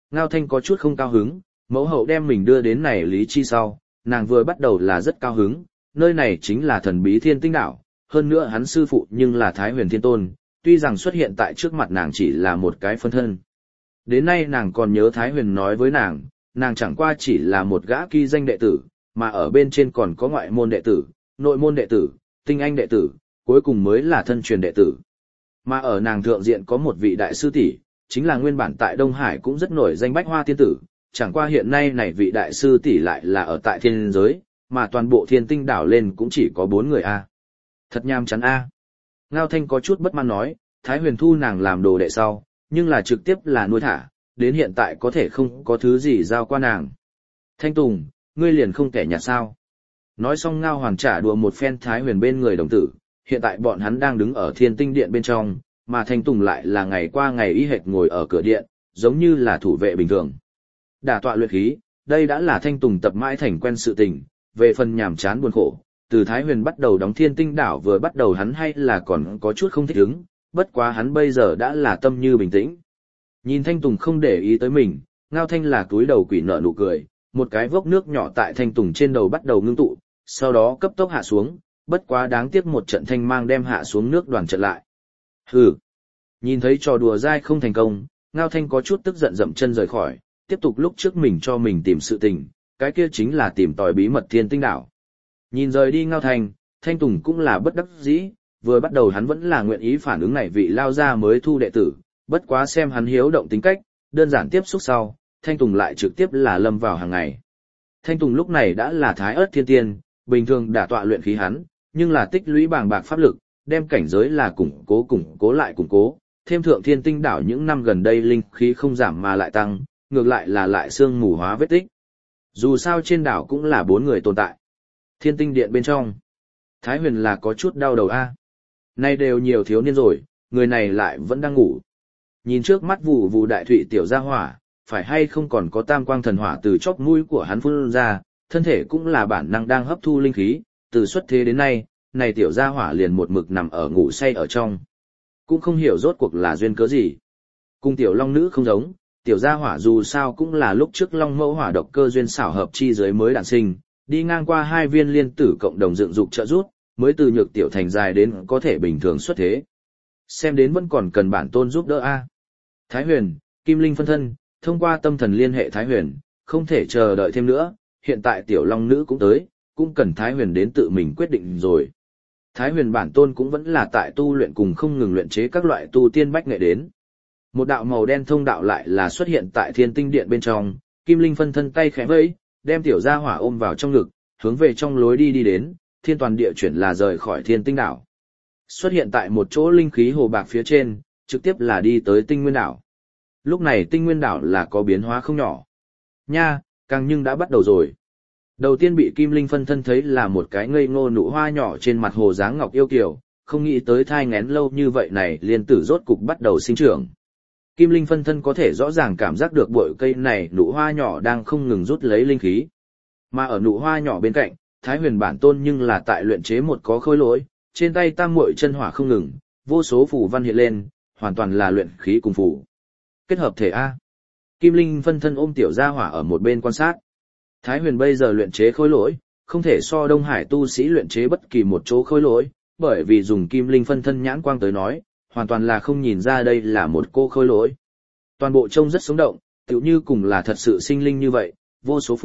Ngao Thanh có chút không cao hứng, mẫu hậu đem mình đưa đến này Lý Chi sau, nàng vừa bắt đầu là rất cao hứng, nơi này chính là thần bí thiên tinh đảo, hơn nữa hắn sư phụ nhưng là Thái Huyền Thiên Tôn, tuy rằng xuất hiện tại trước mặt nàng chỉ là một cái phân thân. Đến nay nàng còn nhớ Thái Huyền nói với nàng chẳng qua chỉ là một gã kỳ danh đệ tử, mà ở bên trên còn có ngoại môn đệ tử, nội môn đệ tử, tinh anh đệ tử, cuối cùng mới là thân truyền đệ tử. Mà ở nàng thượng diện có một vị đại sư tỷ, chính là nguyên bản tại Đông Hải cũng rất nổi danh Bách Hoa Tiên Tử, chẳng qua hiện nay này vị đại sư tỷ lại là ở tại thiên giới, mà toàn bộ thiên tinh đảo lên cũng chỉ có 4 người a. Thật nham chán a. Ngao Thanh có chút bất mãn nói, Thái Huyền thu nàng làm đồ đệ sau, nhưng là trực tiếp là nuôi thả, đến hiện tại có thể không có thứ gì giao qua nàng. Thanh Tùng, ngươi liền không kẻ nhạt sao? Nói xong Ngao Hoàn trả đùa một phen Thái Huyền bên người đồng tử, hiện tại bọn hắn đang đứng ở thiên tinh điện bên trong, mà Thanh Tùng lại là ngày qua ngày y hệt ngồi ở cửa điện, giống như là thủ vệ bình thường. Đả tọa luyện khí, đây đã là Thanh Tùng tập mãi thành quen sự tình, về phần nhàm chán buồn khổ, từ Thái Huyền bắt đầu đóng thiên tinh đảo vừa bắt đầu hắn hay là còn có chút không thích ứng, bất quá hắn bây giờ đã là tâm như bình tĩnh. Nhìn Thanh Tùng không để ý tới mình, Ngao Thanh là túi đầu quỷ nợ nụ cười, một cái vốc nước nhỏ tại Thanh Tùng trên đầu bắt đầu ngưng tụ, sau đó cấp tốc hạ xuống, bất quá đáng tiếc một trận thanh mang đem hạ xuống nước đoàn trận lại. Hừ. Nhìn thấy trò đùa dai không thành công, Ngao Thanh có chút tức giận dậm chân rời khỏi, tiếp tục lúc trước mình cho mình tìm sự tình, cái kia chính là tìm tòi bí mật thiên tinh đảo. Nhìn rời đi Ngao Thanh, Thanh Tùng cũng là bất đắc dĩ, vừa bắt đầu hắn vẫn là nguyện ý phản ứng này vị lao ra mới thu đệ tử, bất quá xem hắn hiếu động tính cách, đơn giản tiếp xúc sau, Thanh Tùng lại trực tiếp là lâm vào hàng ngày. Thanh Tùng lúc này đã là Thái Ức Thiên Tiên, bình thường đả tọa luyện khí hắn, nhưng là tích lũy bàng bạc pháp lực, đem cảnh giới là củng cố lại củng cố, thêm thượng thiên tinh đảo những năm gần đây linh khí không giảm mà lại tăng, ngược lại là lại xương mù hóa vết tích. Dù sao trên đảo cũng là 4 người tồn tại. Thiên tinh điện bên trong, Thái Huyền là có chút đau đầu a. Nay đều nhiều thiếu niên rồi, người này lại vẫn đang ngủ. Nhìn trước mắt vụ vụ đại thụy tiểu gia hỏa, phải hay không còn có tam quang thần hỏa từ chóp mũi của hắn phun ra, thân thể cũng là bản năng đang hấp thu linh khí, từ xuất thế đến nay, này tiểu gia hỏa liền một mực nằm ở ngủ say ở trong. Cũng không hiểu rốt cuộc là duyên cớ gì. Cùng tiểu long nữ không giống, tiểu gia hỏa dù sao cũng là lúc trước long mẫu hỏa độc cơ duyên xảo hợp chi giới mới đản sinh, đi ngang qua 2 viên liên tử cộng đồng dựng dục trợ giúp, mới từ nhược tiểu thành dài đến có thể bình thường xuất thế. Xem đến vẫn còn cần bản tôn giúp đỡ a. Thái Huyền, Kim Linh phân thân, thông qua tâm thần liên hệ Thái Huyền, không thể chờ đợi thêm nữa, hiện tại tiểu long nữ cũng tới, cũng cần Thái Huyền đến tự mình quyết định rồi. Thái Huyền bản tôn cũng vẫn là tại tu luyện cùng không ngừng luyện chế các loại tu tiên bách nghệ đến. Một đạo màu đen thông đạo lại là xuất hiện tại thiên tinh điện bên trong, Kim Linh phân thân tay khẽ vẫy, đem tiểu gia hỏa ôm vào trong ngực, hướng về trong lối đi đến, thiên toàn địa chuyển là rời khỏi thiên tinh đảo. Xuất hiện tại một chỗ linh khí hồ bạc phía trên, trực tiếp là đi tới tinh nguyên đảo. Lúc này tinh nguyên đảo là có biến hóa không nhỏ. Nha, càng nhưng đã bắt đầu rồi. Đầu tiên bị Kim Linh phân thân thấy là một cái ngây ngô nụ hoa nhỏ trên mặt hồ dáng ngọc yêu kiều, không nghĩ tới thai nghén lâu như vậy này liên tử rốt cục bắt đầu sinh trưởng. Kim Linh phân thân có thể rõ ràng cảm giác được bụi cây này nụ hoa nhỏ đang không ngừng rút lấy linh khí. Mà ở nụ hoa nhỏ bên cạnh, Thái Huyền bản tôn nhưng là tại luyện chế một có khối lỗi, trên tay tam muội chân hỏa không ngừng, vô số phù văn hiện lên, hoàn toàn là luyện khí cùng phù. Kết hợp thể A. Kim Linh phân thân ôm tiểu gia hỏa ở một bên quan sát. Thái Huyền bây giờ luyện chế khối lỗi, không thể so Đông Hải tu sĩ luyện chế bất kỳ một chỗ khối lỗi, bởi vì dùng Kim Linh phân thân nhãn quang tới nói, hoàn toàn là không nhìn ra đây là một cô khối lỗi. Toàn bộ trông rất sống động, tựu như cùng là thật sự sinh linh như vậy, vô số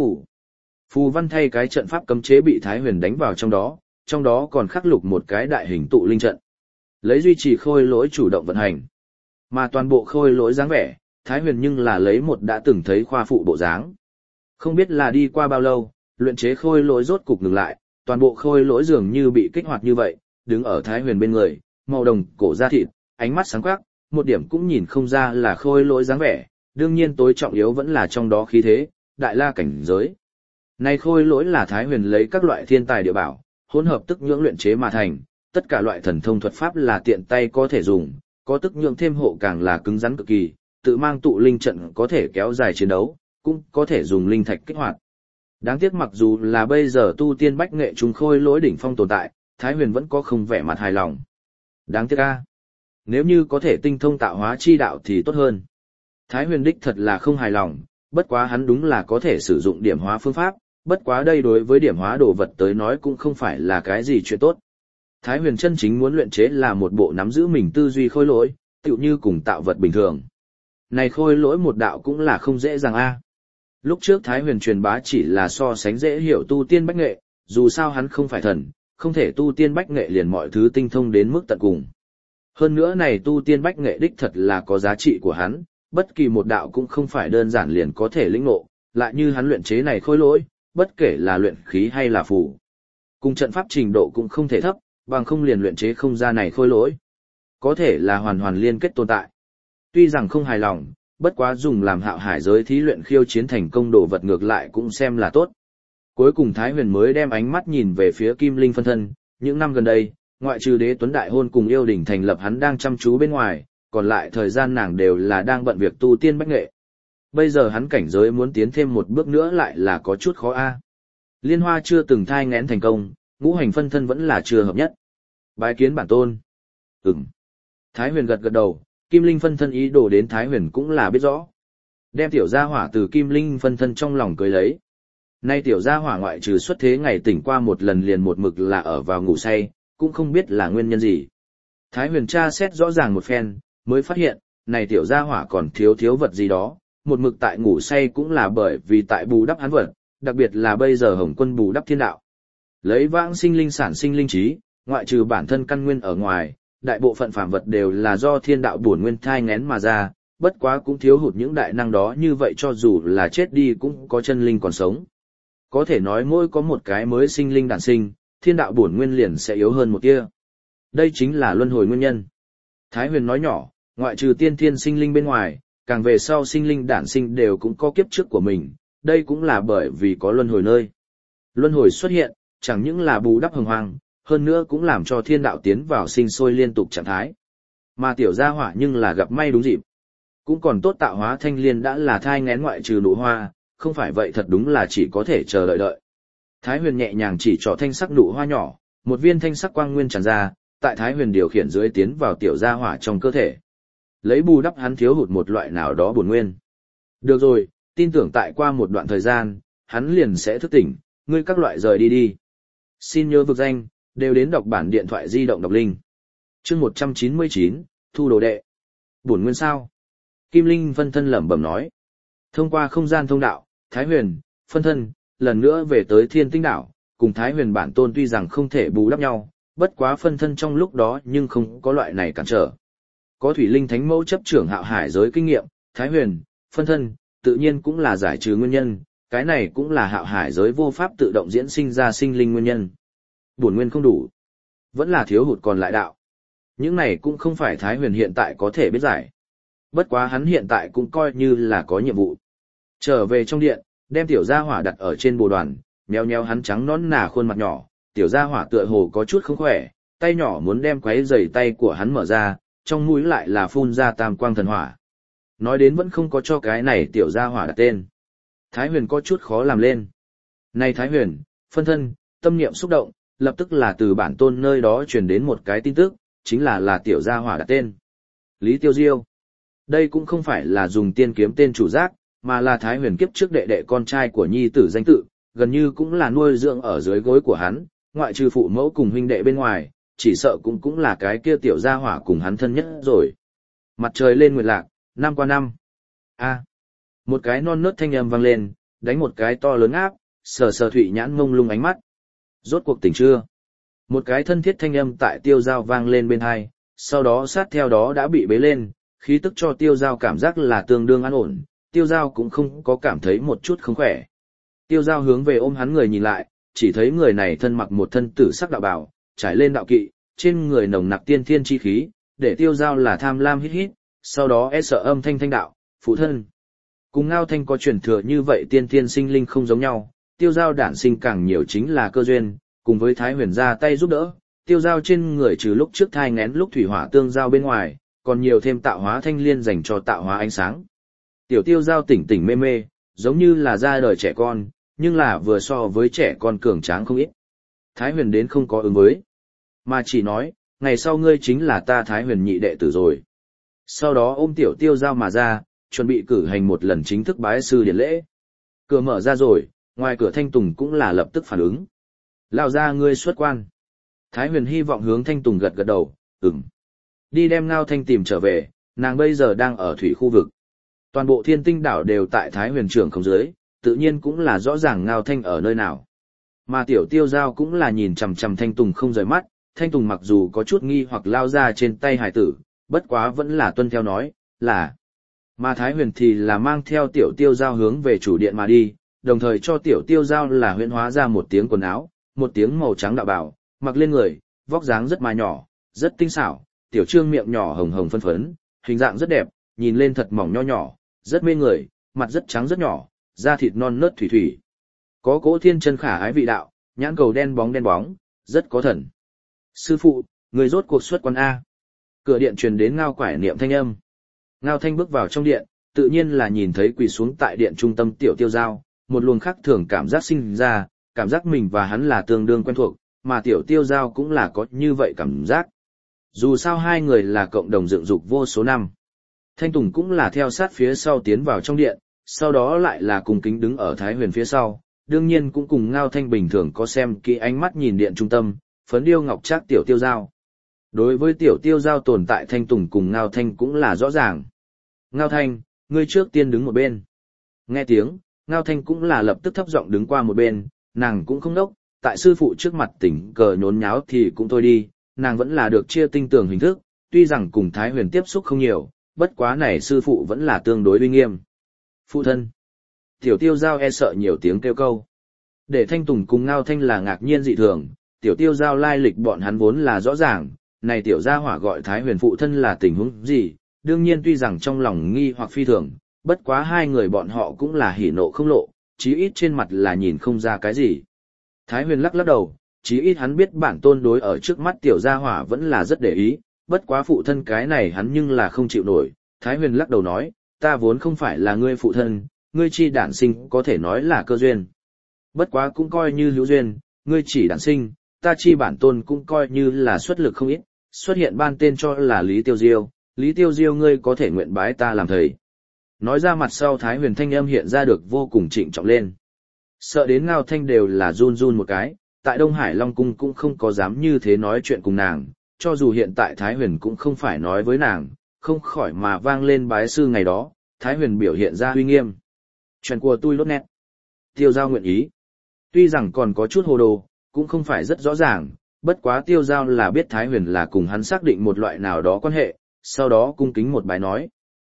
phù văn thay cái trận pháp cấm chế bị Thái Huyền đánh vào trong đó còn khắc lục một cái đại hình tụ linh trận. Lấy duy trì khôi lỗi chủ động vận hành. Mà toàn bộ khôi lỗi dáng vẻ, Thái Huyền nhưng là lấy một đã từng thấy khoa phụ bộ dáng. Không biết là đi qua bao lâu, luyện chế khôi lỗi rốt cục ngừng lại, toàn bộ khôi lỗi dường như bị kích hoạt như vậy, đứng ở Thái Huyền bên người, màu đồng cổ da thịt, ánh mắt sáng quắc, một điểm cũng nhìn không ra là khôi lỗi dáng vẻ, đương nhiên tối trọng yếu vẫn là trong đó khí thế, đại la cảnh giới. Này khôi lỗi là Thái Huyền lấy các loại thiên tài địa bảo, hỗn hợp tức nhưỡng luyện chế mà thành, tất cả loại thần thông thuật pháp là tiện tay có thể dùng, có tức nhưỡng thêm hộ càng là cứng rắn cực kỳ, tự mang tụ linh trận có thể kéo dài chiến đấu, cũng có thể dùng linh thạch kích hoạt. Đáng tiếc mặc dù là bây giờ tu tiên bách nghệ trùng khôi lỗi đỉnh phong tồn tại, Thái Huyền vẫn có không vẻ mặt hài lòng. Đáng tiếc a. Nếu như có thể tinh thông tạo hóa chi đạo thì tốt hơn. Thái Huyền đích thật là không hài lòng, bất quá hắn đúng là có thể sử dụng điểm hóa phương pháp, bất quá đây đối với điểm hóa đồ vật tới nói cũng không phải là cái gì chuyện tốt. Thái Huyền chân chính muốn luyện chế là một bộ nắm giữ mình tư duy khôi lỗi, tựu như cùng tạo vật bình thường. Này khôi lỗi một đạo cũng là không dễ dàng a. Lúc trước Thái Huyền truyền bá chỉ là so sánh dễ hiểu tu tiên bách nghệ, dù sao hắn không phải thần, không thể tu tiên bách nghệ liền mọi thứ tinh thông đến mức tận cùng. Hơn nữa này tu tiên bách nghệ đích thật là có giá trị của hắn, bất kỳ một đạo cũng không phải đơn giản liền có thể lĩnh ngộ, lại như hắn luyện chế này khôi lỗi, bất kể là luyện khí hay là phù. Cùng trận pháp trình độ cũng không thể thấp, bằng không liền luyện chế không ra này khôi lỗi. Có thể là hoàn hoàn liên kết tồn tại. Tuy rằng không hài lòng, bất quá dùng làm Hạo Hải giới thí luyện khiêu chiến thành công đồ vật ngược lại cũng xem là tốt. Cuối cùng Thái Huyền mới đem ánh mắt nhìn về phía Kim Linh phân thân, những năm gần đây, ngoại trừ Đế Tuấn đại hôn cùng yêu đỉnh thành lập hắn đang chăm chú bên ngoài, còn lại thời gian nàng đều là đang bận việc tu tiên bách nghệ. Bây giờ hắn cảnh giới muốn tiến thêm một bước nữa lại là có chút khó a. Liên Hoa chưa từng thai nghén thành công, ngũ hành phân thân vẫn là chưa hợp nhất. Bái kiến bản tôn. Thái Huyền gật gật đầu, Kim Linh phân thân ý đồ đến Thái Huyền cũng là biết rõ. Đem tiểu gia hỏa từ Kim Linh phân thân trong lòng cưới lấy. Nay tiểu gia hỏa ngoại trừ xuất thế ngày tỉnh qua một lần liền một mực là ở vào ngủ say, cũng không biết là nguyên nhân gì. Thái Huyền tra xét rõ ràng một phen, mới phát hiện, này tiểu gia hỏa còn thiếu vật gì đó, một mực tại ngủ say cũng là bởi vì tại bù đắp hắn vật, đặc biệt là bây giờ Hồng Quân bù đắp thiên đạo. Lấy vãng sinh linh sản sinh linh trí, ngoại trừ bản thân căn nguyên ở ngoài, đại bộ phận phàm vật đều là do thiên đạo bổn nguyên thai nghén mà ra, bất quá cũng thiếu hụt những đại năng đó, như vậy cho dù là chết đi cũng có chân linh còn sống. Có thể nói mỗi có một cái mới sinh linh đản sinh, thiên đạo bổn nguyên liền sẽ yếu hơn một tia. Đây chính là luân hồi nguyên nhân. Thái Huyền nói nhỏ, ngoại trừ tiên thiên sinh linh bên ngoài, càng về sau sinh linh đản sinh đều cũng có kiếp trước của mình, đây cũng là bởi vì có luân hồi nơi. Luân hồi xuất hiện, chẳng những là bù đắp hồng hoang, hơn nữa cũng làm cho thiên đạo tiến vào sinh sôi liên tục trạng thái. Mà tiểu gia hỏa nhưng là gặp may đúng dịp. Cũng còn tốt tạo hóa thanh liên đã là thai nghén ngoại trừ nụ hoa, không phải vậy thật đúng là chỉ có thể chờ đợi. Thái Huyền nhẹ nhàng chỉ trỏ thanh sắc nụ hoa nhỏ, một viên thanh sắc quang nguyên tràn ra, tại Thái Huyền điều khiển dưới tiến vào tiểu gia hỏa trong cơ thể. Lấy bù đắp hắn thiếu hụt một loại nào đó bổn nguyên. Được rồi, tin tưởng tại qua một đoạn thời gian, hắn liền sẽ thức tỉnh, ngươi các loại rời đi. Xin nhớ vực danh, đều đến đọc bản điện thoại di động đọc linh. Chương 199, thu đồ đệ. Bổn nguyên sao? Kim Linh phân thân lẩm bẩm nói. Thông qua không gian thông đạo, Thái Huyền, phân thân, lần nữa về tới Thiên Tinh đảo, cùng Thái Huyền bản tôn tuy rằng không thể bù đắp nhau, bất quá phân thân trong lúc đó nhưng không có loại này cản trở. Có Thủy Linh Thánh Mẫu chấp trưởng Hạo Hải giới kinh nghiệm, Thái Huyền, phân thân, tự nhiên cũng là giải trừ nguyên nhân, cái này cũng là Hạo Hải giới vô pháp tự động diễn sinh ra sinh linh nguyên nhân. Bổn nguyên không đủ, vẫn là thiếu hụt còn lại đạo. Những này cũng không phải Thái Huyền hiện tại có thể biết giải. Bất quá hắn hiện tại cũng coi như là có nhiệm vụ. Trở về trong điện, đem tiểu gia hỏa đặt ở trên bồ đoàn, nheo nheo hắn trắng nõn nà khuôn mặt nhỏ, tiểu gia hỏa tựa hồ có chút không khỏe, tay nhỏ muốn đem quấy giày tay của hắn mở ra, trong mũi lại là phun ra tam quang thần hỏa. Nói đến vẫn không có cho cái này tiểu gia hỏa đặt tên. Thái Huyền có chút khó làm lên. Này Thái Huyền, phân thân, tâm niệm xúc động, lập tức là từ bản tôn nơi đó truyền đến một cái tin tức, chính là tiểu gia hỏa đặt tên. Lý Tiêu Diêu. Đây cũng không phải là dùng tiên kiếm tên chủ giác, mà là Thái Huyền kiếp trước đệ đệ con trai của nhi tử danh tự, gần như cũng là nuôi dưỡng ở dưới gối của hắn, ngoại trừ phụ mẫu cùng huynh đệ bên ngoài, chỉ sợ cũng là cái kia tiểu gia hỏa cùng hắn thân nhất rồi. Mặt trời lên nguyệt lạc, năm qua năm. Một cái non nớt thanh âm vang lên, đánh một cái to lớn áp, sờ Thụy Nhãn ngông lung ánh mắt. Rốt cuộc tỉnh chưa? Một cái thân thiết thanh âm tại Tiêu Giao vang lên bên hai, sau đó sát theo đó đã bị bế lên, khí tức cho Tiêu Giao cảm giác là tương đương an ổn, Tiêu Giao cũng không có cảm thấy một chút không khỏe. Tiêu Giao hướng về ôm hắn người nhìn lại, chỉ thấy người này thân mặc một thân tử sắc đạo bào, trải lên đạo kỵ, trên người nồng nặc tiên thiên chi khí, để Tiêu Giao là tham lam hít, sau đó sợ âm thanh đạo, phụ thân. Cùng Ngao Thanh có truyền thừa như vậy tiên thiên sinh linh không giống nhau, Tiêu Giao đản sinh càng nhiều chính là cơ duyên, cùng với Thái Huyền ra tay giúp đỡ, Tiêu Giao trên người trừ lúc trước thai nghén lúc thủy hỏa tương giao bên ngoài, còn nhiều thêm tạo hóa thanh liên dành cho tạo hóa ánh sáng. Tiểu Tiêu Giao tỉnh mê mê, giống như là ra đời trẻ con, nhưng là vừa so với trẻ con cường tráng không ít. Thái Huyền đến không có ứng với, mà chỉ nói, ngày sau ngươi chính là ta Thái Huyền nhị đệ tử rồi. Sau đó ôm Tiểu Tiêu Giao mà ra, chuẩn bị cử hành một lần chính thức bái sư điển lễ. Cửa mở ra rồi, ngoài cửa Thanh Tùng cũng là lập tức phản ứng. Lao ra ngươi xuất quan. Thái Huyền hy vọng hướng Thanh Tùng gật gật đầu, ừm. Đi đem Ngao Thanh tìm trở về, nàng bây giờ đang ở thủy khu vực. Toàn bộ Thiên Tinh đảo đều tại Thái Huyền trưởng không dưới, tự nhiên cũng là rõ ràng Ngao Thanh ở nơi nào. Mà Tiểu Tiêu Giao cũng là nhìn chằm chằm Thanh Tùng không rời mắt, Thanh Tùng mặc dù có chút nghi hoặc lao ra trên tay hải tử, bất quá vẫn là tuân theo nói, là. Mà Thái Huyền thì là mang theo Tiểu Tiêu Giao hướng về chủ điện mà đi, đồng thời cho Tiểu Tiêu Giao là huyễn hóa ra một tiếng quần áo, một tiếng màu trắng đạo bào, mặc lên người, vóc dáng rất mà nhỏ, rất tinh xảo, tiểu trương miệng nhỏ hồng hồng phân phấn, hình dạng rất đẹp, nhìn lên thật mỏng nho nhỏ, rất mê người, mặt rất trắng rất nhỏ, da thịt non nớt thủy thủy. Có cỗ thiên chân khả ái vị đạo, nhãn cầu đen bóng, rất có thần. Sư phụ, người rốt cuộc xuất quan A. Cửa điện truyền đến Ngao Quải niệm thanh âm. Ngao Thanh bước vào trong điện, tự nhiên là nhìn thấy quỳ xuống tại điện trung tâm Tiểu Tiêu Giao, một luồng khác thường cảm giác sinh ra, cảm giác mình và hắn là tương đương quen thuộc, mà Tiểu Tiêu Giao cũng là có như vậy cảm giác. Dù sao hai người là cộng đồng dựng dục vô số năm. Thanh Tùng cũng là theo sát phía sau tiến vào trong điện, sau đó lại là cùng kính đứng ở Thái Huyền phía sau, đương nhiên cũng cùng Ngao Thanh bình thường có xem kỹ ánh mắt nhìn điện trung tâm, phấn điêu ngọc trác Tiểu Tiêu Giao. Đối với Tiểu Tiêu Giao tồn tại Thanh Tùng cùng Ngao Thanh cũng là rõ ràng. Ngao Thanh, ngươi trước tiên đứng một bên. Nghe tiếng, Ngao Thanh cũng là lập tức thấp giọng đứng qua một bên, nàng cũng không đốc, tại sư phụ trước mặt tỉnh cờ nhốn nháo thì cũng thôi đi, nàng vẫn là được chia tinh tường hình thức, tuy rằng cùng Thái Huyền tiếp xúc không nhiều, bất quá này sư phụ vẫn là tương đối uy nghiêm. Phụ thân. Tiểu Tiêu Giao e sợ nhiều tiếng kêu câu. Để Thanh Tùng cùng Ngao Thanh là ngạc nhiên dị thường, Tiểu Tiêu Giao lai lịch bọn hắn vốn là rõ ràng, này tiểu gia hỏa gọi Thái Huyền phụ thân là tình huống gì, đương nhiên tuy rằng trong lòng nghi hoặc phi thường, bất quá hai người bọn họ cũng là hỉ nộ không lộ, chí ít trên mặt là nhìn không ra cái gì. Thái Huyền lắc lắc đầu, chí ít hắn biết bản tôn đối ở trước mắt tiểu gia hỏa vẫn là rất để ý, bất quá phụ thân cái này hắn nhưng là không chịu nổi. Thái Huyền lắc đầu nói, ta vốn không phải là ngươi phụ thân, ngươi chi đản sinh có thể nói là cơ duyên. Bất quá cũng coi như hữu duyên, ngươi chỉ đản sinh, ta chi bản tôn cũng coi như là xuất lực không ít, xuất hiện ban tên cho là Lý Tiêu Diêu, Lý Tiêu Diêu ngươi có thể nguyện bái ta làm thầy. Nói ra mặt sau Thái Huyền thanh âm hiện ra được vô cùng trịnh trọng lên. Sợ đến Ngao Thanh đều là run run một cái, tại Đông Hải Long Cung cũng không có dám như thế nói chuyện cùng nàng, cho dù hiện tại Thái Huyền cũng không phải nói với nàng, không khỏi mà vang lên bái sư ngày đó, Thái Huyền biểu hiện ra uy nghiêm. Chuyện của tôi lốt nét. Tiêu Giao nguyện ý. Tuy rằng còn có chút hồ đồ, cũng không phải rất rõ ràng, bất quá Tiêu Giao là biết Thái Huyền là cùng hắn xác định một loại nào đó quan hệ, sau đó cung kính một bài nói.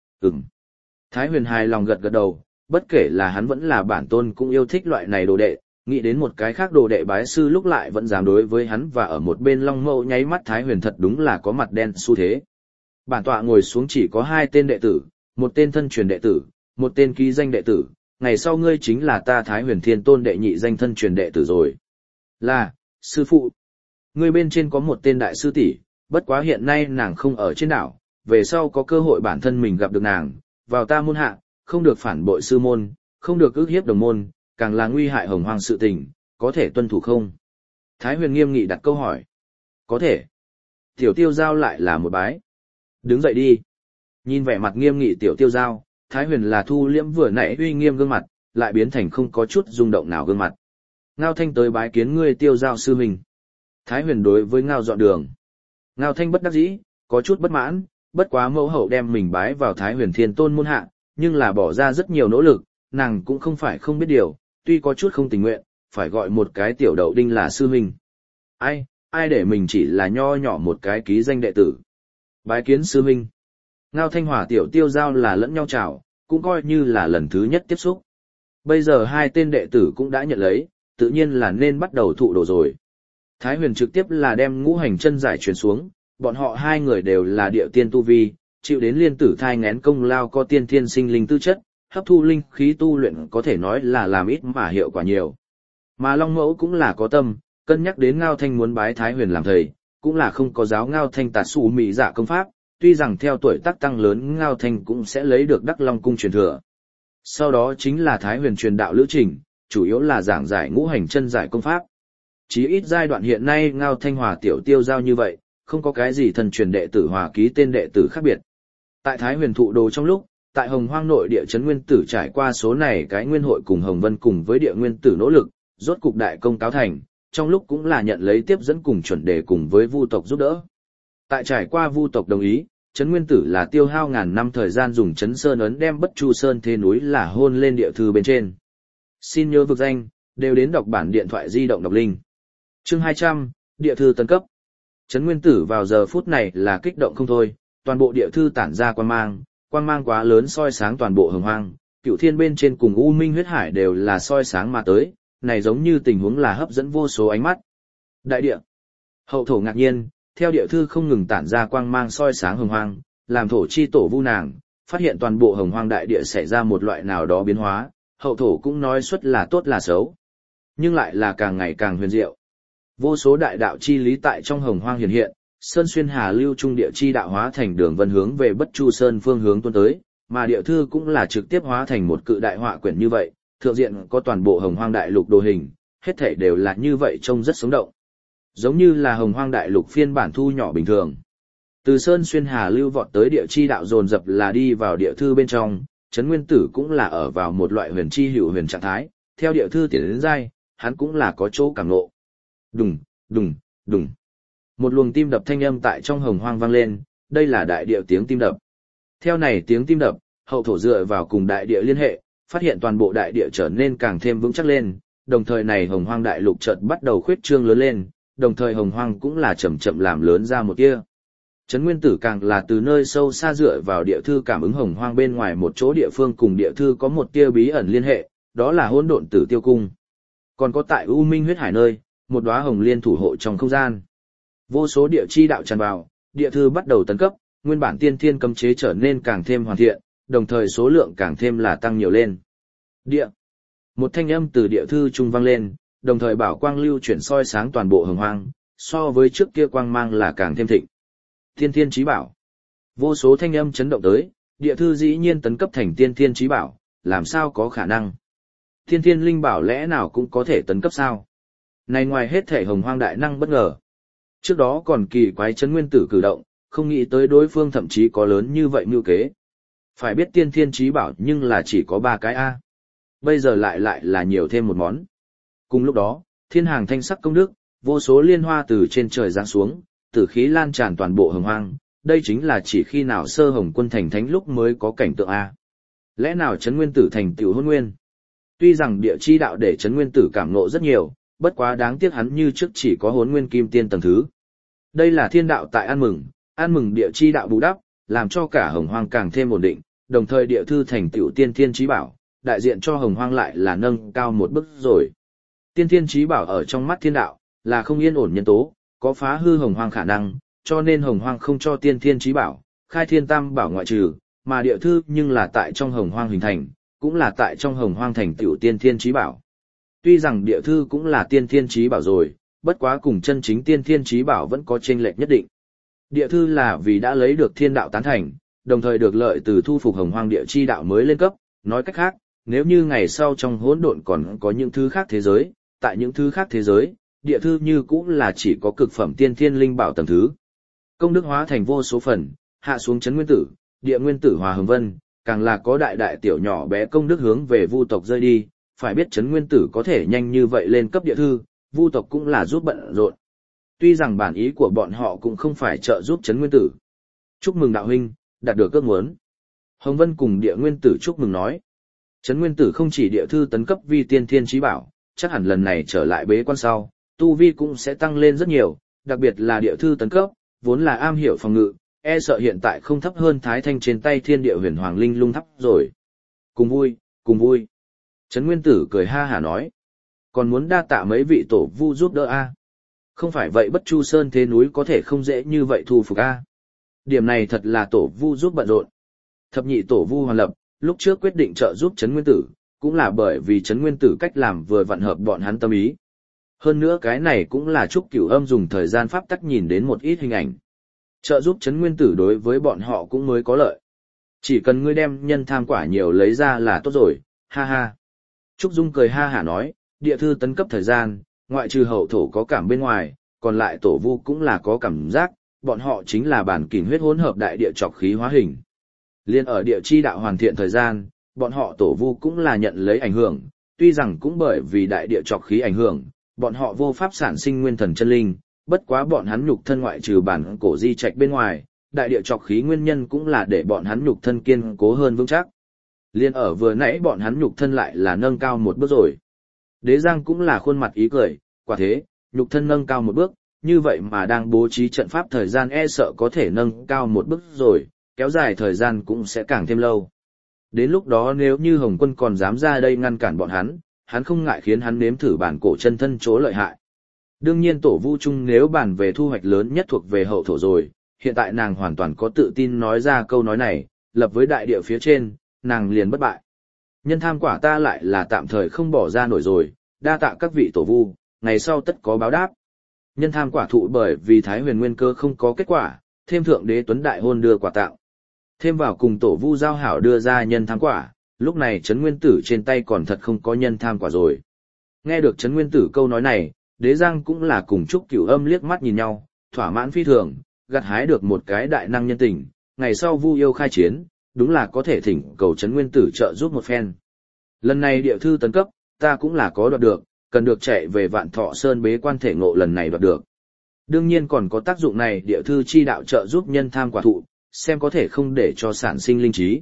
Thái Huyền hài lòng gật gật đầu, bất kể là hắn vẫn là bản tôn cũng yêu thích loại này đồ đệ, nghĩ đến một cái khác đồ đệ bái sư lúc lại vẫn dám đối với hắn và ở một bên Long Mâu nháy mắt Thái Huyền thật đúng là có mặt đen xu thế. Bản tọa ngồi xuống chỉ có 2 tên đệ tử, một tên thân truyền đệ tử, một tên ký danh đệ tử, ngày sau ngươi chính là ta Thái Huyền Thiên Tôn đệ nhị danh thân truyền đệ tử rồi. Là, sư phụ. Ngươi bên trên có một tên đại sư tỷ, bất quá hiện nay nàng không ở trên đảo, về sau có cơ hội bản thân mình gặp được nàng, vào ta môn hạ, không được phản bội sư môn, không được ức hiếp đồng môn, càng là nguy hại hồng hoang sự tình, có thể tuân thủ không? Thái Huyền nghiêm nghị đặt câu hỏi. Có thể. Tiểu Tiêu Giao lại là một bái. Đứng dậy đi. Nhìn vẻ mặt nghiêm nghị Tiểu Tiêu Giao, Thái Huyền là thu liễm vừa nãy uy nghiêm gương mặt, lại biến thành không có chút rung động nào gương mặt. Ngao Thanh tới bái kiến ngươi Tiêu Giao sư huynh. Thái Huyền đối với Ngao dọn đường. Ngao Thanh bất đắc dĩ, có chút bất mãn, bất quá mẫu hậu đem mình bái vào Thái Huyền Thiên Tôn môn hạ, nhưng là bỏ ra rất nhiều nỗ lực, nàng cũng không phải không biết điều, tuy có chút không tình nguyện, phải gọi một cái tiểu đậu đinh là sư huynh. Ai để mình chỉ là nho nhỏ một cái ký danh đệ tử. Bái kiến sư huynh. Ngao Thanh Hòa Tiểu Tiêu Giao là lẫn nhau chào, cũng coi như là lần thứ nhất tiếp xúc. Bây giờ 2 tên đệ tử cũng đã nhận lấy, tự nhiên là nên bắt đầu thụ đồ rồi. Thái Huyền trực tiếp là đem ngũ hành chân giải truyền xuống, bọn họ 2 người đều là địa tiên tu vi, chịu đến liên tử thai ngén công lao có tiên thiên sinh linh tư chất, hấp thu linh khí tu luyện có thể nói là làm ít mà hiệu quả nhiều. Mà Long Mẫu cũng là có tâm, cân nhắc đến Ngao Thanh muốn bái Thái Huyền làm thầy, cũng là không có giáo Ngao Thanh tạt sủ mị dạ công pháp, tuy rằng theo tuổi tác tăng lớn Ngao Thanh cũng sẽ lấy được Đắc Long cung truyền thừa. Sau đó chính là Thái Huyền truyền đạo lữ trình, chủ yếu là giảng giải ngũ hành chân giải công pháp. Chí ít giai đoạn hiện nay Ngao Thanh Hòa Tiểu Tiêu Giao như vậy, không có cái gì thần truyền đệ tử hòa ký tên đệ tử khác biệt. Tại Thái Huyền thụ đồ trong lúc, tại Hồng Hoang nội địa Trấn Nguyên Tử trải qua số này cái nguyên hội cùng Hồng Vân cùng với địa nguyên tử nỗ lực, rốt cục đại công cáo thành, trong lúc cũng là nhận lấy tiếp dẫn cùng chuẩn đề cùng với Vu tộc giúp đỡ. Tại trải qua Vu tộc đồng ý, Trấn Nguyên Tử là tiêu hao ngàn năm thời gian dùng Trấn Sơn ấn đem Bất Chu Sơn thế núi là hôn lên địa thư bên trên. Xin nhớ vực danh, đều đến đọc bản điện thoại di động đọc linh. Chương 200, địa thư tân cấp. Trấn Nguyên Tử vào giờ phút này là kích động không thôi, toàn bộ địa thư tản ra quang mang quá lớn soi sáng toàn bộ Hồng Hoang, Cựu Thiên bên trên cùng U Minh huyết hải đều là soi sáng mà tới, này giống như tình huống là hấp dẫn vô số ánh mắt. Đại địa. Hậu thổ ngạc nhiên, theo địa thư không ngừng tản ra quang mang soi sáng Hồng Hoang, làm thổ chi tổ Vu nàng, phát hiện toàn bộ Hồng Hoang đại địa xảy ra một loại nào đó biến hóa, hậu thổ cũng nói xuất là tốt là xấu, nhưng lại là càng ngày càng huyền diệu. Vô số đại đạo chi lý tại trong Hồng Hoang hiện hiện, sơn xuyên hà lưu trung địa chi đạo hóa thành đường vân hướng về Bất Chu Sơn phương hướng tuôn tới, mà địa thư cũng là trực tiếp hóa thành một cự đại họa quyển như vậy, thượng diện có toàn bộ Hồng Hoang đại lục đồ hình, hết thảy đều là như vậy trông rất sống động. Giống như là Hồng Hoang đại lục phiên bản thu nhỏ bình thường. Từ sơn xuyên hà lưu vọt tới địa chi đạo dồn dập là đi vào địa thư bên trong, Trấn Nguyên Tử cũng là ở vào một loại huyền chi hữu huyền trạng thái, theo địa thư tiến đến giai, hắn cũng là có chỗ cảm ngộ. Đùng, đùng, đùng. Một luồng tim đập thanh âm tại trong Hồng Hoang vang lên, đây là đại địa tiếng tim đập. Theo này tiếng tim đập, hậu thổ dựa vào cùng đại địa liên hệ, phát hiện toàn bộ đại địa trở nên càng thêm vững chắc lên, đồng thời này Hồng Hoang đại lục chợt bắt đầu khuyết trương lớn lên, đồng thời Hồng Hoang cũng là chậm chậm làm lớn ra một tia. Trấn Nguyên Tử càng là từ nơi sâu xa dựa vào địa thư cảm ứng Hồng Hoang bên ngoài một chỗ địa phương cùng địa thư có một tia bí ẩn liên hệ, đó là Hỗn Độn Tử Tiêu Cung. Còn có tại U Minh huyết hải nơi, một đóa hồng liên thủ hộ trong không gian. Vô số địa chi đạo tràn vào, địa thư bắt đầu tấn cấp, nguyên bản tiên thiên cấm chế trở nên càng thêm hoàn thiện, đồng thời số lượng càng thêm là tăng nhiều lên. Địa. Một thanh âm từ địa thư trung vang lên, đồng thời bảo quang lưu chuyển soi sáng toàn bộ Hồng Hoang, so với trước kia quang mang là càng thêm thịnh. Tiên thiên chí bảo. Vô số thanh âm chấn động tới, địa thư dĩ nhiên tấn cấp thành tiên thiên chí bảo, làm sao có khả năng? Tiên thiên linh bảo lẽ nào cũng có thể tấn cấp sao? Này ngoài hết thể Hồng Hoang đại năng bất ngờ. Trước đó còn kỳ quái Trấn Nguyên Tử cử động, không nghĩ tới đối phương thậm chí có lớn như vậy mưu kế. Phải biết tiên thiên chí bảo nhưng là chỉ có 3 cái A. Bây giờ lại là nhiều thêm một món. Cùng lúc đó, thiên hàng thanh sắc công đức, vô số liên hoa từ trên trời giáng xuống, tử khí lan tràn toàn bộ Hồng Hoang, đây chính là chỉ khi nào Sơ Hồng Quân thành thánh lúc mới có cảnh tượng A. Lẽ nào Trấn Nguyên Tử thành tựu Hôn Nguyên? Tuy rằng địa chi đạo để Trấn Nguyên Tử cảm ngộ rất nhiều, bất quá đáng tiếc hắn như trước chỉ có Hỗn Nguyên Kim Tiên tầng thứ. Đây là thiên đạo tại ăn mừng địa chi đạo bù đắp, làm cho cả Hồng Hoang càng thêm ổn định, đồng thời địa thư thành tựu tiên thiên chí bảo, đại diện cho Hồng Hoang lại là nâng cao một bước rồi. Tiên thiên chí bảo ở trong mắt thiên đạo là không yên ổn nhân tố, có phá hư Hồng Hoang khả năng, cho nên Hồng Hoang không cho tiên thiên chí bảo, khai thiên tam bảo ngoại trừ, mà địa thư nhưng là tại trong Hồng Hoang hình thành, cũng là tại trong Hồng Hoang thành tựu tiên thiên chí bảo. Tuy rằng địa thư cũng là tiên thiên chí bảo rồi, bất quá cùng chân chính tiên thiên chí bảo vẫn có chênh lệch nhất định. Địa thư là vì đã lấy được thiên đạo tán thành, đồng thời được lợi từ thu phục Hồng Hoang địa chi đạo mới lên cấp, nói cách khác, nếu như ngày sau trong hỗn độn còn có những thứ khác thế giới, tại những thứ khác thế giới, địa thư như cũng là chỉ có cực phẩm tiên thiên linh bảo tầng thứ. Công đức hóa thành vô số phần, hạ xuống Trấn Nguyên Tử, địa nguyên tử hòa Hồng Vân, càng là có đại đại tiểu nhỏ bé công đức hướng về Vu tộc rơi đi, phải biết Trấn Nguyên Tử có thể nhanh như vậy lên cấp địa thư, Vu tộc cũng là giúp bận rộn. Tuy rằng bản ý của bọn họ cũng không phải trợ giúp Trấn Nguyên Tử. Chúc mừng đạo huynh, đạt được ước muốn. Hồng Vân cùng địa nguyên tử chúc mừng nói. Trấn Nguyên Tử không chỉ địa thư tấn cấp vi tiên thiên chí bảo, chắc hẳn lần này trở lại bế quan sau, tu vi cũng sẽ tăng lên rất nhiều, đặc biệt là địa thư tấn cấp, vốn là am hiểu phòng ngự, e sợ hiện tại không thấp hơn Thái Thanh trên tay Thiên Địa Huyền Hoàng Linh Lung Tháp rồi. Cùng vui, cùng vui. Trấn Nguyên Tử cười ha hả nói. Còn muốn đa tạ mấy vị tổ vu giúp đỡ a. Không phải vậy Bất Chu Sơn thế núi có thể không dễ như vậy thu phục a. Điểm này thật là tổ vu giúp bận rộn. Thập nhị tổ vu hoàn lập, lúc trước quyết định trợ giúp Trấn Nguyên Tử, cũng là bởi vì Trấn Nguyên Tử cách làm vừa vặn hợp bọn hắn tâm ý. Hơn nữa cái này cũng là Trúc Cửu Âm dùng thời gian pháp tắc nhìn đến một ít hình ảnh. Trợ giúp Trấn Nguyên Tử đối với bọn họ cũng mới có lợi. Chỉ cần ngươi đem nhân tham quả nhiều lấy ra là tốt rồi, ha ha. Trúc Dung cười ha hả nói, địa thư tấn cấp thời gian, ngoại trừ hậu thổ có cảm bên ngoài, còn lại tổ vu cũng là có cảm giác, bọn họ chính là bản kình huyết hỗn hợp đại địa trọc khí hóa hình. Liên ở địa chi đạo hoàn thiện thời gian, bọn họ tổ vu cũng là nhận lấy ảnh hưởng, tuy rằng cũng bởi vì đại địa trọc khí ảnh hưởng, bọn họ vô pháp sản sinh nguyên thần chân linh, bất quá bọn hắn nhục thân ngoại trừ bản cổ di trạch bên ngoài, đại địa trọc khí nguyên nhân cũng là để bọn hắn nhục thân kiên cố hơn vững chắc. Liên ở vừa nãy bọn hắn nhục thân lại là nâng cao một bước rồi. Đế Giang cũng là khuôn mặt ý cười, quả thế, nhục thân nâng cao một bước, như vậy mà đang bố trí trận pháp thời gian e sợ có thể nâng cao một bước rồi, kéo dài thời gian cũng sẽ càng thêm lâu. Đến lúc đó nếu như Hồng Quân còn dám ra đây ngăn cản bọn hắn không ngại khiến hắn nếm thử bản cổ chân thân chỗ lợi hại. Đương nhiên tổ vu chung nếu bàn về thu hoạch lớn nhất thuộc về hậu thổ rồi, hiện tại nàng hoàn toàn có tự tin nói ra câu nói này, lập với đại địa phía trên, nàng liền bất bại. Nhân tham quả ta lại là tạm thời không bỏ ra nổi rồi, đa tạ các vị tổ vu, ngày sau tất có báo đáp. Nhân tham quả thụ bởi vì Thái Huyền nguyên cơ không có kết quả, thêm thượng đế tuấn đại hôn đưa quả tặng. Thêm vào cùng tổ vu giao hảo đưa ra nhân tham quả, lúc này Trấn Nguyên Tử trên tay còn thật không có nhân tham quả rồi. Nghe được Trấn Nguyên Tử câu nói này, Đế Giang cũng là cùng Trúc Cửu Âm liếc mắt nhìn nhau, thỏa mãn phi thường, gặt hái được một cái đại năng nhân tình, ngày sau Vu yêu khai chiến, đúng là có thể thỉnh cầu Trấn Nguyên Tử trợ giúp một phen. Lần này địa thư tấn cấp, ta cũng là có đoạt được, cần được chạy về Vạn Thọ Sơn bế quan thể ngộ lần này đoạt được. Đương nhiên còn có tác dụng này địa thư chi đạo trợ giúp nhân tham quả thụ, xem có thể không để cho sản sinh linh trí.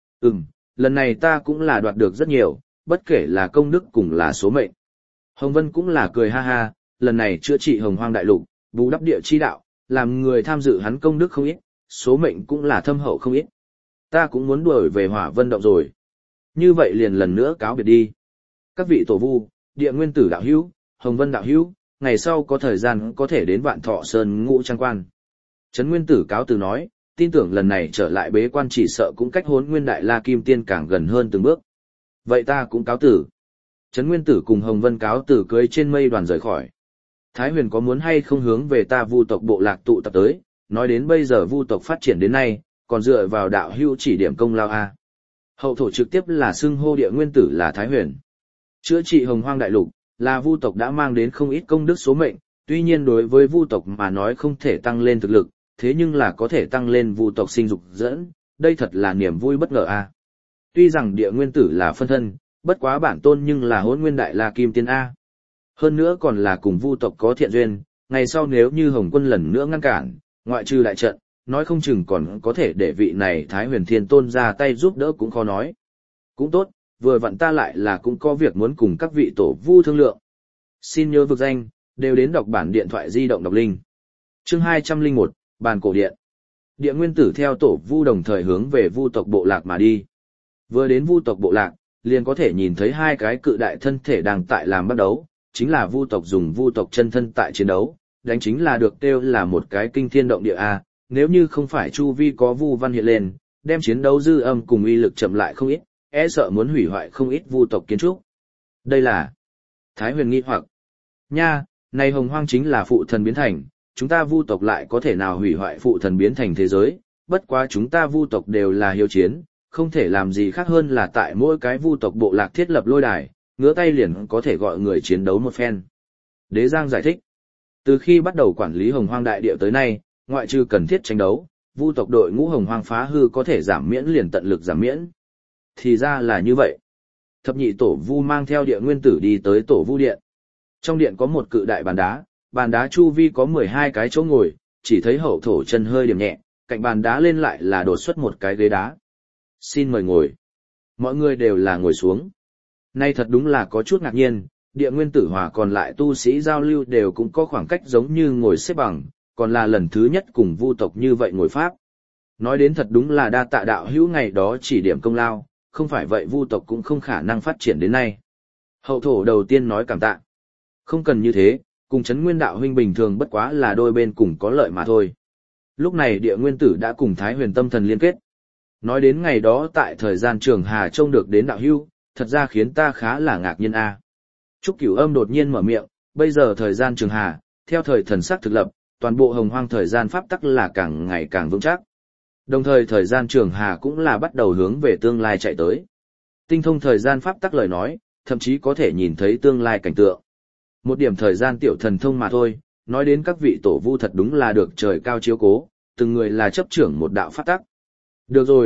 Lần này ta cũng là đoạt được rất nhiều, bất kể là công đức cùng là số mệnh. Hồng Vân cũng là cười ha ha, lần này chữa trị Hồng Hoang đại lục, bù đắp địa chi đạo, làm người tham dự hắn công đức không ít, số mệnh cũng là thâm hậu không ít. Ta cũng muốn đuổi về Hỏa Vân động rồi. Như vậy liền lần nữa cáo biệt đi. Các vị tổ vu, địa nguyên tử đạo hữu, Hồng Vân đạo hữu, ngày sau có thời gian có thể đến Vạn Thọ Sơn ngũ trang quan. Trấn Nguyên Tử cáo từ nói, tin tưởng lần này trở lại bế quan chỉ sợ cũng cách Hỗn Nguyên Đại La Kim Tiên càng gần hơn từng bước. Vậy ta cũng cáo tử. Trấn Nguyên Tử cùng Hồng Vân cáo tử cưới trên mây đoàn rời khỏi. Thái Huyền có muốn hay không hướng về ta Vu tộc bộ lạc tụ tập tới, nói đến bây giờ Vu tộc phát triển đến nay, còn dựa vào đạo hữu chỉ điểm công lao a. Hậu thổ trực tiếp là xưng hô địa nguyên tử là Thái Huyền. Chữa trị Hồng Hoang đại lục, là Vu tộc đã mang đến không ít công đức số mệnh, tuy nhiên đối với Vu tộc mà nói không thể tăng lên thực lực, thế nhưng là có thể tăng lên Vu tộc sinh dục dẫn, đây thật là niềm vui bất ngờ a. Tuy rằng địa nguyên tử là phân thân, bất quá bản tôn nhưng là Hỗn Nguyên Đại La Kim Tiên a. Hơn nữa còn là cùng Vu tộc có thiện duyên, ngày sau nếu như Hồng Quân lần nữa ngăn cản, ngoại trừ đại trận, nói không chừng còn có thể để vị này Thái Huyền Thiên Tôn ra tay giúp đỡ cũng khó nói. Cũng tốt, vừa vặn ta lại là cũng có việc muốn cùng các vị tổ vu thương lượng. Xin nhớ vực danh, đều đến đọc bản điện thoại di động đọc linh. Chương 201, Bàn cổ điện. Địa nguyên tử theo tổ vu đồng thời hướng về Vu tộc bộ lạc mà đi. Vừa đến Vu tộc bộ lạc, liền có thể nhìn thấy hai cái cự đại thân thể đang tại làm bắt đấu, chính là Vu tộc dùng Vu tộc chân thân tại chiến đấu, đánh chính là được kêu là một cái kinh thiên động địa a, nếu như không phải chu vi có Vu văn hiện lên, đem chiến đấu dư âm cùng uy lực chậm lại không ít, e sợ muốn hủy hoại không ít Vu tộc kiến trúc. Đây là Thái Huyền nghi hoặc. Nha, này Hồng Hoang chính là phụ thần biến thành, chúng ta Vu tộc lại có thể nào hủy hoại phụ thần biến thành thế giới, bất quá chúng ta Vu tộc đều là hiếu chiến, không thể làm gì khác hơn là tại mỗi cái Vu tộc bộ lạc thiết lập lôi đài, ngứa tay liền có thể gọi người chiến đấu một phen. Đế Giang giải thích, từ khi bắt đầu quản lý Hồng Hoang đại địa tới nay, ngoại trừ cần thiết tranh đấu, Vu tộc đội ngũ Hồng Hoang phá hư có thể giảm miễn liền tận lực giảm miễn. Thì ra là như vậy. Thập nhị tổ Vu mang theo địa nguyên tử đi tới tổ Vu điện. Trong điện có một cự đại bàn đá chu vi có 12 cái chỗ ngồi, chỉ thấy hậu thổ chân hơi điểm nhẹ, cạnh bàn đá lên lại là đột xuất một cái ghế đá. Xin mời ngồi. Mọi người đều là ngồi xuống. Nay thật đúng là có chút ngạc nhiên, địa nguyên tử hòa còn lại tu sĩ giao lưu đều cũng có khoảng cách giống như ngồi xếp bằng, còn là lần thứ nhất cùng Vu tộc như vậy ngồi pháp. Nói đến thật đúng là đa tạ đạo hữu ngày đó chỉ điểm công lao, không phải vậy Vu tộc cũng không khả năng phát triển đến nay. Hậu thổ đầu tiên nói cảm tạ. Không cần như thế, cùng Trấn Nguyên đạo huynh bình thường bất quá là đôi bên cùng có lợi mà thôi. Lúc này địa nguyên tử đã cùng Thái Huyền tâm thần liên kết. Nói đến ngày đó tại thời gian Trường Hà trông được đến đạo hữu, thật ra khiến ta khá là ngạc nhiên a. Trúc Cửu Âm đột nhiên mở miệng, bây giờ thời gian Trường Hà, theo thời thần sắc thực lập, toàn bộ Hồng Hoang thời gian pháp tắc là càng ngày càng vững chắc. Đồng thời thời gian Trường Hà cũng là bắt đầu hướng về tương lai chạy tới. Tinh thông thời gian pháp tắc lời nói, thậm chí có thể nhìn thấy tương lai cảnh tượng. Một điểm thời gian tiểu thần thông mà thôi, nói đến các vị tổ vu thật đúng là được trời cao chiếu cố, từng người là chấp trưởng một đạo pháp tắc. Được rồi,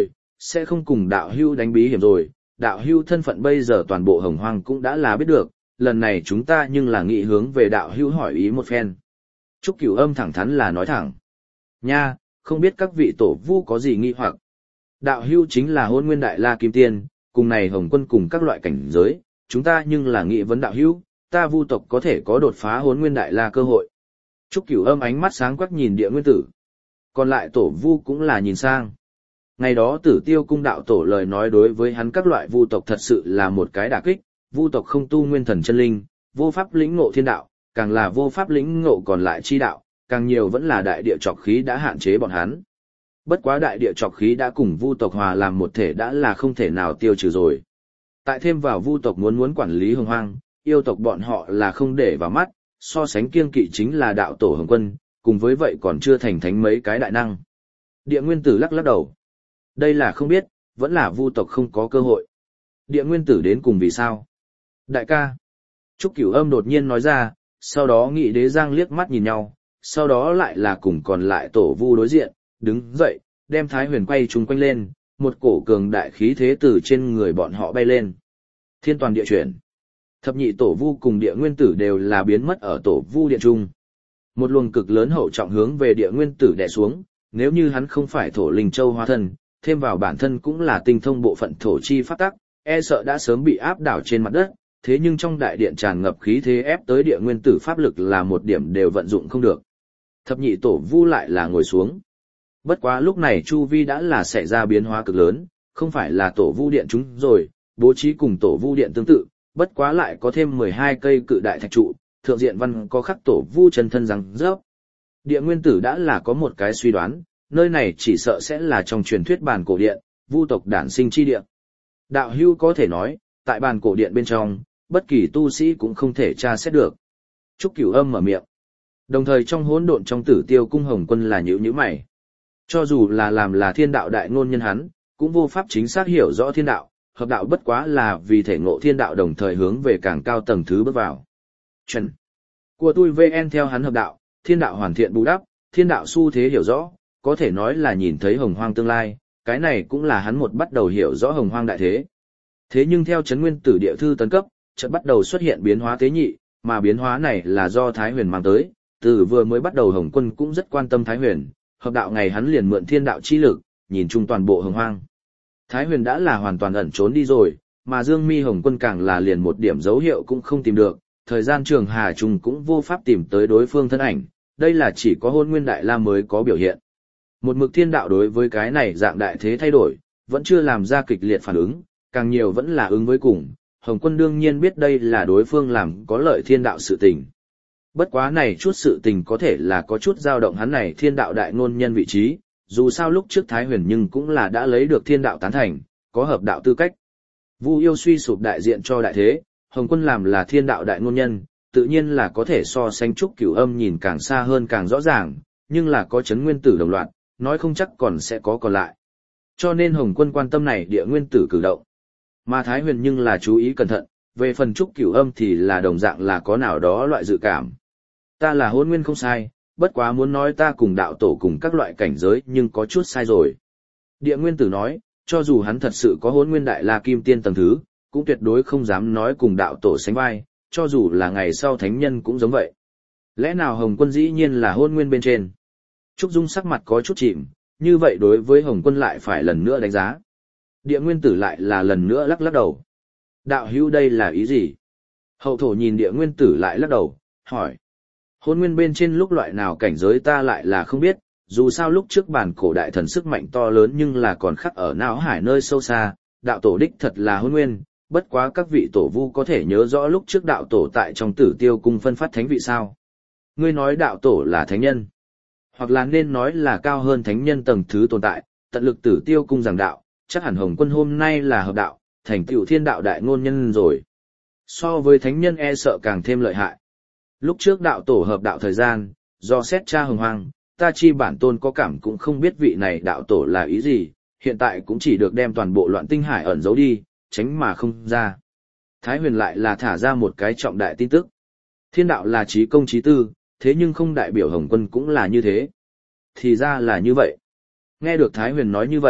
sẽ không cùng đạo hưu đánh bí hiểm rồi, đạo hưu thân phận bây giờ toàn bộ hồng hoang cũng đã là biết được, lần này chúng ta nhưng là nghị hướng về đạo hưu hỏi ý một phen. Trúc Cửu Âm thẳng thắn là nói thẳng. Nha, không biết các vị tổ vu có gì nghi hoặc. Đạo hưu chính là Hôn Nguyên Đại La Kim Tiên, cùng này Hồng Quân cùng các loại cảnh giới, chúng ta nhưng là nghị vấn đạo hưu, ta vu tộc có thể có đột phá Hôn Nguyên Đại La cơ hội. Trúc Cửu Âm ánh mắt sáng quắc nhìn Địa Nguyên Tử. Còn lại tổ vu cũng là nhìn sang. Ngày đó Tử Tiêu cung đạo tổ lời nói đối với hắn các loại vu tộc thật sự là một cái đả kích, vu tộc không tu nguyên thần chân linh, vô pháp lĩnh ngộ thiên đạo, càng là vô pháp lĩnh ngộ còn lại chi đạo, càng nhiều vẫn là đại địa trọc khí đã hạn chế bọn hắn. Bất quá đại địa trọc khí đã cùng vu tộc hòa làm một thể đã là không thể nào tiêu trừ rồi. Tại thêm vào vu tộc muốn quản lý hồng hoang, yêu tộc bọn họ là không để vào mắt, so sánh kiêng kỵ chính là đạo tổ Hồng Quân, cùng với vậy còn chưa thành thánh mấy cái đại năng. Địa Nguyên Tử lắc lắc đầu. Đây là không biết, vẫn là vu tộc không có cơ hội. Địa Nguyên Tử đến cùng vì sao? Đại ca. Trúc Cửu Âm đột nhiên nói ra, sau đó Nghị Đế Giang liếc mắt nhìn nhau, sau đó lại là cùng còn lại tổ vu đối diện, đứng dậy, đem Thái Huyền quay chung quanh lên, một cổ cường đại khí thế từ trên người bọn họ bay lên. Thiên toàn địa chuyển. Thập nhị tổ vu cùng Địa Nguyên Tử đều là biến mất ở tổ vu điện trung. Một luồng cực lớn hậu trọng hướng về Địa Nguyên Tử đè xuống, nếu như hắn không phải thổ linh châu hóa thân, thêm vào bản thân cũng là tinh thông bộ phận thổ chi pháp tắc, e sợ đã sớm bị áp đảo trên mặt đất, thế nhưng trong đại điện tràn ngập khí thế ép tới Địa Nguyên Tử pháp lực là một điểm đều vận dụng không được. Thập nhị tổ vu lại là ngồi xuống. Bất quá lúc này chu vi đã là xảy ra biến hóa cực lớn, không phải là tổ vu điện chúng rồi, bố trí cùng tổ vu điện tương tự, bất quá lại có thêm 12 cây cự đại thạch trụ, thượng diện văn có khắc tổ vu chân thân răng rớp. Địa Nguyên Tử đã là có một cái suy đoán, nơi này chỉ sợ sẽ là trong truyền thuyết bàn cổ điện, vu tộc đản sinh chi địa. Đạo hưu có thể nói, tại bàn cổ điện bên trong, bất kỳ tu sĩ cũng không thể tra xét được. Trúc Cửu Âm mở miệng. Đồng thời trong hỗn độn trong Tử Tiêu cung Hồng Quân là nhíu mày. Cho dù là làm là thiên đạo đại ngôn nhân hắn, cũng vô pháp chính xác hiểu rõ thiên đạo, hợp đạo bất quá là vì thể ngộ thiên đạo đồng thời hướng về càng cao tầng thứ bước vào. Chuẩn. Của tôi VN theo hắn hợp đạo, thiên đạo hoàn thiện bù đắp, thiên đạo xu thế hiểu rõ, có thể nói là nhìn thấy hồng hoang tương lai, cái này cũng là hắn một bắt đầu hiểu rõ hồng hoang đại thế. Thế nhưng theo Trấn Nguyên Tử địa thư tấn cấp, chợt bắt đầu xuất hiện biến hóa tế nhị, mà biến hóa này là do Thái Huyền mang tới, từ vừa mới bắt đầu Hồng Quân cũng rất quan tâm Thái Huyền, hợp đạo ngày hắn liền mượn thiên đạo chi lực, nhìn chung toàn bộ hồng hoang. Thái Huyền đã là hoàn toàn ẩn trốn đi rồi, mà Dương Mi Hồng Quân càng là liền một điểm dấu hiệu cũng không tìm được, thời gian trường hà trùng cũng vô pháp tìm tới đối phương thân ảnh, đây là chỉ có Hôn Nguyên Đại La mới có biểu hiện. Một mực thiên đạo đối với cái này dạng đại thế thay đổi, vẫn chưa làm ra kịch liệt phản ứng, càng nhiều vẫn là ứng với cùng, Hồng Quân đương nhiên biết đây là đối phương làm có lợi thiên đạo sự tình. Bất quá này chút sự tình có thể là có chút dao động hắn này thiên đạo đại ngôn nhân vị trí, dù sao lúc trước Thái Huyền nhưng cũng là đã lấy được thiên đạo tán thành, có hợp đạo tư cách. Vu yêu suy sụp đại diện cho đại thế, Hồng Quân làm là thiên đạo đại ngôn nhân, tự nhiên là có thể so sánh Trúc Cửu Âm nhìn càng xa hơn càng rõ ràng, nhưng là có Trấn Nguyên Tử đồng loạt, nói không chắc còn sẽ có còn lại. Cho nên Hồng Quân quan tâm này Địa Nguyên Tử cử động. Mà Thái Huyền nhưng là chú ý cẩn thận, về phần Trúc Cửu Âm thì là đồng dạng là có nào đó loại dự cảm. Ta là Hôn Nguyên không sai, bất quá muốn nói ta cùng đạo tổ cùng các loại cảnh giới nhưng có chút sai rồi. Địa Nguyên Tử nói, cho dù hắn thật sự có Hôn Nguyên Đại La Kim Tiên tầng thứ, cũng tuyệt đối không dám nói cùng đạo tổ sánh vai, cho dù là ngày sau thánh nhân cũng giống vậy. Lẽ nào Hồng Quân dĩ nhiên là Hôn Nguyên bên trên? Trúc Dung sắc mặt có chút chìm, như vậy đối với Hồng Quân lại phải lần nữa đánh giá. Địa Nguyên Tử lại là lần nữa lắc lắc đầu. Đạo hữu đây là ý gì? Hậu thổ nhìn Địa Nguyên Tử lại lắc đầu, hỏi. Hôn Nguyên bên trên lúc loại nào cảnh giới ta lại là không biết, dù sao lúc trước bản cổ đại thần sức mạnh to lớn nhưng là còn khắc ở não hải nơi sâu xa, đạo tổ đích thật là Hôn Nguyên, bất quá các vị tổ vu có thể nhớ rõ lúc trước đạo tổ tại trong Tử Tiêu cung phân phát thánh vị sao? Ngươi nói đạo tổ là thánh nhân, hoặc là nên nói là cao hơn thánh nhân tầng thứ tồn tại, tận lực Tử Tiêu cung giảng đạo, chắc hẳn Hồng Quân hôm nay là hợp đạo, thành tựu thiên đạo đại ngôn nhân rồi. So với thánh nhân e sợ càng thêm lợi hại. Lúc trước đạo tổ hợp đạo thời gian, do xét cha hồng hoang, ta chi bản tôn có cảm cũng không biết vị này đạo tổ là ý gì, hiện tại cũng chỉ được đem toàn bộ loạn tinh hải ẩn giấu đi, tránh mà không ra. Thái Huyền lại là thả ra một cái trọng đại tin tức. Thiên đạo là trí công trí tư, thế nhưng không đại biểu Hồng Quân cũng là như thế. Thì ra là như vậy. Nghe được Thái Huyền nói như vậy,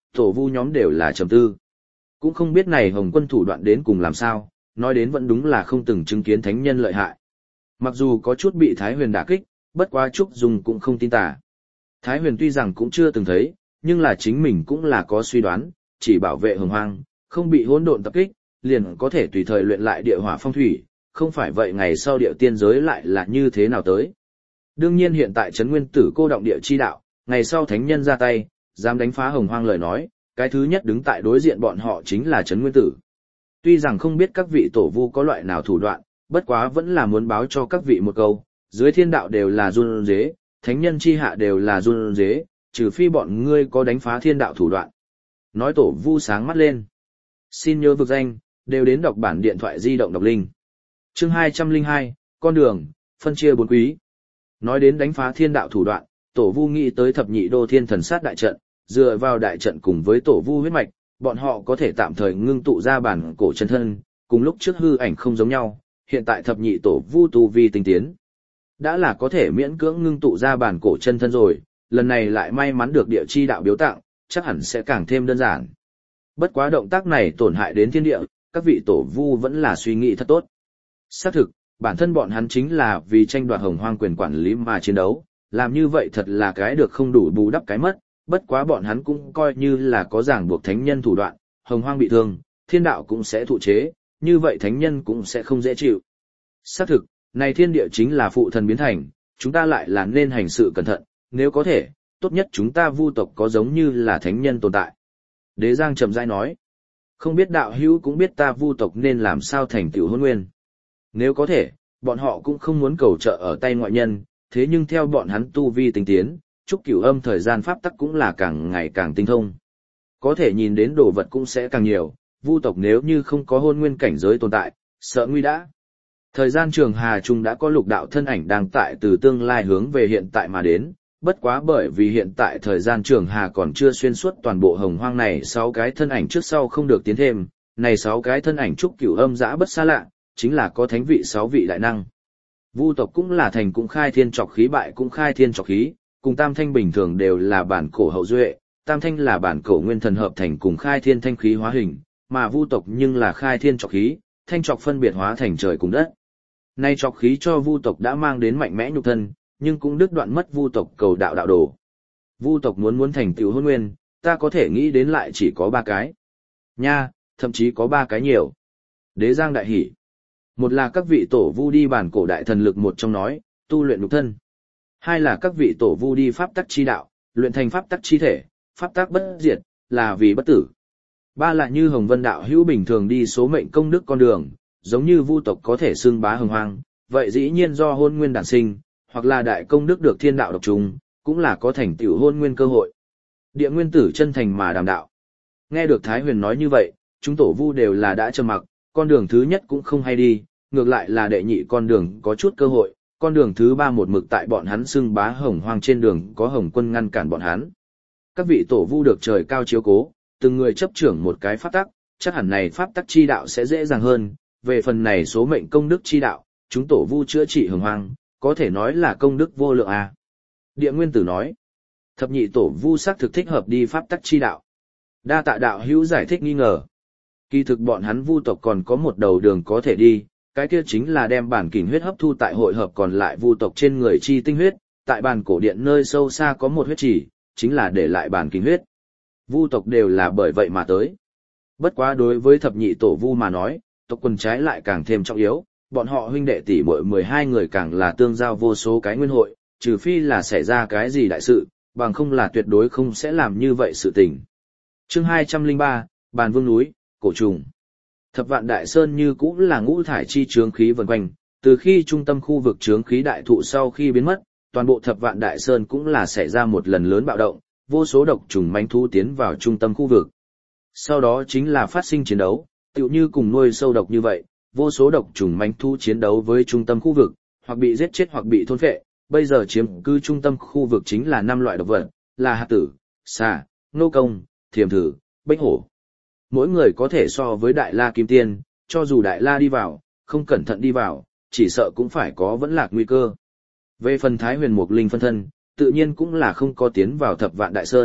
Tổ vu nhóm đều là trầm tư. Cũng không biết này Hồng Quân thủ đoạn đến cùng làm sao, nói đến vẫn đúng là không từng chứng kiến thánh nhân lợi hại. Mặc dù có chút bị Thái Huyền đả kích, bất quá Trúc Dung cũng không tin tà. Thái Huyền tuy rằng cũng chưa từng thấy, nhưng là chính mình cũng là có suy đoán, chỉ bảo vệ Hồng Hoang, không bị hỗn độn tập kích, liền có thể tùy thời luyện lại địa hỏa phong thủy, không phải vậy ngày sau địa tiên giới lại là như thế nào tới. Đương nhiên hiện tại Trấn Nguyên Tử cô động địa chi đạo, ngày sau thánh nhân ra tay, dám đánh phá Hồng Hoang lời nói, cái thứ nhất đứng tại đối diện bọn họ chính là Trấn Nguyên Tử. Tuy rằng không biết các vị tổ vu có loại nào thủ đoạn, bất quá vẫn là muốn báo cho các vị một câu, dưới thiên đạo đều là run dế, thánh nhân chi hạ đều là run dế, trừ phi bọn ngươi có đánh phá thiên đạo thủ đoạn. Nói tổ vu sáng mắt lên. Xin nhớ vực danh, đều đến đọc bản điện thoại di động đọc linh. Chương 202, con đường, phân chia bốn quý. Nói đến đánh phá thiên đạo thủ đoạn, tổ vu nghĩ tới thập nhị đô thiên thần sát đại trận, dựa vào đại trận cùng với tổ vu huyết mạch, bọn họ có thể tạm thời ngưng tụ ra bản cổ chân thân, cùng lúc trước hư ảnh không giống nhau, hiện tại thập nhị tổ vu tu vi tinh tiến. Đã là có thể miễn cưỡng ngưng tụ ra bản cổ chân thân rồi, lần này lại may mắn được địa chi đạo biếu tặng, chắc hẳn sẽ càng thêm đơn giản. Bất quá động tác này tổn hại đến thiên địa, các vị tổ vu vẫn là suy nghĩ thật tốt. Xác thực, bản thân bọn hắn chính là vì tranh đoạt Hồng Hoang quyền quản lý mà chiến đấu, làm như vậy thật là cái được không đủ bù đắp cái mất, bất quá bọn hắn cũng coi như là có ràng buộc thánh nhân thủ đoạn, Hồng Hoang bị thương, thiên đạo cũng sẽ thụ chế, như vậy thánh nhân cũng sẽ không dễ chịu. Xác thực, này thiên địa chính là phụ thần biến thành, chúng ta lại là nên hành sự cẩn thận, nếu có thể, tốt nhất chúng ta vu tộc có giống như là thánh nhân tồn tại. Đế Giang chậm rãi nói, không biết đạo hữu cũng biết ta vu tộc nên làm sao thành tựu hôn nguyên. Nếu có thể, bọn họ cũng không muốn cầu trợ ở tay ngoại nhân, thế nhưng theo bọn hắn tu vi tinh tiến, Trúc Cửu Âm thời gian pháp tắc cũng là càng ngày càng tinh thông. Có thể nhìn đến đồ vật cũng sẽ càng nhiều, vu tộc nếu như không có hôn nguyên cảnh giới tồn tại, sợ nguy đã. Thời gian trường hà trung đã có lục đạo thân ảnh đang tại từ tương lai hướng về hiện tại mà đến, bất quá bởi vì hiện tại thời gian trường hà còn chưa xuyên suốt toàn bộ Hồng Hoang này 6 cái thân ảnh trước sau không được tiến thêm, này 6 cái thân ảnh Trúc Cửu Âm dã bất xa lạ, chính là có thánh vị 6 vị đại năng. Vu tộc cũng là thành cũng khai thiên trọc khí bại cũng khai thiên trọc khí, cùng Tam Thanh bình thường đều là bản cổ hậu duệ, Tam Thanh là bản cổ nguyên thần hợp thành cùng khai thiên thanh khí hóa hình, mà Vu tộc nhưng là khai thiên trọc khí, thanh trọc phân biệt hóa thành trời cùng đất. Nay trọc khí cho Vu tộc đã mang đến mạnh mẽ nhục thân, nhưng cũng đứt đoạn mất Vu tộc cầu đạo đạo đồ. Vu tộc muốn thành tựu hôn nguyên, ta có thể nghĩ đến lại chỉ có 3 cái. Nha, thậm chí có 3 cái nhiều. Đế Giang đại hỉ. Một là các vị tổ vu đi bản cổ đại thần lực một trong nói, tu luyện nhục thân. 2 là các vị tổ vu đi pháp tắc chi đạo, luyện thành pháp tắc chi thể, pháp tắc bất diệt, là vì bất tử. 3 là như Hồng Vân đạo hữu bình thường đi số mệnh công đức con đường, giống như vu tộc có thể xưng bá Hồng Hoang, vậy dĩ nhiên do hôn nguyên đản sinh, hoặc là đại công đức được thiên đạo độc trùng, cũng là có thành tựu hôn nguyên cơ hội. Địa Nguyên Tử chân thành mà đàm đạo. Nghe được Thái Huyền nói như vậy, chúng tổ vu đều là đã trầm mặc, con đường thứ nhất cũng không hay đi, ngược lại là đệ nhị con đường có chút cơ hội, con đường thứ 3 một mực tại bọn hắn xưng bá Hồng Hoang trên đường có Hồng Quân ngăn cản bọn hắn. Các vị tổ vu được trời cao chiếu cố, từng người chấp trưởng một cái pháp tắc, chắc hẳn này pháp tắc chi đạo sẽ dễ dàng hơn, về phần này số mệnh công đức chi đạo, chúng tổ vu chữa trị Hồng Hoang, có thể nói là công đức vô lượng à. Địa Nguyên Tử nói, thập nhị tổ vu xác thực thích hợp đi pháp tắc chi đạo. Đa tạ đạo hữu giải thích nghi ngờ. Kỳ thực bọn hắn vu tộc còn có một đầu đường có thể đi, cái kia chính là đem bản kình huyết hấp thu tại hội hợp còn lại vu tộc trên người chi tinh huyết, tại bàn cổ điện nơi sâu xa có một huyết chỉ, chính là để lại bản kình huyết. Vu tộc đều là bởi vậy mà tới. Bất quá đối với thập nhị tổ vu mà nói, tộc quần trái lại càng thêm trọng yếu, bọn họ huynh đệ tỷ muội 12 người càng là tương giao vô số cái nguyên hội, trừ phi là xảy ra cái gì đại sự, bằng không là tuyệt đối không sẽ làm như vậy sự tình. Chương 203, Bàn Vương núi, cổ trùng. Thập Vạn Đại Sơn như cũ là ngũ thải chi chướng khí vần quanh, từ khi trung tâm khu vực chướng khí đại thụ sau khi biến mất, toàn bộ Thập Vạn Đại Sơn cũng là xảy ra một lần lớn bạo động, vô số độc trùng manh thú tiến vào trung tâm khu vực. Sau đó chính là phát sinh chiến đấu, tựu như cùng nuôi sâu độc như vậy, vô số độc trùng manh thú chiến đấu với trung tâm khu vực, hoặc bị giết chết hoặc bị thôn phệ. Bây giờ chiếm cứ trung tâm khu vực chính là 5 loại độc vật, là hạt tử, xà, nô công, thiềm thử, bách hổ. Mỗi người có thể so với Đại La Kim Tiên, cho dù Đại La đi vào, không cẩn thận đi vào, chỉ sợ cũng phải có vẫn lạc nguy cơ. Về phần Thái Huyền Mục Linh phân thân, tự nhiên cũng là không có tiến vào Thập Vạn Đại Sơn,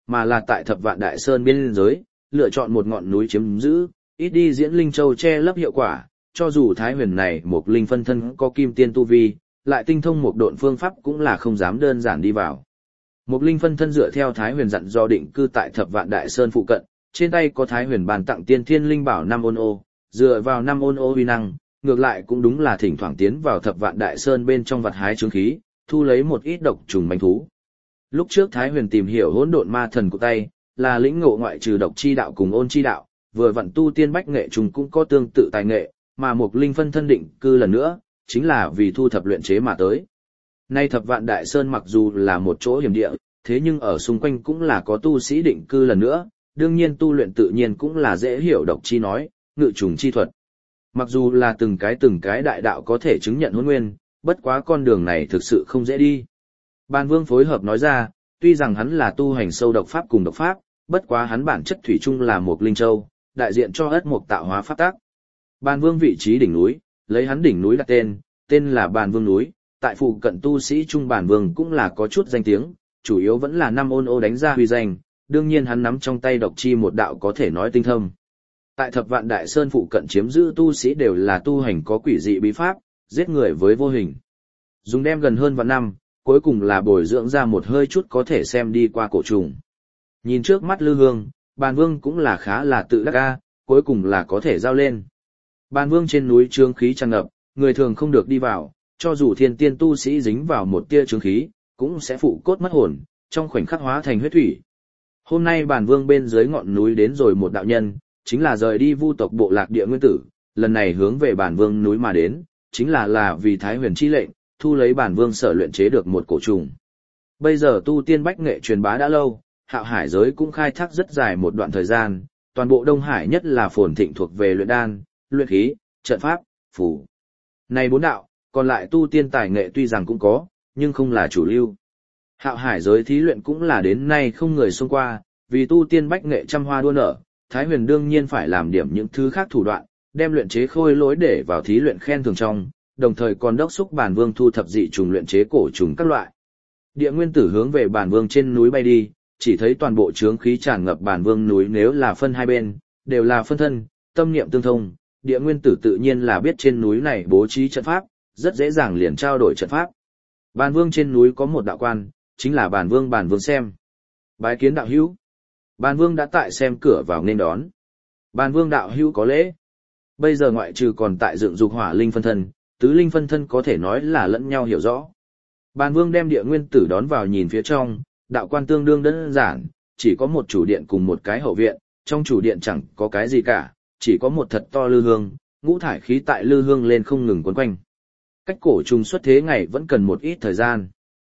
mà là tại Thập Vạn Đại Sơn biên giới, lựa chọn một ngọn núi chiếm giữ, ít đi diễn linh châu che lấp hiệu quả, cho dù Thái Huyền này một linh phân thân có kim tiên tu vi, lại tinh thông một độn phương pháp cũng là không dám đơn giản đi vào. Một linh phân thân dựa theo Thái Huyền dặn do định cư tại Thập Vạn Đại Sơn phụ cận, trên tay có Thái Huyền bàn tặng tiên thiên linh bảo 5 ôn ô, dựa vào 5 ôn ô uy năng, ngược lại cũng đúng là thỉnh thoảng tiến vào Thập Vạn Đại Sơn bên trong vặt hái chứng khí, thu lấy một ít độc trùng manh thú. Lúc trước Thái Huyền tìm hiểu hỗn độn ma thần của tay, là lĩnh ngộ ngoại trừ độc chi đạo cùng ôn chi đạo, vừa vặn tu tiên bách nghệ trùng cũng có tương tự tài nghệ, mà một linh phân thân định cư lần nữa, chính là vì thu thập luyện chế mà tới. Nay Thập Vạn Đại Sơn mặc dù là một chỗ hiểm địa, thế nhưng ở xung quanh cũng là có tu sĩ định cư lần nữa, đương nhiên tu luyện tự nhiên cũng là dễ hiểu độc chi nói, ngự trùng chi thuật. Mặc dù là từng cái đại đạo có thể chứng nhận hôn nguyên, bất quá con đường này thực sự không dễ đi. Bàn Vương phối hợp nói ra, tuy rằng hắn là tu hành sâu độc pháp cùng độc pháp, bất quá hắn bản chất thủy chung là một linh châu, đại diện cho ất mục tạo hóa pháp tác. Bàn Vương vị trí đỉnh núi, lấy hắn đỉnh núi đặt tên là Bàn Vương núi, tại phụ cận tu sĩ trung Bàn Vương cũng là có chút danh tiếng, chủ yếu vẫn là 5 ôn ô đánh ra huy danh, đương nhiên hắn nắm trong tay độc chi một đạo có thể nói tinh thâm. Tại Thập Vạn Đại Sơn phụ cận chiếm giữ tu sĩ đều là tu hành có quỷ dị bí pháp, giết người với vô hình. Dùng đem gần hơn vạn năm, cuối cùng là bồi dưỡng ra một hơi chút có thể xem đi qua cổ trùng. Nhìn trước mắt Lư Hương, Bàn Vương cũng là khá là tự đắc ca, cuối cùng là có thể giao lên. Bàn Vương trên núi trướng khí tràn ngập, người thường không được đi vào, cho dù thiên tiên tu sĩ dính vào một tia trướng khí, cũng sẽ phụ cốt mất hồn, trong khoảnh khắc hóa thành huyết thủy. Hôm nay Bàn Vương bên dưới ngọn núi đến rồi một đạo nhân, chính là rời đi vu tộc bộ lạc Địa Nguyên Tử, lần này hướng về Bàn Vương núi mà đến, chính là vì Thái Huyền chi lệnh, thu lấy Bàn Vương sở luyện chế được một cổ trùng. Bây giờ tu tiên bách nghệ truyền bá đã lâu, Hạo Hải giới cũng khai thác rất dài một đoạn thời gian, toàn bộ Đông Hải nhất là phồn thịnh thuộc về luyện đan, luyện khí, trận pháp, phù. Này 4 đạo, còn lại tu tiên tài nghệ tuy rằng cũng có, nhưng không là chủ lưu. Hạo Hải giới thí luyện cũng là đến nay không người xông qua, vì tu tiên bách nghệ trăm hoa đua nở, Thái Huyền đương nhiên phải làm điểm những thứ khác thủ đoạn, đem luyện chế khôi lỗi để vào thí luyện khen thưởng trong, đồng thời còn đốc xúc Bàn Vương thu thập dị trùng luyện chế cổ trùng các loại. Địa Nguyên Tử hướng về Bàn Vương trên núi bay đi, chỉ thấy toàn bộ chướng khí tràn ngập Bàn Vương núi, nếu là phân hai bên, đều là phân thân, tâm niệm tương thông, Địa Nguyên Tử tự nhiên là biết trên núi này bố trí trận pháp, rất dễ dàng liền trao đổi trận pháp. Bàn Vương trên núi có một đạo quan, chính là Bàn Vương xem. Bái kiến đạo hữu. Bàn Vương đã tại xem cửa vào nên đón. Bàn Vương đạo hữu có lễ. Bây giờ ngoại trừ còn tại dựng dục hỏa linh phân thân, tứ linh phân thân có thể nói là lẫn nhau hiểu rõ. Bàn Vương đem Địa Nguyên Tử đón vào nhìn phía trong, đạo quan tương đương đơn giản, chỉ có một chủ điện cùng một cái hậu viện, trong chủ điện chẳng có cái gì cả, chỉ có một thật to lư hương, ngũ thải khí tại lư hương lên không ngừng quấn quanh. Cách cổ trùng xuất thế ngày vẫn cần một ít thời gian.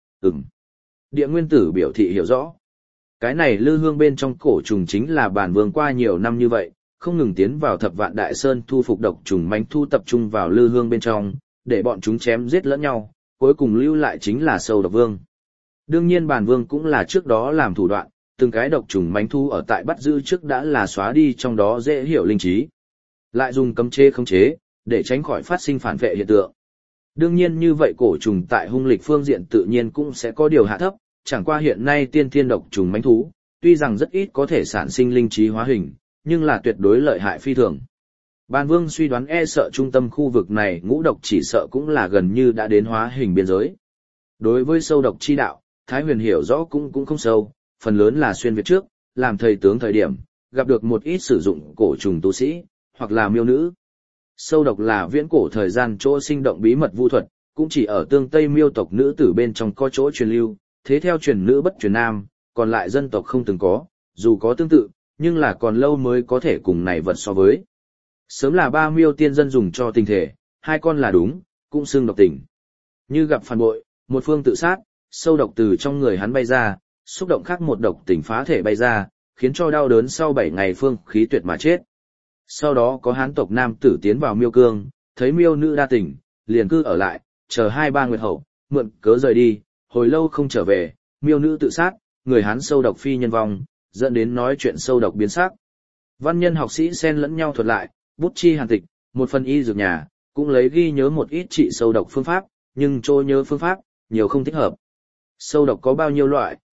Địa Nguyên Tử biểu thị hiểu rõ. Cái này lư hương bên trong cổ trùng chính là Bàn Vương qua nhiều năm như vậy, không ngừng tiến vào Thập Vạn Đại Sơn thu phục độc trùng manh thu tập trung vào lư hương bên trong, để bọn chúng chém giết lẫn nhau, cuối cùng lưu lại chính là sâu độc vương. Đương nhiên Bàn Vương cũng là trước đó làm thủ đoạn, từng cái độc trùng manh thu ở tại bắt giữ trước đã là xóa đi trong đó dễ hiểu linh trí. Lại dùng cấm chế khống chế, để tránh khỏi phát sinh phản vệ hiện tượng. Đương nhiên như vậy cổ trùng tại hung lịch phương diện tự nhiên cũng sẽ có điều hạ thấp, chẳng qua hiện nay tiên thiên độc trùng mãnh thú, tuy rằng rất ít có thể sản sinh linh trí hóa hình, nhưng là tuyệt đối lợi hại phi thường. Bàn Vương suy đoán e sợ trung tâm khu vực này ngũ độc chỉ sợ cũng là gần như đã đến hóa hình biên giới. Đối với sâu độc chi đạo, Thái Huyền hiểu rõ cũng không sâu, phần lớn là xuyên Việt trước, làm thầy tướng thời điểm, gặp được một ít sử dụng cổ trùng tu sĩ, hoặc là miêu nữ. Sâu độc là viễn cổ thời gian chỗ sinh động bí mật vu thuật, cũng chỉ ở tương Tây miêu tộc nữ tử bên trong có chỗ truyền lưu, thế theo truyền nữ bất truyền nam, còn lại dân tộc không từng có, dù có tương tự, nhưng là còn lâu mới có thể cùng này vật so với. Sớm là 3 miêu tiên dân dùng cho tình thể, 2 con là đúng, cũng xưng độc tình. Như gặp phản bội, một phương tự sát, sâu độc từ trong người hắn bay ra, xúc động khác một độc tình phá thể bay ra, khiến cho đau đớn sau 7 ngày phương khí tuyệt mà chết. Sau đó có hán tộc nam tử tiến vào miêu cương, thấy miêu nữ đa tình, liền cư ở lại, chờ 2-3 nguyệt hậu, mượn cớ rời đi, hồi lâu không trở về, miêu nữ tự sát, người hán sâu độc phi nhân vong, dẫn đến nói chuyện sâu độc biến sắc. Văn nhân học sĩ xen lẫn nhau thuật lại, bút chi hàn tịch, một phần y dược nhà, cũng lấy ghi nhớ một ít trị sâu độc phương pháp, nhưng trôi nhớ phương pháp, nhiều không thích hợp. Sâu độc có bao nhiêu loại,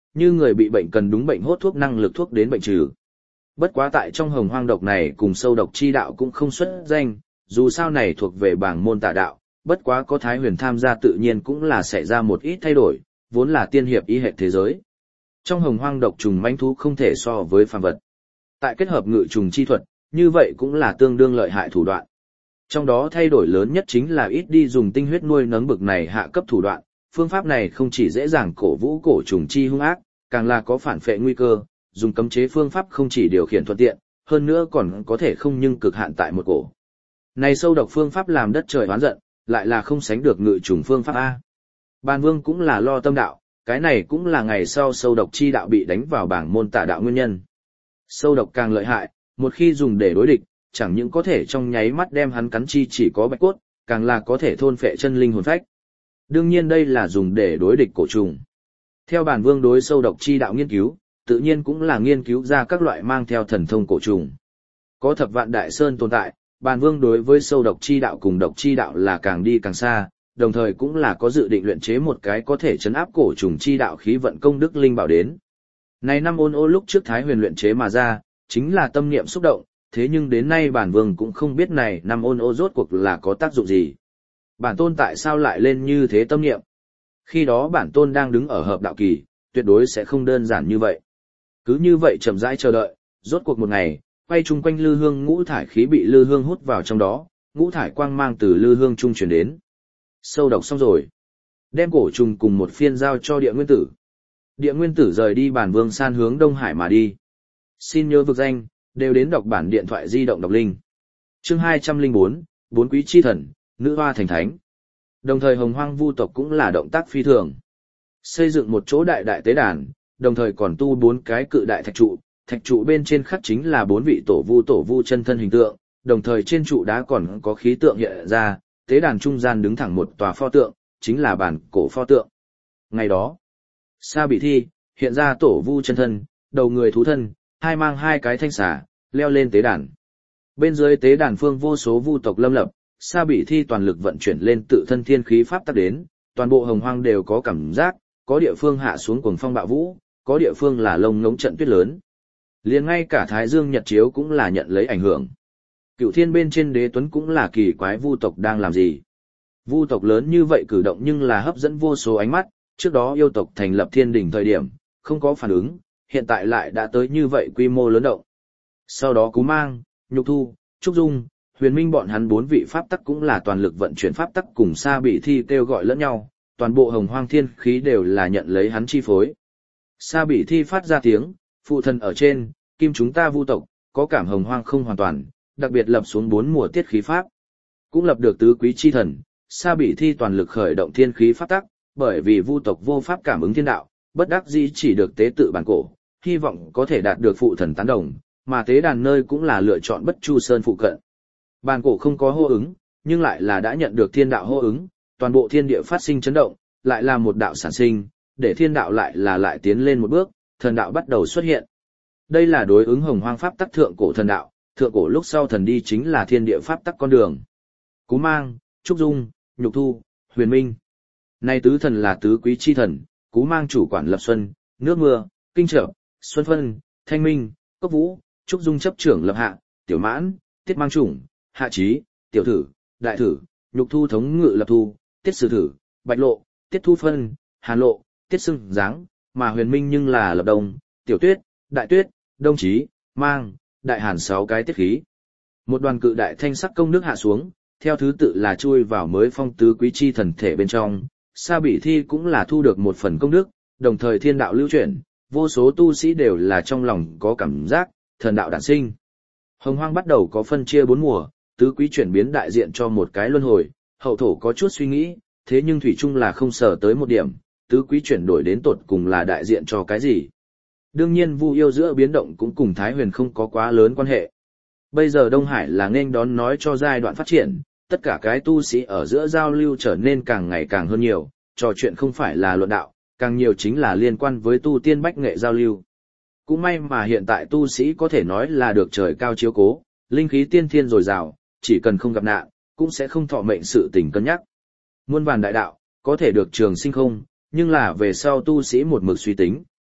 như người bị bệnh cần đúng bệnh hốt thuốc năng lực thuốc đến bệnh trừ. Bất quá tại trong hồng hoang độc này cùng sâu độc chi đạo cũng không xuất danh, dù sao này thuộc về bảng môn tà đạo, bất quá có Thái Huyền tham gia tự nhiên cũng là xảy ra một ít thay đổi, vốn là tiên hiệp y hệ thế giới. Trong hồng hoang độc trùng manh thú không thể so với phàm vật. Tại kết hợp ngự trùng chi thuật, như vậy cũng là tương đương lợi hại thủ đoạn. Trong đó thay đổi lớn nhất chính là ít đi dùng tinh huyết nuôi nấng bực này hạ cấp thủ đoạn, phương pháp này không chỉ dễ dàng cổ vũ cổ trùng chi hung ác, càng là có phản phệ nguy cơ, dùng cấm chế phương pháp không chỉ điều khiển thuận tiện, hơn nữa còn có thể không nhưng cực hạn tại một cổ. Này sâu độc phương pháp làm đất trời oán giận, lại là không sánh được ngự trùng phương pháp A. Bàn Vương cũng là lo tâm đạo, cái này cũng là ngày sau sâu độc chi đạo bị đánh vào bảng môn tà đạo nguyên nhân. Sâu độc càng lợi hại, một khi dùng để đối địch, chẳng những có thể trong nháy mắt đem hắn cắn chi chỉ có bạch cốt, càng là có thể thôn phệ chân linh hồn phách. Đương nhiên đây là dùng để đối địch cổ trùng. Theo Bàn Vương đối sâu độc chi đạo nghiên cứu, tự nhiên cũng là nghiên cứu ra các loại mang theo thần thông cổ trùng. Có thập vạn đại sơn tồn tại, Bàn Vương đối với sâu độc chi đạo cùng độc chi đạo là càng đi càng xa, đồng thời cũng là có dự định luyện chế một cái có thể chấn áp cổ trùng chi đạo khí vận công đức linh bảo đến. Này năm ôn ô lúc trước Thái Huyền luyện chế mà ra, chính là tâm niệm xúc động, thế nhưng đến nay bản vương cũng không biết này năm ôn ô rốt cuộc là có tác dụng gì. Bản tôn tại sao lại lên như thế tâm niệm? Khi đó bản tôn đang đứng ở hợp đạo kỳ, tuyệt đối sẽ không đơn giản như vậy. Cứ như vậy chậm rãi chờ đợi, rốt cuộc một ngày, quay chung quanh lư hương ngũ thải khí bị lư hương hút vào trong đó, ngũ thải quang mang từ lư hương trung truyền đến. Sâu độc xong rồi. Đem cổ trùng cùng một phiên giao cho địa nguyên tử. Địa nguyên tử rời đi bản vương san hướng Đông Hải mà đi. Xin nhớ vực danh, đều đến đọc bản điện thoại di động đọc linh. Chương 204, Bốn quý chi thần, nữ hoa thành thánh. Đồng thời hồng hoang vu tộc cũng là động tác phi thường. Xây dựng một chỗ đại đại tế đàn, đồng thời còn tu 4 cái cự đại thạch trụ bên trên khắc chính là 4 vị tổ vu chân thân hình tượng, đồng thời trên trụ đá còn có khí tượng hiện ra, tế đàn trung gian đứng thẳng một tòa pho tượng, chính là bản cổ pho tượng. Ngày đó, Sa Bị Thi hiện ra tổ vu chân thân, đầu người thú thân, hai mang 2 cái thanh xà, leo lên tế đàn. Bên dưới tế đàn phương vô số vu tộc lâm lập, Sa Bị Thi toàn lực vận chuyển lên tự thân thiên khí pháp tắc đến, toàn bộ hồng hoang đều có cảm giác, có địa phương hạ xuống cuồng phong bạo vũ, có địa phương là lông ngống trận tuyết lớn. Liền ngay cả Thái Dương Nhật Chiếu cũng là nhận lấy ảnh hưởng. Cựu thiên bên trên đế tuấn cũng là kỳ quái vu tộc đang làm gì. Vu tộc lớn như vậy cử động nhưng là hấp dẫn vô số ánh mắt, trước đó yêu tộc thành lập thiên đỉnh thời điểm, không có phản ứng, hiện tại lại đã tới như vậy quy mô lớn động. Sau đó Cú Mang, Nhục Thu, Trúc Dung, Huyền Minh bọn hắn 4 vị pháp tắc cũng là toàn lực vận chuyển pháp tắc cùng Sa Bị Thi kêu gọi lẫn nhau, toàn bộ hồng hoang thiên khí đều là nhận lấy hắn chi phối. Sa Bị Thi phát ra tiếng, phụ thần ở trên, kim chúng ta vu tộc, có cảm hồng hoang không hoàn toàn, đặc biệt lập xuống 4 mùa tiết khí pháp. Cũng lập được tứ quý chi thần, Sa Bị Thi toàn lực khởi động thiên khí pháp tắc, bởi vì vu tộc vô pháp cảm ứng thiên đạo, bất đắc dĩ chỉ được tế tự bản cổ, hy vọng có thể đạt được phụ thần tán đồng, mà tế đàn nơi cũng là lựa chọn Bất Chu Sơn phụ cận. Bản cổ không có hô ứng, nhưng lại là đã nhận được thiên đạo hô ứng, toàn bộ thiên địa phát sinh chấn động, lại là một đạo sản sinh, để thiên đạo lại tiến lên một bước, thần đạo bắt đầu xuất hiện. Đây là đối ứng hồng hoang pháp tắc thượng cổ thần đạo, thượng cổ lúc sau thần đi chính là thiên địa pháp tắc con đường. Cú Mang, Trúc Dung, Nhục Thu, Huyền Minh. Nay tứ thần là tứ quý chi thần, Cú Mang chủ quản lập xuân, nước mưa, kinh trở, xuân phân, thanh minh, cốc vũ, Trúc Dung chấp trưởng lập hạ, tiểu mãn, tiết mang chủng, hạ trí, tiểu thử, đại thử, Nhục Thu thống ngự lập thu, tiết sử thử, bạch lộ, tiết thu phân, hàn lộ, tiết sưng giáng, mà Huyền Minh nhưng là lập đông, tiểu tuyết, đại tuyết, đông chí, mang, đại hàn 6 cái tiết khí. Một đoàn cự đại thanh sắc công đức hạ xuống, theo thứ tự là chui vào mới phong tứ quý chi thần thể bên trong, Sa Bị Thi cũng là thu được một phần công đức, đồng thời thiên đạo lưu chuyển, vô số tu sĩ đều là trong lòng có cảm giác, thần đạo đản sinh. Hồng hoang bắt đầu có phân chia 4 mùa, tứ quý chuyển biến đại diện cho một cái luân hồi, hậu thổ có chút suy nghĩ, thế nhưng thủy chung là không sở tới một điểm, tứ quý chuyển đổi đến tột cùng là đại diện cho cái gì. Đương nhiên Vu yêu giữa biến động cũng cùng Thái Huyền không có quá lớn quan hệ. Bây giờ Đông Hải là nên đón nói cho giai đoạn phát triển, tất cả cái tu sĩ ở giữa giao lưu trở nên càng ngày càng hơn nhiều, trò chuyện không phải là luận đạo, càng nhiều chính là liên quan với tu tiên bách nghệ giao lưu. Cũng may mà hiện tại tu sĩ có thể nói là được trời cao chiếu cố, linh khí tiên thiên dồi dào, chỉ cần không gặp nạn, cũng sẽ không thọ mệnh sự tình cân nhắc. Muôn vàn đại đạo, có thể được trường sinh không, nhưng là về sau tu sĩ một mực suy tính.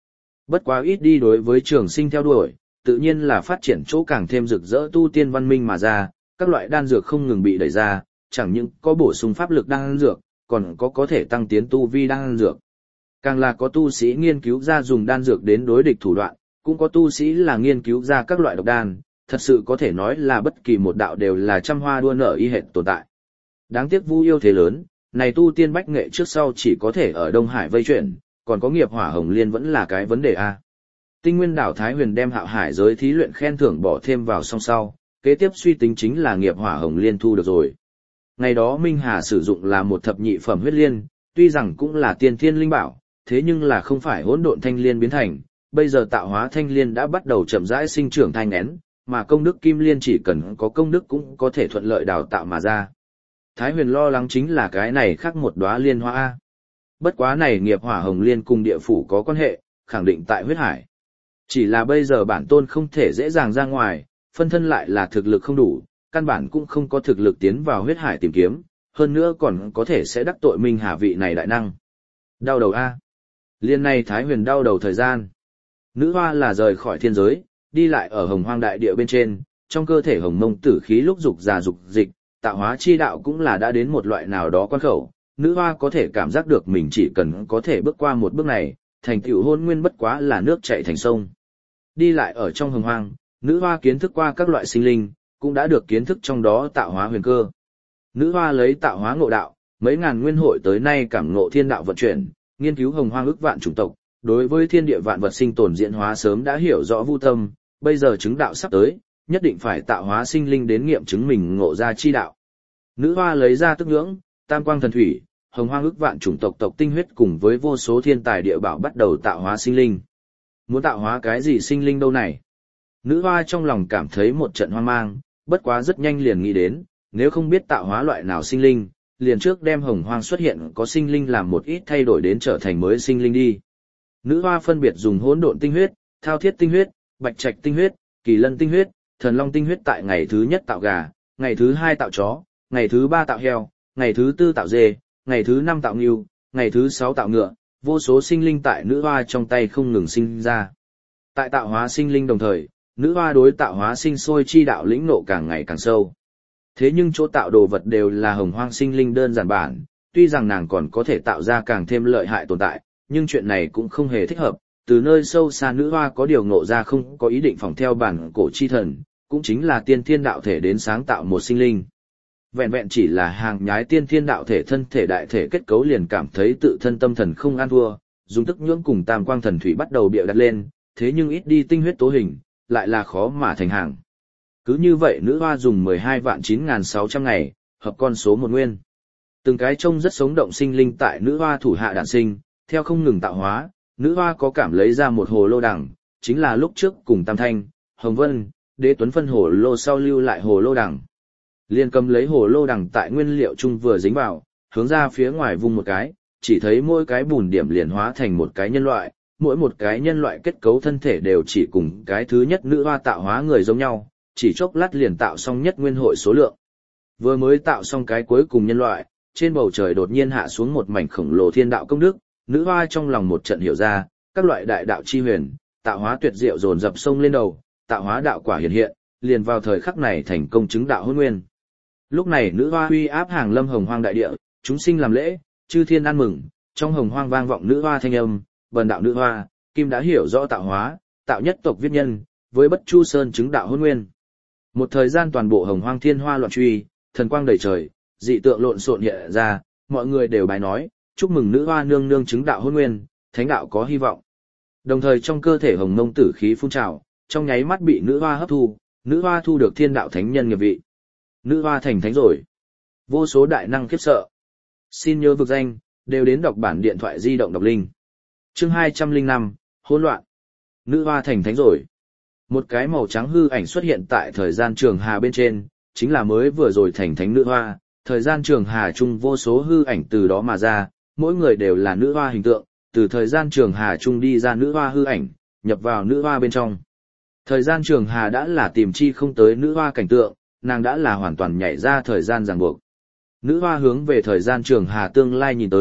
Bất quá ít đi đối với trường sinh theo đuổi, tự nhiên là phát triển chỗ càng thêm rực rỡ tu tiên văn minh mà ra, các loại đan dược không ngừng bị đẩy ra, chẳng những có bổ sung pháp lực đan dược, còn có thể tăng tiến tu vi đan dược. Càng là có tu sĩ nghiên cứu ra dùng đan dược đến đối địch thủ đoạn, cũng có tu sĩ là nghiên cứu ra các loại độc đan, thật sự có thể nói là bất kỳ một đạo đều là trăm hoa đua nở y hệt tồn tại. Đáng tiếc Vu Yêu thế lớn, này tu tiên bách nghệ trước sau chỉ có thể ở Đông Hải vây chuyển, còn có nghiệp hỏa hồng liên vẫn là cái vấn đề a. Tinh Nguyên đảo Thái Huyền đem Hạo Hải giới thí luyện khen thưởng bỏ thêm vào song sau, kế tiếp suy tính chính là nghiệp hỏa hồng liên thu được rồi. Ngày đó Minh Hà sử dụng là một thập nhị phẩm huyết liên, tuy rằng cũng là tiên thiên linh bảo, thế nhưng là không phải hỗn độn thanh liên biến thành, bây giờ tạo hóa thanh liên đã bắt đầu chậm rãi sinh trưởng thanh nén, mà công đức kim liên chỉ cần có công đức cũng có thể thuận lợi đào tạo mà ra. Thái Huyền lo lắng chính là cái này khác một đóa liên hoa A. Bất quá này nghiệp hỏa hồng liên cùng địa phủ có quan hệ, khẳng định tại huyết hải. Chỉ là bây giờ bản tôn không thể dễ dàng ra ngoài, phân thân lại là thực lực không đủ, căn bản cũng không có thực lực tiến vào huyết hải tìm kiếm, hơn nữa còn có thể sẽ đắc tội Minh Hà vị này đại năng. Đau đầu A. Liên này Thái Huyền đau đầu thời gian. Nữ hoa là rời khỏi thiên giới, đi lại ở hồng hoang đại địa bên trên, trong cơ thể hồng mông tử khí lúc dục già dục dịch, tạo hóa chi đạo cũng là đã đến một loại nào đó quan khẩu. Nữ hoa có thể cảm giác được mình chỉ cần có thể bước qua một bước này, thành tựu hôn nguyên bất quá là nước chảy thành sông. Đi lại ở trong hồng hoang, nữ hoa kiến thức qua các loại sinh linh, cũng đã được kiến thức trong đó tạo hóa huyền cơ. Nữ hoa lấy tạo hóa ngộ đạo, mấy ngàn nguyên hội tới nay cảm ngộ thiên đạo vận chuyển, nghiên cứu hồng hoang ức vạn chủng tộc, đối với thiên địa vạn vật sinh tồn diễn hóa sớm đã hiểu rõ vu tâm, bây giờ chứng đạo sắp tới, nhất định phải tạo hóa sinh linh đến nghiệm chứng mình ngộ ra chi đạo. Nữ hoa lấy ra tức nhưỡng, tam quang thần thủy, hồng hoang ức vạn chủng tộc tộc tinh huyết cùng với vô số thiên tài địa bảo bắt đầu tạo hóa sinh linh. Muốn tạo hóa cái gì sinh linh đâu này? Nữ hoa trong lòng cảm thấy một trận hoang mang, bất quá rất nhanh liền nghĩ đến, nếu không biết tạo hóa loại nào sinh linh, liền trước đem hồng hoang xuất hiện có sinh linh làm một ít thay đổi đến trở thành mới sinh linh đi. Nữ hoa phân biệt dùng hỗn độn tinh huyết, thao thiết tinh huyết, bạch trạch tinh huyết, kỳ lân tinh huyết, thần long tinh huyết tại ngày thứ nhất tạo gà, ngày thứ hai tạo chó, ngày thứ ba tạo heo, ngày thứ tư tạo dê, ngày thứ năm tạo ngưu, ngày thứ sáu tạo ngựa, vô số sinh linh tại nữ hoa trong tay không ngừng sinh ra. Tại tạo hóa sinh linh đồng thời, nữ hoa đối tạo hóa sinh sôi chi đạo lĩnh nộ càng ngày càng sâu. Thế nhưng chỗ tạo đồ vật đều là hồng hoang sinh linh đơn giản bản, tuy rằng nàng còn có thể tạo ra càng thêm lợi hại tồn tại, nhưng chuyện này cũng không hề thích hợp. Từ nơi sâu xa nữ hoa có điều ngộ ra không có ý định phỏng theo bản cổ chi thần, cũng chính là tiên thiên đạo thể đến sáng tạo một sinh linh. Vẹn vẹn chỉ là hàng nhái tiên thiên đạo thể thân thể đại thể kết cấu liền cảm thấy tự thân tâm thần không an thua, dùng tức nhưỡng cùng tam quang thần thủy bắt đầu bịa đặt lên, thế nhưng ít đi tinh huyết tố hình, lại là khó mà thành hàng. Cứ như vậy nữ hoa dùng 12.9.600 ngày, hợp con số một nguyên. Từng cái trông rất sống động sinh linh tại nữ hoa thủ hạ đản sinh, theo không ngừng tạo hóa, nữ hoa có cảm lấy ra một hồ lô đằng, chính là lúc trước cùng Tam Thanh, Hồng Vân, Đế Tuấn phân hồ lô sau lưu lại hồ lô đằng. Liên cầm lấy hồ lô đằng tại nguyên liệu chung vừa dính vào, hướng ra phía ngoài vung một cái, chỉ thấy mỗi cái bùn điểm liền hóa thành một cái nhân loại, mỗi một cái nhân loại kết cấu thân thể đều chỉ cùng cái thứ nhất nữ hoa tạo hóa người giống nhau, chỉ chốc lát liền tạo xong nhất nguyên hội số lượng. Vừa mới tạo xong cái cuối cùng nhân loại, trên bầu trời đột nhiên hạ xuống một mảnh khổng lồ thiên đạo công đức, nữ hoa trong lòng một trận hiểu ra, các loại đại đạo chi huyền, tạo hóa tuyệt diệu dồn dập sông lên đầu, tạo hóa đạo quả hiện hiện, liền vào thời khắc này thành công chứng đạo hôn nguyên. Lúc này nữ hoa uy áp hàng lâm hồng hoang đại địa, chúng sinh làm lễ, chư thiên ăn mừng, trong hồng hoang vang vọng nữ hoa thanh âm, bần đạo nữ hoa, kim đã hiểu rõ tạo hóa, tạo nhất tộc viết nhân, với bất chu sơn chứng đạo hôn nguyên. Một thời gian toàn bộ hồng hoang thiên hoa loạn truy, thần quang đầy trời, dị tượng lộn xộn hiện ra, mọi người đều bài nói, chúc mừng nữ hoa nương nương chứng đạo hôn nguyên, thánh đạo có hy vọng. Đồng thời trong cơ thể hồng mông tử khí phun trào, trong nháy mắt bị nữ hoa hấp thu, nữ hoa thu được thiên đạo thánh nhân nghiệp vị. Nữ hoa thành thánh rồi. Vô số đại năng khiếp sợ. Xin nhớ vực danh, đều đến đọc bản điện thoại di động đọc linh. Chương 205, hỗn loạn. Nữ hoa thành thánh rồi. Một cái màu trắng hư ảnh xuất hiện tại thời gian trường hà bên trên, chính là mới vừa rồi thành thánh nữ hoa. Thời gian trường hà chung vô số hư ảnh từ đó mà ra, mỗi người đều là nữ hoa hình tượng, từ thời gian trường hà chung đi ra nữ hoa hư ảnh, nhập vào nữ hoa bên trong. Thời gian trường hà đã là tìm chi không tới nữ hoa cảnh tượng, nàng đã là hoàn toàn nhảy ra thời gian ràng buộc. Nữ hoa hướng về thời gian trường hà tương lai nhìn tới,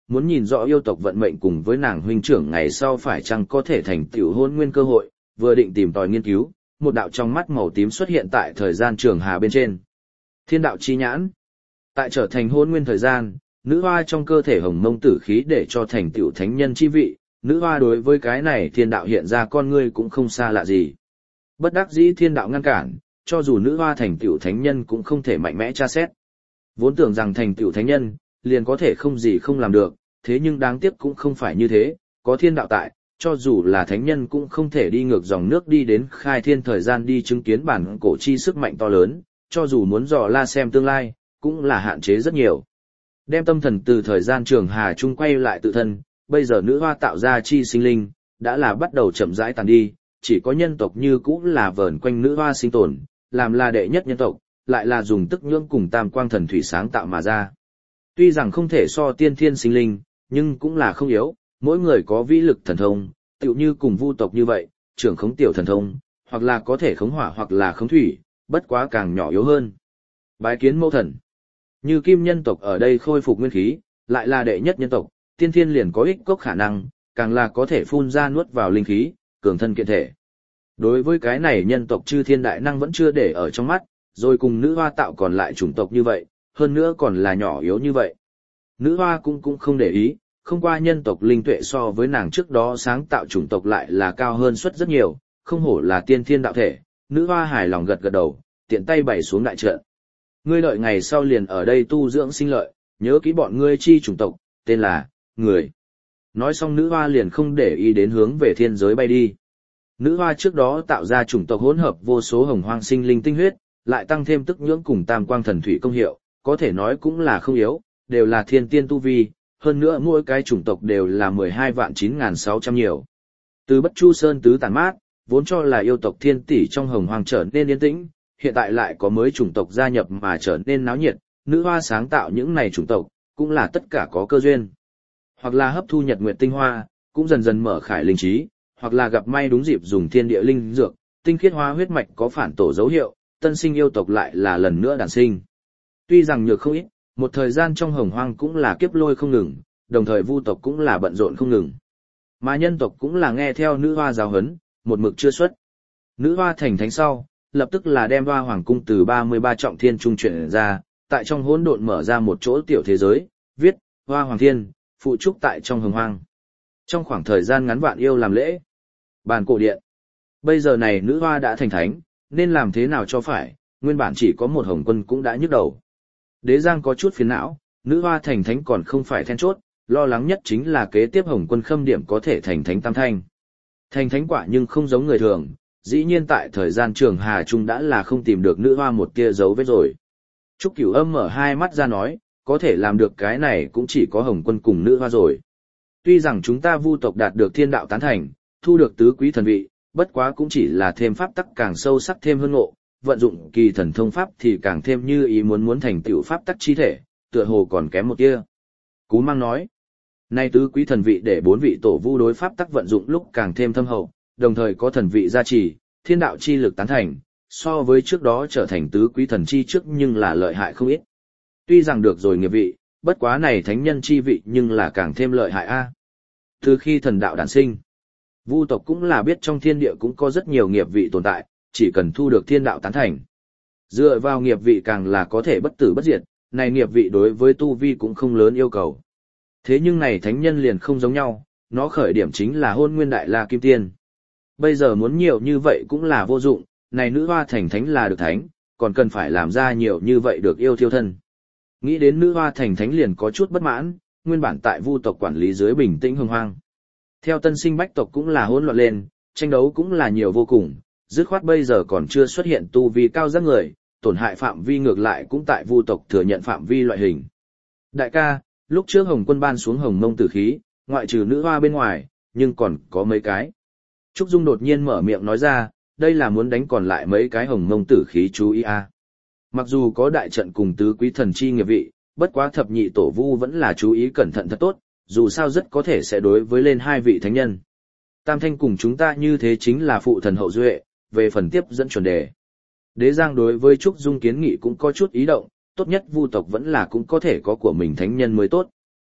muốn nhìn rõ yêu tộc vận mệnh cùng với nàng huynh trưởng ngày sau phải chăng có thể thành tựu hôn nguyên cơ hội, vừa định tìm tòi nghiên cứu, một đạo trong mắt màu tím xuất hiện tại thời gian trường hà bên trên. Thiên đạo chi nhãn. Tại trở thành hôn nguyên thời gian, nữ hoa trong cơ thể hồng mông tử khí để cho thành tựu thánh nhân chi vị, nữ hoa đối với cái này thiên đạo hiện ra con ngươi cũng không xa lạ gì. Bất đắc dĩ thiên đạo ngăn cản, cho dù nữ hoa thành tựu thánh nhân cũng không thể mạnh mẽ tra xét. Vốn tưởng rằng thành tựu thánh nhân, liền có thể không gì không làm được, thế nhưng đáng tiếc cũng không phải như thế, có thiên đạo tại, cho dù là thánh nhân cũng không thể đi ngược dòng nước đi đến khai thiên thời gian đi chứng kiến bản cổ chi sức mạnh to lớn, cho dù muốn dò la xem tương lai, cũng là hạn chế rất nhiều. Đem tâm thần từ thời gian trường hà chung quay lại tự thân, bây giờ nữ hoa tạo ra chi sinh linh, đã là bắt đầu chậm rãi tàn đi, chỉ có nhân tộc như cũ là vờn quanh nữ hoa sinh tồn, làm là đệ nhất nhân tộc, lại là dùng tức nhưỡng cùng tam quang thần thủy sáng tạo mà ra. Tuy rằng không thể so tiên thiên sinh linh, nhưng cũng là không yếu, mỗi người có vĩ lực thần thông, tựu như cùng vu tộc như vậy, trưởng khống tiểu thần thông, hoặc là có thể khống hỏa hoặc là khống thủy, bất quá càng nhỏ yếu hơn. Bái kiến mẫu thần. Như kim nhân tộc ở đây khôi phục nguyên khí, lại là đệ nhất nhân tộc, tiên thiên liền có ích cốc khả năng, càng là có thể phun ra nuốt vào linh khí, cường thân kiện thể. Đối với cái này nhân tộc chư thiên đại năng vẫn chưa để ở trong mắt, rồi cùng nữ hoa tạo còn lại chủng tộc như vậy, hơn nữa còn là nhỏ yếu như vậy. Nữ hoa cũng không để ý, không qua nhân tộc linh tuệ so với nàng trước đó sáng tạo chủng tộc lại là cao hơn suất rất nhiều, không hổ là tiên thiên đạo thể, nữ hoa hài lòng gật gật đầu, tiện tay bày xuống đại trận. Ngươi đợi ngày sau liền ở đây tu dưỡng sinh lợi, nhớ kỹ bọn ngươi chi chủng tộc, tên là, người. Nói xong nữ hoa liền không để ý đến hướng về thiên giới bay đi. Nữ hoa trước đó tạo ra chủng tộc hỗn hợp vô số hồng hoang sinh linh tinh huyết, lại tăng thêm tức nhưỡng cùng tam quang thần thủy công hiệu, có thể nói cũng là không yếu, đều là thiên tiên tu vi, hơn nữa mỗi cái chủng tộc đều là 12.9.600 nhiều. Từ Bất Chu Sơn tứ tản mát, vốn cho là yêu tộc thiên tỷ trong hồng hoang trở nên yên tĩnh, hiện tại lại có mới chủng tộc gia nhập mà trở nên náo nhiệt, nữ hoa sáng tạo những này chủng tộc, cũng là tất cả có cơ duyên. Hoặc là hấp thu nhật nguyệt tinh hoa, cũng dần dần mở khải linh trí, hoặc là gặp may đúng dịp dùng thiên địa linh dược, tinh khiết hoa huyết mạch có phản tổ dấu hiệu, tân sinh yêu tộc lại là lần nữa đản sinh. Tuy rằng nhược không ít, một thời gian trong hồng hoang cũng là kiếp lôi không ngừng, đồng thời vu tộc cũng là bận rộn không ngừng. Mà nhân tộc cũng là nghe theo nữ hoa giáo huấn, một mực chưa xuất. Nữ hoa thành thánh sau, lập tức là đem hoa hoàng cung từ 33 trọng thiên trung chuyển ra, tại trong hỗn độn mở ra một chỗ tiểu thế giới, viết, hoa hoàng thiên, phụ trúc tại trong hồng hoang. Trong khoảng thời gian ngắn vạn yêu làm lễ. Bàn cổ điện. Bây giờ này nữ hoa đã thành thánh, nên làm thế nào cho phải, nguyên bản chỉ có một hồng quân cũng đã nhức đầu. Đế Giang có chút phiền não, nữ hoa thành thánh còn không phải then chốt, lo lắng nhất chính là kế tiếp hồng quân khâm điểm có thể thành thánh tam thanh. Thành thánh quả nhưng không giống người thường, dĩ nhiên tại thời gian trường hà trung đã là không tìm được nữ hoa một tia dấu vết rồi. Trúc Cửu Âm mở hai mắt ra nói, có thể làm được cái này cũng chỉ có hồng quân cùng nữ hoa rồi. Tuy rằng chúng ta vu tộc đạt được thiên đạo tán thành, thu được tứ quý thần vị, bất quá cũng chỉ là thêm pháp tắc càng sâu sắc thêm hơn ngộ, vận dụng kỳ thần thông pháp thì càng thêm như ý muốn thành tựu pháp tắc chi thể, tựa hồ còn kém một tia. Cú Mang nói, nay tứ quý thần vị để 4 vị tổ vu đối pháp tắc vận dụng lúc càng thêm thâm hậu, đồng thời có thần vị gia trì, thiên đạo chi lực tán thành, so với trước đó trở thành tứ quý thần chi trước nhưng là lợi hại không ít. Tuy rằng được rồi nghiệp vị, bất quá này thánh nhân chi vị nhưng là càng thêm lợi hại a. Từ khi thần đạo đản sinh, vu tộc cũng là biết trong thiên địa cũng có rất nhiều nghiệp vị tồn tại, chỉ cần thu được thiên đạo tán thành. Dựa vào nghiệp vị càng là có thể bất tử bất diệt, này nghiệp vị đối với tu vi cũng không lớn yêu cầu. Thế nhưng này thánh nhân liền không giống nhau, nó khởi điểm chính là hôn nguyên đại la kim tiên. Bây giờ muốn nhiều như vậy cũng là vô dụng, này nữ hoa thành thánh là được thánh, còn cần phải làm ra nhiều như vậy được yêu thiêu thân. Nghĩ đến nữ hoa thành thánh liền có chút bất mãn, nguyên bản tại vu tộc quản lý dưới bình tĩnh hưng hoang. Theo tân sinh bách tộc cũng là hỗn loạn lên, tranh đấu cũng là nhiều vô cùng, dứt khoát bây giờ còn chưa xuất hiện tu vi cao giác người, tổn hại phạm vi ngược lại cũng tại vu tộc thừa nhận phạm vi loại hình. Đại ca, lúc trước Hồng Quân ban xuống Hồng Mông tử khí, ngoại trừ nữ hoa bên ngoài, nhưng còn có mấy cái. Trúc Dung đột nhiên mở miệng nói ra, đây là muốn đánh còn lại mấy cái Hồng Mông tử khí chú ý a. Mặc dù có đại trận cùng tứ quý thần chi nghiệp vị, bất quá thập nhị tổ vu vẫn là chú ý cẩn thận thật tốt, dù sao rất có thể sẽ đối với lên 2 vị thánh nhân. Tam thanh cùng chúng ta như thế chính là phụ thần hậu duệ, về phần tiếp dẫn chuẩn đề. Đế Giang đối với Trúc Dung kiến nghị cũng có chút ý động, tốt nhất vu tộc vẫn là cũng có thể có của mình thánh nhân mới tốt.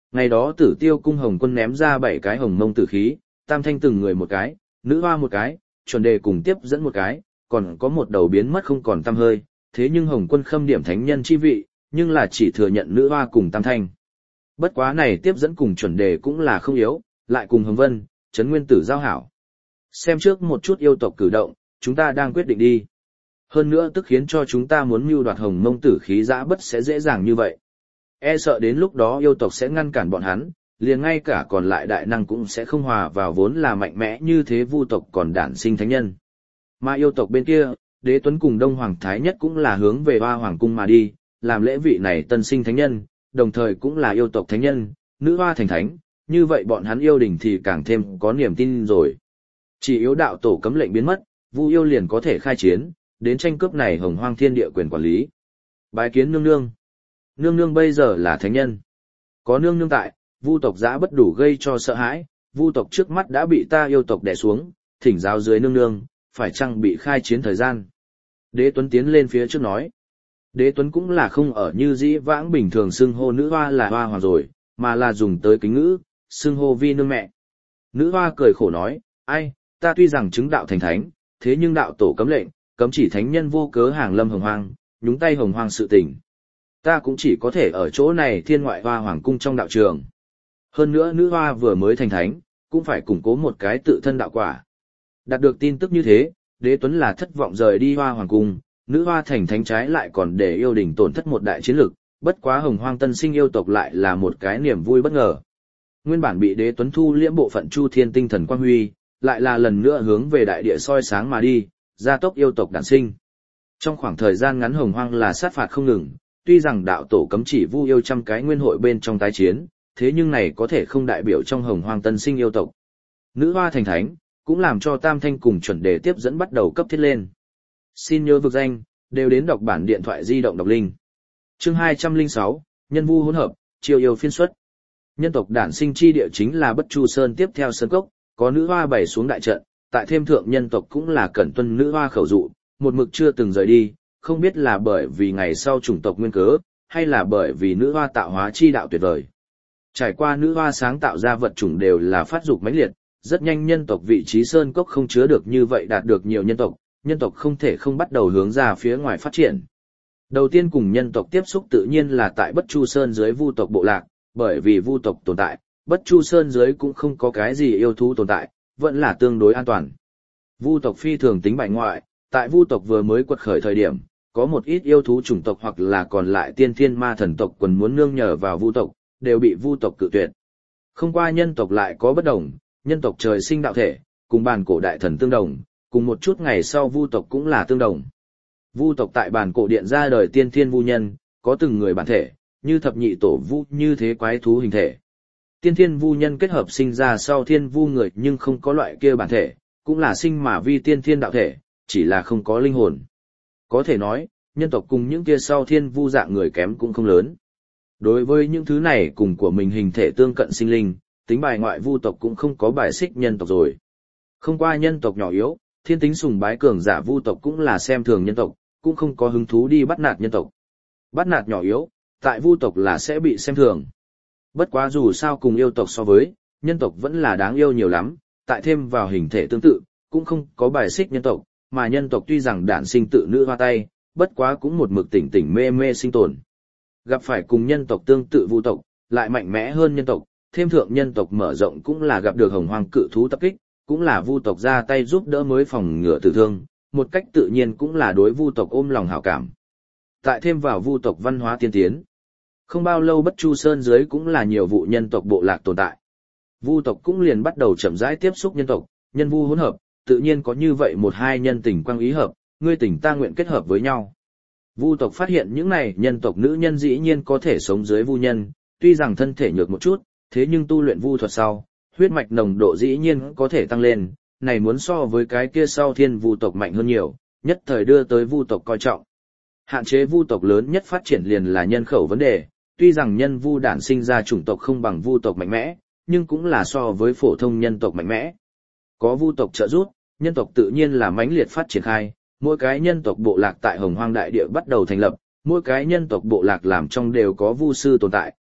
Ngày đó Tử Tiêu cung Hồng Quân ném ra 7 cái hồng mông tử khí, Tam Thanh từng người một cái, nữ hoa một cái, chuẩn đề cùng tiếp dẫn một cái, còn có một đầu biến mất không còn tăm hơi, thế nhưng Hồng Quân khâm điểm thánh nhân chi vị, nhưng là chỉ thừa nhận nữ hoa cùng Tam Thanh. Bất quá này tiếp dẫn cùng chuẩn đề cũng là không yếu, lại cùng Hồng Vân, Trấn Nguyên Tử giao hảo. Xem trước một chút yêu tộc cử động, chúng ta đang quyết định đi. Hơn nữa tức khiến cho chúng ta muốn mưu đoạt hồng mông tử khí dã bất sẽ dễ dàng như vậy. E sợ đến lúc đó yêu tộc sẽ ngăn cản bọn hắn, liền ngay cả còn lại đại năng cũng sẽ không hòa vào vốn là mạnh mẽ như thế vu tộc còn đản sinh thánh nhân. Mà yêu tộc bên kia, Đế Tuấn cùng Đông Hoàng Thái Nhất cũng là hướng về Hoa Hoàng cung mà đi, làm lễ vị này tân sinh thánh nhân, đồng thời cũng là yêu tộc thánh nhân, nữ hoa thành thánh, như vậy bọn hắn yêu đình thì càng thêm có niềm tin rồi. Chỉ yếu đạo tổ cấm lệnh biến mất, Vu yêu liền có thể khai chiến, đến tranh cướp này hồng hoang thiên địa quyền quản lý. Bái kiến nương nương. Nương nương bây giờ là thánh nhân. Có nương nương tại, Vu tộc dã bất đủ gây cho sợ hãi, Vu tộc trước mắt đã bị ta yêu tộc đè xuống, thỉnh giáo dưới nương nương, phải chăng bị khai chiến thời gian. Đế Tuấn tiến lên phía trước nói. Đế Tuấn cũng là không ở như dĩ vãng bình thường xưng hô nữ hoa là hoa hoàng rồi, mà là dùng tới kính ngữ, xưng hô vi nương mẹ. Nữ hoa cười khổ nói, ai, ta tuy rằng chứng đạo thành thánh, thế nhưng đạo tổ cấm lệnh, cấm chỉ thánh nhân vô cớ hàng lâm hồng hoang, nhúng tay hồng hoang sự tình. Ta cũng chỉ có thể ở chỗ này thiên ngoại hoa hoàng cung trong đạo trường. Hơn nữa nữ hoa vừa mới thành thánh, cũng phải củng cố một cái tự thân đạo quả. Đạt được tin tức như thế, Đế Tuấn là thất vọng rời đi hoa hoàng cung, nữ hoa thành thánh trái lại còn để yêu đình tổn thất một đại chiến lực, bất quá hồng hoang tân sinh yêu tộc lại là một cái niềm vui bất ngờ. Nguyên bản bị Đế Tuấn thu liễm bộ phận Chu Thiên tinh thần quang huy, lại là lần nữa hướng về đại địa soi sáng mà đi, gia tốc yêu tộc đản sinh. Trong khoảng thời gian ngắn hồng hoang là sát phạt không ngừng, tuy rằng đạo tổ cấm chỉ Vu yêu trăm cái nguyên hội bên trong tái chiến, thế nhưng này có thể không đại biểu trong hồng hoang tân sinh yêu tộc. Nữ hoa thành thánh, cũng làm cho Tam Thanh cùng chuẩn đề tiếp dẫn bắt đầu cấp thiết lên. Xin nhớ vực danh, đều đến đọc bản điện thoại di động đọc linh. Chương 206, Nhân Vu hỗn hợp, chiêu yêu phiên xuất. Nhân tộc đản sinh chi địa chính là Bất Chu Sơn tiếp theo sơn cốc, có nữ hoa bày xuống đại trận, tại thêm thượng nhân tộc cũng là cẩn tuân nữ hoa khẩu dụ, một mực chưa từng rời đi, không biết là bởi vì ngày sau chủng tộc nguyên cớ, hay là bởi vì nữ hoa tạo hóa chi đạo tuyệt vời. Trải qua nữ hoa sáng tạo ra vật chủng đều là phát dục mãnh liệt, rất nhanh nhân tộc vị trí sơn cốc không chứa được như vậy đạt được nhiều nhân tộc không thể không bắt đầu hướng ra phía ngoài phát triển. Đầu tiên cùng nhân tộc tiếp xúc tự nhiên là tại Bất Chu Sơn dưới Vu tộc bộ lạc, bởi vì Vu tộc tồn tại, Bất Chu Sơn dưới cũng không có cái gì yêu thú tồn tại, vẫn là tương đối an toàn. Vu tộc phi thường tính bại ngoại, tại Vu tộc vừa mới quật khởi thời điểm, có một ít yêu thú chủng tộc hoặc là còn lại tiên thiên ma thần tộc quần muốn nương nhờ vào Vu tộc, đều bị Vu tộc cự tuyệt. Không qua nhân tộc lại có bất đồng, nhân tộc trời sinh đạo thể, cùng bản cổ đại thần tương đồng, cùng một chút ngày sau Vu tộc cũng là tương đồng. Vu tộc tại bản cổ điện ra đời tiên thiên vu nhân, có từng người bản thể, như thập nhị tổ vu như thế quái thú hình thể. Tiên thiên vu nhân kết hợp sinh ra sau thiên vu người nhưng không có loại kia bản thể, cũng là sinh mà vi tiên thiên đạo thể, chỉ là không có linh hồn. Có thể nói, nhân tộc cùng những kia sau thiên vu dạng người kém cũng không lớn. Đối với những thứ này cùng của mình hình thể tương cận sinh linh, tính bài ngoại vu tộc cũng không có bài xích nhân tộc rồi. Không qua nhân tộc nhỏ yếu, thiên tính sùng bái cường giả vu tộc cũng là xem thường nhân tộc, cũng không có hứng thú đi bắt nạt nhân tộc. Bắt nạt nhỏ yếu, tại vu tộc là sẽ bị xem thường. Bất quá dù sao cùng yêu tộc so với, nhân tộc vẫn là đáng yêu nhiều lắm, tại thêm vào hình thể tương tự, cũng không có bài xích nhân tộc, mà nhân tộc tuy rằng đản sinh tự nữ hoa tay, bất quá cũng một mực tỉnh tỉnh mê mê sinh tồn. Gặp phải cùng nhân tộc tương tự vu tộc, lại mạnh mẽ hơn nhân tộc, thêm thượng nhân tộc mở rộng cũng là gặp được hồng hoang cự thú tập kích, cũng là vu tộc ra tay giúp đỡ mới phòng ngừa tử thương, một cách tự nhiên cũng là đối vu tộc ôm lòng hảo cảm. Tại thêm vào vu tộc văn hóa tiên tiến, không bao lâu Bất Chu Sơn dưới cũng là nhiều vụ nhân tộc bộ lạc tồn tại. Vu tộc cũng liền bắt đầu chậm rãi tiếp xúc nhân tộc, nhân vu hỗn hợp, tự nhiên có như vậy một hai nhân tình quang ý hợp, ngươi tình ta nguyện kết hợp với nhau. Vu tộc phát hiện những này nhân tộc nữ nhân dĩ nhiên có thể sống dưới vu nhân, tuy rằng thân thể nhược một chút, thế nhưng tu luyện vu thuật sau, huyết mạch nồng độ dĩ nhiên có thể tăng lên, này muốn so với cái kia sau thiên vu tộc mạnh hơn nhiều, nhất thời đưa tới vu tộc coi trọng. Hạn chế vu tộc lớn nhất phát triển liền là nhân khẩu vấn đề, tuy rằng nhân vu đản sinh ra chủng tộc không bằng vu tộc mạnh mẽ, nhưng cũng là so với phổ thông nhân tộc mạnh mẽ. Có vu tộc trợ giúp, nhân tộc tự nhiên là mãnh liệt phát triển khai, mỗi cái nhân tộc bộ lạc tại Hồng Hoang đại địa bắt đầu thành lập, mỗi cái nhân tộc bộ lạc làm trong đều có vu sư tồn tại,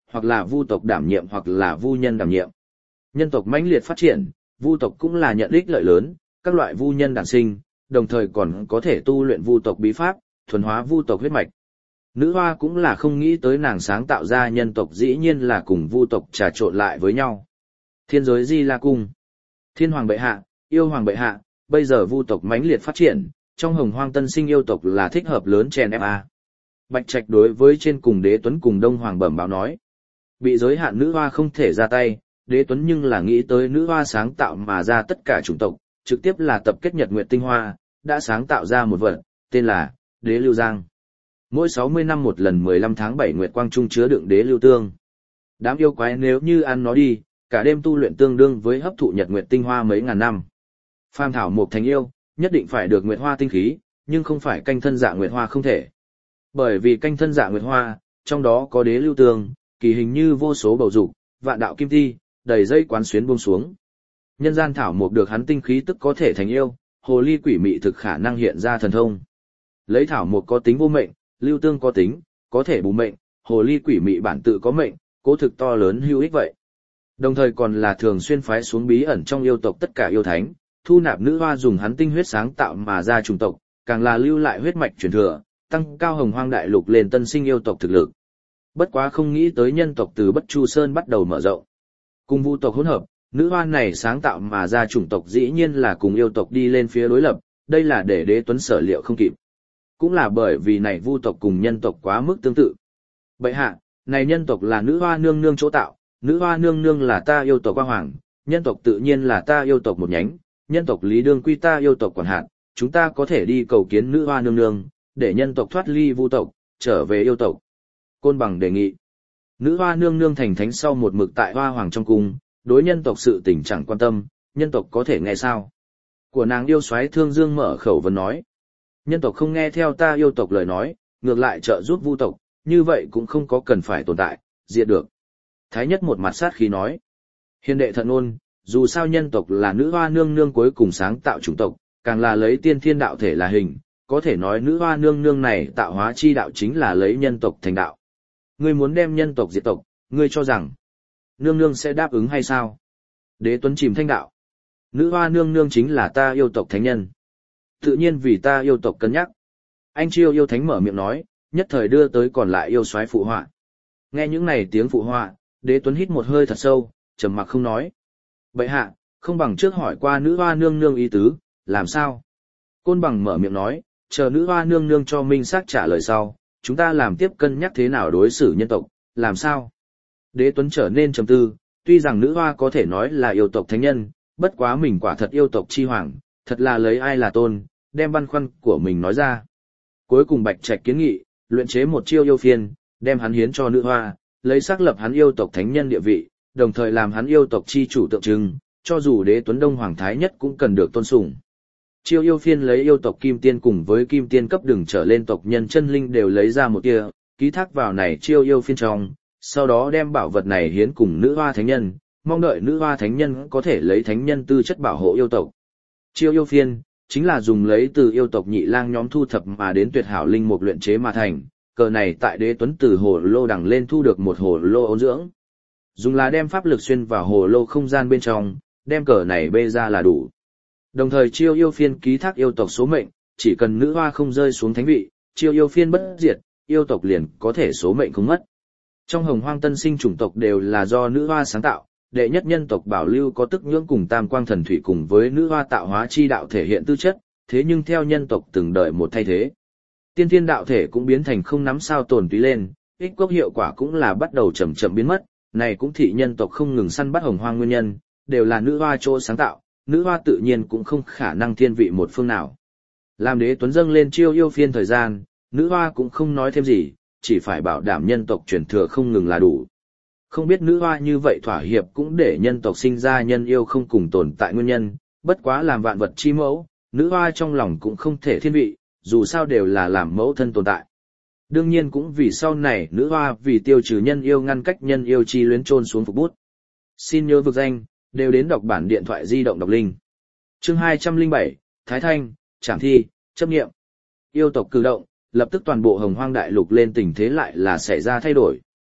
hoặc là vu tộc đảm nhiệm hoặc là vu nhân đảm nhiệm. Nhân tộc mãnh liệt phát triển, vu tộc cũng là nhận ích lợi lớn, các loại vu nhân đản sinh, đồng thời còn có thể tu luyện vu tộc bí pháp, thuần hóa vu tộc huyết mạch. Nữ hoa cũng là không nghĩ tới nàng sáng tạo ra nhân tộc dĩ nhiên là cùng vu tộc trà trộn lại với nhau. Thiên giới Di La Cung. Thiên hoàng bệ hạ, yêu hoàng bệ hạ, bây giờ vu tộc mãnh liệt phát triển, trong Hồng Hoang tân sinh yêu tộc là thích hợp lớn chèn ép a. Bạch Trạch đối với trên cùng Đế Tuấn cùng Đông Hoàng bẩm báo nói. Bị giới hạn nữ hoa không thể ra tay, Đế Tuấn nhưng là nghĩ tới nữ hoa sáng tạo mà ra tất cả chủng tộc, trực tiếp là tập kết nhật nguyệt tinh hoa, đã sáng tạo ra một vật, tên là Đế Lưu Giang. Mỗi 60 năm một lần 15 tháng 7 nguyệt quang trung chứa đựng Đế Lưu Tương. Đám yêu quái nếu như ăn nó đi, cả đêm tu luyện tương đương với hấp thụ nhật nguyệt tinh hoa mấy ngàn năm. Phàm thảo một thành yêu, nhất định phải được nguyệt hoa tinh khí, nhưng không phải canh thân dạ nguyệt hoa không thể. Bởi vì canh thân dạ nguyệt hoa, trong đó có Đế Lưu Tương, kỳ hình như vô số bầu dục, vạn đạo kim ti, đầy dây quán xuyến buông xuống. Nhân gian thảo mục được hắn tinh khí tức có thể thành yêu, hồ ly quỷ mị thực khả năng hiện ra thần thông. Lấy thảo mục có tính vô mệnh, lưu tương có tính, có thể bù mệnh, hồ ly quỷ mị bản tự có mệnh, cố thực to lớn hữu ích vậy. Đồng thời còn là thường xuyên phái xuống bí ẩn trong yêu tộc tất cả yêu thánh, thu nạp nữ hoa dùng hắn tinh huyết sáng tạo mà ra chủng tộc, càng là lưu lại huyết mạch truyền thừa, tăng cao Hồng Hoang đại lục lên tân sinh yêu tộc thực lực. Bất quá không nghĩ tới nhân tộc từ Bất Chu Sơn bắt đầu mở rộng. Cùng vu tộc hỗn hợp, nữ hoa này sáng tạo mà ra chủng tộc dĩ nhiên là cùng yêu tộc đi lên phía đối lập, đây là để Đế Tuấn sở liệu không kịp. Cũng là bởi vì này vu tộc cùng nhân tộc quá mức tương tự. Bệ hạ, này nhân tộc là nữ hoa nương nương chỗ tạo, nữ hoa nương nương là ta yêu tộc Hoa Hoàng, nhân tộc tự nhiên là ta yêu tộc một nhánh, nhân tộc lý đương quy ta yêu tộc quản hạt, chúng ta có thể đi cầu kiến nữ hoa nương nương, để nhân tộc thoát ly vu tộc, trở về yêu tộc. Côn Bằng đề nghị. Nữ hoa nương nương thành thánh sau một mực tại Hoa Hoàng trong cung, đối nhân tộc sự tình chẳng quan tâm, nhân tộc có thể nghe sao? Của nàng yêu soái Thương Dương mở khẩu vấn nói. Nhân tộc không nghe theo ta yêu tộc lời nói, ngược lại trợ giúp vu tộc, như vậy cũng không có cần phải tồn tại, diệt được. Thái nhất một mặt sát khí nói. Hiền đệ thận ôn, dù sao nhân tộc là nữ hoa nương nương cuối cùng sáng tạo chủng tộc, càng là lấy tiên thiên đạo thể là hình, có thể nói nữ hoa nương nương này tạo hóa chi đạo chính là lấy nhân tộc thành đạo. Ngươi muốn đem nhân tộc diệt tộc, ngươi cho rằng nương nương sẽ đáp ứng hay sao? Đế Tuấn chìm thanh đạo. Nữ hoa nương nương chính là ta yêu tộc thánh nhân. Tự nhiên vì ta yêu tộc cân nhắc. Anh Chiêu yêu thánh mở miệng nói, nhất thời đưa tới còn lại yêu soái phụ họa. Nghe những này tiếng phụ họa, Đế Tuấn hít một hơi thật sâu, trầm mặc không nói. Bệ hạ, không bằng trước hỏi qua nữ hoa nương nương ý tứ, làm sao? Côn Bằng mở miệng nói, chờ nữ hoa nương nương cho minh xác trả lời sau, chúng ta làm tiếp cân nhắc thế nào đối xử nhân tộc, làm sao? Đế Tuấn trở nên trầm tư, tuy rằng nữ hoa có thể nói là yêu tộc thánh nhân, bất quá mình quả thật yêu tộc chi hoàng, thật là lấy ai là tôn, đem băn khoăn của mình nói ra. Cuối cùng Bạch Trạch kiến nghị, luyện chế một chiêu yêu phiên, đem hắn hiến cho nữ hoa, lấy xác lập hắn yêu tộc thánh nhân địa vị, đồng thời làm hắn yêu tộc chi chủ tượng trưng, cho dù Đế Tuấn Đông Hoàng Thái Nhất cũng cần được tôn sùng. Chiêu yêu phiên lấy yêu tộc kim tiên cùng với kim tiên cấp đường trở lên tộc nhân chân linh đều lấy ra một tia, ký thác vào này chiêu yêu phiên trong, sau đó đem bảo vật này hiến cùng nữ hoa thánh nhân, mong đợi nữ hoa thánh nhân có thể lấy thánh nhân tư chất bảo hộ yêu tộc. Chiêu yêu phiên chính là dùng lấy từ yêu tộc nhị lang nhóm thu thập mà đến tuyệt hảo linh mục luyện chế mà thành, cờ này tại Đế Tuấn từ hồ lô đằng lên thu được một hồ lô ôn dưỡng. Dùng là đem pháp lực xuyên vào hồ lô không gian bên trong, đem cờ này bê ra là đủ. Đồng thời chiêu yêu phiên ký thác yêu tộc số mệnh, chỉ cần nữ hoa không rơi xuống thánh vị, chiêu yêu phiên bất diệt, yêu tộc liền có thể số mệnh không mất. Trong Hồng Hoang tân sinh chủng tộc đều là do nữ hoa sáng tạo, đệ nhất nhân tộc Bảo Lưu có tức nhưỡng cùng Tam Quang Thần Thủy cùng với nữ hoa tạo hóa chi đạo thể hiện tư chất, thế nhưng theo nhân tộc từng đợi một thay thế. Tiên thiên đạo thể cũng biến thành không nắm sao tồn túy lên, ích cốc hiệu quả cũng là bắt đầu chậm chậm biến mất, này cũng thị nhân tộc không ngừng săn bắt Hồng Hoang nguyên nhân, đều là nữ hoa chỗ sáng tạo, nữ hoa tự nhiên cũng không khả năng thiên vị một phương nào. Làm Đế Tuấn dâng lên chiêu yêu phiên thời gian, nữ hoa cũng không nói thêm gì, chỉ phải bảo đảm nhân tộc truyền thừa không ngừng là đủ. Không biết nữ hoa như vậy thỏa hiệp cũng để nhân tộc sinh ra nhân yêu không cùng tồn tại nguyên nhân, bất quá làm vạn vật chi mẫu, nữ hoa trong lòng cũng không thể thiên vị, dù sao đều là làm mẫu thân tồn tại. Đương nhiên cũng vì sau này nữ hoa vì tiêu trừ nhân yêu ngăn cách nhân yêu chi luyến trôn xuống phục bút. Xin nhớ vực danh, đều đến đọc bản điện thoại di động đọc linh. Chương 207, Thái Thanh, Trảm Thi, chấp nghiệm. Yêu tộc cử động, lập tức toàn bộ Hồng Hoang đại lục lên tình thế lại là xảy ra thay đổi.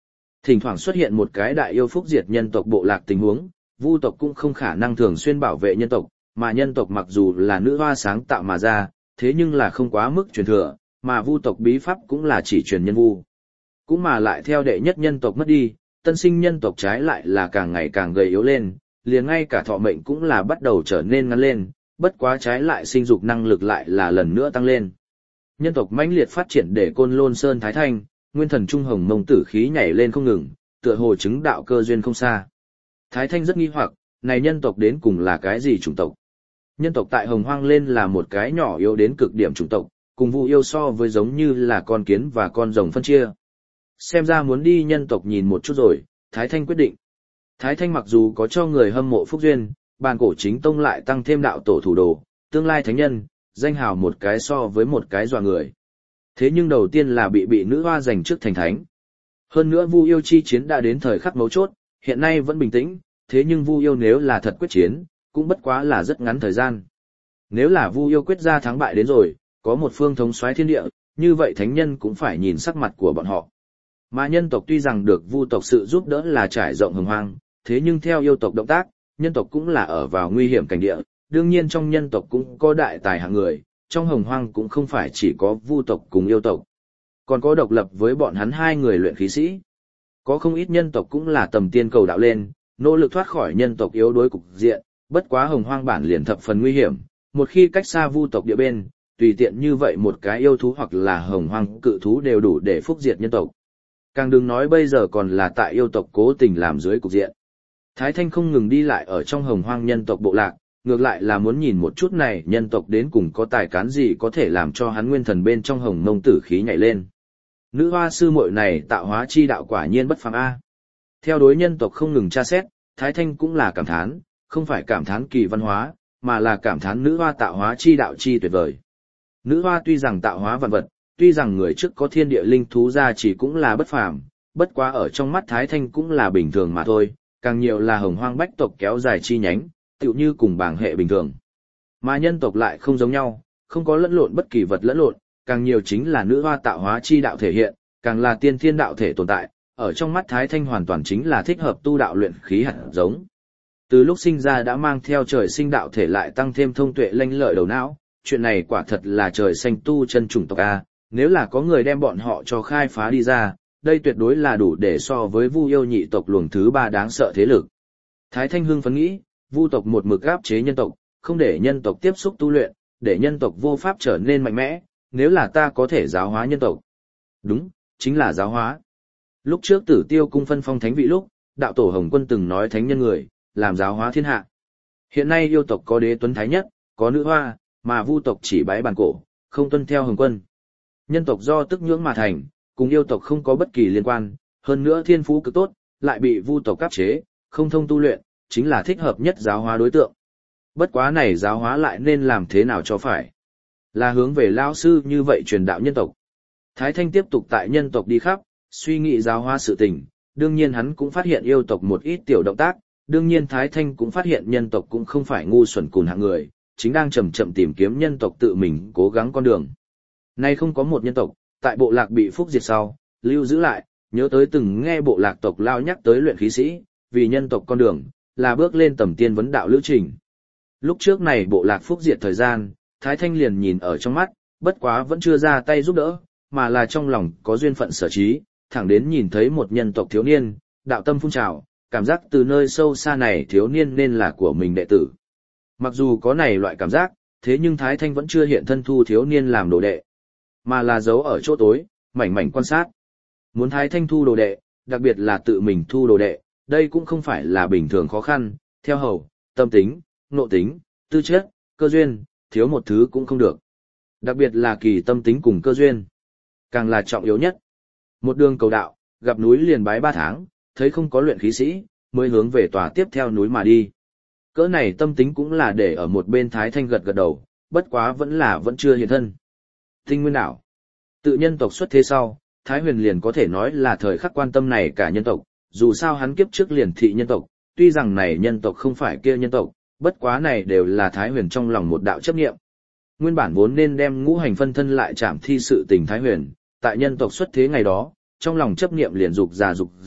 Thỉnh thoảng xuất hiện một cái đại yêu phúc diệt nhân tộc bộ lạc tình huống, Vu tộc cũng không khả năng thường xuyên bảo vệ nhân tộc, mà nhân tộc mặc dù là nữ hoa sáng tạo mà ra, thế nhưng là không quá mức truyền thừa, mà Vu tộc bí pháp cũng là chỉ truyền nhân vu. Cũng mà lại theo đệ nhất nhân tộc mất đi, tân sinh nhân tộc trái lại là càng ngày càng gầy yếu lên, liền ngay cả thọ mệnh cũng là bắt đầu trở nên ngắn lên, bất quá trái lại sinh dục năng lực lại là lần nữa tăng lên. Nhân tộc mãnh liệt phát triển để Côn Lôn Sơn Thái Thanh, nguyên thần trung hồng mông tử khí nhảy lên không ngừng, tựa hồ chứng đạo cơ duyên không xa. Thái Thanh rất nghi hoặc, này nhân tộc đến cùng là cái gì chủng tộc? Nhân tộc tại Hồng Hoang lên là một cái nhỏ yếu đến cực điểm chủng tộc, cùng Vu yêu so với giống như là con kiến và con rồng phân chia. Xem ra muốn đi nhân tộc nhìn một chút rồi, Thái Thanh quyết định. Thái Thanh mặc dù có cho người hâm mộ phúc duyên, bàn cổ chính tông lại tăng thêm đạo tổ thủ đồ, tương lai thánh nhân, danh hào một cái so với một cái dọa người. Thế nhưng đầu tiên là bị nữ hoa giành trước thành thánh. Hơn nữa Vu yêu chi chiến đã đến thời khắc mấu chốt, hiện nay vẫn bình tĩnh, thế nhưng Vu yêu nếu là thật quyết chiến, cũng bất quá là rất ngắn thời gian. Nếu là Vu yêu quyết ra thắng bại đến rồi, có một phương thống soái thiên địa, như vậy thánh nhân cũng phải nhìn sắc mặt của bọn họ. Mà nhân tộc tuy rằng được Vu tộc sự giúp đỡ là trải rộng hồng hoang, thế nhưng theo yêu tộc động tác, nhân tộc cũng là ở vào nguy hiểm cảnh địa, đương nhiên trong nhân tộc cũng có đại tài hạng người, trong hồng hoang cũng không phải chỉ có Vu tộc cùng yêu tộc, còn có độc lập với bọn hắn hai người luyện khí sĩ. Có không ít nhân tộc cũng là tầm tiên cầu đạo lên, nỗ lực thoát khỏi nhân tộc yếu đuối cục diện, bất quá hồng hoang bản liền thập phần nguy hiểm, một khi cách xa Vu tộc địa bên, tùy tiện như vậy một cái yêu thú hoặc là hồng hoang cự thú đều đủ để phúc diệt nhân tộc. Càng đừng nói bây giờ còn là tại yêu tộc cố tình làm dưới cục diện. Thái Thanh không ngừng đi lại ở trong hồng hoang nhân tộc bộ lạc, ngược lại là muốn nhìn một chút này nhân tộc đến cùng có tài cán gì có thể làm cho hắn nguyên thần bên trong hồng mông tử khí nhảy lên. Nữ hoa sư muội này tạo hóa chi đạo quả nhiên bất phàm a. Theo đối nhân tộc không ngừng tra xét, Thái Thanh cũng là cảm thán, không phải cảm thán kỳ văn hóa, mà là cảm thán nữ hoa tạo hóa chi đạo chi tuyệt vời. Nữ hoa tuy rằng tạo hóa vạn vật, tuy rằng người trước có thiên địa linh thú ra chỉ cũng là bất phàm, bất quá ở trong mắt Thái Thanh cũng là bình thường mà thôi, càng nhiều là hồng hoang bách tộc kéo dài chi nhánh, tựu như cùng bảng hệ bình thường. Mà nhân tộc lại không giống nhau, không có lẫn lộn bất kỳ vật lẫn lộn, càng nhiều chính là nữ hoa tạo hóa chi đạo thể hiện, càng là tiên thiên đạo thể tồn tại, ở trong mắt Thái Thanh hoàn toàn chính là thích hợp tu đạo luyện khí hạt giống. Từ lúc sinh ra đã mang theo trời sinh đạo thể lại tăng thêm thông tuệ lanh lợi đầu não, chuyện này quả thật là trời xanh tu chân chủng tộc a, nếu là có người đem bọn họ cho khai phá đi ra, đây tuyệt đối là đủ để so với Vu yêu nhị tộc luồng thứ ba đáng sợ thế lực. Thái Thanh hưng phấn nghĩ, Vu tộc một mực áp chế nhân tộc, không để nhân tộc tiếp xúc tu luyện, để nhân tộc vô pháp trở nên mạnh mẽ, nếu là ta có thể giáo hóa nhân tộc. Đúng, chính là giáo hóa. Lúc trước Tử Tiêu cung phân phong thánh vị lúc, đạo tổ Hồng Quân từng nói thánh nhân người, làm giáo hóa thiên hạ. Hiện nay yêu tộc có đế tuấn thái nhất, có nữ hoa, mà Vu tộc chỉ bái bàn cổ, không tuân theo Hồng Quân. Nhân tộc do tức nhưỡng mà thành, cùng yêu tộc không có bất kỳ liên quan, hơn nữa thiên phú cực tốt, lại bị Vu tộc áp chế, không thông tu luyện, chính là thích hợp nhất giáo hóa đối tượng. Bất quá này giáo hóa lại nên làm thế nào cho phải? Là hướng về lão sư như vậy truyền đạo nhân tộc. Thái Thanh tiếp tục tại nhân tộc đi khắp, suy nghĩ giáo hóa sự tình, đương nhiên hắn cũng phát hiện yêu tộc một ít tiểu động tác, đương nhiên Thái Thanh cũng phát hiện nhân tộc cũng không phải ngu xuẩn cùn hạng người, chính đang chậm chậm tìm kiếm nhân tộc tự mình cố gắng con đường. Nay không có một nhân tộc, tại bộ lạc bị phúc diệt sau, lưu giữ lại, nhớ tới từng nghe bộ lạc tộc lao nhắc tới luyện khí sĩ, vì nhân tộc con đường, là bước lên tầm tiên vấn đạo lữ trình. Lúc trước này bộ lạc phúc diệt thời gian, Thái Thanh liền nhìn ở trong mắt, bất quá vẫn chưa ra tay giúp đỡ, mà là trong lòng có duyên phận sở trí, thẳng đến nhìn thấy một nhân tộc thiếu niên, đạo tâm phun trào, cảm giác từ nơi sâu xa này thiếu niên nên là của mình đệ tử. Mặc dù có này loại cảm giác, thế nhưng Thái Thanh vẫn chưa hiện thân thu thiếu niên làm đồ đệ, mà là giấu ở chỗ tối, mảnh mảnh quan sát. Muốn Thái Thanh thu đồ đệ, đặc biệt là tự mình thu đồ đệ, đây cũng không phải là bình thường khó khăn, theo hầu, tâm tính, nộ tính, tư chất, cơ duyên, thiếu một thứ cũng không được. Đặc biệt là kỳ tâm tính cùng cơ duyên, càng là trọng yếu nhất. Một đường cầu đạo, gặp núi liền bái 3 tháng, thấy không có luyện khí sĩ, mới hướng về tòa tiếp theo núi mà đi. Cỡ này tâm tính cũng là để ở một bên Thái Thanh gật gật đầu, bất quá vẫn chưa hiện thân. Tinh Nguyên Đảo. Tự nhân tộc xuất thế sau, Thái Huyền liền có thể nói là thời khắc quan tâm này cả nhân tộc, dù sao hắn kiếp trước liền thị nhân tộc, tuy rằng này nhân tộc không phải kia nhân tộc, bất quá này đều là Thái Huyền trong lòng một đạo chấp niệm. Nguyên bản vốn nên đem ngũ hành phân thân lại chạm thi sự tình Thái Huyền, tại nhân tộc xuất thế ngày đó, trong lòng chấp niệm liền dục già dục dịch,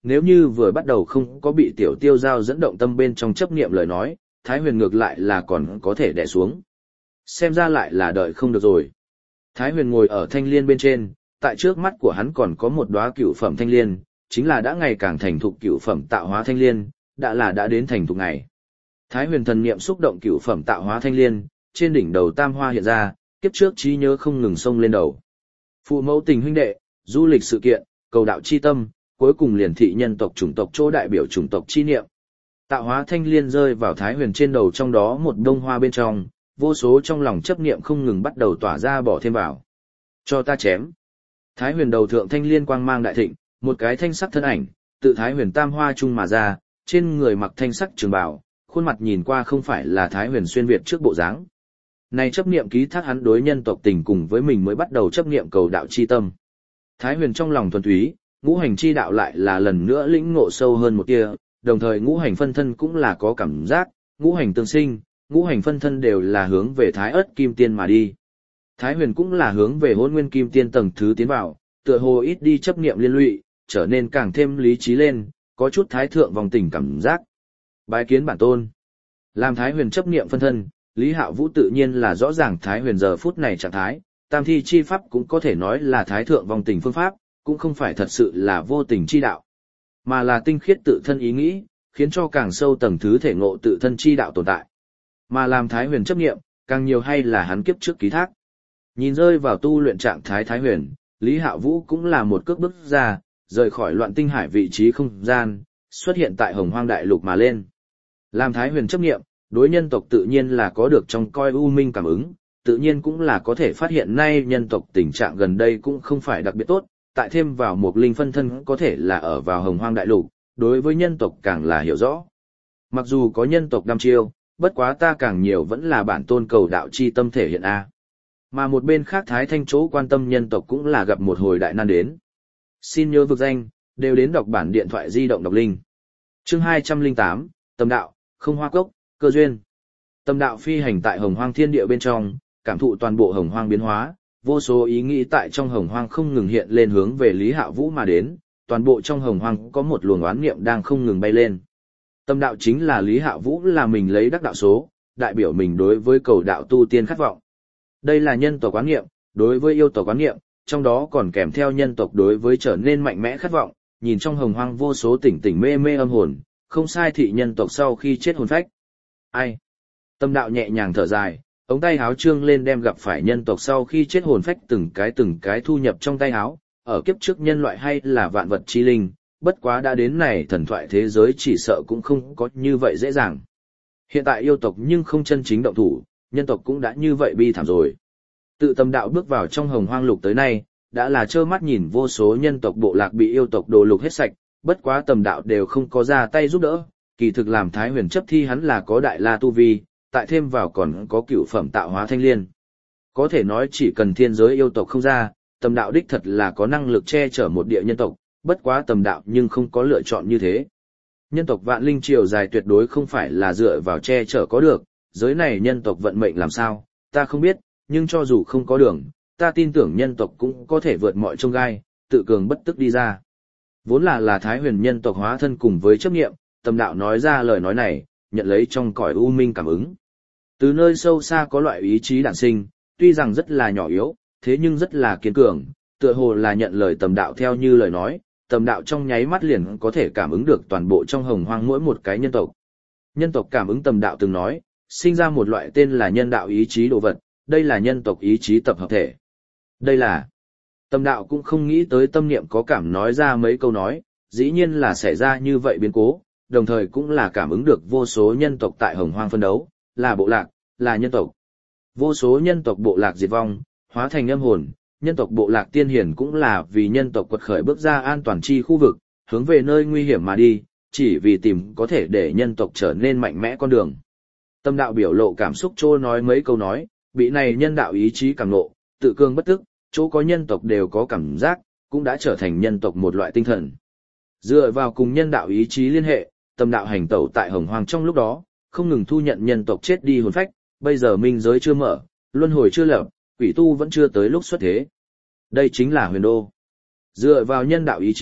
nếu như vừa bắt đầu không có bị tiểu tiêu giao dẫn động tâm bên trong chấp niệm lời nói, Thái Huyền ngược lại là còn có thể đè xuống. Xem ra lại là đợi không được rồi. Thái Huyền ngồi ở thanh liên bên trên, tại trước mắt của hắn còn có một đóa cửu phẩm thanh liên, chính là đã ngày càng thành thục cửu phẩm tạo hóa thanh liên, đã đến thành thục ngày. Thái Huyền thần niệm xúc động cửu phẩm tạo hóa thanh liên, trên đỉnh đầu tam hoa hiện ra, kiếp trước trí nhớ không ngừng xông lên đầu. Phụ mẫu tình huynh đệ, du lịch sự kiện, cầu đạo chi tâm, cuối cùng liền thị nhân tộc chủng tộc chỗ đại biểu chủng tộc chi niệm. Tạo hóa thanh liên rơi vào Thái Huyền trên đầu, trong đó một đông hoa bên trong, vô số trong lòng chấp niệm không ngừng bắt đầu tỏa ra bỏ thêm vào. Cho ta chém. Thái Huyền đầu thượng thanh liên quang mang đại thịnh, một cái thanh sắc thân ảnh, tự Thái Huyền tam hoa trung mà ra, trên người mặc thanh sắc trường bào, khuôn mặt nhìn qua không phải là Thái Huyền xuyên việt trước bộ dáng. Này chấp niệm ký thác hắn đối nhân tộc tình cùng với mình mới bắt đầu chấp niệm cầu đạo chi tâm. Thái Huyền trong lòng thuần túy, ngũ hành chi đạo lại là lần nữa lĩnh ngộ sâu hơn một tia, đồng thời ngũ hành phân thân cũng là có cảm giác, ngũ hành tương sinh, ngũ hành phân thân đều là hướng về Thái Ức Kim Tiên mà đi. Thái Huyền cũng là hướng về Hỗn Nguyên Kim Tiên tầng thứ tiến vào, tựa hồ ít đi chấp niệm liên lụy, trở nên càng thêm lý trí lên, có chút thái thượng vòng tình cảm giác. Bái kiến bản tôn. Làm Thái Huyền chấp niệm phân thân, Lý Hạo Vũ tự nhiên là rõ ràng Thái Huyền giờ phút này trạng thái, tam thi chi pháp cũng có thể nói là thái thượng vòng tình phương pháp, cũng không phải thật sự là vô tình chi đạo, mà là tinh khiết tự thân ý nghĩ, khiến cho càng sâu tầng thứ thể ngộ tự thân chi đạo tồn tại. Mà làm Thái Huyền chấp niệm, càng nhiều hay là hắn kiếp trước ký thác. Nhìn rơi vào tu luyện trạng thái Thái Huyền, Lý Hạo Vũ cũng là một cước bước ra, rời khỏi loạn tinh hải vị trí không gian, xuất hiện tại Hồng Hoang đại lục mà lên. Làm Thái Huyền chấp niệm, đối nhân tộc tự nhiên là có được trong coi u minh cảm ứng, tự nhiên cũng là có thể phát hiện nay nhân tộc tình trạng gần đây cũng không phải đặc biệt tốt, tại thêm vào một linh phân thân có thể là ở vào Hồng Hoang đại lục, đối với nhân tộc càng là hiểu rõ. Mặc dù có nhân tộc đăm chiêu, bất quá ta càng nhiều vẫn là bản tôn cầu đạo chi tâm thể hiện A. Mà một bên khác Thái Thanh chỗ quan tâm nhân tộc cũng là gặp một hồi đại nan đến. Xin nhớ vực danh, đều đến đọc bản điện thoại di động đọc linh. Chương 208, Tâm đạo, không hoa cốc, cơ duyên. Tâm đạo phi hành tại Hồng Hoang thiên địa bên trong, cảm thụ toàn bộ Hồng Hoang biến hóa, vô số ý nghĩ tại trong Hồng Hoang không ngừng hiện lên hướng về Lý Hạo Vũ mà đến, toàn bộ trong Hồng Hoang có một luồng oán niệm đang không ngừng bay lên. Tâm đạo chính là Lý Hạo Vũ là mình lấy đắc đạo số, đại biểu mình đối với cầu đạo tu tiên khát vọng. Đây là nhân tộc oán niệm, đối với yêu tộc oán niệm, trong đó còn kèm theo nhân tộc đối với trở nên mạnh mẽ khát vọng, nhìn trong Hồng Hoang vô số tỉnh tỉnh mê mê âm hồn, không sai thị nhân tộc sau khi chết hồn phách. Ai? Tâm đạo nhẹ nhàng thở dài, ống tay háo trương lên đem gặp phải nhân tộc sau khi chết hồn phách từng cái thu nhập trong tay háo, ở kiếp trước nhân loại hay là vạn vật chi linh, bất quá đã đến này thần thoại thế giới chỉ sợ cũng không có như vậy dễ dàng. Hiện tại yêu tộc nhưng không chân chính động thủ, nhân tộc cũng đã như vậy bi thảm rồi. Tự Tâm đạo bước vào trong Hồng Hoang lục tới nay, đã là trơ mắt nhìn vô số nhân tộc bộ lạc bị yêu tộc đồ lục hết sạch, bất quá Tâm đạo đều không có ra tay giúp đỡ, kỳ thực làm Thái Huyền chấp thi hắn là có đại la tu vi, tại thêm vào còn có cửu phẩm tạo hóa thanh liên. Có thể nói chỉ cần thiên giới yêu tộc không ra, Tâm đạo đích thật là có năng lực che chở một địa nhân tộc, bất quá Tâm đạo nhưng không có lựa chọn như thế. Nhân tộc vạn linh triều dài tuyệt đối không phải là dựa vào che chở có được, giới này nhân tộc vận mệnh làm sao, ta không biết, nhưng cho dù không có đường, ta tin tưởng nhân tộc cũng có thể vượt mọi chông gai, tự cường bất tức đi ra. Vốn là Thái Huyền nhân tộc hóa thân cùng với chấp nghiệm, Tâm đạo nói ra lời nói này, nhận lấy trong cõi u minh cảm ứng. Từ nơi sâu xa có loại ý chí đản sinh, tuy rằng rất là nhỏ yếu, thế nhưng rất là kiên cường, tựa hồ là nhận lời Tâm đạo theo như lời nói, Tâm đạo trong nháy mắt liền có thể cảm ứng được toàn bộ trong Hồng Hoang mỗi một cái nhân tộc. Nhân tộc cảm ứng Tâm đạo từng nói, sinh ra một loại tên là nhân đạo ý chí đồ vật, đây là nhân tộc ý chí tập hợp thể. Đây là... Tâm đạo cũng không nghĩ tới tâm niệm có cảm nói ra mấy câu nói, dĩ nhiên là xảy ra như vậy biến cố, đồng thời cũng là cảm ứng được vô số nhân tộc tại Hồng Hoang phân đấu, là bộ lạc, là nhân tộc. Vô số nhân tộc bộ lạc diệt vong, hóa thành âm hồn, nhân tộc bộ lạc tiên hiển cũng là vì nhân tộc quật khởi bước ra an toàn chi khu vực, hướng về nơi nguy hiểm mà đi, chỉ vì tìm có thể để nhân tộc trở nên mạnh mẽ con đường. Tâm đạo biểu lộ cảm xúc trô nói mấy câu nói, bị này nhân đạo ý chí cảm nộ, tự cương bất tức, chỗ có nhân tộc đều có cảm giác, cũng đã trở thành nhân tộc một loại tinh thần. Dựa vào cùng nhân đạo ý chí liên hệ, Tâm đạo hành tẩu tại Hồng Hoang trong lúc đó, không ngừng thu nhận nhân tộc chết đi hồn phách, bây giờ minh giới chưa mở, luân hồi chưa lập, quỷ tu vẫn chưa tới lúc xuất thế. Đây chính là huyền đô. Dựa vào nhân đạo ý chí,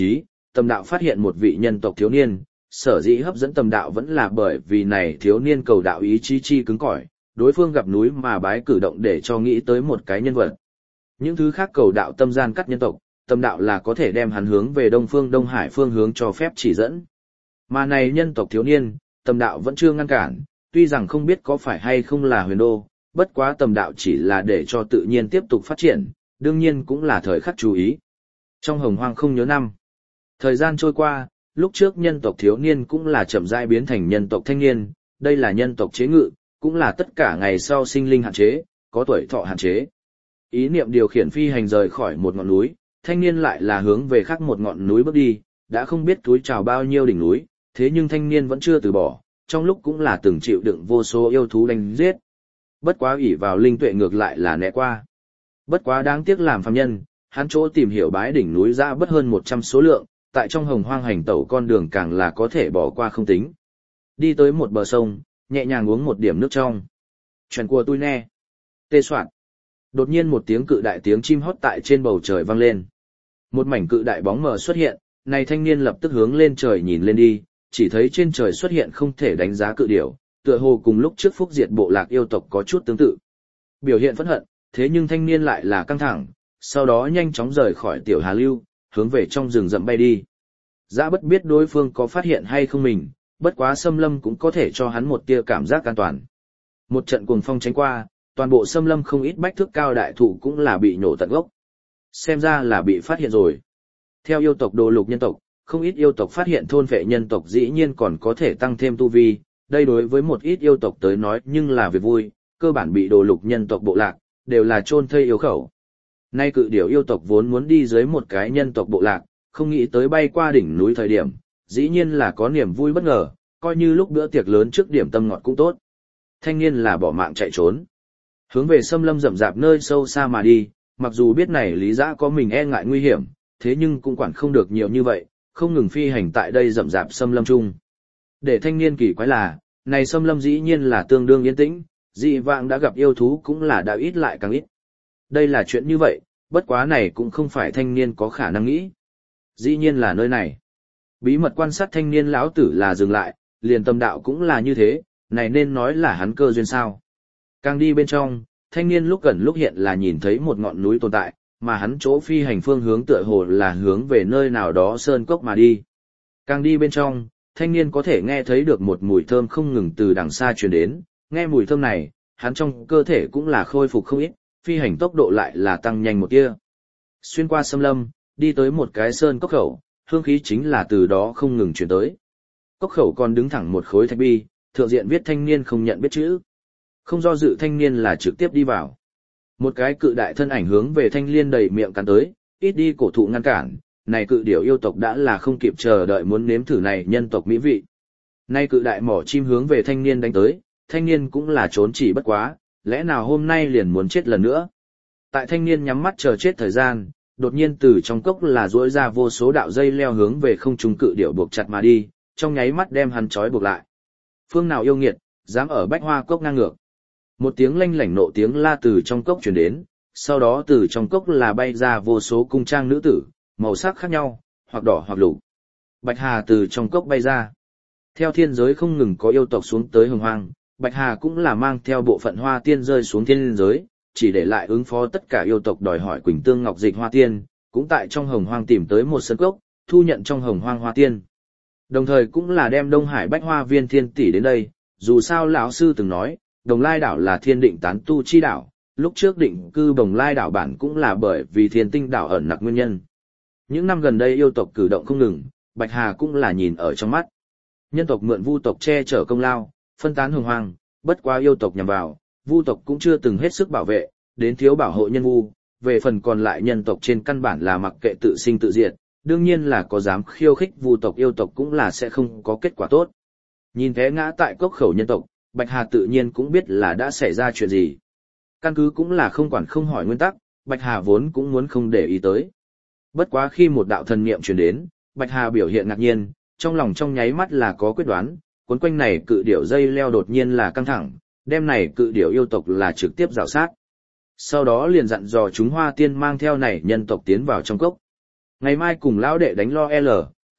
Tầm đạo phát hiện một vị nhân tộc thiếu niên, sở dĩ hấp dẫn tầm đạo vẫn là bởi vì này thiếu niên cầu đạo ý chí chi cứng cỏi, đối phương gặp núi mà bái cử động để cho nghĩ tới một cái nhân vật. Những thứ khác cầu đạo tâm gian cắt nhân tộc, tầm đạo là có thể đem hắn hướng về Đông Phương Đông Hải phương hướng cho phép chỉ dẫn. Mà này nhân tộc thiếu niên, tầm đạo vẫn chưa ngăn cản, tuy rằng không biết có phải hay không là huyền đô, bất quá tầm đạo chỉ là để cho tự nhiên tiếp tục phát triển, đương nhiên cũng là thời khắc chú ý. Trong hồng hoang không nhớ năm. Thời gian trôi qua, lúc trước nhân tộc thiếu niên cũng là chậm rãi biến thành nhân tộc thanh niên, đây là nhân tộc chế ngự, cũng là tất cả ngày sau sinh linh hạn chế, có tuổi thọ hạn chế. Ý niệm điều khiển phi hành rời khỏi một ngọn núi, thanh niên lại là hướng về khác một ngọn núi bước đi, đã không biết túi trào bao nhiêu đỉnh núi, thế nhưng thanh niên vẫn chưa từ bỏ, trong lúc cũng là từng chịu đựng vô số yêu thú đánh giết. Bất quá ỷ vào linh tuệ ngược lại là né qua. Bất quá đáng tiếc làm phàm nhân, hắn chỗ tìm hiểu bái đỉnh núi ra bất hơn 100 số lượng, tại trong hồng hoang hành tẩu con đường càng là có thể bỏ qua không tính. Đi tới một bờ sông, nhẹ nhàng uống một điểm nước trong. Chuyện của tôi nè. Tê soạn. Đột nhiên một tiếng cự đại tiếng chim hót tại trên bầu trời vang lên. Một mảnh cự đại bóng mờ xuất hiện, này thanh niên lập tức hướng lên trời nhìn lên đi, chỉ thấy trên trời xuất hiện không thể đánh giá cự điểu, tựa hồ cùng lúc trước phúc diệt bộ lạc yêu tộc có chút tương tự. Biểu hiện phẫn hận, thế nhưng thanh niên lại là căng thẳng, sau đó nhanh chóng rời khỏi tiểu hà lưu, hướng về trong rừng rậm bay đi. Dã bất biết đối phương có phát hiện hay không mình, bất quá xâm lâm cũng có thể cho hắn một tia cảm giác an toàn. Một trận cuồng phong tránh qua, toàn bộ xâm lâm không ít bách thước cao đại thụ cũng là bị nổ tận gốc. Xem ra là bị phát hiện rồi. Theo yêu tộc đồ lục nhân tộc, không ít yêu tộc phát hiện thôn vệ nhân tộc dĩ nhiên còn có thể tăng thêm tu vi, đây đối với một ít yêu tộc tới nói nhưng là việc vui, cơ bản bị đồ lục nhân tộc bộ lạc, đều là chôn thây yêu khẩu. Nay cự điểu yêu tộc vốn muốn đi dưới một cái nhân tộc bộ lạc, không nghĩ tới bay qua đỉnh núi thời điểm, dĩ nhiên là có niềm vui bất ngờ, coi như lúc bữa tiệc lớn trước điểm tâm ngọt cũng tốt. Thanh niên là bỏ mạng chạy trốn, hướng về xâm lâm rậm rạp nơi sâu xa mà đi, mặc dù biết này Lý Dã có mình e ngại nguy hiểm, thế nhưng cũng quản không được nhiều như vậy, không ngừng phi hành tại đây rậm rạp xâm lâm chung. Để thanh niên kỳ quái là, này xâm lâm dĩ nhiên là tương đương yên tĩnh, dị vãng đã gặp yêu thú cũng là đã ít lại càng ít. Đây là chuyện như vậy, bất quá này cũng không phải thanh niên có khả năng nghĩ. Dĩ nhiên là nơi này. Bí mật quan sát thanh niên lão tử là dừng lại, liền tâm đạo cũng là như thế, này nên nói là hắn cơ duyên sao. Càng đi bên trong, thanh niên lúc gần lúc hiện là nhìn thấy một ngọn núi tồn tại, mà hắn chỗ phi hành phương hướng tựa hồ là hướng về nơi nào đó sơn cốc mà đi. Càng đi bên trong, thanh niên có thể nghe thấy được một mùi thơm không ngừng từ đằng xa truyền đến, nghe mùi thơm này, hắn trong cơ thể cũng là khôi phục không ít, phi hành tốc độ lại là tăng nhanh một tia. Xuyên qua xâm lâm, đi tới một cái sơn cốc khẩu, hương khí chính là từ đó không ngừng truyền tới. Cốc khẩu còn đứng thẳng một khối thạch bi, thượng diện viết thanh niên không nhận biết chữ. Không do dự thanh niên là trực tiếp đi vào. Một cái cự đại thân ảnh hướng về thanh niên đầy miệng cắn tới, ít đi cổ thụ ngăn cản, này cự điểu yêu tộc đã là không kịp chờ đợi muốn nếm thử này nhân tộc mỹ vị. Nay cự đại mỏ chim hướng về thanh niên đánh tới, thanh niên cũng là trốn chỉ bất quá, lẽ nào hôm nay liền muốn chết lần nữa. Tại thanh niên nhắm mắt chờ chết thời gian, đột nhiên từ trong cốc là duỗi ra vô số đạo dây leo hướng về không trung cự điểu buộc chặt mà đi, trong nháy mắt đem hắn trói buộc lại. Phương nào yêu nghiệt, dám ở bách hoa cốc ngang ngược. Một tiếng lanh lảnh nộ tiếng la từ trong cốc truyền đến, sau đó từ trong cốc là bay ra vô số cung trang nữ tử, màu sắc khác nhau, hoặc đỏ hoặc lục. Bạch Hà từ trong cốc bay ra. Theo thiên giới không ngừng có yêu tộc xuống tới hồng hoang, Bạch Hà cũng là mang theo bộ phận hoa tiên rơi xuống thiên giới, chỉ để lại ứng phó tất cả yêu tộc đòi hỏi Quỳnh Tương Ngọc Dịch hoa tiên, cũng tại trong hồng hoang tìm tới một sân cốc, thu nhận trong hồng hoang hoa tiên. Đồng thời cũng là đem Đông Hải Bách Hoa Viên Thiên tỷ đến đây, dù sao lão sư từng nói, Đồng Lai đảo là thiên định tán tu chi đảo, lúc trước định cư Đồng Lai đảo bản cũng là bởi vì thiên tinh đảo ẩn nặc nguyên nhân. Những năm gần đây yêu tộc cử động không ngừng, Bạch Hà cũng là nhìn ở trong mắt. Nhân tộc mượn vu tộc che chở công lao, phân tán hồng hoang, bất quá yêu tộc nhằm vào, vu tộc cũng chưa từng hết sức bảo vệ, đến thiếu bảo hộ nhân vu, về phần còn lại nhân tộc trên căn bản là mặc kệ tự sinh tự diệt, đương nhiên là có dám khiêu khích vu tộc yêu tộc cũng là sẽ không có kết quả tốt. Nhìn thế ngã tại cốc khẩu nhân tộc, Bạch Hà tự nhiên cũng biết là đã xảy ra chuyện gì. Căn cứ cũng là không quản không hỏi nguyên tắc, Bạch Hà vốn cũng muốn không để ý tới. Bất quá khi một đạo thần niệm truyền đến, Bạch Hà biểu hiện ngạc nhiên, trong lòng trong nháy mắt là có quyết đoán, cuốn quanh này cự điểu dây leo đột nhiên là căng thẳng, đem này cự điểu yêu tộc là trực tiếp rào sát. Sau đó liền dặn dò chúng hoa tiên mang theo này nhân tộc tiến vào trong cốc. Ngày mai cùng lão đệ đánh lo L,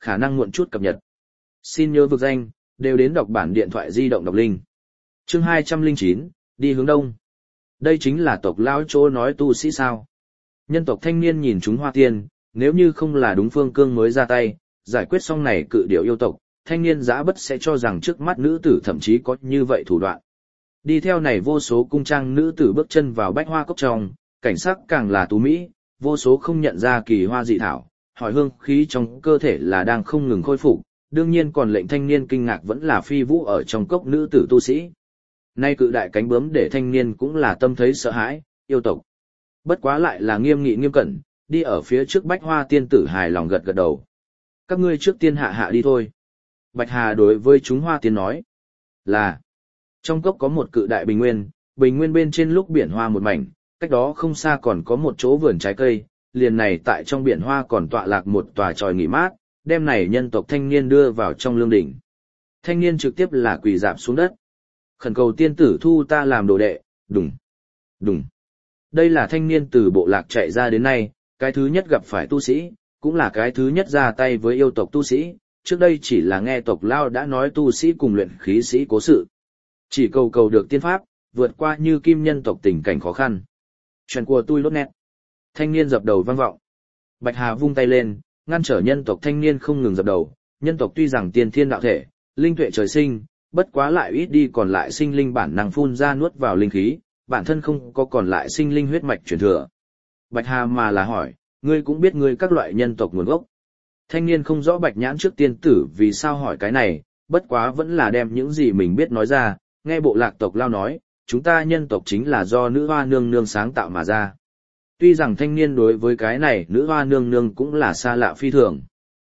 khả năng muộn chút cập nhật. Xin nhớ vực danh, đều đến đọc bản điện thoại di động đọc linh. Chương 209, đi hướng đông. Đây chính là tộc lão chỗ nói tu sĩ sao? Nhân tộc thanh niên nhìn chúng Hoa Tiên, nếu như không là đúng Phương Cương mới ra tay, giải quyết xong này cự điểu yêu tộc, thanh niên dã bất sẽ cho rằng trước mắt nữ tử thậm chí có như vậy thủ đoạn. Đi theo này vô số cung trang nữ tử bước chân vào bách hoa cốc trong, cảnh sắc càng là tú mỹ, vô số không nhận ra kỳ hoa dị thảo, hỏi hương khí trong cơ thể là đang không ngừng khôi phục, đương nhiên còn lệnh thanh niên kinh ngạc vẫn là phi vũ ở trong cốc nữ tử tu sĩ. Nay cự đại cánh bướm để thanh niên cũng là tâm thấy sợ hãi, yêu tộc. Bất quá lại là nghiêm nghị nghiêm cẩn, đi ở phía trước bách hoa tiên tử hài lòng gật gật đầu. Các ngươi trước tiên hạ đi thôi. Bạch Hà đối với chúng Hoa Tiên nói là, trong cốc có một cự đại bình nguyên bên trên lúc biển hoa một mảnh, cách đó không xa còn có một chỗ vườn trái cây, liền này tại trong biển hoa còn tọa lạc một tòa tròi nghỉ mát, đem này nhân tộc thanh niên đưa vào trong lương đỉnh. Thanh niên trực tiếp là quỳ rạp xuống đất. Khẩn cầu tiên tử thu ta làm đồ đệ, đùng. Đây là thanh niên từ bộ lạc chạy ra đến nay, cái thứ nhất gặp phải tu sĩ, cũng là cái thứ nhất ra tay với yêu tộc tu sĩ, trước đây chỉ là nghe tộc lao đã nói tu sĩ cùng luyện khí sĩ cố sự. Chỉ cầu được tiên pháp, vượt qua như kim nhân tộc tình cảnh khó khăn. Chuyện của tôi lốt nét. Thanh niên dập đầu vang vọng. Bạch Hà vung tay lên, ngăn trở nhân tộc thanh niên không ngừng dập đầu. Nhân tộc tuy rằng tiên thiên đạo thể, linh tuệ trời sinh, bất quá lại ít đi còn lại sinh linh bản năng phun ra nuốt vào linh khí, bản thân không có còn lại sinh linh huyết mạch truyền thừa. Bạch Hà mà là hỏi, ngươi cũng biết ngươi các loại nhân tộc nguồn gốc. Thanh niên không rõ Bạch Nhãn trước tiên tử vì sao hỏi cái này, bất quá vẫn là đem những gì mình biết nói ra, nghe bộ lạc tộc lao nói, chúng ta nhân tộc chính là do nữ hoa nương nương sáng tạo mà ra. Tuy rằng thanh niên đối với cái này nữ hoa nương nương cũng là xa lạ phi thường.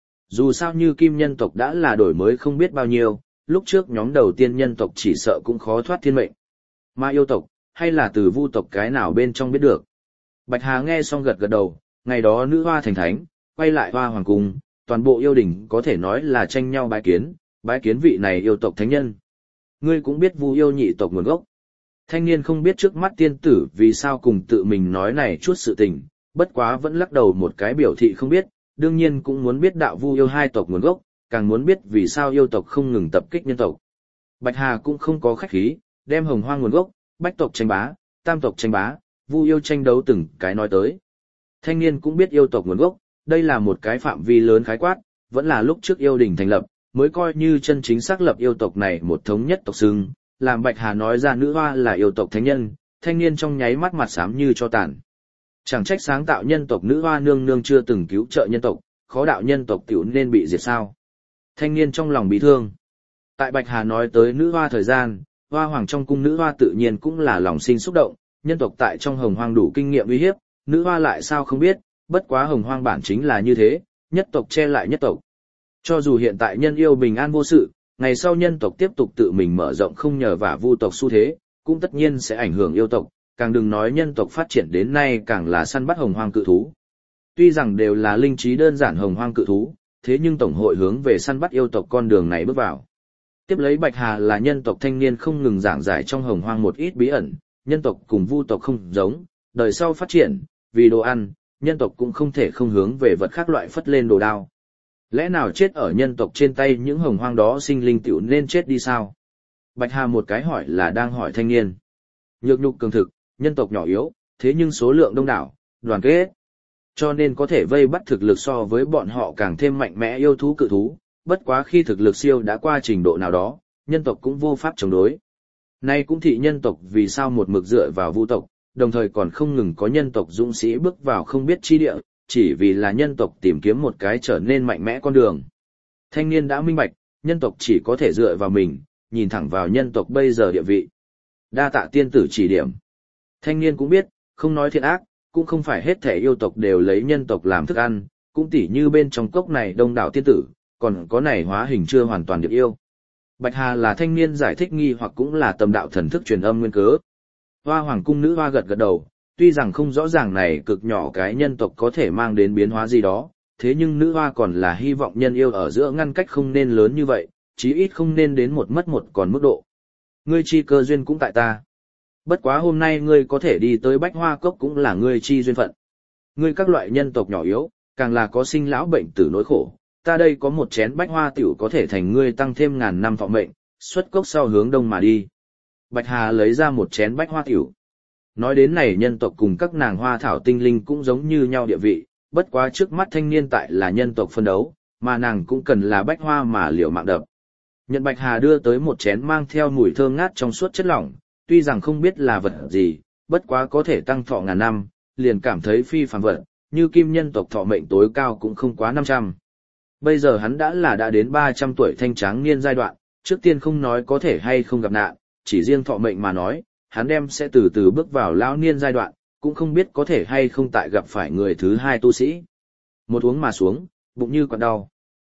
Dù sao như kim nhân tộc đã là đổi mới không biết bao nhiêu, lúc trước nhóm đầu tiên nhân tộc chỉ sợ cũng khó thoát thiên mệnh. Mà yêu tộc, hay là từ vu tộc cái nào bên trong biết được. Bạch Hà nghe xong gật gật đầu, ngày đó nữ hoa thành thánh, quay lại hoa hoàng cung, toàn bộ yêu đình có thể nói là tranh nhau bái kiến vị này yêu tộc thánh nhân. Ngươi cũng biết vu yêu nhị tộc nguồn gốc. Thanh niên không biết trước mắt tiên tử vì sao cùng tự mình nói này chút sự tình, bất quá vẫn lắc đầu một cái biểu thị không biết, đương nhiên cũng muốn biết đạo vu yêu hai tộc nguồn gốc, càng muốn biết vì sao yêu tộc không ngừng tập kích nhân tộc. Bạch Hà cũng không có khách khí, đem hồng hoang nguồn gốc, bách tộc tranh bá, tam tộc tranh bá, vu yêu tranh đấu từng cái nói tới. Thanh niên cũng biết yêu tộc nguồn gốc, đây là một cái phạm vi lớn khái quát, vẫn là lúc trước yêu đình thành lập, mới coi như chân chính xác lập yêu tộc này một thống nhất tộc xưng, làm Bạch Hà nói ra nữ hoa là yêu tộc thánh nhân, thanh niên trong nháy mắt mặt xám như cho tàn. Chẳng trách sáng tạo nhân tộc nữ hoa nương nương chưa từng cứu trợ nhân tộc, khó đạo nhân tộc tiểu nên bị diệt sao. Thanh niên trong lòng bị thương. Tại Bạch Hà nói tới nữ hoa thời gian, hoa hoàng trong cung nữ hoa tự nhiên cũng là lòng sinh xúc động, nhân tộc tại trong hồng hoang đủ kinh nghiệm uy hiếp, nữ hoa lại sao không biết, bất quá hồng hoang bản chính là như thế, nhất tộc che lại nhất tộc. Cho dù hiện tại nhân yêu bình an vô sự, ngày sau nhân tộc tiếp tục tự mình mở rộng không nhờ vả vu tộc xu thế, cũng tất nhiên sẽ ảnh hưởng yêu tộc, càng đừng nói nhân tộc phát triển đến nay càng là săn bắt hồng hoang cự thú. Tuy rằng đều là linh trí đơn giản hồng hoang cự thú, thế nhưng tổng hội hướng về săn bắt yêu tộc con đường này bước vào. Tiếp lấy Bạch Hà là nhân tộc thanh niên không ngừng giảng giải trong hồng hoang một ít bí ẩn, nhân tộc cùng vu tộc không giống, đời sau phát triển, vì đồ ăn, nhân tộc cũng không thể không hướng về vật khác loại phất lên đồ đao. Lẽ nào chết ở nhân tộc trên tay những hồng hoang đó sinh linh tiểu nên chết đi sao? Bạch Hà một cái hỏi là đang hỏi thanh niên. Nhược nhục cường thực, nhân tộc nhỏ yếu, thế nhưng số lượng đông đảo, đoàn kết. Cho nên có thể vây bắt thực lực so với bọn họ càng thêm mạnh mẽ yêu thú cự thú, bất quá khi thực lực siêu đã qua trình độ nào đó, nhân tộc cũng vô pháp chống đối. Nay cũng thị nhân tộc vì sao một mực dựa vào vu tộc, đồng thời còn không ngừng có nhân tộc dũng sĩ bước vào không biết chi địa, chỉ vì là nhân tộc tìm kiếm một cái trở nên mạnh mẽ con đường. Thanh niên đã minh bạch, nhân tộc chỉ có thể dựa vào mình, nhìn thẳng vào nhân tộc bây giờ địa vị. Đa tạ tiên tử chỉ điểm. Thanh niên cũng biết, không nói thiện ác, cũng không phải hết thể yêu tộc đều lấy nhân tộc làm thức ăn, cũng tỉ như bên trong cốc này đông đảo tiên tử, còn có này hóa hình chưa hoàn toàn được yêu. Bạch Hà là thanh niên giải thích nghi hoặc cũng là tầm đạo thần thức truyền âm nguyên cớ. Hoa hoàng cung nữ hoa gật gật đầu, tuy rằng không rõ ràng này cực nhỏ cái nhân tộc có thể mang đến biến hóa gì đó, thế nhưng nữ hoa còn là hy vọng nhân yêu ở giữa ngăn cách không nên lớn như vậy, chí ít không nên đến một mất một còn mức độ. Ngươi chi cơ duyên cũng tại ta. Bất quá hôm nay ngươi có thể đi tới Bách Hoa Cốc cũng là ngươi chi duyên phận. Ngươi các loại nhân tộc nhỏ yếu, càng là có sinh lão bệnh tử nỗi khổ, ta đây có một chén bách hoa tiểu có thể thành ngươi tăng thêm ngàn năm thọ mệnh, xuất cốc sau hướng đông mà đi. Bạch Hà lấy ra một chén bách hoa tiểu. Nói đến này nhân tộc cùng các nàng hoa thảo tinh linh cũng giống như nhau địa vị, bất quá trước mắt thanh niên tại là nhân tộc phân đấu, mà nàng cũng cần là bách hoa mà liều mạng đập. Nhận Bạch Hà đưa tới một chén mang theo mùi thơm ngát trong suốt chất lỏng, tuy rằng không biết là vật gì, bất quá có thể tăng thọ ngàn năm, liền cảm thấy phi phàm vật, như kim nhân tộc thọ mệnh tối cao cũng không quá 500. Bây giờ hắn đã đến 300 tuổi thanh tráng niên giai đoạn, trước tiên không nói có thể hay không gặp nạn, chỉ riêng thọ mệnh mà nói, hắn đem sẽ từ từ bước vào lão niên giai đoạn, cũng không biết có thể hay không tại gặp phải người thứ hai tu sĩ. Một uống mà xuống, bụng như quặn đau.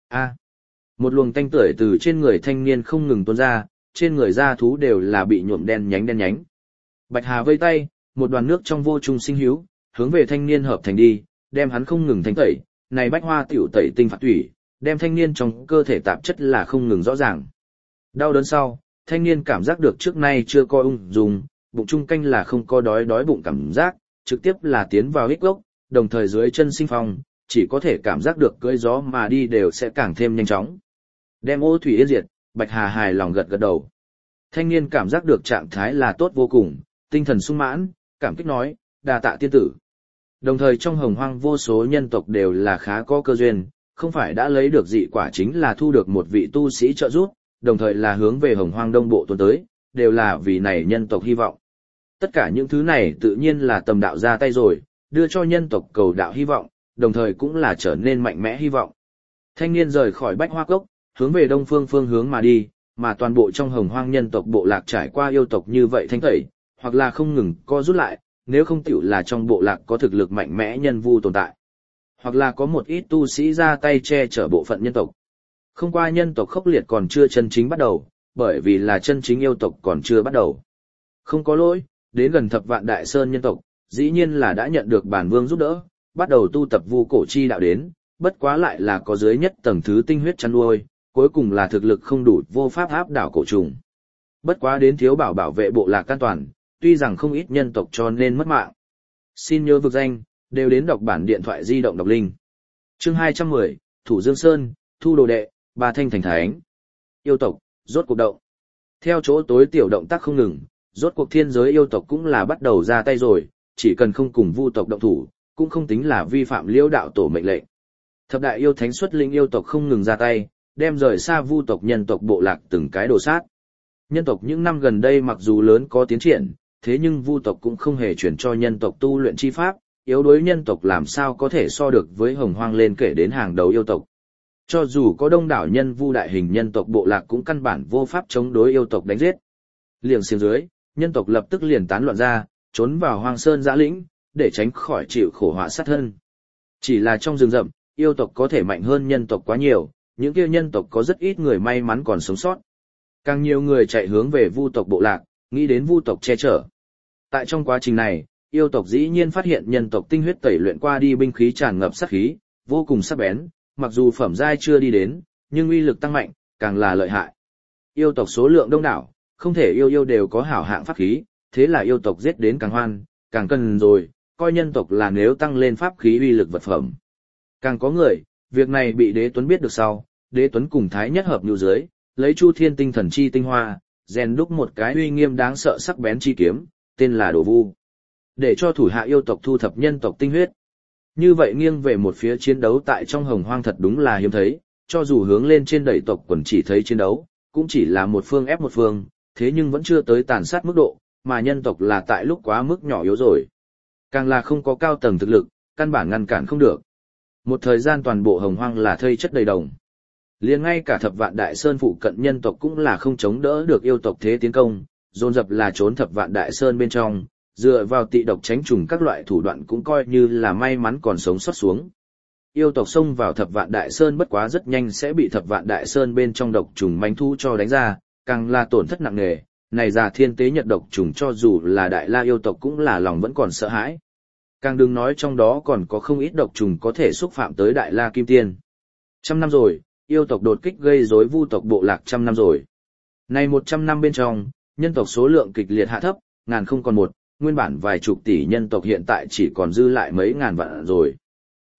Một luồng tanh tưởi từ trên người thanh niên không ngừng tuôn ra, trên người da thú đều là bị nhuộm đen nhánh. Bạch Hà vây tay, một đoàn nước trong vô trung sinh hữu, hướng về thanh niên hợp thành đi, đem hắn không ngừng thanh tẩy, này bách hoa tiểu tẩy tinh phạt thủy, đem thanh niên trong cơ thể tạp chất là không ngừng rõ ràng. Đau đớn sau, thanh niên cảm giác được trước nay chưa coi ung dung, bụng trung canh là không có đói bụng cảm giác, trực tiếp là tiến vào hít gốc, đồng thời dưới chân sinh phong, chỉ có thể cảm giác được cưỡi gió mà đi đều sẽ càng thêm nhanh chóng. Đem ô thủy yên diệt, Bạch Hà hài lòng gật đầu. Thanh niên cảm giác được trạng thái là tốt vô cùng, tinh thần sung mãn, cảm kích nói, đa tạ tiên tử. Đồng thời trong hồng hoang vô số nhân tộc đều là khá có cơ duyên, không phải đã lấy được dị quả chính là thu được một vị tu sĩ trợ giúp, đồng thời là hướng về hồng hoang đông bộ tuần tới, đều là vì này nhân tộc hy vọng. Tất cả những thứ này tự nhiên là tầm đạo ra tay rồi, đưa cho nhân tộc cầu đạo hy vọng, đồng thời cũng là trở nên mạnh mẽ hy vọng. Thanh niên rời khỏi bách hoa cốc, hướng về đông phương phương hướng mà đi, mà toàn bộ trong hồng hoang nhân tộc bộ lạc trải qua yêu tộc như vậy thanh tẩy, hoặc là không ngừng co rút lại, nếu không tiểu là trong bộ lạc có thực lực mạnh mẽ nhân vu tồn tại, hoặc là có một ít tu sĩ ra tay che chở bộ phận nhân tộc. Không qua nhân tộc khốc liệt còn chưa chân chính bắt đầu, bởi vì là chân chính yêu tộc còn chưa bắt đầu. Không có lỗi, đến gần thập vạn đại sơn nhân tộc, dĩ nhiên là đã nhận được bản vương giúp đỡ, bắt đầu tu tập vu cổ chi đạo đến, bất quá lại là có dưới nhất tầng thứ tinh huyết chăn nuôi, cuối cùng là thực lực không đủ vô pháp áp đảo cổ trùng. Bất quá đến thiếu bảo vệ bộ lạc an toàn, tuy rằng không ít nhân tộc cho nên mất mạng. Xin nhớ vực danh, đều đến đọc bản điện thoại di động đọc linh. Chương 210, Thủ Dương Sơn, thu đồ đệ, ba thanh thành thánh. Yêu tộc, rốt cuộc động. Theo chỗ tối tiểu động tác không ngừng, rốt cuộc thiên giới yêu tộc cũng là bắt đầu ra tay rồi, chỉ cần không cùng vu tộc động thủ, cũng không tính là vi phạm liễu đạo tổ mệnh lệnh. Thập đại yêu thánh xuất linh yêu tộc không ngừng ra tay, đem rời xa vu tộc nhân tộc bộ lạc từng cái đồ sát. Nhân tộc những năm gần đây mặc dù lớn có tiến triển, thế nhưng vu tộc cũng không hề chuyển cho nhân tộc tu luyện chi pháp, yếu đuối nhân tộc làm sao có thể so được với hồng hoang lên kể đến hàng đầu yêu tộc. Cho dù có đông đảo nhân vu đại hình nhân tộc bộ lạc cũng căn bản vô pháp chống đối yêu tộc đánh giết. Liềng xiềng dưới, nhân tộc lập tức liền tán loạn ra, trốn vào hoang sơn dã lĩnh, để tránh khỏi chịu khổ họa sát thân. Chỉ là trong rừng rậm, yêu tộc có thể mạnh hơn nhân tộc quá nhiều, những kia nhân tộc có rất ít người may mắn còn sống sót. Càng nhiều người chạy hướng về vu tộc bộ lạc, nghĩ đến vu tộc che chở. Tại trong quá trình này, yêu tộc dĩ nhiên phát hiện nhân tộc tinh huyết tẩy luyện qua đi binh khí tràn ngập sát khí, vô cùng sắc bén, mặc dù phẩm giai chưa đi đến, nhưng uy lực tăng mạnh, càng là lợi hại. Yêu tộc số lượng đông đảo, không thể yêu đều có hảo hạng pháp khí, thế là yêu tộc giết đến càng hoan, càng cần rồi, coi nhân tộc là nếu tăng lên pháp khí uy lực vật phẩm. Càng có người, việc này bị Đế Tuấn biết được sau, Đế Tuấn cùng Thái Nhất hợp nhu dưới, lấy Chu Thiên tinh thần chi tinh hoa, rèn đúc một cái uy nghiêm đáng sợ sắc bén chi kiếm, tên là Đồ Vu, để cho thủ hạ yêu tộc thu thập nhân tộc tinh huyết. Như vậy nghiêng về một phía chiến đấu tại trong hồng hoang thật đúng là hiếm thấy, cho dù hướng lên trên đẩy tộc quần chỉ thấy chiến đấu, cũng chỉ là một phương ép một phương, thế nhưng vẫn chưa tới tàn sát mức độ, mà nhân tộc là tại lúc quá mức nhỏ yếu rồi. Càng là không có cao tầng thực lực, căn bản ngăn cản không được. Một thời gian toàn bộ hồng hoang là thây chất đầy đồng. Liền ngay cả thập vạn đại sơn phụ cận nhân tộc cũng là không chống đỡ được yêu tộc thế tiến công, dồn dập là trốn thập vạn đại sơn bên trong, dựa vào tị độc tránh trùng các loại thủ đoạn cũng coi như là may mắn còn sống sót xuống. Yêu tộc xông vào thập vạn đại sơn bất quá rất nhanh sẽ bị thập vạn đại sơn bên trong độc trùng manh thu cho đánh ra, càng là tổn thất nặng nề. Này già thiên tế nhật độc trùng cho dù là đại la yêu tộc cũng là lòng vẫn còn sợ hãi. Càng đừng nói trong đó còn có không ít độc trùng có thể xúc phạm tới đại la kim tiên. 100 năm rồi, yêu tộc đột kích gây rối vu tộc bộ lạc 100 năm rồi. Này 100 năm bên trong, nhân tộc số lượng kịch liệt hạ thấp, ngàn không còn một, nguyên bản vài chục tỷ nhân tộc hiện tại chỉ còn dư lại mấy ngàn vạn rồi.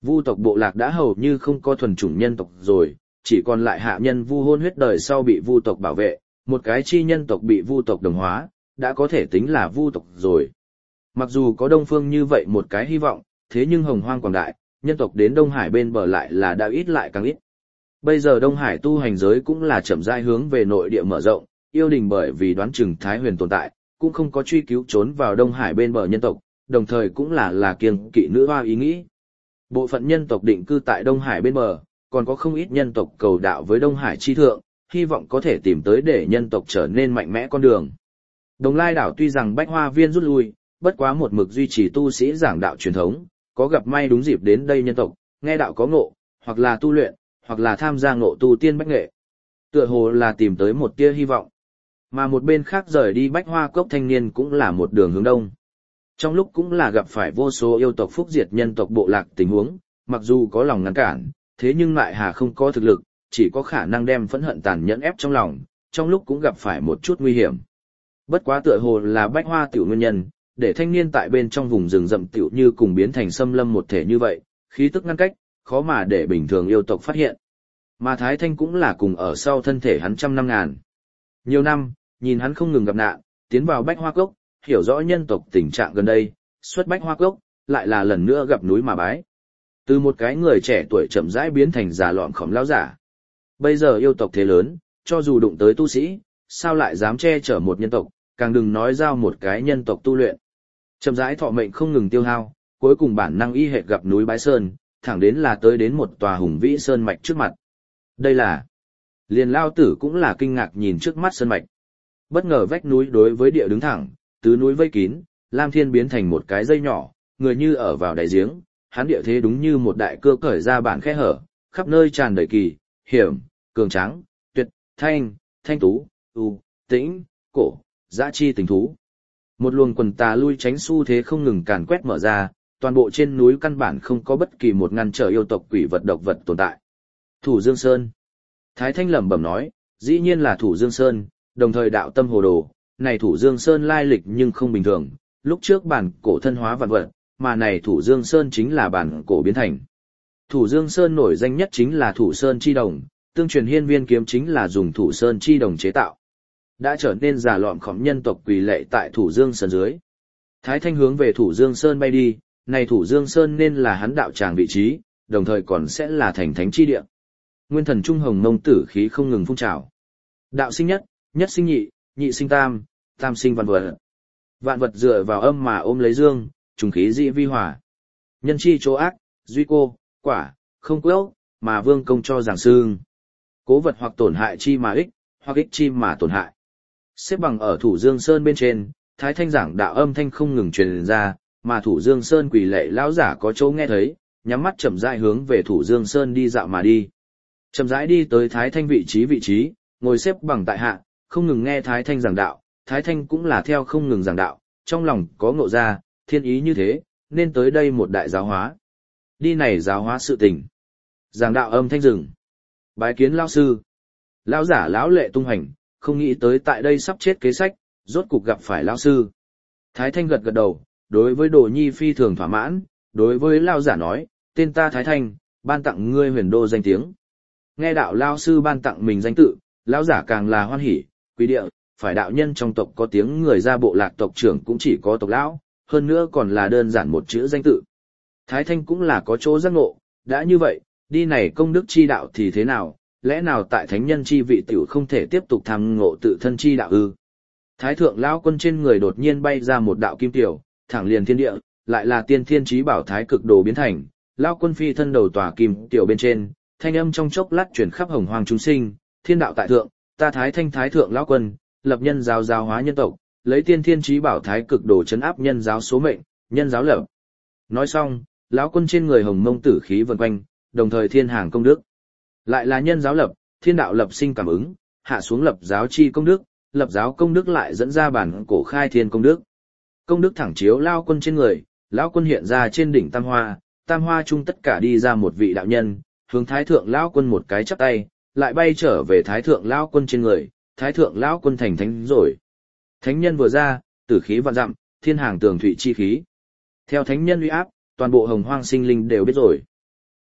Vu tộc bộ lạc đã hầu như không có thuần chủng nhân tộc rồi, chỉ còn lại hạ nhân vu hôn huyết đời sau bị vu tộc bảo vệ, một cái chi nhân tộc bị vu tộc đồng hóa, đã có thể tính là vu tộc rồi. Mặc dù có Đông Phương như vậy một cái hy vọng, thế nhưng hồng hoang quảng đại, nhân tộc đến Đông Hải bên bờ lại là đã ít lại càng ít. Bây giờ Đông Hải tu hành giới cũng là chậm rãi hướng về nội địa mở rộng, yêu đình bởi vì đoán chừng Thái Huyền tồn tại, cũng không có truy cứu trốn vào Đông Hải bên bờ nhân tộc, đồng thời cũng là kiêng kỵ nữ hoa ý nghĩ. Bộ phận nhân tộc định cư tại Đông Hải bên bờ, còn có không ít nhân tộc cầu đạo với Đông Hải chi thượng, hy vọng có thể tìm tới để nhân tộc trở nên mạnh mẽ con đường. Đồng Lai đảo tuy rằng Bách Hoa Viên rút lui, bất quá một mực duy trì tu sĩ giảng đạo truyền thống, có gặp may đúng dịp đến đây nhân tộc, nghe đạo có ngộ, hoặc là tu luyện, hoặc là tham gia ngộ tu tiên bách nghệ. Tựa hồ là tìm tới một tia hy vọng. Mà một bên khác rời đi Bách Hoa Cốc thanh niên cũng là một đường hướng đông. Trong lúc cũng là gặp phải vô số yêu tộc phúc diệt nhân tộc bộ lạc tình huống, mặc dù có lòng ngăn cản, thế nhưng lại hà không có thực lực, chỉ có khả năng đem phẫn hận tàn nhẫn ép trong lòng, trong lúc cũng gặp phải một chút nguy hiểm. Bất quá tựa hồ là Bách Hoa tiểu nguyên nhân, để thanh niên tại bên trong vùng rừng rậm tiểu như cùng biến thành xâm lâm một thể như vậy, khí tức ngăn cách, khó mà để bình thường yêu tộc phát hiện. Mà Thái Thanh cũng là cùng ở sau thân thể hắn trăm năm ngàn. Nhiều năm, nhìn hắn không ngừng gặp nạn, tiến vào Bách Hoa Cốc, hiểu rõ nhân tộc tình trạng gần đây, xuất Bách Hoa Cốc, lại là lần nữa gặp núi mà bái. Từ một cái người trẻ tuổi chậm rãi biến thành già lọn khổng lão giả. Bây giờ yêu tộc thế lớn, cho dù đụng tới tu sĩ, sao lại dám che chở một nhân tộc, càng đừng nói giao một cái nhân tộc tu luyện. Chậm rãi thọ mệnh không ngừng tiêu hao, cuối cùng bản năng y hệt gặp núi bái sơn, thẳng đến là tới đến một tòa hùng vĩ sơn mạch trước mặt. Đây là... Liền lao tử cũng là kinh ngạc nhìn trước mắt sơn mạch. Bất ngờ vách núi đối với địa đứng thẳng, tứ núi vây kín, Lam Thiên biến thành một cái dây nhỏ, người như ở vào đáy giếng, hắn địa thế đúng như một đại cơ cởi ra bản khe hở, khắp nơi tràn đầy kỳ, hiểm, cường tráng, tuyệt, thanh tú, tĩnh, cổ, dã chi tình thú. Một luồng quần tà lui tránh xu thế không ngừng càn quét mở ra, toàn bộ trên núi căn bản không có bất kỳ một ngăn trở yêu tộc quỷ vật độc vật tồn tại. Thủ Dương Sơn. Thái Thanh lẩm bẩm nói, dĩ nhiên là Thủ Dương Sơn, đồng thời đạo tâm hồ đồ, này Thủ Dương Sơn lai lịch nhưng không bình thường, lúc trước bản cổ thân hóa vạn vật, mà này Thủ Dương Sơn chính là bản cổ biến thành. Thủ Dương Sơn nổi danh nhất chính là Thủ Sơn chi đồng, tương truyền hiên viên kiếm chính là dùng Thủ Sơn chi đồng chế tạo. Đã trở nên giả lọm khổng nhân tộc quỳ lệ tại Thủ Dương Sơn dưới. Thái Thanh hướng về Thủ Dương Sơn bay đi, này Thủ Dương Sơn nên là hắn đạo tràng vị trí, đồng thời còn sẽ là thành thánh chi địa. Nguyên thần trung hồng mông tử khí không ngừng phun trào. Đạo sinh nhất, nhất sinh nhị, nhị sinh tam, tam sinh vạn vật. Vạn vật dựa vào âm mà ôm lấy dương, trùng khí dị vi hòa. Nhân chi chỗ ác, duy cô, quả, không quyết, mà vương công cho giảng xương. Cố vật hoặc tổn hại chi mà ích, hoặc ích chi mà tổn hại. Xếp bằng ở Thủ Dương Sơn bên trên, Thái Thanh giảng đạo âm thanh không ngừng truyền ra, mà Thủ Dương Sơn quỷ lệ lão giả có chỗ nghe thấy, nhắm mắt chậm rãi hướng về Thủ Dương Sơn đi dạo mà đi. Chậm rãi đi tới Thái Thanh vị trí, ngồi xếp bằng tại hạ, không ngừng nghe Thái Thanh giảng đạo, Thái Thanh cũng là theo không ngừng giảng đạo, trong lòng có ngộ ra, thiên ý như thế, nên tới đây một đại giáo hóa. Đi này giáo hóa sự tình. Giảng đạo âm thanh dừng. Bái kiến lão sư. Lão giả lão lệ tung hành, không nghĩ tới tại đây sắp chết kế sách, rốt cục gặp phải lão sư. Thái Thanh gật gật đầu, đối với Đồ Nhi phi thường thỏa mãn, đối với lão giả nói, tên ta Thái Thanh, ban tặng ngươi huyền đô danh tiếng. Nghe đạo lão sư ban tặng mình danh tự, lão giả càng là hoan hỉ, quý địa, phải đạo nhân trong tộc có tiếng người ra bộ lạc tộc trưởng cũng chỉ có tộc lão, hơn nữa còn là đơn giản một chữ danh tự. Thái Thanh cũng là có chỗ giác ngộ, đã như vậy, đi này công đức chi đạo thì thế nào, lẽ nào tại thánh nhân chi vị tiểu không thể tiếp tục tham ngộ tự thân chi đạo ư? Thái thượng lão quân trên người đột nhiên bay ra một đạo kim tiểu, thẳng liền thiên địa, lại là tiên thiên chí bảo thái cực đồ biến thành, lão quân phi thân đầu tòa kim tiểu bên trên, thanh âm trong chốc lát truyền khắp hồng hoang chúng sinh, thiên đạo tại thượng, ta Thái Thanh thái thượng lão quân, lập nhân giáo giáo hóa nhân tộc, lấy tiên thiên chí bảo thái cực đồ trấn áp nhân giáo số mệnh, nhân giáo lập. Nói xong, lão quân trên người hồng mông tử khí vần quanh, đồng thời thiên hàng công đức. Lại là nhân giáo lập, thiên đạo lập sinh cảm ứng, hạ xuống lập giáo chi công đức, lập giáo công đức lại dẫn ra bản cổ khai thiên công đức. Công đức thẳng chiếu lão quân trên người, lão quân hiện ra trên đỉnh tam hoa chung tất cả đi ra một vị đạo nhân, hướng thái thượng lão quân một cái chắp tay, lại bay trở về thái thượng lão quân trên người, thái thượng lão quân thành thánh rồi. Thánh nhân vừa ra, tử khí vạn dặm, thiên hàng tường thụy chi khí. Theo thánh nhân uy áp, toàn bộ hồng hoang sinh linh đều biết rồi.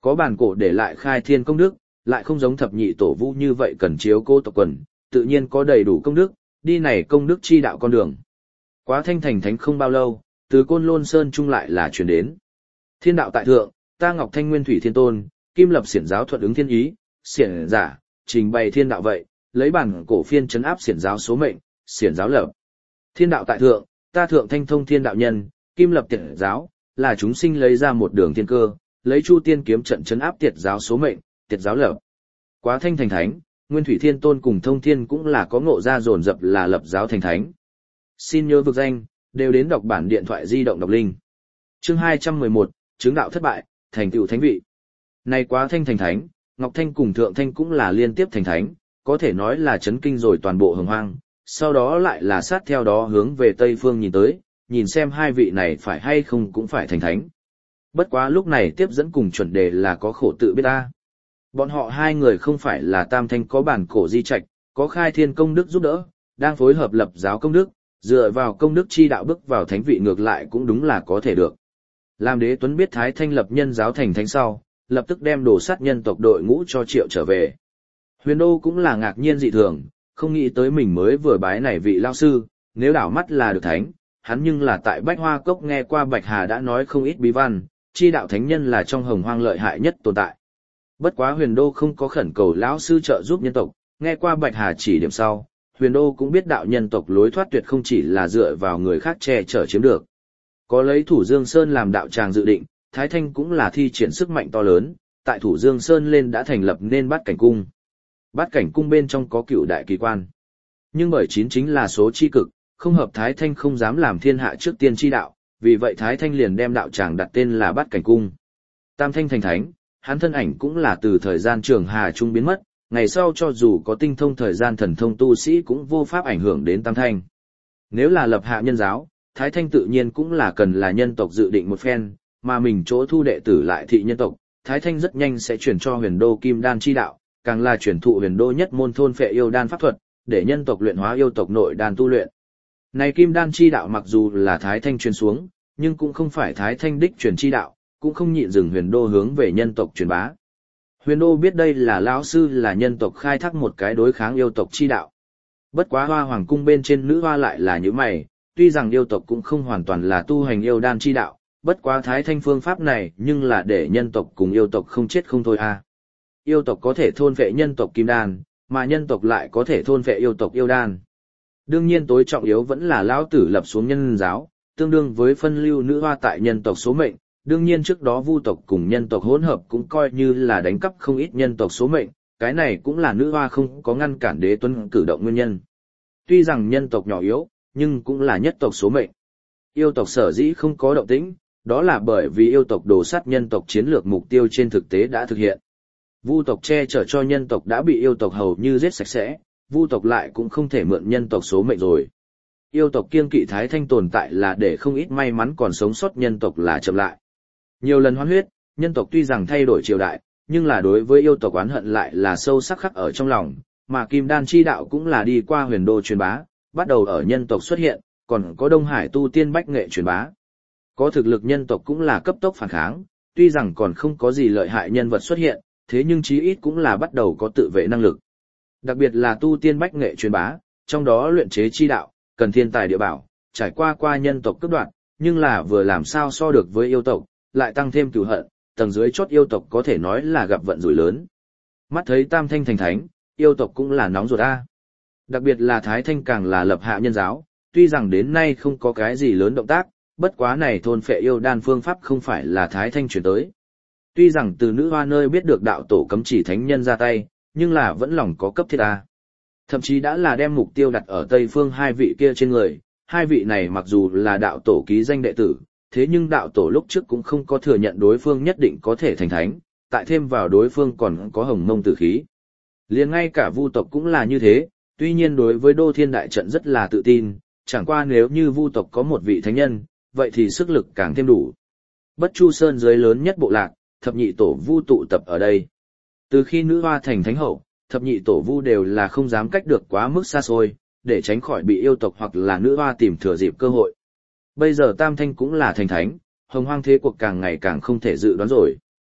Có bản cổ để lại khai thiên công đức, lại không giống thập nhị tổ vu như vậy cần chiếu cố tộc quần, tự nhiên có đầy đủ công đức, đi này công đức chi đạo con đường. Quá thanh thành thánh không bao lâu, từ Côn Lôn Sơn trung lại là truyền đến. Thiên đạo tại thượng, ta Ngọc Thanh Nguyên Thủy Thiên Tôn, kim lập xiển giáo thuận ứng thiên ý, xiển giả, trình bày thiên đạo vậy, lấy bản cổ phiên trấn áp xiển giáo số mệnh, xiển giáo lập. Thiên đạo tại thượng, ta thượng thanh thông thiên đạo nhân, kim lập tiệt giáo, là chúng sinh lấy ra một đường thiên cơ, lấy chu tiên kiếm trận trấn áp tiệt giáo số mệnh, tiệt giáo lập. Quá thanh thành thánh, Nguyên Thủy Thiên Tôn cùng thông thiên cũng là có ngộ ra dồn dập là lập giáo thành thánh. Xin nhớ vực danh, đều đến đọc bản điện thoại di động đọc linh. Chương 211, chứng đạo thất bại, thành tựu thánh vị. Này quá thanh thành thánh, Ngọc Thanh cùng Thượng Thanh cũng là liên tiếp thành thánh, có thể nói là chấn kinh rồi toàn bộ hồng hoang, sau đó lại là sát theo đó hướng về Tây Phương nhìn tới, nhìn xem hai vị này phải hay không cũng phải thành thánh. Bất quá lúc này tiếp dẫn cùng chuẩn đề là có khổ tự biết ta. Bọn họ hai người không phải là tam thanh có bản cổ di trạch, có khai thiên công đức giúp đỡ, đang phối hợp lập giáo công đức, dựa vào công đức chi đạo bước vào thánh vị ngược lại cũng đúng là có thể được. Làm Đế Tuấn biết Thái Thanh lập nhân giáo thành thánh sau, lập tức đem đồ sát nhân tộc đội ngũ cho Triệu trở về. Huyền Đô cũng là ngạc nhiên dị thường, không nghĩ tới mình mới vừa bái này vị lao sư, nếu đảo mắt là được thánh, hắn nhưng là tại Bách Hoa Cốc nghe qua Bạch Hà đã nói không ít bí văn, chi đạo thánh nhân là trong hồng hoang lợi hại nhất tồn tại. Bất quá Huyền Đô không có khẩn cầu lão sư trợ giúp nhân tộc, nghe qua Bạch Hà chỉ điểm sau, Huyền Đô cũng biết đạo nhân tộc lối thoát tuyệt không chỉ là dựa vào người khác che chở chiếm được. Có lấy Thủ Dương Sơn làm đạo tràng dự định, Thái Thanh cũng là thi triển sức mạnh to lớn, tại Thủ Dương Sơn lên đã thành lập nên Bát Cảnh Cung. Bát Cảnh Cung bên trong có cựu đại kỳ quan. Nhưng bởi 9 chính là số chi cực, không hợp Thái Thanh không dám làm thiên hạ trước tiên chi đạo, vì vậy Thái Thanh liền đem đạo tràng đặt tên là Bát Cảnh Cung. Tam Thanh thành thánh, hắn thân ảnh cũng là từ thời gian trường hà trung biến mất, ngày sau cho dù có tinh thông thời gian thần thông tu sĩ cũng vô pháp ảnh hưởng đến Tam Thanh. Nếu là lập hạ nhân giáo, Thái Thanh tự nhiên cũng là cần là nhân tộc dự định một phen, mà mình chỗ thu đệ tử lại thị nhân tộc, Thái Thanh rất nhanh sẽ chuyển cho Huyền Đô Kim Đan chi đạo, càng là chuyển thụ Huyền Đô nhất môn thôn phệ yêu đan pháp thuật, để nhân tộc luyện hóa yêu tộc nội đan tu luyện. Này Kim Đan chi đạo mặc dù là Thái Thanh truyền xuống, nhưng cũng không phải Thái Thanh đích truyền chi đạo, cũng không nhịn dừng Huyền Đô hướng về nhân tộc truyền bá. Huyền Đô biết đây là lão sư là nhân tộc khai thác một cái đối kháng yêu tộc chi đạo. Bất quá Hoa Hoàng cung bên trên nữ hoa lại là như mày, tuy rằng yêu tộc cũng không hoàn toàn là tu hành yêu đan chi đạo, bất quá Thái Thanh phương pháp này nhưng là để nhân tộc cùng yêu tộc không chết không thôi a. Yêu tộc có thể thôn phệ nhân tộc kim đan, mà nhân tộc lại có thể thôn phệ yêu tộc yêu đan. Đương nhiên tối trọng yếu vẫn là lão tử lập xuống nhân giáo, tương đương với phân lưu nữ hoa tại nhân tộc số mệnh. Đương nhiên trước đó vu tộc cùng nhân tộc hỗn hợp cũng coi như là đánh cắp không ít nhân tộc số mệnh, cái này cũng là nữ hoa không có ngăn cản Đế Tuấn cử động nguyên nhân. Tuy rằng nhân tộc nhỏ yếu, nhưng cũng là nhất tộc số mệnh. Yêu tộc sở dĩ không có động tĩnh, đó là bởi vì yêu tộc đồ sát nhân tộc chiến lược mục tiêu trên thực tế đã thực hiện. Vu tộc che chở cho nhân tộc đã bị yêu tộc hầu như giết sạch sẽ, vu tộc lại cũng không thể mượn nhân tộc số mệnh rồi. Yêu tộc kiêng kỵ Thái Thanh tồn tại là để không ít may mắn còn sống sót nhân tộc là chậm lại. Nhiều lần hoán huyết, nhân tộc tuy rằng thay đổi triều đại, nhưng là đối với yêu tộc oán hận lại là sâu sắc khắc ở trong lòng, mà Kim Đan chi đạo cũng là đi qua Huyền Đô truyền bá, bắt đầu ở nhân tộc xuất hiện, còn có Đông Hải tu tiên bách nghệ truyền bá. Có thực lực nhân tộc cũng là cấp tốc phản kháng, tuy rằng còn không có gì lợi hại nhân vật xuất hiện, thế nhưng chí ít cũng là bắt đầu có tự vệ năng lực. Đặc biệt là tu tiên bách nghệ truyền bá, trong đó luyện chế chi đạo, cần thiên tài địa bảo, trải qua nhân tộc cấp đoạn, nhưng là vừa làm sao so được với yêu tộc, lại tăng thêm cừu hận, tầng dưới chót yêu tộc có thể nói là gặp vận rủi lớn. Mắt thấy Tam Thanh thành thánh, yêu tộc cũng là nóng ruột a. Đặc biệt là Thái Thanh càng là lập hạ nhân giáo, tuy rằng đến nay không có cái gì lớn động tác, bất quá này thôn phệ yêu đan phương pháp không phải là Thái Thanh chuyển tới. Tuy rằng từ nữ hoa nơi biết được đạo tổ cấm chỉ thánh nhân ra tay, nhưng là vẫn lòng có cấp thiết a. Thậm chí đã là đem mục tiêu đặt ở Tây Phương hai vị kia trên người, hai vị này mặc dù là đạo tổ ký danh đệ tử, thế nhưng đạo tổ lúc trước cũng không có thừa nhận đối phương nhất định có thể thành thánh, tại thêm vào đối phương còn có hồng mông tử khí. Liền ngay cả vu tộc cũng là như thế, tuy nhiên đối với Đô Thiên Đại Trận rất là tự tin, chẳng qua nếu như vu tộc có một vị thánh nhân, vậy thì sức lực càng thêm đủ. Bất Chu Sơn dưới lớn nhất bộ lạc, thập nhị tổ vu tụ tập ở đây. Từ khi nữ hoa thành thánh hậu, thập nhị tổ vu đều là không dám cách được quá mức xa xôi, để tránh khỏi bị yêu tộc hoặc là nữ hoa tìm thừa dịp cơ hội. Bây giờ Tam Thanh cũng là thành thánh, hồng hoang thế cuộc càng ngày càng không thể dự đoán rồi.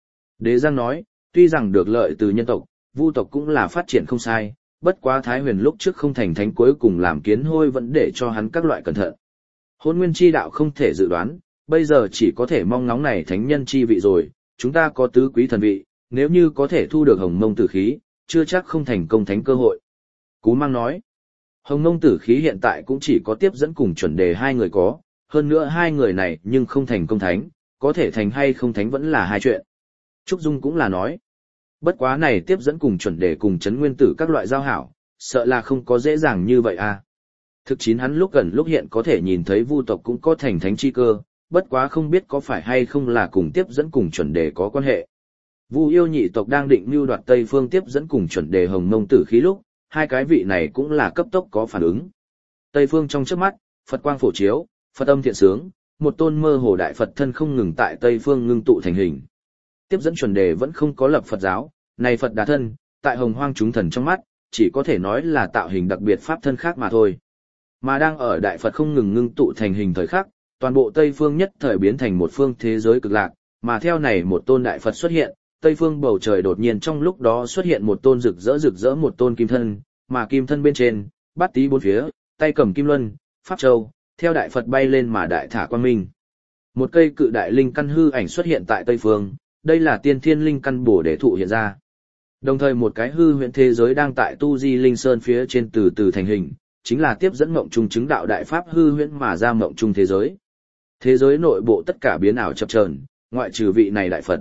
Đế Giang nói, tuy rằng được lợi từ nhân tộc, Vu tộc cũng là phát triển không sai, bất quá Thái Huyền lúc trước không thành thánh cuối cùng làm kiến hôi vẫn để cho hắn các loại cẩn thận. Hôn nguyên chi đạo không thể dự đoán, bây giờ chỉ có thể mong ngóng này thánh nhân chi vị rồi, chúng ta có tứ quý thần vị, nếu như có thể thu được hồng mông tử khí, chưa chắc không thành công thánh cơ hội. Cú Mang nói, hồng mông tử khí hiện tại cũng chỉ có tiếp dẫn cùng chuẩn đề hai người có, hơn nữa hai người này nhưng không thành công thánh, có thể thành hay không thánh vẫn là hai chuyện. Trúc Dung cũng là nói, bất quá này tiếp dẫn cùng chuẩn đề cùng chấn nguyên tử các loại giao hảo, sợ là không có dễ dàng như vậy à. Thực chín hắn lúc gần lúc hiện có thể nhìn thấy Vu tộc cũng có thành thánh chi cơ, bất quá không biết có phải hay không là cùng tiếp dẫn cùng chuẩn đề có quan hệ. Vu yêu nhị tộc đang định mưu đoạt Tây Phương tiếp dẫn cùng chuẩn đề hồng mông tử khí lúc, hai cái vị này cũng là cấp tốc có phản ứng. Tây Phương trong trước mắt, Phật quang phổ chiếu, Phật âm thiện sướng, một tôn mơ hồ đại Phật thân không ngừng tại Tây Phương ngưng tụ thành hình. Tiếp dẫn chuẩn đề vẫn không có lập Phật giáo, này Phật đà thân, tại hồng hoang chúng thần trong mắt, chỉ có thể nói là tạo hình đặc biệt pháp thân khác mà thôi. Mà đang ở đại Phật không ngừng ngưng tụ thành hình thời khắc, toàn bộ Tây Phương nhất thời biến thành một phương thế giới cực lạc, mà theo này một tôn đại Phật xuất hiện, Tây Phương bầu trời đột nhiên trong lúc đó xuất hiện một tôn rực rỡ một tôn kim thân, mà kim thân bên trên, bát tí bốn phía, tay cầm kim luân, pháp châu, theo đại Phật bay lên mà đại thả quang minh. Một cây cự đại linh căn hư ảnh xuất hiện tại Tây Phương, đây là tiên thiên linh căn bổ để thụ hiện ra. Đồng thời một cái hư huyễn thế giới đang tại Tu Di Linh Sơn phía trên từ từ thành hình, chính là tiếp dẫn mộng trung chứng đạo đại pháp hư huyễn mà ra mộng trung thế giới. Thế giới nội bộ tất cả biến ảo chập chờn, ngoại trừ vị này đại Phật.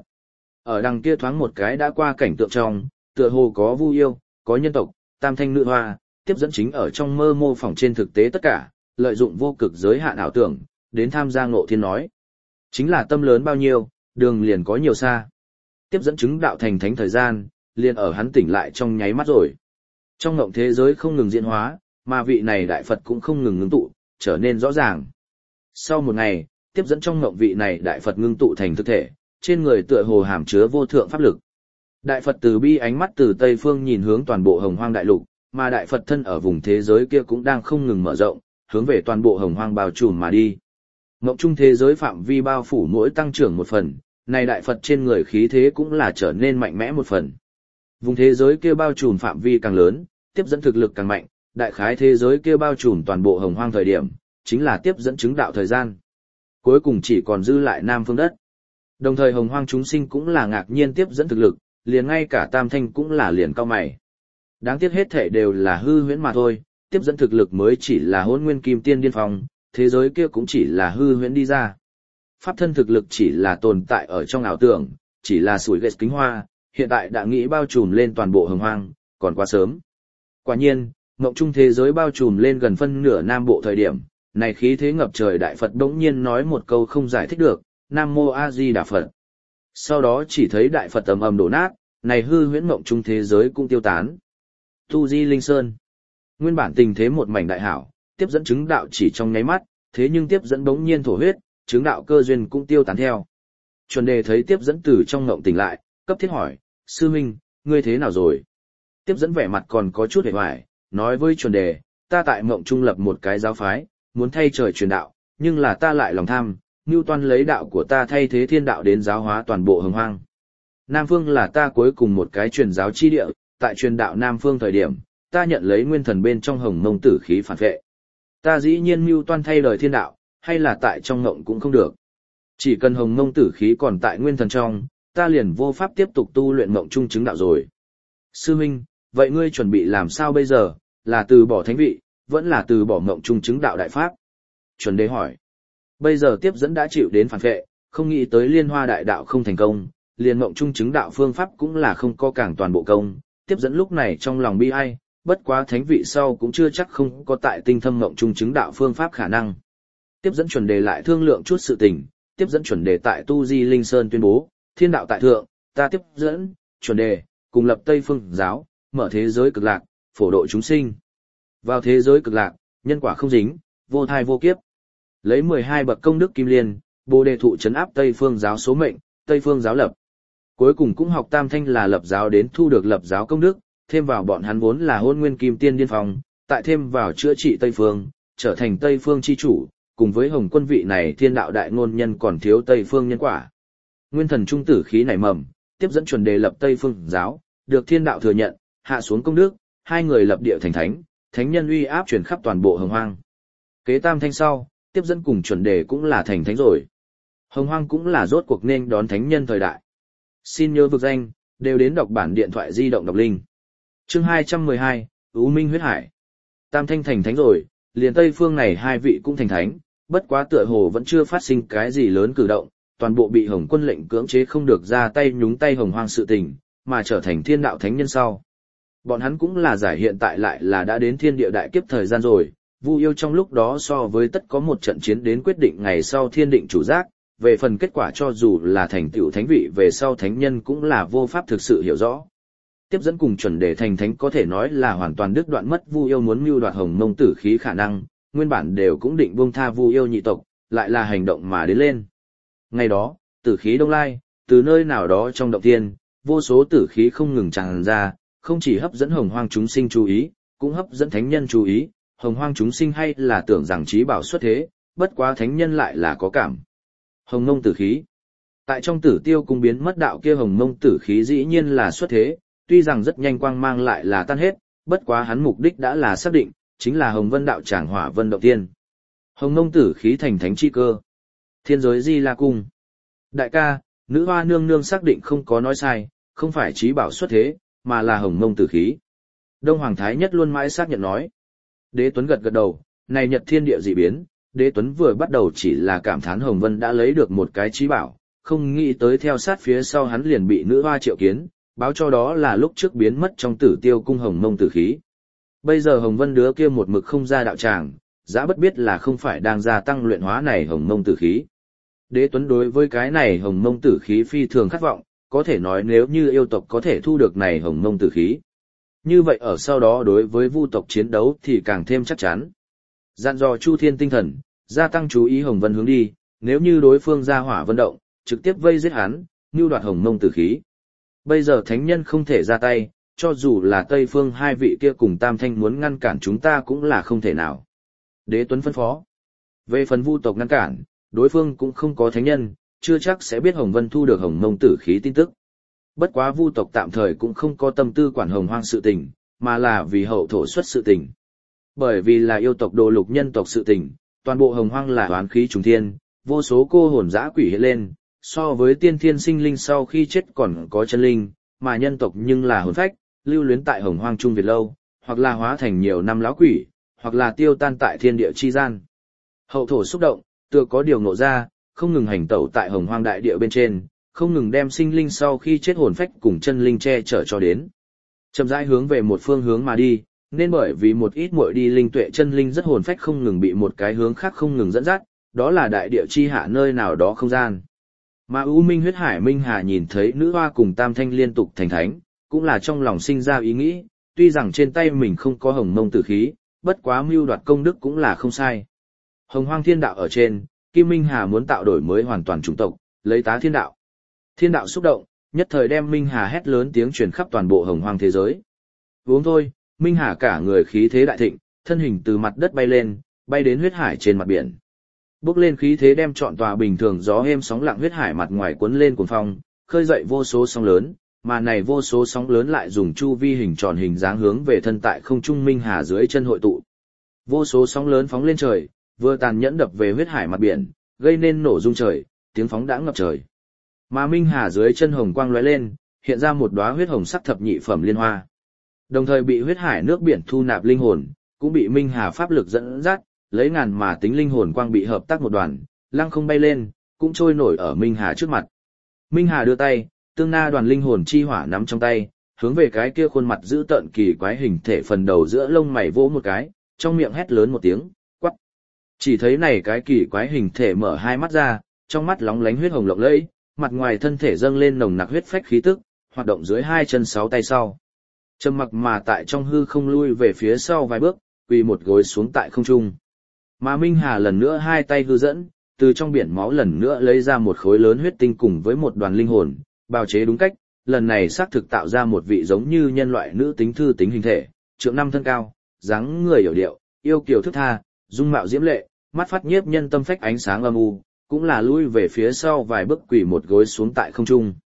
Ở đằng kia thoáng một cái đã qua cảnh tượng trong, tựa hồ có Vu yêu, có nhân tộc, tam thanh nữ hoa, tiếp dẫn chính ở trong mơ mô phỏng trên thực tế tất cả, lợi dụng vô cực giới hạn ảo tưởng, đến tham gia ngộ thiên nói. Chính là tâm lớn bao nhiêu, đường liền có nhiều xa. Tiếp dẫn chứng đạo thành thánh thời gian, liền ở hắn tỉnh lại trong nháy mắt rồi. Trong ngộng thế giới không ngừng diễn hóa, mà vị này đại Phật cũng không ngừng ngưng tụ, trở nên rõ ràng. Sau một ngày, tiếp dẫn trong ngộng vị này đại Phật ngưng tụ thành thực thể, trên người tựa hồ hàm chứa vô thượng pháp lực. Đại Phật từ bi ánh mắt từ Tây Phương nhìn hướng toàn bộ hồng hoang đại lục, mà đại Phật thân ở vùng thế giới kia cũng đang không ngừng mở rộng, hướng về toàn bộ hồng hoang bao trùm mà đi. Ngộng trung thế giới phạm vi bao phủ mỗi tăng trưởng một phần, này đại Phật trên người khí thế cũng là trở nên mạnh mẽ một phần. Vùng thế giới kia bao trùm phạm vi càng lớn, tiếp dẫn thực lực càng mạnh, đại khái thế giới kia bao trùm toàn bộ hồng hoang thời điểm, chính là tiếp dẫn chứng đạo thời gian. Cuối cùng chỉ còn dư lại Nam phương đất. Đồng thời hồng hoang chúng sinh cũng là ngạc nhiên tiếp dẫn thực lực, liền ngay cả Tam Thanh cũng là liền cao mày. Đáng tiếc hết thể đều là hư huyễn mà thôi, tiếp dẫn thực lực mới chỉ là Hỗn Nguyên Kim Tiên điên phong, thế giới kia cũng chỉ là hư huyễn đi ra. Pháp thân thực lực chỉ là tồn tại ở trong ảo tưởng, chỉ là sủi ghét kính hoa, hiện tại đã nghĩ bao trùm lên toàn bộ hồng hoang, còn quá sớm. Quả nhiên, mộng trung thế giới bao trùm lên gần phân nửa Nam Bộ thời điểm, này khí thế ngập trời đại Phật đống nhiên nói một câu không giải thích được, Nam Mô A Di Đà Phật. Sau đó chỉ thấy đại Phật ầm ầm đổ nát, này hư huyễn mộng trung thế giới cũng tiêu tán. Tu Di Linh Sơn. Nguyên bản tình thế một mảnh đại hảo, tiếp dẫn chứng đạo chỉ trong nháy mắt, thế nhưng tiếp dẫn bỗng nhiên thổ huyết, chứng đạo cơ duyên cũng tiêu tán theo. Chuẩn đề thấy tiếp dẫn từ trong ngộng tỉnh lại, cấp thiết hỏi, sư huynh, ngươi thế nào rồi? Tiếp dẫn vẻ mặt còn có chút hề hoài, nói với chuẩn đề, ta tại ngộng trung lập một cái giáo phái, muốn thay trời truyền đạo, nhưng là ta lại lòng tham, mưu toan lấy đạo của ta thay thế thiên đạo đến giáo hóa toàn bộ hồng hoang. Nam Phương là ta cuối cùng một cái truyền giáo chi địa, tại truyền đạo Nam Phương thời điểm, ta nhận lấy nguyên thần bên trong hồng mông tử khí phản vệ. Ta dĩ nhiên mưu toan thay đời thiên đạo, hay là tại trong ngộng cũng không được. Chỉ cần hồng mông tử khí còn tại nguyên thần trong, ta liền vô pháp tiếp tục tu luyện mộng trung chứng đạo rồi. Sư huynh, vậy ngươi chuẩn bị làm sao bây giờ, là từ bỏ thánh vị, vẫn là từ bỏ mộng trung chứng đạo đại pháp? Chuẩn đề hỏi. Bây giờ tiếp dẫn đã chịu đến phản vệ, không nghĩ tới liên hoa đại đạo không thành công, liền mộng trung chứng đạo phương pháp cũng là không có cảng toàn bộ công, tiếp dẫn lúc này trong lòng bi ai, bất quá thánh vị sau cũng chưa chắc không có tại tinh thâm mộng trung chứng đạo phương pháp khả năng. Tiếp dẫn chuẩn đề lại thương lượng chút sự tình, tiếp dẫn chuẩn đề tại Tu Di Linh Sơn tuyên bố, thiên đạo tại thượng, ta tiếp dẫn, chuẩn đề, cùng lập Tây Phương giáo, mở thế giới cực lạc, phổ độ chúng sinh. Vào thế giới cực lạc, nhân quả không dính, vô thai vô kiếp. Lấy 12 bậc công đức kim liên, Bồ Đề thụ trấn áp Tây Phương giáo số mệnh, Tây Phương giáo lập. Cuối cùng cũng học Tam Thanh là lập giáo đến thu được lập giáo công đức, thêm vào bọn hắn vốn là Hỗn Nguyên Kim Tiên điên phong, tại thêm vào chữa trị Tây Phương, trở thành Tây Phương chi chủ, cùng với Hồng Quân vị này thiên đạo đại ngôn nhân còn thiếu Tây Phương nhân quả. Nguyên thần trung tử khí nảy mầm, tiếp dẫn chuẩn đề lập Tây Phương giáo, được thiên đạo thừa nhận, hạ xuống công đức, hai người lập địa thành thánh, thánh nhân uy áp truyền khắp toàn bộ Hồng Hoang. Kế Tam Thanh sau, tiếp dẫn cùng chuẩn đề cũng là thành thánh rồi. Hồng Hoang cũng là rốt cuộc nên đón thánh nhân thời đại. Xin nhớ vực danh, đều đến đọc bản điện thoại di động đọc linh. Chương 212, U Minh huyết hải. Tam Thanh thành thánh rồi, liền Tây Phương này hai vị cũng thành thánh, bất quá tựa hồ vẫn chưa phát sinh cái gì lớn cử động, toàn bộ bị Hồng Quân lệnh cưỡng chế không được ra tay nhúng tay Hồng Hoang sự tình, mà trở thành thiên đạo thánh nhân sau. Bọn hắn cũng là giải hiện tại lại là đã đến thiên địa đại kiếp thời gian rồi, Vu Yêu trong lúc đó so với tất có một trận chiến đến quyết định ngày sau thiên định chủ giác, về phần kết quả cho dù là thành tựu thánh vị về sau thánh nhân cũng là vô pháp thực sự hiểu rõ. Tiếp dẫn cùng chuẩn đề thành thánh có thể nói là hoàn toàn đứt đoạn mất Vu Yêu muốn mưu đoạt Hồng Mông tử khí khả năng, nguyên bản đều cũng định buông tha Vu Yêu nhị tộc, lại là hành động mà đến lên. Ngày đó, tử khí đông lai, từ nơi nào đó trong động thiên, vô số tử khí không ngừng tràn ra, không chỉ hấp dẫn Hồng Hoang chúng sinh chú ý, cũng hấp dẫn thánh nhân chú ý, Hồng Hoang chúng sinh hay là tưởng rằng trí bảo xuất thế, bất quá thánh nhân lại là có cảm. Hồng Mông tử khí. Tại trong Tử Tiêu cung biến mất đạo kia Hồng Mông tử khí dĩ nhiên là xuất thế, tuy rằng rất nhanh quang mang lại là tan hết, bất quá hắn mục đích đã là xác định, chính là Hồng Vân đạo tràng Hỏa Vân động tiên. Hồng Mông tử khí thành thánh chi cơ. Thiên giới Di La cung. Đại ca, nữ hoa nương nương xác định không có nói sai, không phải trí bảo xuất thế, mà là Hồng Mông tử khí. Đông Hoàng Thái Nhất luôn mãi xác nhận nói. Đế Tuấn gật gật đầu, này nhật thiên địa dị biến, Đế Tuấn vừa bắt đầu chỉ là cảm thán Hồng Vân đã lấy được một cái trí bảo, không nghĩ tới theo sát phía sau hắn liền bị nữ hoa triệu kiến, báo cho đó là lúc trước biến mất trong Tử Tiêu cung Hồng Mông tử khí. Bây giờ Hồng Vân đứa kia một mực không ra đạo tràng, dã bất biết là không phải đang gia tăng luyện hóa này Hồng Mông tử khí. Đế Tuấn đối với cái này Hồng Mông tử khí phi thường khát vọng, có thể nói nếu như yêu tộc có thể thu được này Hồng Mông tử khí, như vậy ở sau đó đối với vu tộc chiến đấu thì càng thêm chắc chắn. Dặn dò Chu Thiên tinh thần, gia tăng chú ý Hồng Vân hướng đi, nếu như đối phương ra Hỏa Vân động, trực tiếp vây giết hắn, mưu đoạt Hồng Mông tử khí. Bây giờ thánh nhân không thể ra tay, cho dù là Tây Phương hai vị kia cùng Tam Thanh muốn ngăn cản chúng ta cũng là không thể nào. Đế Tuấn phân phó. Về phần vu tộc ngăn cản, đối phương cũng không có thánh nhân, chưa chắc sẽ biết Hồng Vân thu được Hồng Mông tử khí tin tức. Bất quá vu tộc tạm thời cũng không có tâm tư quản Hồng Hoang sự tình, mà là vì hậu thổ xuất sự tình. Bởi vì là yêu tộc đồ lục nhân tộc sự tình, toàn bộ Hồng Hoang là oán khí trùng thiên, vô số cô hồn dã quỷ hiện lên, so với tiên thiên sinh linh sau khi chết còn có chân linh, mà nhân tộc nhưng là hồn phách, lưu luyến tại Hồng Hoang Trung Việt lâu, hoặc là hóa thành nhiều năm lão quỷ, hoặc là tiêu tan tại thiên địa chi gian. Hậu thổ xúc động, tựa có điều ngộ ra, không ngừng hành tẩu tại Hồng Hoang đại địa bên trên, không ngừng đem sinh linh sau khi chết hồn phách cùng chân linh che chở cho đến. Chậm rãi hướng về một phương hướng mà đi, nên bởi vì một ít muội đi linh tuệ chân linh rất hồn phách không ngừng bị một cái hướng khác không ngừng dẫn dắt, đó là đại địa chi hạ nơi nào đó không gian. Mà U Minh huyết hải Minh Hà nhìn thấy nữ hoa cùng Tam Thanh liên tục thành thánh, cũng là trong lòng sinh ra ý nghĩ, tuy rằng trên tay mình không có Hồng Mông tử khí, bất quá mưu đoạt công đức cũng là không sai. Hồng Hoang thiên đạo ở trên, Kim Minh Hà muốn tạo đổi mới hoàn toàn chủng tộc, lấy tá thiên đạo. Thiên đạo xúc động, nhất thời đem Minh Hà hét lớn tiếng truyền khắp toàn bộ Hồng Hoang thế giới. Uống thôi, Minh Hà cả người khí thế đại thịnh, thân hình từ mặt đất bay lên, bay đến huyết hải trên mặt biển. Bốc lên khí thế đem trọn tòa bình thường gió êm sóng lặng huyết hải mặt ngoài cuốn lên cuồng phong, khơi dậy vô số sóng lớn, mà này vô số sóng lớn lại dùng chu vi hình tròn hình dáng hướng về thân tại không trung Minh Hà dưới chân hội tụ. Vô số sóng lớn phóng lên trời, vừa tàn nhẫn đập về huyết hải mặt biển, gây nên nổ rung trời, tiếng phóng đã ngập trời. Mà Minh Hà dưới chân hồng quang lóe lên, hiện ra một đóa huyết hồng sắc thập nhị phẩm liên hoa. Đồng thời bị huyết hải nước biển thu nạp linh hồn, cũng bị Minh Hà pháp lực dẫn dắt, lấy ngàn mà tính linh hồn quang bị hợp tác một đoàn, lăng không bay lên, cũng trôi nổi ở Minh Hà trước mặt. Minh Hà đưa tay, tương na đoàn linh hồn chi hỏa nắm trong tay, hướng về cái kia khuôn mặt giữ tợn kỳ quái hình thể phần đầu giữa lông mày vỗ một cái, trong miệng hét lớn một tiếng, quắc. Chỉ thấy này cái kỳ quái hình thể mở hai mắt ra, trong mắt lóng lánh huyết hồng lộng lẫy, mặt ngoài thân thể dâng lên nồng nặc huyết phách khí tức, hoạt động dưới hai chân sáu tay sau. Trầm mặc mà tại trong hư không lui về phía sau vài bước, quỳ một gối xuống tại không trung. Mà Minh Hà lần nữa hai tay hư dẫn, từ trong biển máu lần nữa lấy ra một khối lớn huyết tinh cùng với một đoàn linh hồn, bào chế đúng cách, lần này xác thực tạo ra một vị giống như nhân loại nữ tính thư tính hình thể, trượng năm thân cao, dáng người hiểu điệu, yêu kiều thức tha, dung mạo diễm lệ, mắt phát nhiếp nhân tâm phách ánh sáng âm u, cũng là lui về phía sau vài bước quỳ một gối xuống tại không trung.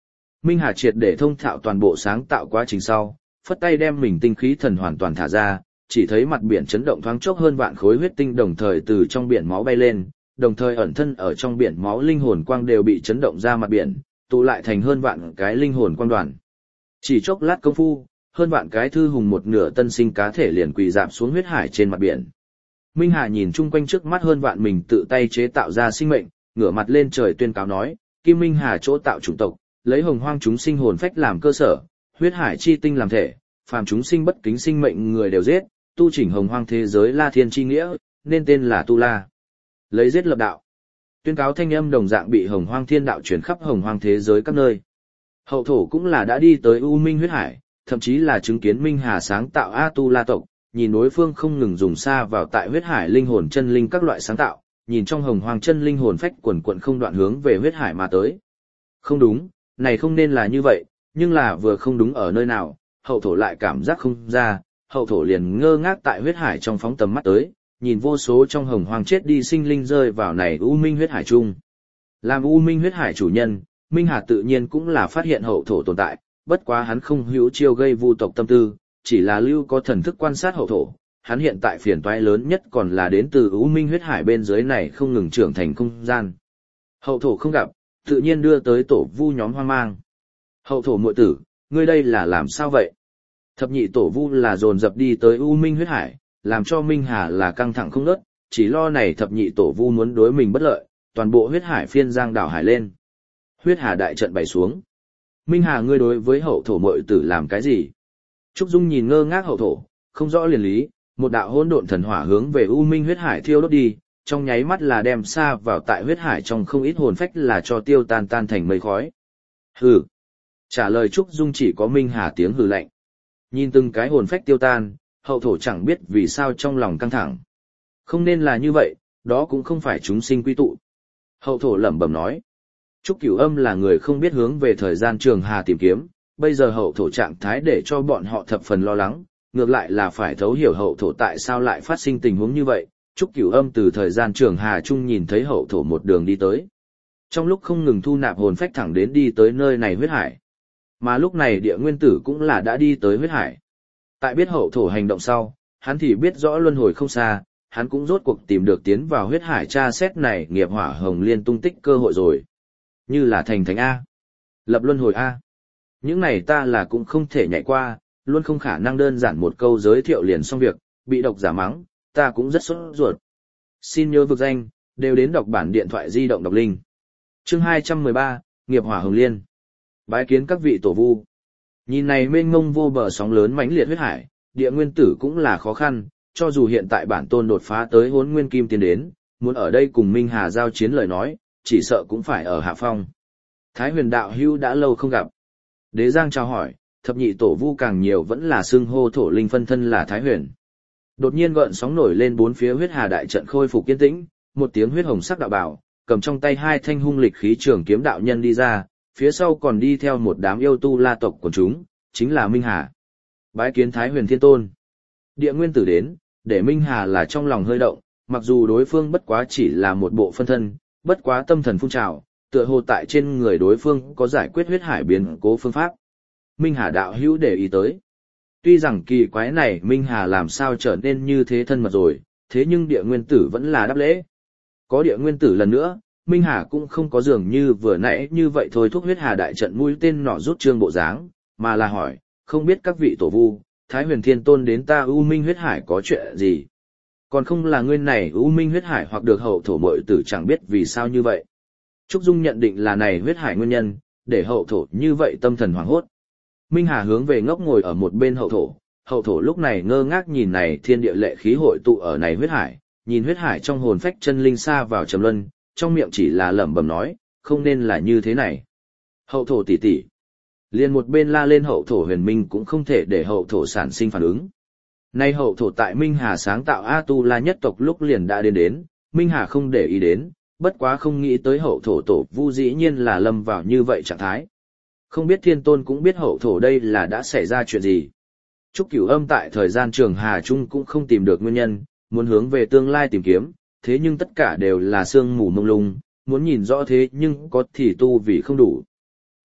Minh Hà triệt để thông thạo toàn bộ sáng tạo quá trình sau, phất tay đem mình tinh khí thần hoàn toàn thả ra, chỉ thấy mặt biển chấn động thoáng chốc hơn vạn khối huyết tinh đồng thời từ trong biển máu bay lên, đồng thời ẩn thân ở trong biển máu linh hồn quang đều bị chấn động ra mặt biển, tụ lại thành hơn vạn cái linh hồn quang đoàn. Chỉ chốc lát công phu, hơn vạn cái thư hùng một nửa tân sinh cá thể liền quỳ rạp xuống huyết hải trên mặt biển. Minh Hà nhìn chung quanh trước mắt hơn vạn mình tự tay chế tạo ra sinh mệnh, ngửa mặt lên trời tuyên cáo nói, Kim Minh Hà chỗ tạo chủng tộc, lấy hồng hoang chúng sinh hồn phách làm cơ sở, huyết hải chi tinh làm thể, phàm chúng sinh bất kính sinh mệnh người đều giết, tu chỉnh hồng hoang thế giới La Thiên chi nghĩa, nên tên là Tu La. Lấy giết lập đạo. Tuyên cáo thanh âm đồng dạng bị hồng hoang thiên đạo truyền khắp hồng hoang thế giới các nơi. Hậu thổ cũng là đã đi tới U Minh huyết hải, thậm chí là chứng kiến Minh Hà sáng tạo A Tu La tộc, nhìn đối phương không ngừng dùng xa vào tại huyết hải linh hồn chân linh các loại sáng tạo, nhìn trong hồng hoang chân linh hồn phách quần quận không đoạn hướng về huyết hải mà tới. Không đúng, này không nên là như vậy, nhưng là vừa không đúng ở nơi nào, hậu thổ lại cảm giác không ra, hậu thổ liền ngơ ngác tại huyết hải trong phóng tầm mắt tới, nhìn vô số trong hồng hoang chết đi sinh linh rơi vào này U Minh huyết hải chung. Làm U Minh huyết hải chủ nhân, Minh Hà tự nhiên cũng là phát hiện hậu thổ tồn tại, bất quá hắn không hữu chiêu gây vu tộc tâm tư, chỉ là lưu có thần thức quan sát hậu thổ. Hắn hiện tại phiền toái lớn nhất còn là đến từ U Minh huyết hải bên dưới này không ngừng trưởng thành không gian. Hậu thổ không gặp, tự nhiên đưa tới tổ vu nhóm hoang mang. Hậu thổ muội tử, ngươi đây là làm sao vậy? Thập nhị tổ vu là dồn dập đi tới U Minh huyết hải, làm cho Minh Hà là căng thẳng không ngớt, chỉ lo này thập nhị tổ vu muốn đối mình bất lợi, toàn bộ huyết hải phiên giang đảo hải lên. Huyết hà đại trận bày xuống. Minh Hà ngươi đối với hậu thổ muội tử làm cái gì? Trúc Dung nhìn ngơ ngác hậu thổ, không rõ liền lý, một đạo hỗn độn thần hỏa hướng về U Minh huyết hải thiêu đốt đi, trong nháy mắt là đem xa vào tại huyết hải trong không ít hồn phách là cho tiêu tan tan thành mây khói. Hừ. Trả lời Trúc Dung chỉ có Minh Hà tiếng hừ lạnh. Nhìn từng cái hồn phách tiêu tan, hậu thổ chẳng biết vì sao trong lòng căng thẳng. Không nên là như vậy, đó cũng không phải chúng sinh quy tụ. Hậu thổ lẩm bẩm nói. Trúc Cửu Âm là người không biết hướng về thời gian trường hà tìm kiếm, bây giờ hậu thổ trạng thái để cho bọn họ thập phần lo lắng, ngược lại là phải thấu hiểu hậu thổ tại sao lại phát sinh tình huống như vậy. Trúc Cửu Âm từ thời gian trường hà chung nhìn thấy hậu thổ một đường đi tới. Trong lúc không ngừng thu nạp hồn phách thẳng đến đi tới nơi này huyết hải. Mà lúc này địa nguyên tử cũng là đã đi tới huyết hải. Tại biết hậu thổ hành động sau, hắn thì biết rõ luân hồi không xa, hắn cũng rốt cuộc tìm được tiến vào huyết hải tra xét này nghiệp hỏa hồng liên tung tích cơ hội rồi. Như là thành thánh A, lập luân hồi A. Những này ta là cũng không thể nhảy qua, luôn không khả năng đơn giản một câu giới thiệu liền xong việc, bị độc giả mắng, ta cũng rất sốt ruột. Xin nhớ vực danh, đều đến đọc bản điện thoại di động đọc linh. Chương 213, nghiệp hỏa hồng liên. Bái kiến các vị tổ vu. Nhìn này mênh mông vô bờ sóng lớn mãnh liệt huyết hải, địa nguyên tử cũng là khó khăn, cho dù hiện tại bản tôn đột phá tới Hỗn Nguyên Kim Tiên đến, muốn ở đây cùng Minh Hà giao chiến lời nói, chỉ sợ cũng phải ở hạ phong. Thái Huyền đạo hữu đã lâu không gặp. Đế Giang chào hỏi, thập nhị tổ vu càng nhiều vẫn là xưng hô thổ linh phân thân là Thái Huyền. Đột nhiên gợn sóng nổi lên bốn phía huyết hà đại trận khôi phục kiên tĩnh, một tiếng huyết hồng sắc đạo bảo, cầm trong tay hai thanh hung lịch khí trường kiếm đạo nhân đi ra, phía sau còn đi theo một đám yêu tu la tộc của chúng, chính là Minh Hà. Bái kiến Thái Huyền Thiên Tôn. Địa nguyên tử đến, để Minh Hà là trong lòng hơi động, mặc dù đối phương bất quá chỉ là một bộ phân thân, bất quá tâm thần phun trào, tựa hồ tại trên người đối phương có giải quyết huyết hải biến cố phương pháp. Minh Hà đạo hữu để ý tới. Tuy rằng kỳ quái này Minh Hà làm sao trở nên như thế thân mật rồi, thế nhưng địa nguyên tử vẫn là đáp lễ. Có địa nguyên tử lần nữa, Minh Hà cũng không có dường như vừa nãy như vậy thôi thúc huyết hà đại trận mũi tên nỏ rút trương bộ dáng, mà là hỏi, không biết các vị tổ vu, Thái Huyền Thiên Tôn đến ta U Minh huyết hải có chuyện gì? Còn không là nguyên này U Minh huyết hải hoặc được hậu thổ mội tử chẳng biết vì sao như vậy. Trúc Dung nhận định là này huyết hải nguyên nhân, để hậu thổ như vậy tâm thần hoảng hốt. Minh Hà hướng về ngốc ngồi ở một bên hậu thổ lúc này ngơ ngác nhìn này thiên địa lệ khí hội tụ ở này huyết hải, nhìn huyết hải trong hồn phách chân linh xa vào trầm luân, trong miệng chỉ là lẩm bẩm nói, không nên là như thế này. Hậu thổ tỷ tỷ. Liền một bên la lên hậu thổ huyền minh cũng không thể để hậu thổ sản sinh phản ứng. Nay hậu thổ tại Minh Hà sáng tạo A Tu La nhất tộc lúc liền đã đến, Minh Hà không để ý đến, bất quá không nghĩ tới hậu thổ tổ vu dĩ nhiên là lâm vào như vậy trạng thái. Không biết Thiên Tôn cũng biết hậu thổ đây là đã xảy ra chuyện gì. Trúc Cửu Âm tại thời gian trường Hà Trung cũng không tìm được nguyên nhân, muốn hướng về tương lai tìm kiếm, thế nhưng tất cả đều là sương mù mông lung, muốn nhìn rõ thế nhưng có thì tu vì không đủ.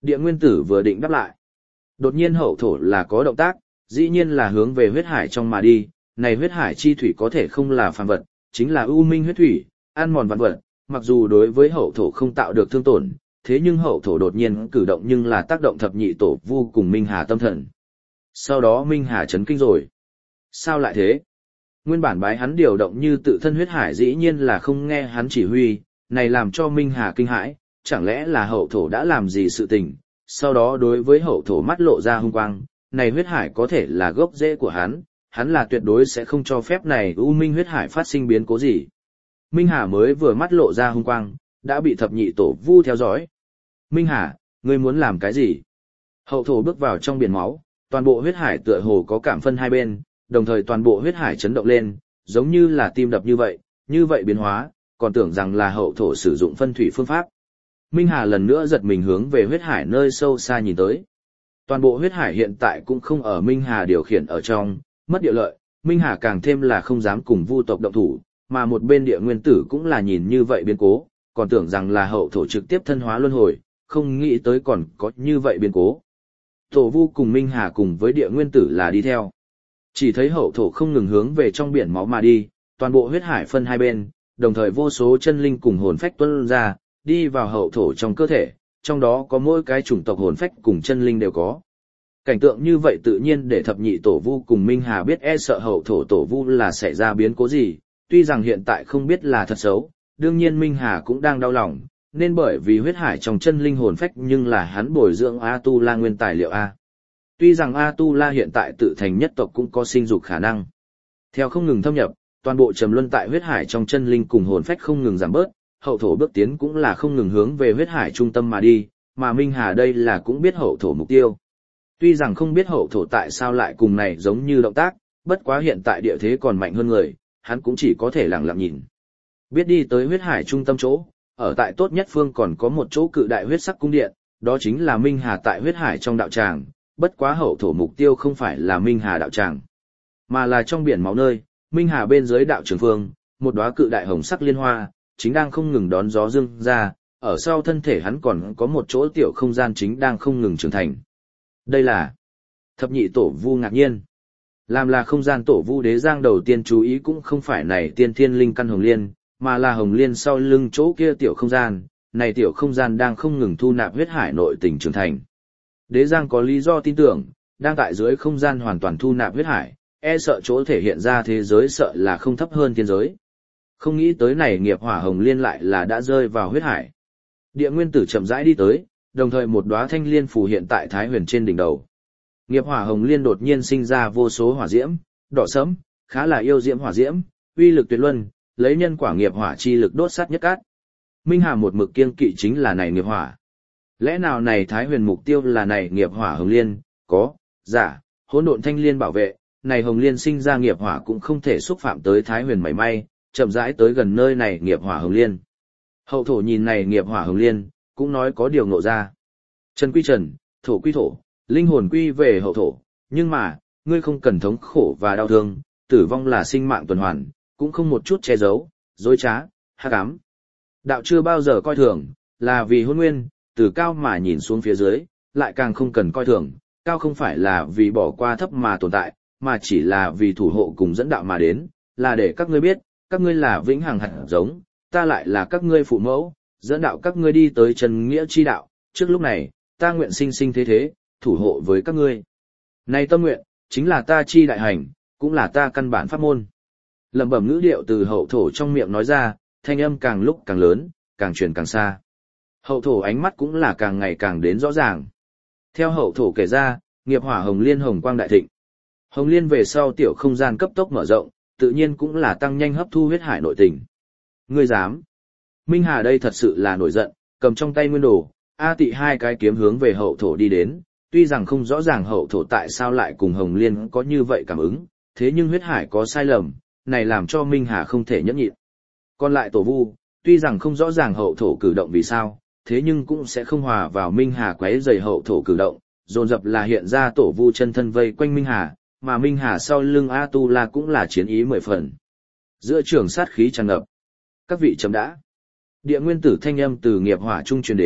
Địa nguyên tử vừa định đáp lại. Đột nhiên hậu thổ là có động tác, dĩ nhiên là hướng về huyết hải trong mà đi, này huyết hải chi thủy có thể không là phàm vật, chính là u minh huyết thủy, ăn mòn vạn vật, mặc dù đối với hậu thổ không tạo được thương tổn, thế nhưng hậu thổ đột nhiên cử động nhưng là tác động thập nhị tổ vu cùng Minh Hà tâm thần. Sau đó Minh Hà chấn kinh rồi. Sao lại thế? Nguyên bản bái hắn điều động như tự thân huyết hải dĩ nhiên là không nghe hắn chỉ huy, này làm cho Minh Hà kinh hãi, chẳng lẽ là hậu thổ đã làm gì sự tình, sau đó đối với hậu thổ mắt lộ ra hung quang, này huyết hải có thể là gốc rễ của hắn là tuyệt đối sẽ không cho phép này u minh huyết hải phát sinh biến cố gì. Minh Hà mới vừa mắt lộ ra hung quang, đã bị thập nhị tổ vu theo dõi. Minh Hà, ngươi muốn làm cái gì? Hậu thổ bước vào trong biển máu, toàn bộ huyết hải tựa hồ có cảm phân hai bên, đồng thời toàn bộ huyết hải chấn động lên, giống như là tim đập như vậy biến hóa, còn tưởng rằng là hậu thổ sử dụng phân thủy phương pháp. Minh Hà lần nữa giật mình hướng về huyết hải nơi sâu xa nhìn tới. Toàn bộ huyết hải hiện tại cũng không ở Minh Hà điều khiển ở trong, mất địa lợi, Minh Hà càng thêm là không dám cùng vu tộc động thủ, mà một bên địa nguyên tử cũng là nhìn như vậy biến cố, còn tưởng rằng là hậu thổ trực tiếp thân hóa luân hồi, không nghĩ tới còn có như vậy biến cố. Tổ vu cùng Minh Hà cùng với địa nguyên tử là đi theo. Chỉ thấy hậu thổ không ngừng hướng về trong biển máu mà đi, toàn bộ huyết hải phân hai bên, đồng thời vô số chân linh cùng hồn phách tuôn ra, đi vào hậu thổ trong cơ thể, trong đó có mỗi cái chủng tộc hồn phách cùng chân linh đều có. Cảnh tượng như vậy tự nhiên để thập nhị tổ vu cùng Minh Hà biết e sợ hậu thổ tổ vu là xảy ra biến cố gì, tuy rằng hiện tại không biết là thật xấu, đương nhiên Minh Hà cũng đang đau lòng, nên bởi vì huyết hải trong chân linh hồn phách nhưng là hắn bồi dưỡng A-tu-la nguyên tài liệu A. Tuy rằng A-tu-la hiện tại tự thành nhất tộc cũng có sinh dục khả năng. Theo không ngừng thâm nhập, toàn bộ trầm luân tại huyết hải trong chân linh cùng hồn phách không ngừng giảm bớt, hậu thổ bước tiến cũng là không ngừng hướng về huyết hải trung tâm mà đi, mà Minh Hà đây là cũng biết hậu thổ mục tiêu. Tuy rằng không biết hậu thổ tại sao lại cùng này giống như động tác, bất quá hiện tại địa thế còn mạnh hơn người, hắn cũng chỉ có thể lặng lặng nhìn. Biết đi tới huyết hải trung tâm chỗ, ở tại tốt nhất phương còn có một chỗ cự đại huyết sắc cung điện, đó chính là Minh Hà tại huyết hải trong đạo tràng, bất quá hậu thổ mục tiêu không phải là Minh Hà đạo tràng, mà là trong biển máu nơi, Minh Hà bên dưới đạo trường phương, một đóa cự đại hồng sắc liên hoa, chính đang không ngừng đón gió dương ra, ở sau thân thể hắn còn có một chỗ tiểu không gian chính đang không ngừng trưởng thành. Đây là thập nhị tổ vu ngạc nhiên. Làm là không gian tổ vu đế giang đầu tiên chú ý cũng không phải này tiên thiên linh căn hồng liên, mà là hồng liên sau lưng chỗ kia tiểu không gian, này tiểu không gian đang không ngừng thu nạp huyết hải nội tình trưởng thành. Đế giang có lý do tin tưởng, đang tại dưới không gian hoàn toàn thu nạp huyết hải, e sợ chỗ thể hiện ra thế giới sợ là không thấp hơn thiên giới. Không nghĩ tới này nghiệp hỏa hồng liên lại là đã rơi vào huyết hải. Địa nguyên tử chậm rãi đi tới, đồng thời một đóa thanh liên phù hiện tại Thái Huyền trên đỉnh đầu. Nghiệp hỏa hồng liên đột nhiên sinh ra vô số hỏa diễm, đỏ sẫm, khá là yêu diễm hỏa diễm, uy lực tuyệt luân, lấy nhân quả nghiệp hỏa chi lực đốt sát nhất cát. Minh Hà một mực kiêng kỵ chính là này nghiệp hỏa. Lẽ nào này Thái Huyền mục tiêu là này nghiệp hỏa hồng liên, có, giả, hỗn độn thanh liên bảo vệ, này hồng liên sinh ra nghiệp hỏa cũng không thể xúc phạm tới Thái Huyền mảy may, chậm rãi tới gần nơi này nghiệp hỏa hồng liên. Hậu thổ nhìn này nghiệp hỏa hồng liên, cũng nói có điều ngộ ra. Trần quy trần, thổ quy thổ, linh hồn quy về hậu thổ, nhưng mà, ngươi không cần thống khổ và đau thương, tử vong là sinh mạng tuần hoàn, cũng không một chút che giấu, dối trá, hắc ám. Đạo chưa bao giờ coi thường, là vì hôn nguyên, từ cao mà nhìn xuống phía dưới, lại càng không cần coi thường, cao không phải là vì bỏ qua thấp mà tồn tại, mà chỉ là vì thủ hộ cùng dẫn đạo mà đến, là để các ngươi biết, các ngươi là vĩnh hằng hạt giống, ta lại là các ngươi phụ mẫu, dẫn đạo các ngươi đi tới chân nghĩa chi đạo, trước lúc này, ta nguyện sinh sinh thế thế, thủ hộ với các ngươi. Này tâm nguyện, chính là ta chi đại hành, cũng là ta căn bản pháp môn. Lẩm bẩm ngữ điệu từ hậu thổ trong miệng nói ra, thanh âm càng lúc càng lớn, càng truyền càng xa. Hậu thổ ánh mắt cũng là càng ngày càng đến rõ ràng. Theo hậu thổ kể ra, nghiệp hỏa hồng liên hồng quang đại thịnh. Hồng liên về sau tiểu không gian cấp tốc mở rộng, tự nhiên cũng là tăng nhanh hấp thu huyết hải nội tình. Ngươi dám? Minh Hà đây thật sự là nổi giận, cầm trong tay nguyên đồ, A Tị hai cái kiếm hướng về hậu thổ đi đến, tuy rằng không rõ ràng hậu thổ tại sao lại cùng Hồng Liên có như vậy cảm ứng, thế nhưng huyết hải có sai lầm, này làm cho Minh Hà không thể nhẫn nhịn. Còn lại tổ vu, tuy rằng không rõ ràng hậu thổ cử động vì sao, thế nhưng cũng sẽ không hòa vào Minh Hà quấy rầy hậu thổ cử động, dồn dập là hiện ra tổ vu chân thân vây quanh Minh Hà, mà Minh Hà sau lưng A Tu La cũng là chiến ý 10 phần. Giữa trường sát khí tràn ngập. Các vị chấm đã. Địa nguyên tử thanh âm từ nghiệp hỏa trung truyền đến,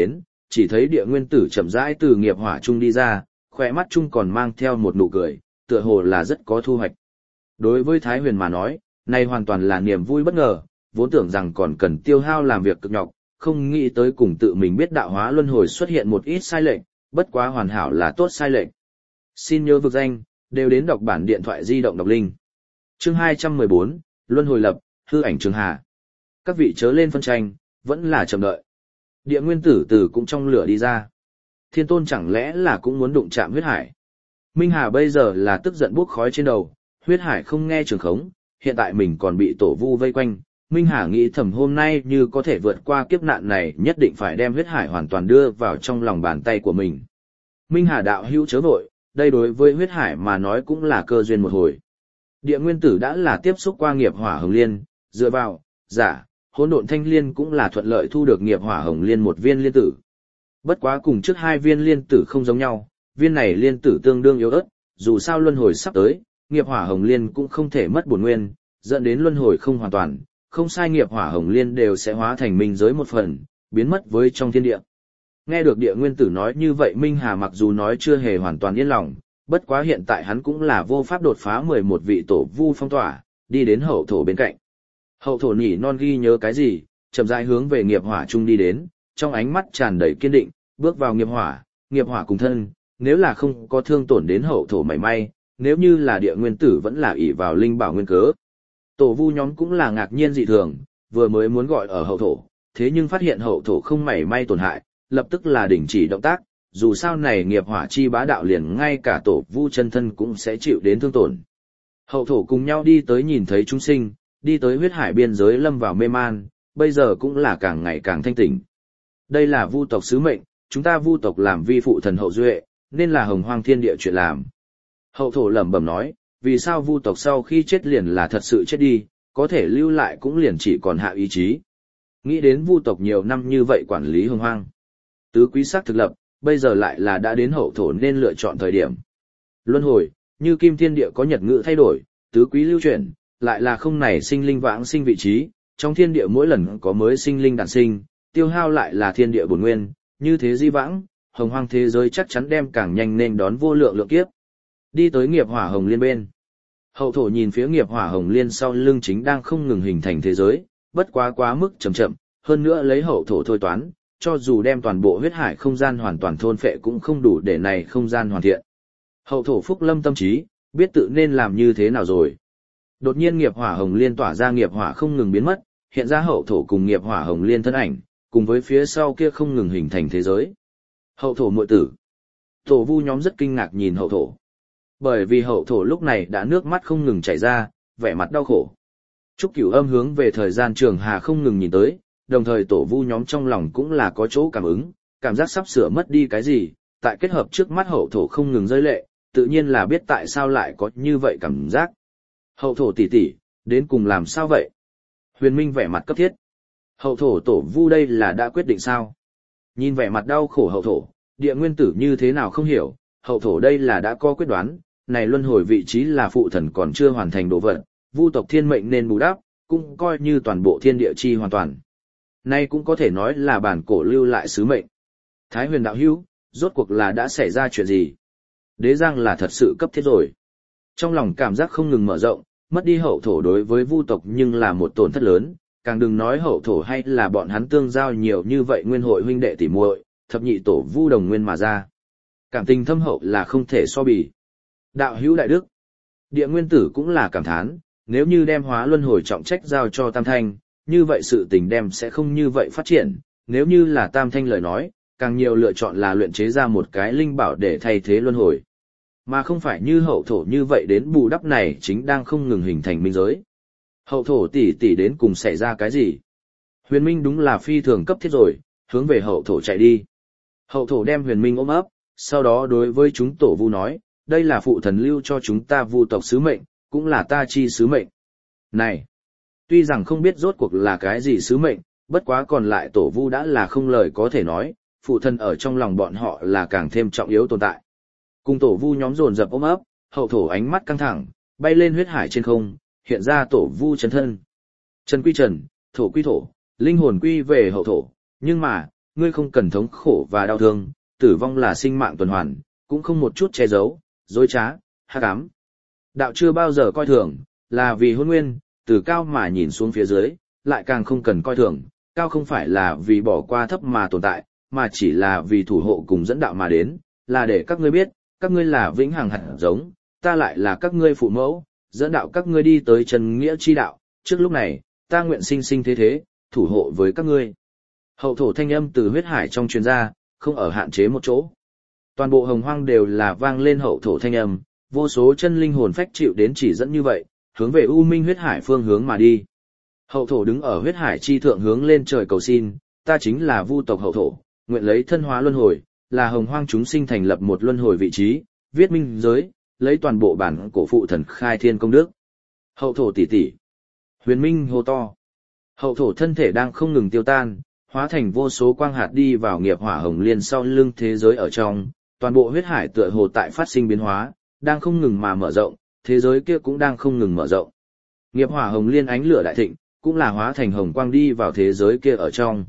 chỉ thấy địa nguyên tử chậm rãi từ nghiệp hỏa trung đi ra, khỏe mắt trung còn mang theo một nụ cười, tựa hồ là rất có thu hoạch. Đối với Thái Huyền mà nói, này hoàn toàn là niềm vui bất ngờ, vốn tưởng rằng còn cần tiêu hao làm việc cực nhọc, không nghĩ tới cùng tự mình biết đạo hóa luân hồi xuất hiện một ít sai lệch, bất quá hoàn hảo là tốt sai lệch. Xin nhớ vực danh, đều đến đọc bản điện thoại di động đọc linh. Chương 214, Luân hồi lập, hư ảnh Trường Hà. Các vị chớ lên phân tranh, vẫn là chậm đợi. Địa nguyên tử tử cũng trong lửa đi ra. Thiên tôn chẳng lẽ là cũng muốn đụng chạm huyết hải. Minh Hà bây giờ là tức giận bốc khói trên đầu, huyết hải không nghe trường khống, hiện tại mình còn bị tổ vu vây quanh. Minh Hà nghĩ thầm hôm nay như có thể vượt qua kiếp nạn này nhất định phải đem huyết hải hoàn toàn đưa vào trong lòng bàn tay của mình. Minh Hà đạo hữu chớ vội, đây đối với huyết hải mà nói cũng là cơ duyên một hồi. Địa nguyên tử đã là tiếp xúc qua nghiệp hỏa hồng liên, dựa vào, giả, hỗn độn thanh liên cũng là thuận lợi thu được nghiệp hỏa hồng liên một viên liên tử. Bất quá cùng trước hai viên liên tử không giống nhau, viên này liên tử tương đương yếu ớt, dù sao luân hồi sắp tới, nghiệp hỏa hồng liên cũng không thể mất bổn nguyên, dẫn đến luân hồi không hoàn toàn, không sai nghiệp hỏa hồng liên đều sẽ hóa thành minh giới một phần, biến mất với trong thiên địa. Nghe được địa nguyên tử nói như vậy Minh Hà mặc dù nói chưa hề hoàn toàn yên lòng, bất quá hiện tại hắn cũng là vô pháp đột phá 11 vị tổ vu phong tỏa, đi đến hậu thổ bên cạnh. Hậu thổ nhỉ non ghi nhớ cái gì, chậm rãi hướng về nghiệp hỏa trung đi đến, trong ánh mắt tràn đầy kiên định, bước vào nghiệp hỏa cùng thân, nếu là không có thương tổn đến hậu thổ mảy may, nếu như là địa nguyên tử vẫn là ỷ vào linh bảo nguyên cớ. Tổ vu nhóm cũng là ngạc nhiên dị thường, vừa mới muốn gọi ở hậu thổ, thế nhưng phát hiện hậu thổ không mảy may tổn hại, lập tức là đình chỉ động tác, dù sao này nghiệp hỏa chi bá đạo liền ngay cả tổ vu chân thân cũng sẽ chịu đến thương tổn. Hậu thổ cùng nhau đi tới nhìn thấy chúng sinh, đi tới huyết hải biên giới lâm vào mê man, bây giờ cũng là càng ngày càng thanh tỉnh. Đây là vu tộc sứ mệnh, chúng ta vu tộc làm vi phụ thần hậu duệ, nên là hồng hoang thiên địa chuyện làm. Hậu thổ lẩm bẩm nói, vì sao vu tộc sau khi chết liền là thật sự chết đi, có thể lưu lại cũng liền chỉ còn hạ ý chí. Nghĩ đến vu tộc nhiều năm như vậy quản lý hồng hoang. Tứ quý sắc thực lập, bây giờ lại là đã đến hậu thổ nên lựa chọn thời điểm. Luân hồi, như kim thiên địa có nhật ngữ thay đổi, tứ quý lưu chuyển, lại là không nảy sinh linh vãng sinh vị trí, trong thiên địa mỗi lần có mới sinh linh đản sinh, tiêu hao lại là thiên địa bổn nguyên, như thế di vãng, hồng hoang thế giới chắc chắn đem càng nhanh nên đón vô lượng lượng kiếp. Đi tới nghiệp hỏa hồng liên bên. Hậu thổ nhìn phía nghiệp hỏa hồng liên sau lưng chính đang không ngừng hình thành thế giới, bất quá mức chậm chậm, hơn nữa lấy hậu thổ thôi toán, cho dù đem toàn bộ huyết hải không gian hoàn toàn thôn phệ cũng không đủ để này không gian hoàn thiện. Hậu thổ phúc lâm tâm trí, biết tự nên làm như thế nào rồi. Đột nhiên nghiệp hỏa hồng liên tỏa ra nghiệp hỏa không ngừng biến mất, hiện ra hậu thổ cùng nghiệp hỏa hồng liên thân ảnh, cùng với phía sau kia không ngừng hình thành thế giới. Hậu thổ muội tử. Tổ vu nhóm rất kinh ngạc nhìn hậu thổ. Bởi vì hậu thổ lúc này đã nước mắt không ngừng chảy ra, vẻ mặt đau khổ. Trúc Cửu Âm hướng về thời gian Trường Hà không ngừng nhìn tới, đồng thời tổ vu nhóm trong lòng cũng là có chỗ cảm ứng, cảm giác sắp sửa mất đi cái gì, tại kết hợp trước mắt hậu thổ không ngừng rơi lệ, tự nhiên là biết tại sao lại có như vậy cảm giác. Hậu thổ tỷ tỷ, đến cùng làm sao vậy? Huyền Minh vẻ mặt cấp thiết. Hậu thổ tổ vu đây là đã quyết định sao? Nhìn vẻ mặt đau khổ hậu thổ, địa nguyên tử như thế nào không hiểu, hậu thổ đây là đã có quyết đoán, này luân hồi vị trí là phụ thần còn chưa hoàn thành độ vận, vu tộc thiên mệnh nên bù đắp, cũng coi như toàn bộ thiên địa chi hoàn toàn. Nay cũng có thể nói là bản cổ lưu lại sứ mệnh. Thái Huyền đạo hữu, rốt cuộc là đã xảy ra chuyện gì? Đế Giang là thật sự cấp thiết rồi. Trong lòng cảm giác không ngừng mở rộng, mất đi hậu thổ đối với vu tộc nhưng là một tổn thất lớn, càng đừng nói hậu thổ hay là bọn hắn tương giao nhiều như vậy nguyên hội huynh đệ tỉ muội, thập nhị tổ vu đồng nguyên mà ra. Cảm tình thâm hậu là không thể so bì. Đạo hữu đại đức. Địa nguyên tử cũng là cảm thán, nếu như đem hóa luân hồi trọng trách giao cho Tam Thanh, như vậy sự tình đem sẽ không như vậy phát triển, nếu như là Tam Thanh lời nói, càng nhiều lựa chọn là luyện chế ra một cái linh bảo để thay thế luân hồi. Mà không phải như hậu thổ như vậy đến bù đắp này chính đang không ngừng hình thành minh giới. Hậu thổ tỷ tỷ đến cùng xảy ra cái gì? Huyền Minh đúng là phi thường cấp thiết rồi, hướng về hậu thổ chạy đi. Hậu thổ đem Huyền Minh ôm ấp, sau đó đối với chúng tổ vu nói, đây là phụ thần lưu cho chúng ta vu tộc sứ mệnh, cũng là ta chi sứ mệnh. Này! Tuy rằng không biết rốt cuộc là cái gì sứ mệnh, bất quá còn lại tổ vu đã là không lời có thể nói, phụ thân ở trong lòng bọn họ là càng thêm trọng yếu tồn tại. Cùng tổ vu nhóm dồn dập ôm ấp, hậu thổ ánh mắt căng thẳng, bay lên huyết hải trên không, hiện ra tổ vu chân thân. Trần quy trần, thổ quy thổ, linh hồn quy về hậu thổ, nhưng mà, ngươi không cần thống khổ và đau thương, tử vong là sinh mạng tuần hoàn, cũng không một chút che giấu, dối trá, hắc ám. Đạo chưa bao giờ coi thường, là vì hôn nguyên, từ cao mà nhìn xuống phía dưới, lại càng không cần coi thường, cao không phải là vì bỏ qua thấp mà tồn tại, mà chỉ là vì thủ hộ cùng dẫn đạo mà đến, là để các ngươi biết, các ngươi là vĩnh hằng hạt giống, ta lại là các ngươi phụ mẫu, dẫn đạo các ngươi đi tới chân nghĩa chi đạo, trước lúc này, ta nguyện sinh sinh thế thế, thủ hộ với các ngươi. Hậu thổ thanh âm từ huyết hải trong truyền ra, không ở hạn chế một chỗ. Toàn bộ hồng hoang đều là vang lên hậu thổ thanh âm, vô số chân linh hồn phách chịu đến chỉ dẫn như vậy, hướng về U Minh huyết hải phương hướng mà đi. Hậu thổ đứng ở huyết hải chi thượng hướng lên trời cầu xin, ta chính là vu tộc hậu thổ, nguyện lấy thân hóa luân hồi, là hồng hoang chúng sinh thành lập một luân hồi vị trí, viết minh giới, lấy toàn bộ bản cổ phụ thần khai thiên công đức. Hậu thổ tỷ tỷ. Huyền Minh hô to. Hậu thổ thân thể đang không ngừng tiêu tan, hóa thành vô số quang hạt đi vào nghiệp hỏa hồng liên sau lưng thế giới ở trong, toàn bộ huyết hải tựa hồ tại phát sinh biến hóa, đang không ngừng mà mở rộng, thế giới kia cũng đang không ngừng mở rộng. Nghiệp hỏa hồng liên ánh lửa đại thịnh, cũng là hóa thành hồng quang đi vào thế giới kia ở trong.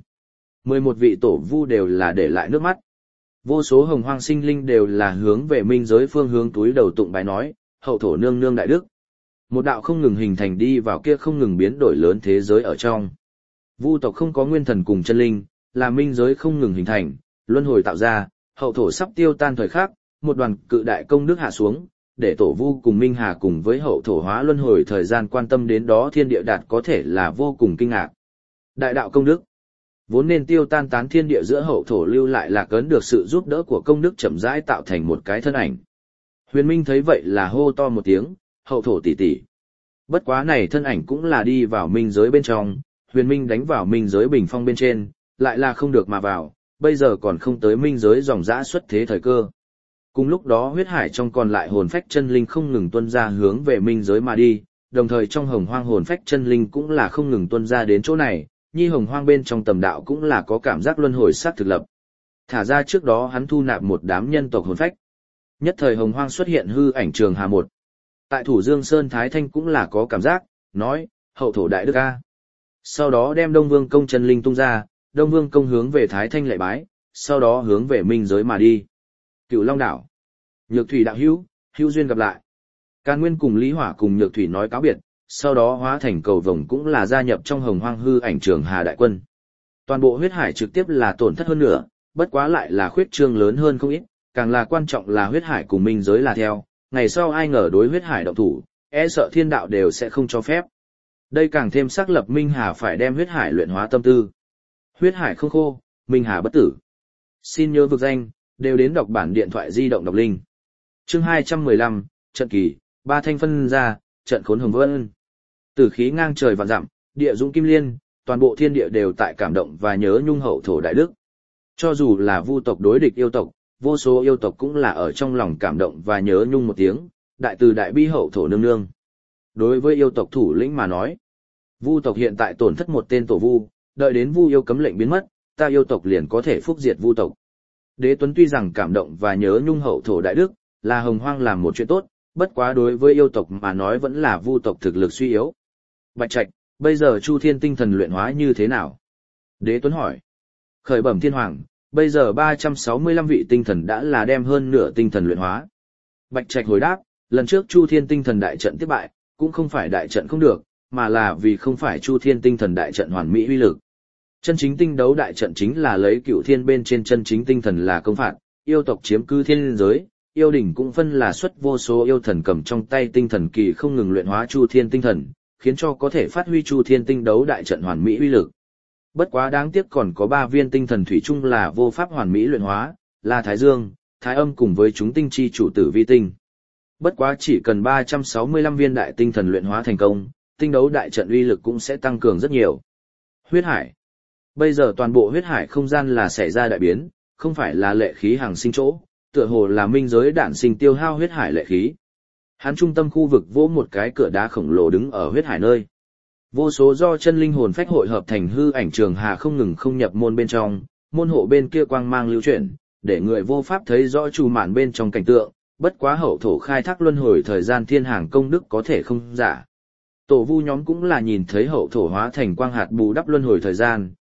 11 vị tổ vu đều là để lại nước mắt. Vô số hồng hoang sinh linh đều là hướng về minh giới phương hướng túi đầu tụng bái nói, hậu thổ nương nương đại đức. Một đạo không ngừng hình thành đi vào kia không ngừng biến đổi lớn thế giới ở trong. Vu tộc không có nguyên thần cùng chân linh, là minh giới không ngừng hình thành, luân hồi tạo ra, hậu thổ sắp tiêu tan thời khắc, một đoàn cự đại công đức hạ xuống, để tổ vu cùng minh hà cùng với hậu thổ hóa luân hồi thời gian quan tâm đến đó thiên địa đạt có thể là vô cùng kinh ngạc. Đại đạo công đức, vốn nên tiêu tan tán thiên địa giữa hậu thổ lưu lại là cấn được sự giúp đỡ của công đức chậm rãi tạo thành một cái thân ảnh. Huyền Minh thấy vậy là hô to một tiếng, hậu thổ tỷ tỷ. Bất quá này thân ảnh cũng là đi vào minh giới bên trong, Huyền Minh đánh vào minh giới bình phong bên trên, lại là không được mà vào, bây giờ còn không tới minh giới dòng dã xuất thế thời cơ. Cùng lúc đó huyết hải trong còn lại hồn phách chân linh không ngừng tuôn ra hướng về minh giới mà đi, đồng thời trong hồng hoang hồn phách chân linh cũng là không ngừng tuôn ra đến chỗ này, nhi hồng hoang bên trong tầm đạo cũng là có cảm giác luân hồi sát thực lập. Thả ra trước đó hắn thu nạp một đám nhân tộc hồn phách. Nhất thời hồng hoang xuất hiện hư ảnh Trường Hà một. Tại Thủ Dương Sơn Thái Thanh cũng là có cảm giác, nói, hậu thổ đại đức a. Sau đó đem Đông Vương Công chân linh tung ra, Đông Vương Công hướng về Thái Thanh lạy bái, sau đó hướng về minh giới mà đi. Cửu Long Đảo. Nhược Thủy đạo hữu, hữu duyên gặp lại. Càn Nguyên cùng Lý Hỏa cùng Nhược Thủy nói cáo biệt, sau đó hóa thành cầu vồng cũng là gia nhập trong hồng hoang hư ảnh Trường Hà đại quân. Toàn bộ huyết hải trực tiếp là tổn thất hơn nữa, bất quá lại là khuyết trương lớn hơn không ít, càng là quan trọng là huyết hải cùng minh giới là theo, ngày sau ai ngờ đối huyết hải động thủ, e sợ thiên đạo đều sẽ không cho phép. Đây càng thêm xác lập Minh Hà phải đem huyết hải luyện hóa tâm tư. Huyết hải không khô, Minh Hà bất tử. Xin nhớ vực danh, đều đến đọc bản điện thoại di động đọc linh. Chương 215, trận kỳ, ba thanh phân ra, trận khốn hồng vân. Tử khí ngang trời vạn dặm, địa dũng kim liên, toàn bộ thiên địa đều tại cảm động và nhớ nhung hậu thổ đại đức. Cho dù là vu tộc đối địch yêu tộc, vô số yêu tộc cũng là ở trong lòng cảm động và nhớ nhung một tiếng, đại từ đại bi hậu thổ nương nương. Đối với yêu tộc thủ lĩnh mà nói, vu tộc hiện tại tổn thất một tên tổ vu, đợi đến vu yêu cấm lệnh biến mất, ta yêu tộc liền có thể phúc diệt vu tộc. Đế Tuấn tuy rằng cảm động và nhớ nhung hậu thổ đại đức, là hồng hoang làm một chuyện tốt, bất quá đối với yêu tộc mà nói vẫn là vu tộc thực lực suy yếu. Bạch Trạch, bây giờ Chu Thiên tinh thần luyện hóa như thế nào? Đế Tuấn hỏi. Khởi bẩm thiên hoàng, bây giờ 365 vị tinh thần đã là đem hơn nửa tinh thần luyện hóa. Bạch Trạch hồi đáp, lần trước Chu Thiên tinh thần đại trận thất bại, cũng không phải đại trận không được, mà là vì không phải Chu Thiên tinh thần đại trận hoàn mỹ uy lực. Chân chính tinh đấu đại trận chính là lấy Cửu Thiên bên trên chân chính tinh thần là công phạt, yêu tộc chiếm cứ thiên giới, yêu đỉnh cũng phân là xuất vô số yêu thần cầm trong tay tinh thần kỳ không ngừng luyện hóa Chu Thiên tinh thần, khiến cho có thể phát huy Chu Thiên tinh đấu đại trận hoàn mỹ uy lực. Bất quá đáng tiếc còn có 3 viên tinh thần thủy chung là vô pháp hoàn mỹ luyện hóa, là Thái Dương, Thái Âm cùng với chúng tinh chi chủ tử vi tinh. Bất quá chỉ cần 365 viên đại tinh thần luyện hóa thành công, tinh đấu đại trận uy lực cũng sẽ tăng cường rất nhiều. Huyết hải. Bây giờ toàn bộ huyết hải không gian là xảy ra đại biến, không phải là lệ khí hàng sinh chỗ, tựa hồ là minh giới đản sinh tiêu hao huyết hải lệ khí. Hắn trung tâm khu vực vỗ một cái cửa đá khổng lồ đứng ở huyết hải nơi. Vô số do chân linh hồn phách hội hợp thành hư ảnh Trường Hà không ngừng không nhập môn bên trong, môn hộ bên kia quang mang lưu chuyển, để người vô pháp thấy rõ trù màn bên trong cảnh tượng, bất quá hậu thổ khai thác luân hồi thời gian thiên hàng công đức có thể không giả. Tổ vu nhóm cũng là nhìn thấy hậu thổ hóa thành quang hạt bù đắp luân hồi thời gian,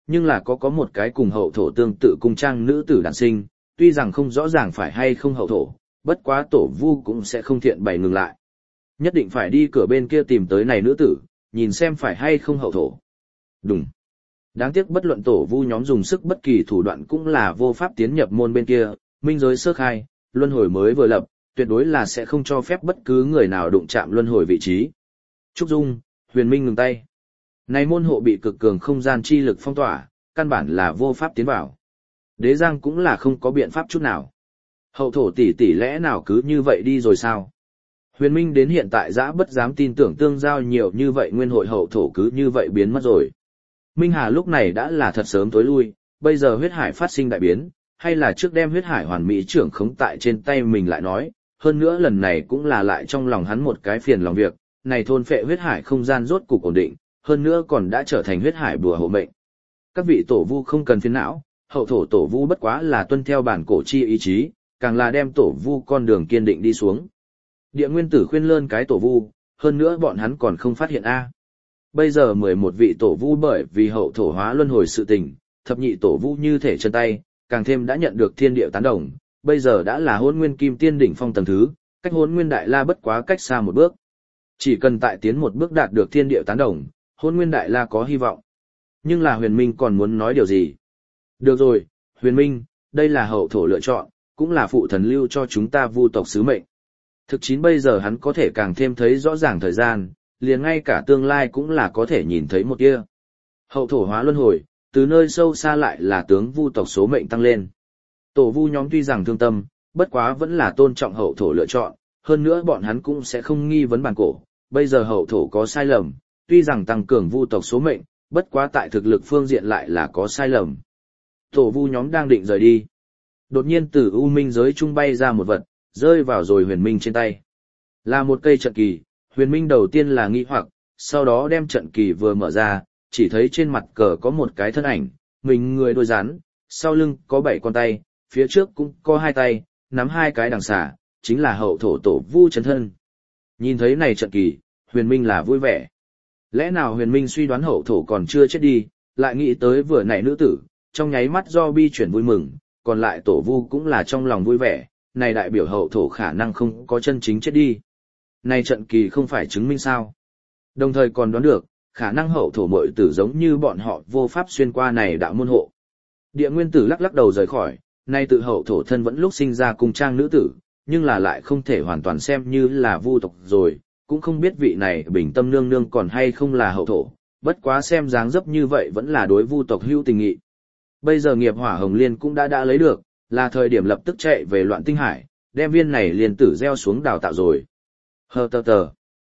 Nhưng là có một cái cùng hậu thổ tương tự cung trang nữ tử đản sinh, tuy rằng không rõ ràng phải hay không hậu thổ, bất quá tổ vu cũng sẽ không thiện bày ngừng lại. Nhất định phải đi cửa bên kia tìm tới này nữ tử, nhìn xem phải hay không hậu thổ. Đúng. Đáng tiếc bất luận tổ vu nhóm dùng sức bất kỳ thủ đoạn cũng là vô pháp tiến nhập môn bên kia, minh giới sơ khai, luân hồi mới vừa lập, tuyệt đối là sẽ không cho phép bất cứ người nào đụng chạm luân hồi vị trí. Trúc Dung, Huyền Minh ngừng tay. Này môn hộ bị cực cường không gian chi lực phong tỏa, căn bản là vô pháp tiến vào. Đế Giang cũng là không có biện pháp chút nào. Hậu thổ tỷ lẽ nào cứ như vậy đi rồi sao? Huyền Minh đến hiện tại dã bất dám tin tưởng tương giao nhiều như vậy nguyên hội hậu thổ cứ như vậy biến mất rồi. Minh Hà lúc này đã là thật sớm tối lui, bây giờ huyết hải phát sinh đại biến, hay là trước đem huyết hải hoàn mỹ trưởng khống tại trên tay mình lại nói, hơn nữa lần này cũng là lại trong lòng hắn một cái phiền lòng việc, này thôn phệ huyết hải không gian rốt cục ổn định, hơn nữa còn đã trở thành huyết hải bùa hộ mệnh. Các vị tổ vu không cần phiền não, hậu thổ tổ vu bất quá là tuân theo bản cổ chi ý chí, càng là đem tổ vu con đường kiên định đi xuống. Địa nguyên tử khuyên lơn cái tổ vu, hơn nữa bọn hắn còn không phát hiện a. Bây giờ 11 vị tổ vu bởi vì hậu thổ hóa luân hồi sự tình, thập nhị tổ vu như thể chân tay, càng thêm đã nhận được thiên địa tán đồng, bây giờ đã là Hỗn Nguyên Kim Tiên đỉnh phong tầng thứ, cách Hỗn Nguyên Đại La bất quá cách xa một bước. Chỉ cần tại tiến một bước đạt được thiên địa tán đồng, Hỗn Nguyên Đại La có hy vọng. Nhưng là Huyền Minh còn muốn nói điều gì? Được rồi, Huyền Minh, đây là hậu thổ lựa chọn, cũng là phụ thần lưu cho chúng ta vu tộc sứ mệnh. Thực chín bây giờ hắn có thể càng thêm thấy rõ ràng thời gian, liền ngay cả tương lai cũng là có thể nhìn thấy một kia. Hậu thổ hóa luân hồi, từ nơi sâu xa lại là tướng vu tộc số mệnh tăng lên. Tổ vu nhóm tuy rằng thương tâm, bất quá vẫn là tôn trọng hậu thổ lựa chọn, hơn nữa bọn hắn cũng sẽ không nghi vấn bản cổ. Bây giờ hậu thổ có sai lầm, tuy rằng tăng cường vu tộc số mệnh, bất quá tại thực lực phương diện lại là có sai lầm. Tổ vu nhóm đang định rời đi. Đột nhiên từ u minh giới trung bay ra một vật, rơi vào rồi Huyền Minh trên tay. Là một cây trận kỳ, Huyền Minh đầu tiên là nghi hoặc, sau đó đem trận kỳ vừa mở ra, chỉ thấy trên mặt cờ có một cái thân ảnh, mình người đôi rắn, sau lưng có 7 con tay, phía trước cũng có 2 tay, nắm 2 cái đằng xà, chính là hậu thổ tổ vu chân thân. Nhìn thấy này trận kỳ, Huyền Minh là vui vẻ. Lẽ nào Huyền Minh suy đoán hậu thổ còn chưa chết đi, lại nghĩ tới vừa nãy nữ tử, trong nháy mắt do bi chuyển vui mừng, còn lại tổ vu cũng là trong lòng vui vẻ, này đại biểu hậu thổ khả năng không có chân chính chết đi. Này trận kỳ không phải chứng minh sao? Đồng thời còn đoán được, khả năng hậu thổ muội tử giống như bọn họ vô pháp xuyên qua này đạo môn hộ. Địa nguyên tử lắc lắc đầu rời khỏi, nay tự hậu thổ thân vẫn lúc sinh ra cung trang nữ tử, nhưng là lại không thể hoàn toàn xem như là vu tộc rồi, cũng không biết vị này bình tâm nương nương còn hay không là hậu thổ, bất quá xem dáng dấp như vậy vẫn là đối vu tộc hữu tình nghị. Bây giờ nghiệp hỏa hồng liên cũng đã lấy được, là thời điểm lập tức chạy về Loạn Tinh Hải, đem viên này liền tử gieo xuống đào tạo rồi. Hờ tờ tờ.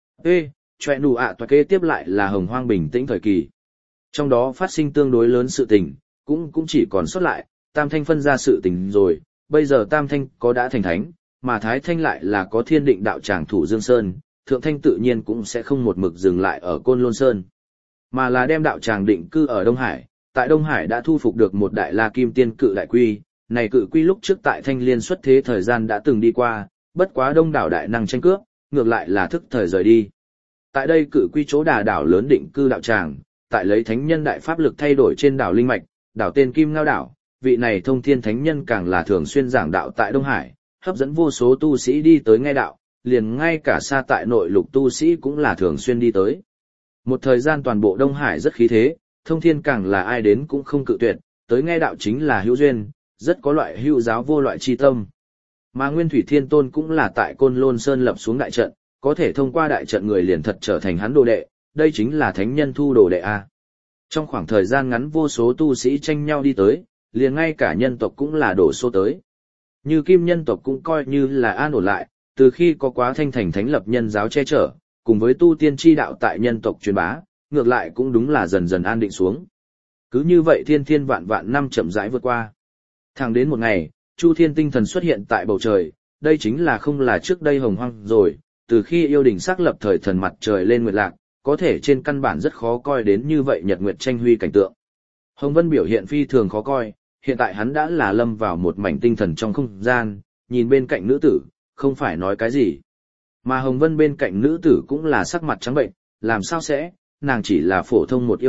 Ê, chọe nụ ạ toa kế tiếp lại là hồng hoang bình tĩnh thời kỳ. Trong đó phát sinh tương đối lớn sự tình, cũng chỉ còn sót lại, Tam Thanh phân ra sự tình rồi, bây giờ Tam Thanh có đã thành thánh, mà Thái Thanh lại là có thiên định đạo tràng thủ Dương Sơn, Thượng Thanh tự nhiên cũng sẽ không một mực dừng lại ở Côn Lôn Sơn, mà là đem đạo tràng định cư ở Đông Hải. Tại Đông Hải đã thu phục được một đại la kim tiên cự đại quy, này cự quy lúc trước tại Thanh Liên xuất thế thời gian đã từng đi qua, bất quá đông đảo đại năng tranh cướp, ngược lại là thức thời rời đi. Tại đây cự quy chỗ đà đảo lớn định cư đạo tràng, tại lấy thánh nhân đại pháp lực thay đổi trên đảo linh mạch, đảo tên Kim Ngao đảo, vị này thông thiên thánh nhân càng là thường xuyên giảng đạo tại Đông Hải, hấp dẫn vô số tu sĩ đi tới nghe đạo, liền ngay cả xa tại nội lục tu sĩ cũng là thường xuyên đi tới. Một thời gian toàn bộ Đông Hải rất khí thế, thông thiên càng là ai đến cũng không cự tuyệt, tới nghe đạo chính là hữu duyên, rất có loại hữu giáo vô loại chi tâm. Mà Nguyên Thủy Thiên Tôn cũng là tại Côn Lôn Sơn lập xuống đại trận, có thể thông qua đại trận người liền thật trở thành hắn đồ đệ, đây chính là thánh nhân thu đồ đệ a. Trong khoảng thời gian ngắn vô số tu sĩ tranh nhau đi tới, liền ngay cả nhân tộc cũng là đổ số tới. Như Kim nhân tộc cũng coi như là an ổn lại, từ khi có Quá Thanh thành thánh lập nhân giáo che chở, cùng với tu tiên chi đạo tại nhân tộc truyền bá, ngược lại cũng đúng là dần dần an định xuống. Cứ như vậy thiên thiên vạn vạn năm chậm rãi vượt qua. Thẳng đến một ngày, Chu Thiên tinh thần xuất hiện tại bầu trời, đây chính là không là trước đây hồng hoang rồi, từ khi yêu đình xác lập thời thần mặt trời lên nguyệt lạc, có thể trên căn bản rất khó coi đến như vậy nhật nguyệt tranh huy cảnh tượng. Hồng Vân biểu hiện phi thường khó coi, hiện tại hắn đã là lâm vào một mảnh tinh thần trong không gian, nhìn bên cạnh nữ tử, không phải nói cái gì. Mà Hồng Vân bên cạnh nữ tử cũng là sắc mặt trắng bệnh, làm sao sẽ, nàng chỉ là phổ thông một yêu tộc,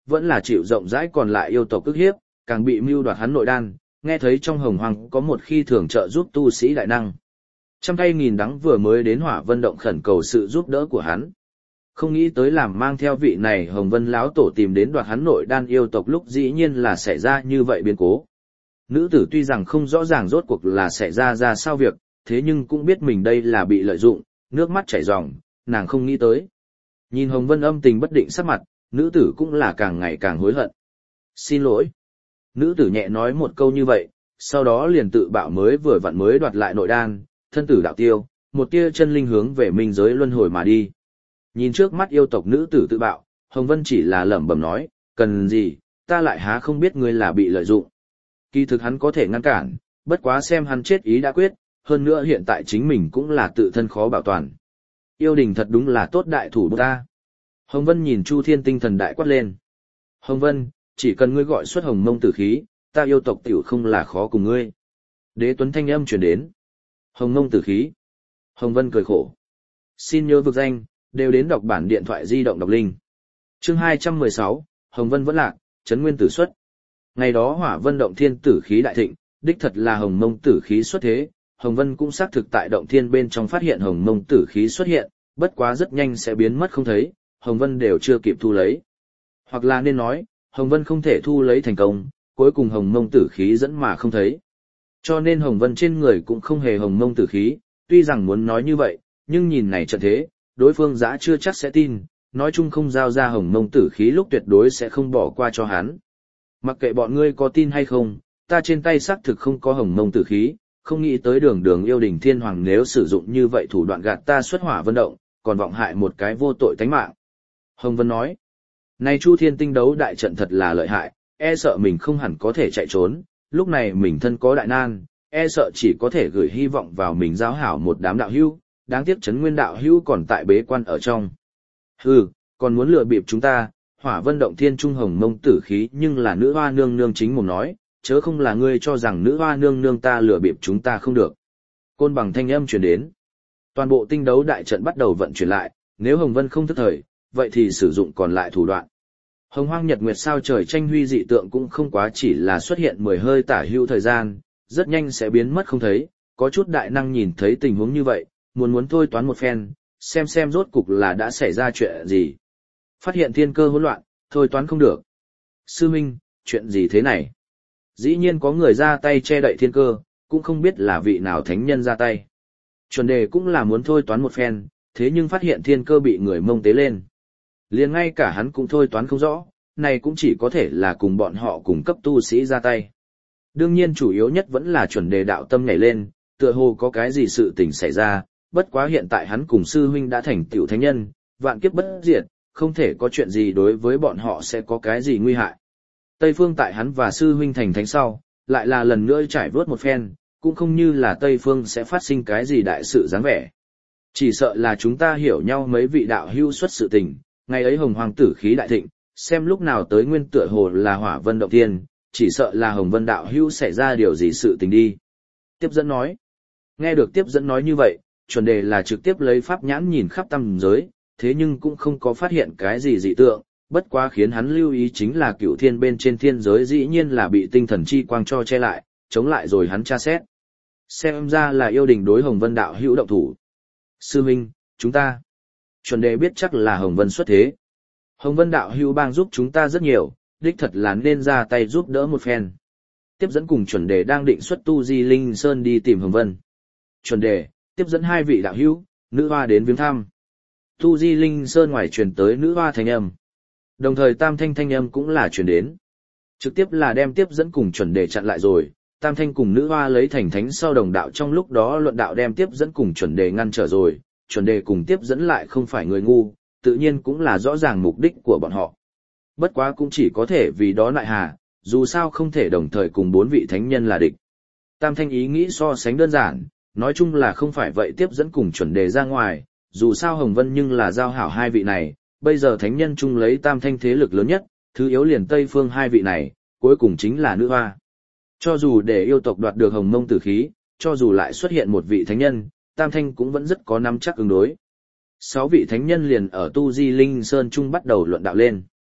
vẫn là chịu rộng rãi còn lại yêu tộc ức hiếp, càng bị mưu đoạt hắn nội đan, nghe thấy trong hồng hoang có một khi thường trợ giúp tu sĩ đại năng. Trăm cây nghìn đắng vừa mới đến Hỏa Vân động khẩn cầu sự giúp đỡ của hắn. Không nghĩ tới làm mang theo vị này Hồng Vân lão tổ tìm đến đoạt hắn nội đan yêu tộc lúc dĩ nhiên là xảy ra như vậy biến cố. Nữ tử tuy rằng không rõ ràng rốt cuộc là xảy ra sao việc, thế nhưng cũng biết mình đây là bị lợi dụng, nước mắt chảy ròng, nàng không nghĩ tới. Nhìn Hồng Vân âm tình bất định sắc mặt, nữ tử cũng là càng ngày càng hối hận. Xin lỗi. Nữ tử nhẹ nói một câu như vậy, sau đó liền tự bạo mới vừa vặn mới đoạt lại nội đan, thân tử đạo tiêu, một tia chân linh hướng về minh giới luân hồi mà đi. Nhìn trước mắt yêu tộc nữ tử tự bạo, Hồng Vân chỉ là lẩm bẩm nói, cần gì, ta lại há không biết ngươi là bị lợi dụng. Kỳ thực hắn có thể ngăn cản, bất quá xem hắn chết ý đã quyết, hơn nữa hiện tại chính mình cũng là tự thân khó bảo toàn. Yêu đình thật đúng là tốt đại thủ ta. Hồng Vân nhìn Chu Thiên tinh thần đại quát lên. Hồng Vân, chỉ cần ngươi gọi xuất hồng mông tử khí, ta yêu tộc tiểu không là khó cùng ngươi. Đế Tuấn thanh âm truyền đến. Hồng mông tử khí. Hồng Vân cười khổ. Xin nhớ vực danh, đều đến đọc bản điện thoại di động đọc linh. Chương 216, Hồng Vân vẫn lạc, Trấn Nguyên tử xuất. Ngày đó Hỏa Vân động thiên tử khí đại thịnh, đích thật là hồng mông tử khí xuất thế, Hồng Vân cũng xác thực tại động thiên bên trong phát hiện hồng mông tử khí xuất hiện, bất quá rất nhanh sẽ biến mất không thấy, Hồng Vân đều chưa kịp thu lấy. Hoặc là nên nói, Hồng Vân không thể thu lấy thành công, cuối cùng hồng mông tử khí dẫn mà không thấy. Cho nên Hồng Vân trên người cũng không hề hồng mông tử khí, tuy rằng muốn nói như vậy, nhưng nhìn này trận thế, đối phương dã chưa chắc sẽ tin, nói chung không giao ra hồng mông tử khí lúc tuyệt đối sẽ không bỏ qua cho hắn. Mặc kệ bọn ngươi có tin hay không, ta trên tay xác thực không có hồng mông tử khí, không nghĩ tới đường yêu đình thiên hoàng nếu sử dụng như vậy thủ đoạn gạt ta xuất Hỏa Vân động, còn vọng hại một cái vô tội tánh mạng. Hồng Vân nói, này Chu Thiên tinh đấu đại trận thật là lợi hại, e sợ mình không hẳn có thể chạy trốn, lúc này mình thân có đại nan, e sợ chỉ có thể gửi hy vọng vào mình giao hảo một đám đạo hữu, đáng tiếc Trấn Nguyên đạo hữu còn tại bế quan ở trong. Hừ, còn muốn lừa bịp chúng ta, Hỏa Vân động thiên trung hồng mông tử khí nhưng là nữ hoa nương nương chính mồm nói, chớ không là ngươi cho rằng nữ hoa nương nương ta lừa bịp chúng ta không được. Côn bằng thanh âm truyền đến. Toàn bộ tinh đấu đại trận bắt đầu vận chuyển lại, nếu Hồng Vân không thức thời, vậy thì sử dụng còn lại thủ đoạn. Hồng Hoang Nhật Nguyệt sao trời tranh huy dị tượng cũng không quá chỉ là xuất hiện 10 hơi tả hữu thời gian, rất nhanh sẽ biến mất không thấy, có chút đại năng nhìn thấy tình huống như vậy, muốn thôi toán một phen, xem rốt cục là đã xảy ra chuyện gì. Phát hiện thiên cơ hỗn loạn, thôi toán không được. Sư Minh, chuyện gì thế này? Dĩ nhiên có người ra tay che đậy thiên cơ, cũng không biết là vị nào thánh nhân ra tay. Chuẩn đề cũng là muốn thôi toán một phen, thế nhưng phát hiện thiên cơ bị người Mông tế lên. Liền ngay cả hắn cũng thôi toán không rõ, này cũng chỉ có thể là cùng bọn họ cùng cấp tu sĩ ra tay. Đương nhiên chủ yếu nhất vẫn là chuẩn đề đạo tâm nhảy lên, tựa hồ có cái gì sự tình xảy ra, bất quá hiện tại hắn cùng sư huynh đã thành tiểu thánh nhân, vạn kiếp bất diệt, không thể có chuyện gì đối với bọn họ sẽ có cái gì nguy hại. Tây Phương tại hắn và sư huynh thành thánh sau, lại là lần nữa trải vớt một phen, cũng không như là Tây Phương sẽ phát sinh cái gì đại sự dáng vẻ. Chỉ sợ là chúng ta hiểu nhau mấy vị đạo hữu xuất sự tình, ngày ấy hồng hoàng tử khí đại thịnh, xem lúc nào tới nguyên tựa hồ là Hỏa Vân động thiên, chỉ sợ là Hồng Vân đạo hữu xảy ra điều gì sự tình đi. Tiếp dẫn nói. Nghe được tiếp dẫn nói như vậy, chuẩn đề là trực tiếp lấy pháp nhãn nhìn khắp tam giới, thế nhưng cũng không có phát hiện cái gì dị tượng, bất quá khiến hắn lưu ý chính là cửu thiên bên trên thiên giới dĩ nhiên là bị tinh thần chi quang cho che lại, chống lại rồi hắn tra xét. Xem ra là yêu đình đối Hồng Vân đạo hữu động thủ. Sư Minh, chúng ta. Chuẩn đề biết chắc là Hồng Vân xuất thế. Hồng Vân đạo hữu bang giúp chúng ta rất nhiều, đích thật là nên ra tay giúp đỡ một phen. Tiếp dẫn cùng chuẩn đề đang định xuất tu di linh sơn đi tìm Hồng Vân. Chuẩn đề, tiếp dẫn hai vị đạo hữu, nữ hoa đến viếng thăm. Tu di linh sơn ngoài truyền tới nữ hoa thanh âm. Đồng thời tam thanh thanh âm cũng là truyền đến. Trực tiếp là đem tiếp dẫn cùng chuẩn đề chặn lại rồi, tam thanh cùng nữ hoa lấy thành thánh sau đồng đạo trong lúc đó luận đạo đem tiếp dẫn cùng chuẩn đề ngăn trở rồi, chuẩn đề cùng tiếp dẫn lại không phải người ngu, tự nhiên cũng là rõ ràng mục đích của bọn họ. Bất quá cũng chỉ có thể vì đó lại hà, dù sao không thể đồng thời cùng 4 vị thánh nhân là địch. Tam thanh ý nghĩ so sánh đơn giản, nói chung là không phải vậy tiếp dẫn cùng chuẩn đề ra ngoài, dù sao Hồng Vân nhưng là giao hảo hai vị này, bây giờ thánh nhân chung lấy tam thanh thế lực lớn nhất, thứ yếu liền Tây Phương hai vị này, cuối cùng chính là nữ hoa. Cho dù để yêu tộc đoạt được hồng mông tử khí, cho dù lại xuất hiện một vị thánh nhân, tam thanh cũng vẫn rất có nắm chắc ứng đối. 6 vị thánh nhân liền ở Tu Di Linh Sơn Trung bắt đầu luận đạo lên.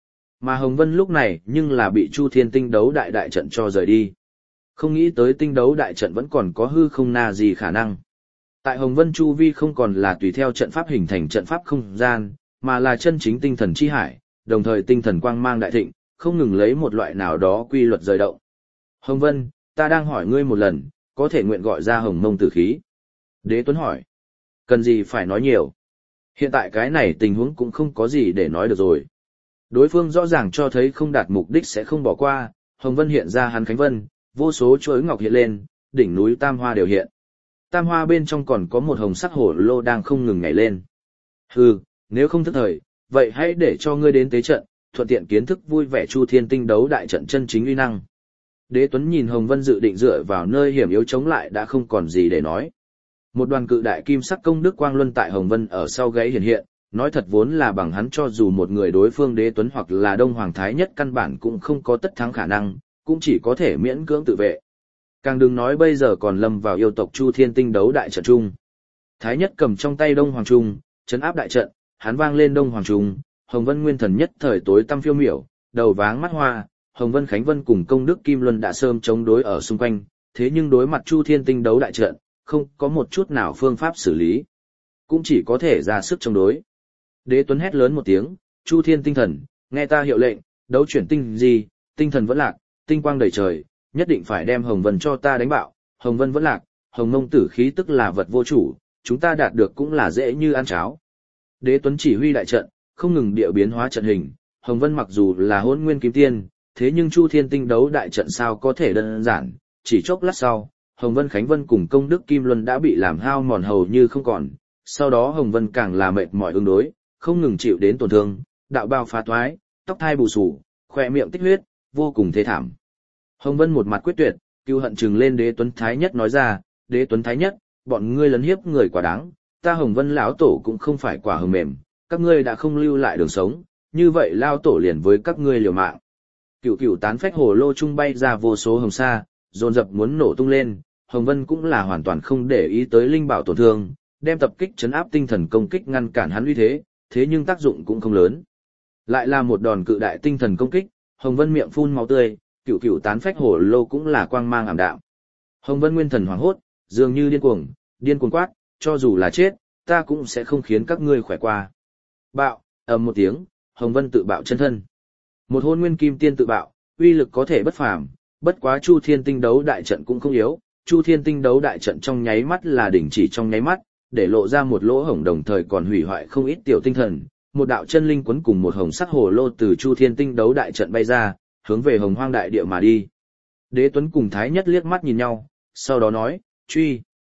Mà Hồng Vân lúc này nhưng là bị Chu Thiên tinh đấu đại đại trận cho rời đi. Không nghĩ tới tinh đấu đại trận vẫn còn có hư không na gì khả năng. Tại Hồng Vân Chu Vi không còn là tùy theo trận pháp hình thành trận pháp không gian, mà là chân chính tinh thần chi hải, đồng thời tinh thần quang mang đại thịnh, không ngừng lấy một loại nào đó quy luật rời động. Hồng Vân, ta đang hỏi ngươi một lần, có thể nguyện gọi ra Hồng Mông tử khí. Đế Tuấn hỏi. Cần gì phải nói nhiều. Hiện tại cái này tình huống cũng không có gì để nói được rồi. Đối phương rõ ràng cho thấy không đạt mục đích sẽ không bỏ qua, Hồng Vân hiện ra hắn Khánh Vân, vô số chuỗi ngọc hiện lên, đỉnh núi Tam Hoa đều hiện. Tam Hoa bên trong còn có một hồng sắc hổ lô đang không ngừng nhảy lên. Hừ, nếu không thức thời, vậy hãy để cho ngươi đến tế trận, thuận tiện kiến thức vui vẻ Chu Thiên tinh đấu đại trận chân chính uy năng. Đế Tuấn nhìn Hồng Vân dự định dựa vào nơi hiểm yếu chống lại đã không còn gì để nói. Một đoàn cự đại kim sắc công đức quang luân tại Hồng Vân ở sau gáy hiện hiện, nói thật vốn là bằng hắn cho dù một người đối phương Đế Tuấn hoặc là Đông Hoàng Thái Nhất căn bản cũng không có tất thắng khả năng, cũng chỉ có thể miễn cưỡng tự vệ. Càng đừng nói bây giờ còn lâm vào yêu tộc Chu Thiên tinh đấu đại trận trung. Thái Nhất cầm trong tay Đông Hoàng Trung, trấn áp đại trận, hắn vang lên Đông Hoàng Trung, Hồng Vân nguyên thần nhất thời tối tăm phiêu miểu, đầu váng mắt hoa, Hồng Vân Khánh Vân cùng công đức Kim Luân đã sớm chống đối ở xung quanh, thế nhưng đối mặt Chu Thiên tinh đấu đại trận, không có một chút nào phương pháp xử lý, cũng chỉ có thể ra sức chống đối. Đế Tuấn hét lớn một tiếng, Chu Thiên tinh thần, nghe ta hiệu lệnh, đấu chuyển tinh gì, tinh thần vẫn lạc, tinh quang đầy trời, nhất định phải đem Hồng Vân cho ta đánh bạo, Hồng Vân vẫn lạc, Hồng Mông tử khí tức là vật vô chủ, chúng ta đạt được cũng là dễ như ăn cháo. Đế Tuấn chỉ huy đại trận, không ngừng địa biến hóa trận hình, Hồng Vân mặc dù là Hỗn Nguyên Kim Tiên, thế nhưng Chu Thiên tinh đấu đại trận sao có thể đơn giản, chỉ chốc lát sau, Hồng Vân Khánh Vân cùng công đức Kim Luân đã bị làm hao mòn hầu như không còn, sau đó Hồng Vân càng là mệt mỏi ứng đối, không ngừng chịu đến tổn thương, đạo bào phá thoái, tóc thai bù xù, khỏe miệng tích huyết, vô cùng thê thảm. Hồng Vân một mặt quyết tuyệt, cừu hận trừng lên Đế Tuấn Thái Nhất nói ra, Đế Tuấn Thái Nhất, bọn ngươi lấn hiếp người quá đáng, ta Hồng Vân lão tổ cũng không phải quả hờ mềm, các ngươi đã không lưu lại đường sống, như vậy lao tổ liền với các ngươi liều mạng. Cửu tán phách hồ lô trung bay ra vô số hồng sa, dồn dập muốn nổ tung lên, Hồng Vân cũng là hoàn toàn không để ý tới linh bảo tổn thương, đem tập kích chấn áp tinh thần công kích ngăn cản hắn uy thế, thế nhưng tác dụng cũng không lớn. Lại là một đòn cự đại tinh thần công kích, Hồng Vân miệng phun máu tươi, cửu tán phách hồ lô cũng là quang mang ảm đạm. Hồng Vân nguyên thần hoảng hốt, dường như điên cuồng quát, cho dù là chết, ta cũng sẽ không khiến các ngươi khỏe qua. Bạo, ầm một tiếng, Hồng Vân tự bạo chân thân. Một hôn nguyên kim tiên tự bạo, uy lực có thể bất phàm, bất quá Chu Thiên tinh đấu đại trận cũng không yếu, Chu Thiên tinh đấu đại trận trong nháy mắt là đình chỉ trong nháy mắt, để lộ ra một lỗ hổng đồng thời còn hủy hoại không ít tiểu tinh thần, một đạo chân linh quấn cùng một hồng sắc hồ lô từ Chu Thiên tinh đấu đại trận bay ra, hướng về Hồng Hoang đại địa mà đi. Đế Tuấn cùng Thái Nhất liếc mắt nhìn nhau, sau đó nói, truy.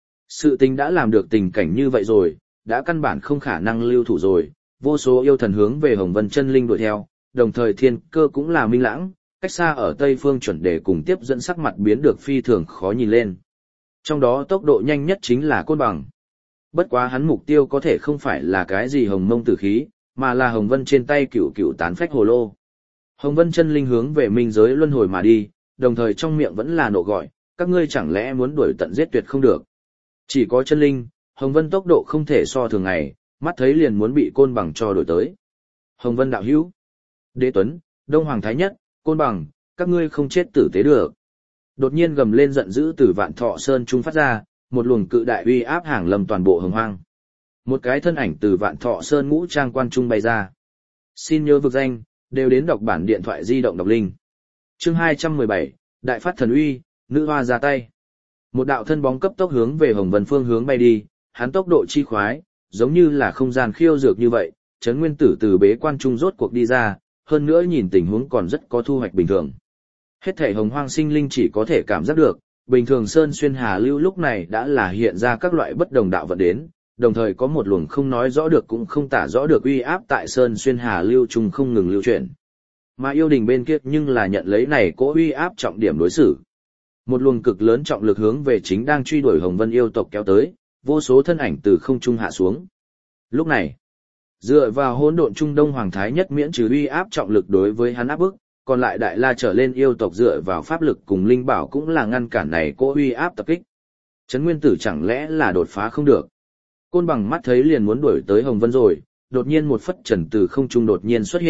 Sự tình đã làm được tình cảnh như vậy rồi, đã căn bản không khả năng lưu thủ rồi, vô số yêu thần hướng về Hồng Vân chân linh đuổi theo, đồng thời thiên cơ cũng là minh lãng, cách xa ở Tây Phương chuẩn đề cùng tiếp dẫn sắc mặt biến được phi thường khó nhìn lên. Trong đó tốc độ nhanh nhất chính là Côn Bằng. Bất quá hắn mục tiêu có thể không phải là cái gì Hồng Mông tử khí, mà là Hồng Vân trên tay cửu tán phách hồ lô. Hồng Vân chân linh hướng về minh giới luân hồi mà đi, đồng thời trong miệng vẫn là nộ gọi, các ngươi chẳng lẽ muốn đuổi tận giết tuyệt không được. Chỉ có chân linh, Hồng Vân tốc độ không thể so thường ngày, mắt thấy liền muốn bị Côn Bằng cho đổi tới. Hồng Vân đạo hữu, Đế Tuấn, Đông Hoàng Thái Nhất, Côn Bằng, các ngươi không chết tử tế được. Đột nhiên gầm lên giận dữ từ Vạn Thọ Sơn trung phát ra, một luồng cự đại uy áp hàng lâm toàn bộ Hồng Hoang. Một cái thân ảnh từ Vạn Thọ Sơn ngũ trang quan trung bay ra. Xin nhớ vực danh, đều đến đọc bản điện thoại di động đọc linh. Chương 217, Đại phát thần uy, nữ hoa ra tay. Một đạo thân bóng cấp tốc hướng về Hồng Vân phương hướng bay đi, hắn tốc độ chi khoái, giống như là không gian khiêu dược như vậy, Trấn Nguyên Tử từ bế quan trung rốt cuộc đi ra, hơn nữa nhìn tình huống còn rất có thu hoạch bình thường. Hết thảy Hồng Hoang sinh linh chỉ có thể cảm giác được, bình thường Sơn Xuyên Hà Lưu lúc này đã là hiện ra các loại bất đồng đạo vận đến, đồng thời có một luồng không nói rõ được cũng không tả rõ được uy áp tại Sơn Xuyên Hà Lưu trung không ngừng lưu chuyển. Mà yêu đình bên kia nhưng là nhận lấy này cỗ uy áp trọng điểm đối xử. Một luồng cực lớn trọng lực hướng về chính đang truy đuổi Hồng Vân yêu tộc kéo tới, vô số thân ảnh từ không trung hạ xuống. Lúc này, dựa vào hỗn độn trung Đông Hoàng Thái Nhất miễn trừ uy áp trọng lực đối với hắn áp bức, còn lại Đại La trở lên yêu tộc dựa vào pháp lực cùng linh bảo cũng là ngăn cản này cỗ uy áp tập kích. Trấn Nguyên Tử chẳng lẽ là đột phá không được? Côn Bằng mắt thấy liền muốn đuổi tới Hồng Vân rồi, đột nhiên một phất trần từ không trung đột nhiên xuất hiện,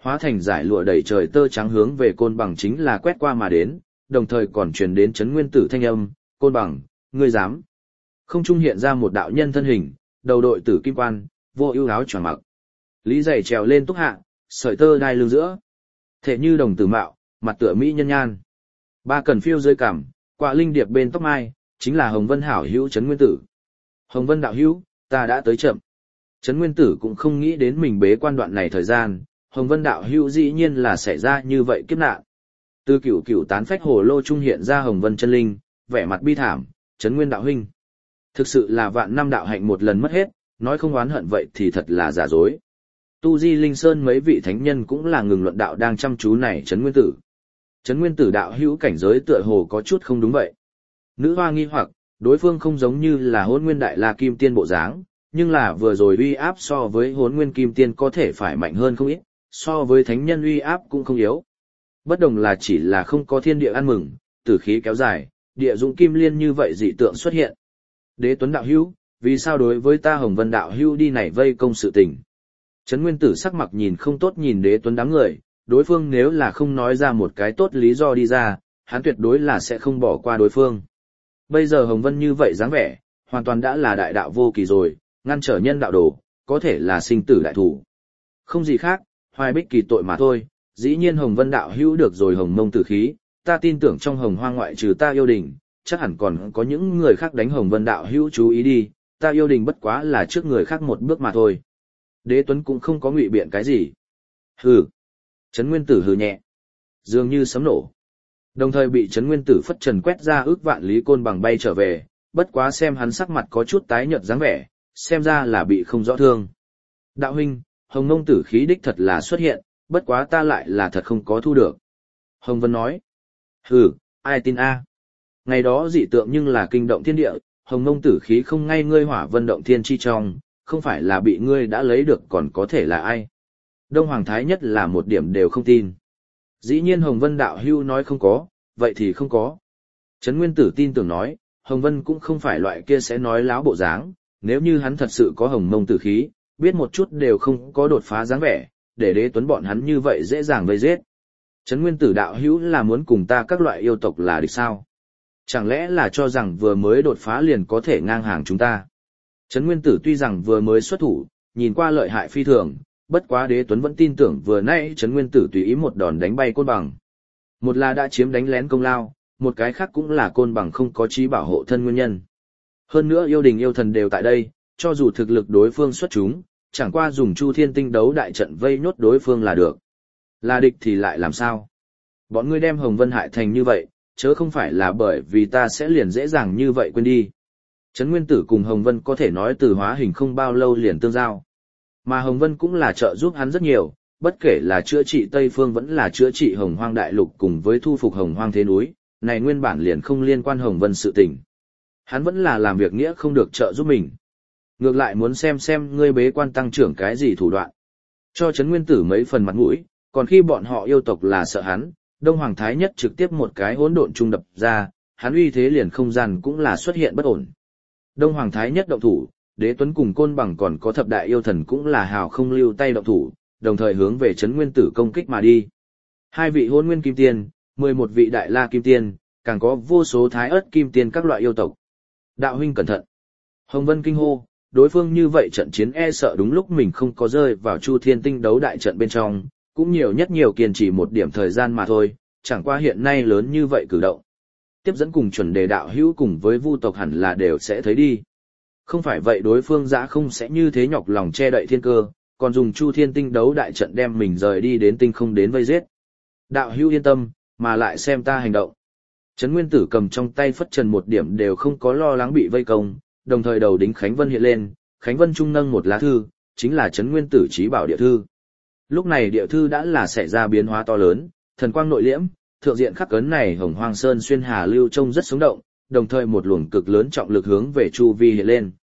hóa thành giải lụa đầy trời tơ trắng hướng về Côn Bằng chính là quét qua mà đến, đồng thời còn truyền đến Trấn Nguyên Tử thanh âm, "Côn Bằng, ngươi dám?" Không trung hiện ra một đạo nhân thân hình, đầu đội tử kim quan, vô ưu áo choàng mặc. Lý Dày trèo lên túc hạ, sợi tơ đai lưng giữa, thể như đồng tử mạo, mặt tựa mỹ nhân nhan. Ba cần phiêu dưới cằm, quạ linh điệp bên tóc mai, chính là Hồng Vân hảo hữu Trấn Nguyên Tử. "Hồng Vân đạo hữu, ta đã tới chậm." Trấn Nguyên Tử cũng không nghĩ đến mình bế quan đoạn này thời gian, Hồng Vân đạo hữu dĩ nhiên là xảy ra như vậy kiếp nạn. Từ cửu cửu tán phách hồ lô trung hiện ra Hồng Vân chân linh, vẻ mặt bi thảm, "Trấn Nguyên đạo huynh, thực sự là vạn năm đạo hạnh một lần mất hết, nói không oán hận vậy thì thật là giả dối." Tu Di Linh Sơn mấy vị thánh nhân cũng là ngừng luận đạo đang chăm chú này Trấn Nguyên Tử. Trấn Nguyên Tử đạo hữu cảnh giới tựa hồ có chút không đúng vậy. Nữ hoa nghi hoặc, đối phương không giống như là Hỗn Nguyên Đại La Kim Tiên bộ dáng, nhưng là vừa rồi uy áp so với Hỗn Nguyên Kim Tiên có thể phải mạnh hơn không ít, so với thánh nhân uy áp cũng không yếu. Bất đồng là chỉ là không có thiên địa ăn mừng, tử khí kéo dài, địa dụng kim liên như vậy dị tượng xuất hiện. Đế Tuấn đạo hữu, vì sao đối với ta Hồng Vân đạo hữu đi này vây công sự tình? Trấn Nguyên Tử sắc mặt nhìn không tốt nhìn Đế Tuấn đám người, đối phương nếu là không nói ra một cái tốt lý do đi ra, hắn tuyệt đối là sẽ không bỏ qua đối phương. Bây giờ Hồng Vân như vậy dáng vẻ, hoàn toàn đã là đại đạo vô kỳ rồi, ngăn trở nhân đạo đồ, có thể là sinh tử đại thủ. Không gì khác, hoài bích kỳ tội mà thôi, dĩ nhiên Hồng Vân đạo hữu được rồi Hồng Mông tử khí, ta tin tưởng trong Hồng Hoang ngoại trừ ta yêu đình, chắc hẳn còn có những người khác đánh Hồng Vân đạo hữu chú ý đi, ta yêu đình bất quá là trước người khác một bước mà thôi. Đế Tuấn cũng không có ngụy biện cái gì. Hừ. Trấn Nguyên Tử hừ nhẹ, dường như sấm nổ. Đồng thời bị Trấn Nguyên Tử phất trần quét ra ước vạn lý côn bằng bay trở về, bất quá xem hắn sắc mặt có chút tái nhợt dáng vẻ, xem ra là bị không rõ thương. Đạo huynh, Hồng Mông tử khí đích thật là xuất hiện, bất quá ta lại là thật không có thu được. Hồng Vân nói. Hừ, ai tin a? Ngày đó dị tượng nhưng là kinh động thiên địa, Hồng Mông tử khí không ngay ngươi hỏa vân động thiên chi trong, không phải là bị ngươi đã lấy được còn có thể là ai. Đông Hoàng Thái Nhất là một điểm đều không tin. Dĩ nhiên Hồng Vân đạo hưu nói không có, vậy thì không có. Trấn Nguyên Tử tin tưởng nói, Hồng Vân cũng không phải loại kia sẽ nói láo bộ dáng, nếu như hắn thật sự có Hồng Mông tử khí, biết một chút đều không có đột phá dáng vẻ, để Đế Tuấn bọn hắn như vậy dễ dàng vây giết. Trấn Nguyên Tử đạo hữu là muốn cùng ta các loại yêu tộc là địch sao? Chẳng lẽ là cho rằng vừa mới đột phá liền có thể ngang hàng chúng ta? Trấn Nguyên Tử tuy rằng vừa mới xuất thủ, nhìn qua lợi hại phi thường, bất quá Đế Tuấn vẫn tin tưởng vừa nãy Trấn Nguyên Tử tùy ý một đòn đánh bay Côn Bằng. Một là đã chiếm đánh lén công lao, một cái khác cũng là Côn Bằng không có trí bảo hộ thân nguyên nhân. Hơn nữa yêu đình yêu thần đều tại đây, cho dù thực lực đối phương xuất chúng, chẳng qua dùng Chu Thiên Tinh đấu đại trận vây nhốt đối phương là được. Là địch thì lại làm sao? Bọn ngươi đem Hồng Vân hại thành như vậy, chớ không phải là bởi vì ta sẽ liền dễ dàng như vậy quên đi. Trấn Nguyên Tử cùng Hồng Vân có thể nói từ hóa hình không bao lâu liền tương giao. Mà Hồng Vân cũng là trợ giúp hắn rất nhiều, bất kể là chữa trị Tây Phương vẫn là chữa trị Hồng Hoang Đại Lục cùng với thu phục Hồng Hoang Thế Núi, này nguyên bản liền không liên quan Hồng Vân sự tình. Hắn vẫn là làm việc nghĩa không được trợ giúp mình. Ngược lại muốn xem ngươi bế quan tăng trưởng cái gì thủ đoạn. Cho Trấn Nguyên Tử mấy phần mặt mũi, còn khi bọn họ yêu tộc là sợ hắn, Đông Hoàng Thái Nhất trực tiếp một cái hỗn độn trung đập ra, hắn uy thế liền không gian cũng là xuất hiện bất ổn. Đông Hoàng Thái Nhất động thủ, Đế Tuấn cùng Côn Bằng còn có thập đại yêu thần cũng là hào không lưu tay động thủ, đồng thời hướng về Trấn Nguyên Tử công kích mà đi. Hai vị Hỗn Nguyên Kim Tiên, 11 vị Đại La Kim Tiên, càng có vô số Thái Ức Kim Tiên các loại yêu tộc. Đạo huynh cẩn thận. Hồng Vân kinh hô, đối phương như vậy trận chiến e sợ đúng lúc mình không có rơi vào Chu Thiên Tinh đấu đại trận bên trong, cũng nhiều kiên trì một điểm thời gian mà thôi, chẳng qua hiện nay lớn như vậy cử động. Tiếp dẫn cùng chuẩn đề đạo hữu cùng với vu tộc hẳn là đều sẽ thấy đi. Không phải vậy đối phương dã không sẽ như thế nhọc lòng che đậy thiên cơ, còn dùng Chu Thiên Tinh đấu đại trận đem mình rời đi đến tinh không đến vây giết. Đạo hữu yên tâm, mà lại xem ta hành động. Trấn Nguyên Tử cầm trong tay phất trần một điểm đều không có lo lắng bị vây công, đồng thời đầu đính Khánh Vân hiện lên, Khánh Vân trung nâng một lá thư, chính là Trấn Nguyên Tử chí bảo địa thư. Lúc này địa thư đã là xảy ra biến hóa to lớn, thần quang nội liễm, thượng diện khắc ấn này Hồng Hoang Sơn xuyên hà lưu trông rất sống động, đồng thời một luồng cực lớn trọng lực hướng về chu vi hiện lên.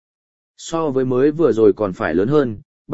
So với mới vừa rồi còn phải lớn hơn,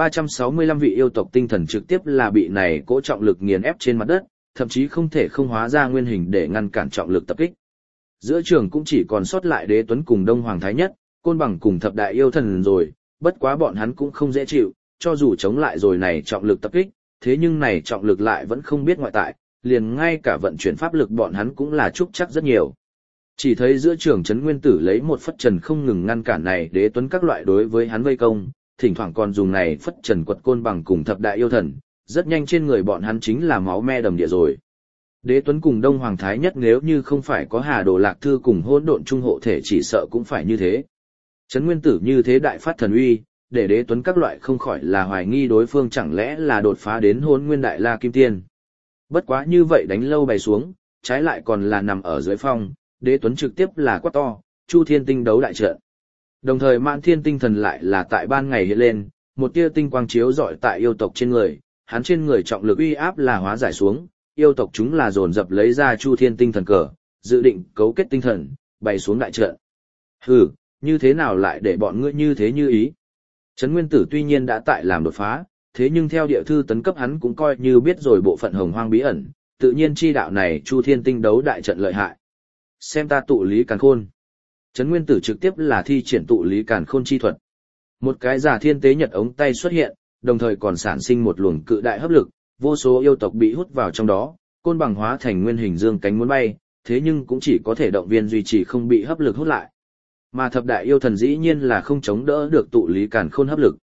365 vị yêu tộc tinh thần trực tiếp là bị này cỗ trọng lực nghiền ép trên mặt đất, thậm chí không thể không hóa ra nguyên hình để ngăn cản trọng lực tập kích. Giữa trường cũng chỉ còn sót lại Đế Tuấn cùng Đông Hoàng Thái Nhất, Côn Bằng cùng thập đại yêu thần rồi, bất quá bọn hắn cũng không dễ chịu, cho dù chống lại rồi này trọng lực tập kích, thế nhưng này trọng lực lại vẫn không biết ngoại tại, liền ngay cả vận chuyển pháp lực bọn hắn cũng là trúc chắc rất nhiều. Chỉ thấy giữa trường Trấn Nguyên Tử lấy một phất trần không ngừng ngăn cản này Đế Tuấn các loại đối với hắn vây công, thỉnh thoảng còn dùng này phất trần quật côn bằng cùng thập đại yêu thần, rất nhanh trên người bọn hắn chính là máu me đầm địa rồi. Đế Tuấn cùng Đông Hoàng Thái Nhất nếu như không phải có Hà Đồ Lạc Thư cùng hỗn độn trung hộ thể chỉ sợ cũng phải như thế. Trấn Nguyên Tử như thế đại phát thần uy, để Đế Tuấn các loại không khỏi là hoài nghi đối phương chẳng lẽ là đột phá đến Hỗn Nguyên Đại La Kim Tiên. Bất quá như vậy đánh lâu bày xuống, trái lại còn là nằm ở dưới phong, Đế Tuấn trực tiếp là quát to, Chu Thiên Tinh đấu đại trận. Đồng thời Mạn Thiên Tinh thần lại là tại ban ngày hiện lên, một tia tinh quang chiếu rọi tại yêu tộc trên người, hắn trên người trọng lực uy áp là hóa giải xuống, yêu tộc chúng là dồn dập lấy ra Chu Thiên Tinh thần cờ, dự định cấu kết tinh thần, bày xuống đại trận. Hừ, như thế nào lại để bọn ngươi như thế như ý? Trấn Nguyên Tử tuy nhiên đã tại làm đột phá, thế nhưng theo địa thư tấn cấp hắn cũng coi như biết rồi bộ phận hồng hoang bí ẩn, tự nhiên chi đạo này Chu Thiên Tinh đấu đại trận lợi hại. Xem ta tụ lý càn khôn. Trấn Nguyên Tử trực tiếp là thi triển tụ lý càn khôn chi thuật. Một cái giả thiên tế nhật ống tay xuất hiện, đồng thời còn sản sinh một luồng cự đại hấp lực, vô số yêu tộc bị hút vào trong đó, côn bằng hóa thành nguyên hình dương cánh muốn bay, thế nhưng cũng chỉ có thể động viên duy trì không bị hấp lực hút lại. Mà thập đại yêu thần dĩ nhiên là không chống đỡ được tụ lý càn khôn hấp lực.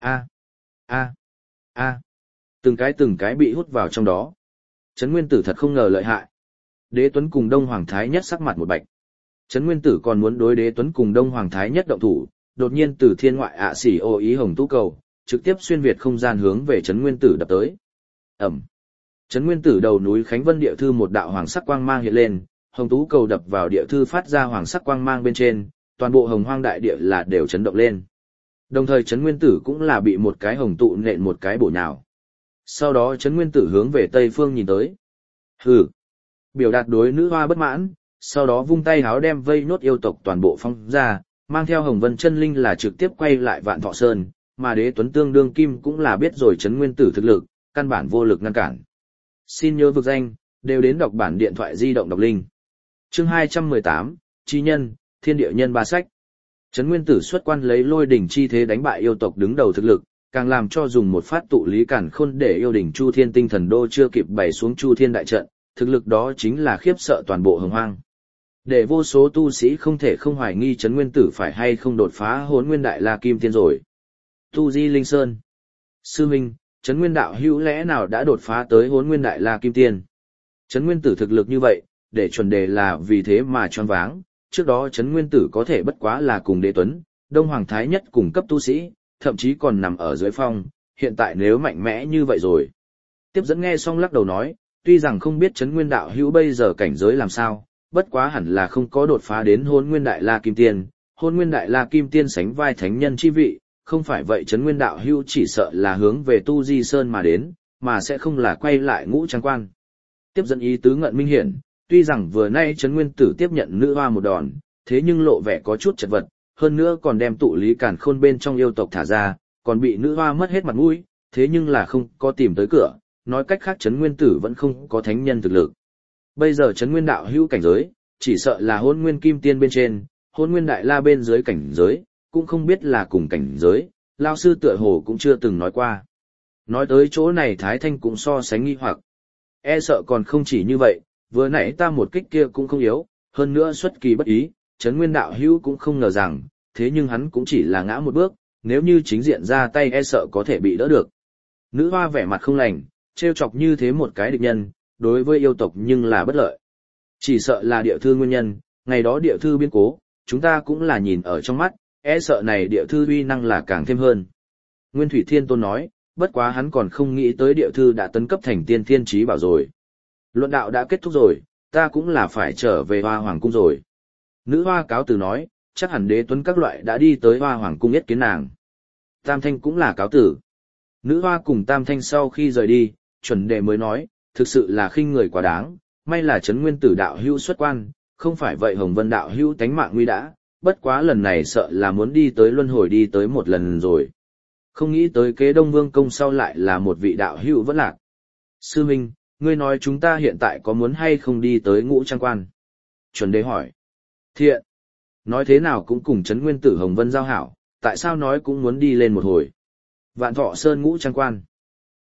Từng cái bị hút vào trong đó. Trấn Nguyên Tử thật không ngờ lợi hại. Đế Tuấn cùng Đông Hoàng Thái Nhất sắc mặt một bạch. Trấn Nguyên Tử còn muốn đối Đế Tuấn cùng Đông Hoàng Thái Nhất động thủ, đột nhiên từ thiên ngoại ạ xỉ ô ý hồng tú cầu, trực tiếp xuyên việt không gian hướng về Trấn Nguyên Tử đập tới. Ẩm. Trấn Nguyên Tử đầu núi Khánh Vân địa thư một đạo hoàng sắc quang mang hiện lên, hồng tú cầu đập vào địa thư phát ra hoàng sắc quang mang bên trên, toàn bộ hồng hoang đại địa là đều chấn động lên. Đồng thời Trấn Nguyên Tử cũng là bị một cái hồng tụ nện một cái bổ nhào. Sau đó Trấn Nguyên Tử hướng về tây phương nhìn tới. Hừ. Biểu đạt đối nữ hoa bất mãn, sau đó vung tay háo đem vây nốt yêu tộc toàn bộ phong ra, mang theo Hồng Vân Chân Linh là trực tiếp quay lại Vạn Thọ Sơn, mà Đế Tuấn tương đương kim cũng là biết rồi Trấn Nguyên Tử thực lực, căn bản vô lực ngăn cản. Xin nhớ vực danh, đều đến đọc bản điện thoại di động đọc linh. Chương 218, Chi Nhân, Thiên Địa Nhân ba sách. Trấn Nguyên Tử xuất quan lấy lôi đỉnh chi thế đánh bại yêu tộc đứng đầu thực lực, càng làm cho dùng một phát tụ lý cản khôn để yêu đỉnh Chu Thiên Tinh Thần Đô chưa kịp bày xuống Chu Thiên đại trận, thực lực đó chính là khiếp sợ toàn bộ hồng hoang. Để vô số tu sĩ không thể không hoài nghi Trấn Nguyên Tử phải hay không đột phá Hỗn Nguyên Đại La Kim Tiên rồi. Tu Di Linh Sơn. Sư Minh, Trấn Nguyên đạo hữu lẽ nào đã đột phá tới Hỗn Nguyên Đại La Kim Tiên? Trấn Nguyên Tử thực lực như vậy, để chuẩn đề là vì thế mà choáng váng, trước đó Trấn Nguyên Tử có thể bất quá là cùng Đế Tuấn, Đông Hoàng Thái Nhất cùng cấp tu sĩ, thậm chí còn nằm ở dưới phong, hiện tại nếu mạnh mẽ như vậy rồi. Tiếp dẫn nghe xong lắc đầu nói, tuy rằng không biết Trấn Nguyên đạo hữu bây giờ cảnh giới làm sao, bất quá hẳn là không có đột phá đến Hỗn Nguyên Đại La Kim Tiên, Hỗn Nguyên Đại La Kim Tiên sánh vai thánh nhân chi vị, không phải vậy Trấn Nguyên đạo hữu chỉ sợ là hướng về Tu Di Sơn mà đến, mà sẽ không là quay lại Ngũ Trang Quan. Tiếp dẫn ý tứ ngận minh hiển, tuy rằng vừa nay Trấn Nguyên Tử tiếp nhận nữ hoa một đòn, thế nhưng lộ vẻ có chút chật vật, hơn nữa còn đem tụ lý càn khôn bên trong yêu tộc thả ra, còn bị nữ hoa mất hết mặt mũi, thế nhưng là không có tìm tới cửa, nói cách khác Trấn Nguyên Tử vẫn không có thánh nhân thực lực. Bây giờ Trấn Nguyên đạo hữu cảnh giới, chỉ sợ là Hỗn Nguyên Kim Tiên bên trên, Hỗn Nguyên Đại La bên dưới cảnh giới, cũng không biết là cùng cảnh giới, lao sư tựa hồ cũng chưa từng nói qua. Nói tới chỗ này Thái Thanh cũng so sánh nghi hoặc. E sợ còn không chỉ như vậy, vừa nãy ta một kích kia cũng không yếu, hơn nữa xuất kỳ bất ý, Trấn Nguyên đạo hữu cũng không ngờ rằng, thế nhưng hắn cũng chỉ là ngã một bước, nếu như chính diện ra tay e sợ có thể bị đỡ được. Nữ hoa vẻ mặt không lành, trêu chọc như thế một cái địch nhân, đối với yêu tộc nhưng là bất lợi. Chỉ sợ là địa thư nguyên nhân, ngày đó địa thư biến cố, chúng ta cũng là nhìn ở trong mắt, e sợ này địa thư uy năng là càng thêm hơn. Nguyên Thủy Thiên Tôn nói, bất quá hắn còn không nghĩ tới địa thư đã tấn cấp thành tiên thiên trí bảo rồi. Luận đạo đã kết thúc rồi, ta cũng là phải trở về Hoa Hoàng Cung rồi. Nữ hoa cáo từ nói, chắc hẳn Đế Tuấn các loại đã đi tới Hoa Hoàng Cung yết kiến nàng. Tam Thanh cũng là cáo tử. Nữ hoa cùng Tam Thanh sau khi rời đi, chuẩn đề mới nói, thực sự là khinh người quá đáng, may là Trấn Nguyên Tử đạo hữu xuất quan, không phải vậy Hồng Vân đạo hữu tánh mạng nguy đã, bất quá lần này sợ là muốn đi tới luân hồi đi tới một lần rồi. Không nghĩ tới kế Đông Vương công sau lại là một vị đạo hữu vẫn lạc. Sư Minh, ngươi nói chúng ta hiện tại có muốn hay không đi tới Ngũ Trang Quan? Chuẩn đề hỏi. Thiện. Nói thế nào cũng cùng Trấn Nguyên Tử Hồng Vân giao hảo, tại sao nói cũng muốn đi lên một hồi. Vạn Thọ Sơn Ngũ Trang Quan.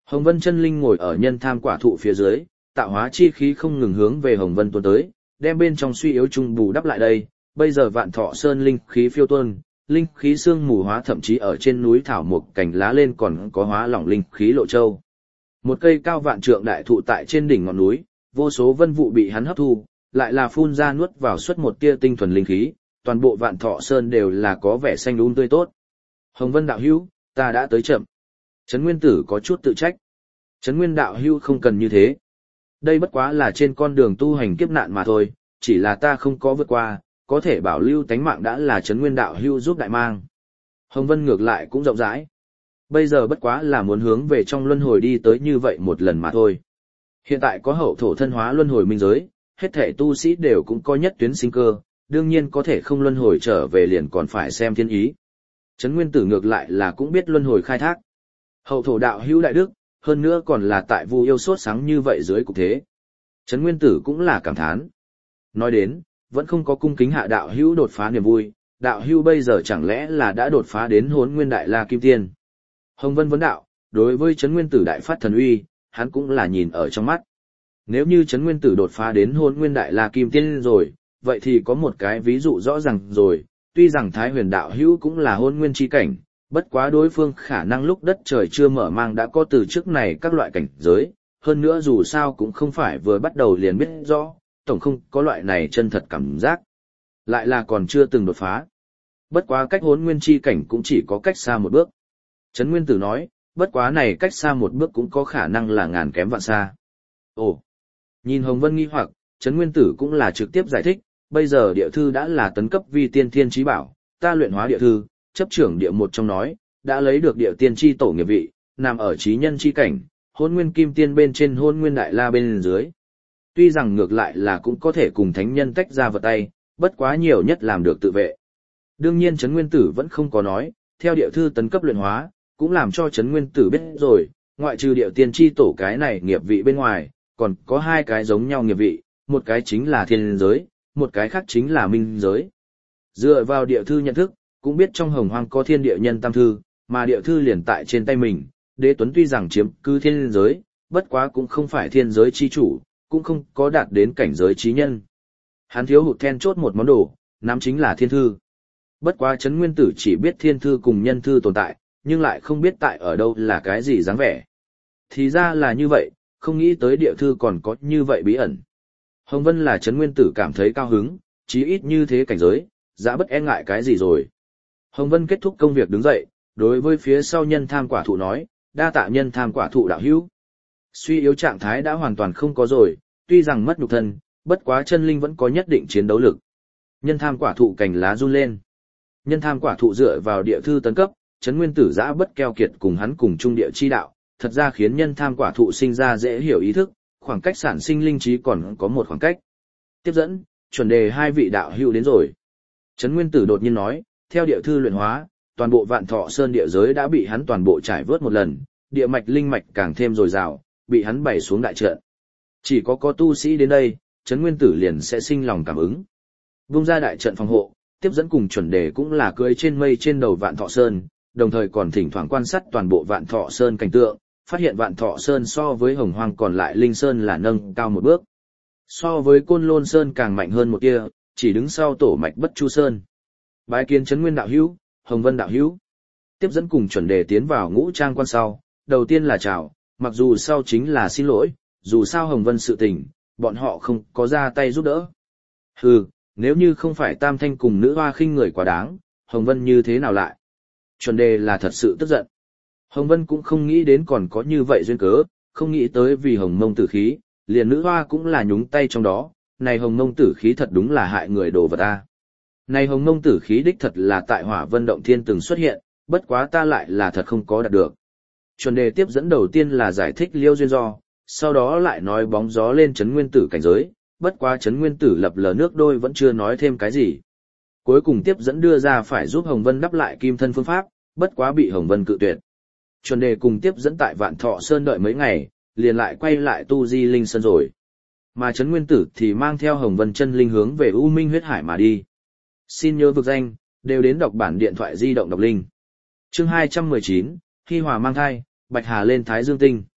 Hồng Vân chân linh ngồi ở nhân tham quả thụ phía dưới, tạo hóa chi khí không ngừng hướng về Hồng Vân tuôn tới, đem bên trong suy yếu trung bù đắp lại đây. Bây giờ Vạn Thọ Sơn linh khí phiêu tuôn, linh khí xương mù hóa, thậm chí ở trên núi thảo mộc cành lá lên còn có hóa lỏng linh khí lộ châu. Một cây cao vạn trượng đại thụ tại trên đỉnh ngọn núi, vô số vân vụ bị hắn hấp thu, lại là phun ra nuốt vào suốt một tia tinh thuần linh khí, toàn bộ Vạn Thọ Sơn đều là có vẻ xanh tươi tốt. Hồng Vân đạo hữu, ta đã tới chậm. Trấn Nguyên Tử có chút tự trách. Trấn Nguyên đạo hữu không cần như thế. Đây bất quá là trên con đường tu hành kiếp nạn mà thôi, chỉ là ta không có vượt qua, có thể bảo lưu tánh mạng đã là Trấn Nguyên đạo hữu giúp đại mang. Hồng Vân ngược lại cũng rộng rãi. Bây giờ bất quá là muốn hướng về trong luân hồi đi tới như vậy một lần mà thôi. Hiện tại có hậu thổ thân hóa luân hồi minh giới, hết thể tu sĩ đều cũng có nhất tuyến sinh cơ, đương nhiên có thể không luân hồi trở về liền còn phải xem thiên ý. Trấn Nguyên Tử ngược lại là cũng biết luân hồi khai thác. Hậu thổ đạo hữu đại đức, hơn nữa còn là tại Vu Yêu sốt sáng như vậy dưới cục thế. Trấn Nguyên Tử cũng là cảm thán. Nói đến, vẫn không có cung kính hạ đạo hữu đột phá niềm vui, đạo hữu bây giờ chẳng lẽ là đã đột phá đến Hỗn Nguyên Đại La Kim Tiên. Hồng Vân vấn đạo, đối với Trấn Nguyên Tử đại phát thần uy, hắn cũng là nhìn ở trong mắt. Nếu như Trấn Nguyên Tử đột phá đến Hỗn Nguyên Đại La Kim Tiên rồi, vậy thì có một cái ví dụ rõ ràng rồi, tuy rằng Thái Huyền đạo hữu cũng là Hỗn Nguyên chi cảnh, bất quá đối phương khả năng lúc đất trời chưa mở mang đã có từ trước này các loại cảnh giới, hơn nữa dù sao cũng không phải vừa bắt đầu liền biết rõ, tổng không có loại này chân thật cảm giác. Lại là còn chưa từng đột phá. Bất quá cách Hỗn Nguyên chi cảnh cũng chỉ có cách xa một bước. Trấn Nguyên Tử nói, bất quá này cách xa một bước cũng có khả năng là ngàn kém vạn xa. Ồ, nhìn Hồng Vân nghi hoặc, Trấn Nguyên Tử cũng là trực tiếp giải thích, bây giờ địa thư đã là tấn cấp vi tiên thiên chí bảo, ta luyện hóa địa thư, chấp trưởng địa một trong nói, đã lấy được địa tiên chi tổ nghiệp vị, nằm ở chí nhân chi cảnh, Hỗn Nguyên Kim Tiên bên trên Hỗn Nguyên Đại La bên dưới. Tuy rằng ngược lại là cũng có thể cùng thánh nhân tách ra vật tay, bất quá nhiều nhất làm được tự vệ. Đương nhiên Trấn Nguyên Tử vẫn không có nói, theo địa thư tấn cấp luyện hóa, cũng làm cho Trấn Nguyên Tử biết rồi, ngoại trừ địa tiên chi tổ cái này nghiệp vị bên ngoài, còn có hai cái giống nhau nghiệp vị, một cái chính là thiên giới, một cái khác chính là minh giới. Dựa vào địa thư nhận thức, cũng biết trong hồng hoang có thiên địa nhân tam thư, mà địa thư liền tại trên tay mình, Đế Tuấn tuy rằng chiếm cứ thiên giới, bất quá cũng không phải thiên giới chi chủ, cũng không có đạt đến cảnh giới trí nhân. Hắn thiếu hụt then chốt một món đồ, nắm chính là thiên thư. Bất quá Trấn Nguyên Tử chỉ biết thiên thư cùng nhân thư tồn tại, nhưng lại không biết tại ở đâu là cái gì dáng vẻ. Thì ra là như vậy, không nghĩ tới địa thư còn có như vậy bí ẩn. Hồng Vân là Trấn Nguyên Tử cảm thấy cao hứng, chí ít như thế cảnh giới, dã bất e ngại cái gì rồi. Hồng Vân kết thúc công việc đứng dậy, đối với phía sau nhân tham quả thụ nói, đa tạ nhân tham quả thụ đạo hữu. Suy yếu trạng thái đã hoàn toàn không có rồi, tuy rằng mất nhục thân, bất quá chân linh vẫn có nhất định chiến đấu lực. Nhân tham quả thụ cành lá run lên. Nhân tham quả thụ dựa vào địa thư tấn cấp, Trấn Nguyên Tử dã bất keo kiệt cùng hắn cùng trung địa chi đạo, thật ra khiến nhân tham quả thụ sinh ra dễ hiểu ý thức, khoảng cách sản sinh linh trí còn có một khoảng cách. Tiếp dẫn, chuẩn đề hai vị đạo hữu đến rồi. Trấn Nguyên Tử đột nhiên nói, theo địa thư luyện hóa, toàn bộ Vạn Thọ Sơn địa giới đã bị hắn toàn bộ trải vớt một lần, địa mạch linh mạch càng thêm dồi dào, bị hắn bày xuống đại trận. Chỉ có tu sĩ đến đây, Trấn Nguyên Tử liền sẽ sinh lòng cảm ứng. Vung ra đại trận phòng hộ, tiếp dẫn cùng chuẩn đề cũng là cưỡi trên mây trên đầu Vạn Thọ Sơn, đồng thời còn thỉnh thoảng quan sát toàn bộ Vạn Thọ Sơn cảnh tượng, phát hiện Vạn Thọ Sơn so với Hồng Hoang còn lại Linh Sơn là nâng cao một bước. So với Côn Lôn Sơn càng mạnh hơn một tia, chỉ đứng sau tổ mạch Bất Chu Sơn. Bái kiến Trấn Nguyên đạo hữu, Hồng Vân đạo hữu. Tiếp dẫn cùng chuẩn đề tiến vào ngũ trang quan sau, đầu tiên là chào, mặc dù sau chính là xin lỗi, dù sao Hồng Vân sự tình, bọn họ không có ra tay giúp đỡ. Hừ, nếu như không phải Tam Thanh cùng nữ hoa khinh người quá đáng, Hồng Vân như thế nào lại? Chuẩn đề là thật sự tức giận. Hồng Vân cũng không nghĩ đến còn có như vậy duyên cớ, không nghĩ tới vì Hồng Mông tử khí, liền nữ hoa cũng là nhúng tay trong đó, này Hồng Mông tử khí thật đúng là hại người đồ vật ta. Này Hồng Mông tử khí đích thật là tại Hỏa Vân Động Thiên từng xuất hiện, bất quá ta lại là thật không có đạt được. Chuẩn đề tiếp dẫn đầu tiên là giải thích liêu duyên do, sau đó lại nói bóng gió lên Trấn Nguyên Tử cảnh giới, bất quá Trấn Nguyên Tử lập lờ nước đôi vẫn chưa nói thêm cái gì. Cuối cùng tiếp dẫn đưa ra phải giúp Hồng Vân đắp lại kim thân phương pháp, bất quá bị Hồng Vân cự tuyệt. Chuẩn đề cùng tiếp dẫn tại Vạn Thọ Sơn đợi mấy ngày, liền lại quay lại tu di linh sơn rồi. Mà Trấn Nguyên Tử thì mang theo Hồng Vân chân linh hướng về U Minh huyết hải mà đi. Xin nhớ vực danh, đều đến đọc bản điện thoại di động đọc linh. Chương 219, Hi Hòa mang thai, Bạch Hà lên Thái Dương tinh.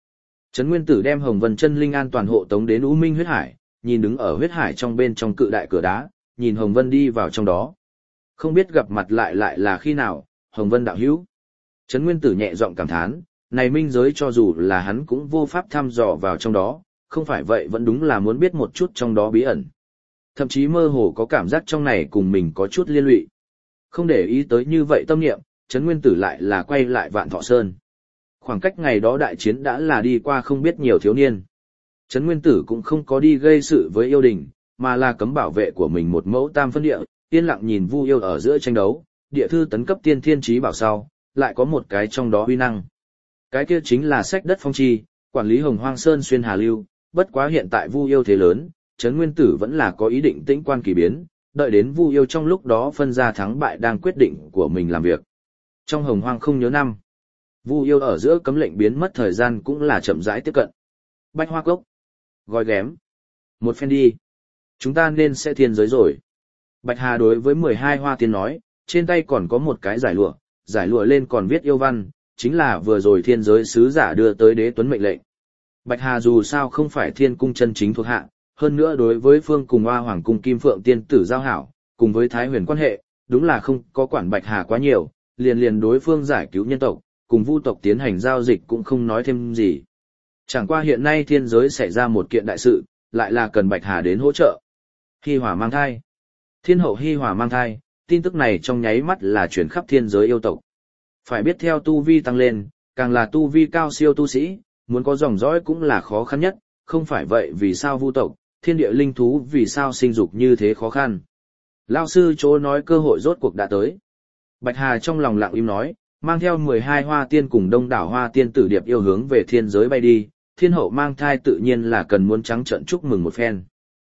Trấn Nguyên Tử đem Hồng Vân Chân Linh an toàn hộ tống đến U Minh huyết hải, nhìn đứng ở huyết hải trong bên trong cự đại cửa đá, nhìn Hồng Vân đi vào trong đó. Không biết gặp mặt lại là khi nào, Hồng Vân đạo hữu. Trấn Nguyên Tử nhẹ giọng cảm thán, này minh giới cho dù là hắn cũng vô pháp thăm dò vào trong đó, không phải vậy vẫn đúng là muốn biết một chút trong đó bí ẩn. Thậm chí mơ hồ có cảm giác trong này cùng mình có chút liên lụy. Không để ý tới như vậy tâm niệm, Trấn Nguyên Tử lại là quay lại Vạn Thọ Sơn. Khoảng cách ngày đó đại chiến đã là đi qua không biết nhiều thiếu niên. Trấn Nguyên Tử cũng không có đi gây sự với yêu đình, mà là cấm bảo vệ của mình một mẫu tam phân địa, yên lặng nhìn Vu Yêu ở giữa tranh đấu, địa thư tấn cấp tiên thiên chí bảo sau, lại có một cái trong đó uy năng. Cái kia chính là sách đất phong chi, quản lý Hồng Hoang Sơn xuyên hà lưu, bất quá hiện tại Vu Yêu thế lớn, Trấn Nguyên Tử vẫn là có ý định tĩnh quan kỳ biến, đợi đến Vu Yêu trong lúc đó phân ra thắng bại đang quyết định của mình làm việc. Trong Hồng Hoang không nhớ năm, Vu Yêu ở giữa cấm lệnh biến mất thời gian cũng là chậm rãi tiếp cận. Bách Hoa Cốc, gói ghém, một phen đi, chúng ta nên sẽ thiên giới rồi. Bạch Hà đối với 12 hoa tiên nói, trên tay còn có một cái giải lụa lên còn viết yêu văn, chính là vừa rồi thiên giới sứ giả đưa tới Đế Tuấn mệnh lệnh. Bạch Hà dù sao không phải thiên cung chân chính thuộc hạ, hơn nữa đối với phương cùng Hoa Hoàng cung Kim Phượng tiên tử giao hảo, cùng với Thái Huyền quan hệ, đúng là không có quản Bạch Hà quá nhiều, liền đối phương giải cứu nhân tộc, cùng Vu tộc tiến hành giao dịch cũng không nói thêm gì. Chẳng qua hiện nay thiên giới xảy ra một kiện đại sự, lại là cần Bạch Hà đến hỗ trợ. Hi Hòa mang thai. Thiên hậu Hi Hòa mang thai, tin tức này trong nháy mắt là chuyển khắp thiên giới yêu tộc. Phải biết theo tu vi tăng lên, càng là tu vi cao siêu tu sĩ, muốn có dòng dõi cũng là khó khăn nhất, không phải vậy vì sao Vu tộc, thiên địa linh thú vì sao sinh dục như thế khó khăn. Lao sư chỗ nói cơ hội rốt cuộc đã tới. Bạch Hà trong lòng lặng im nói, mang theo 12 hoa tiên cùng đông đảo hoa tiên tử điệp yêu hướng về thiên giới bay đi, thiên hậu mang thai tự nhiên là cần muốn trắng trợn chúc mừng một phen.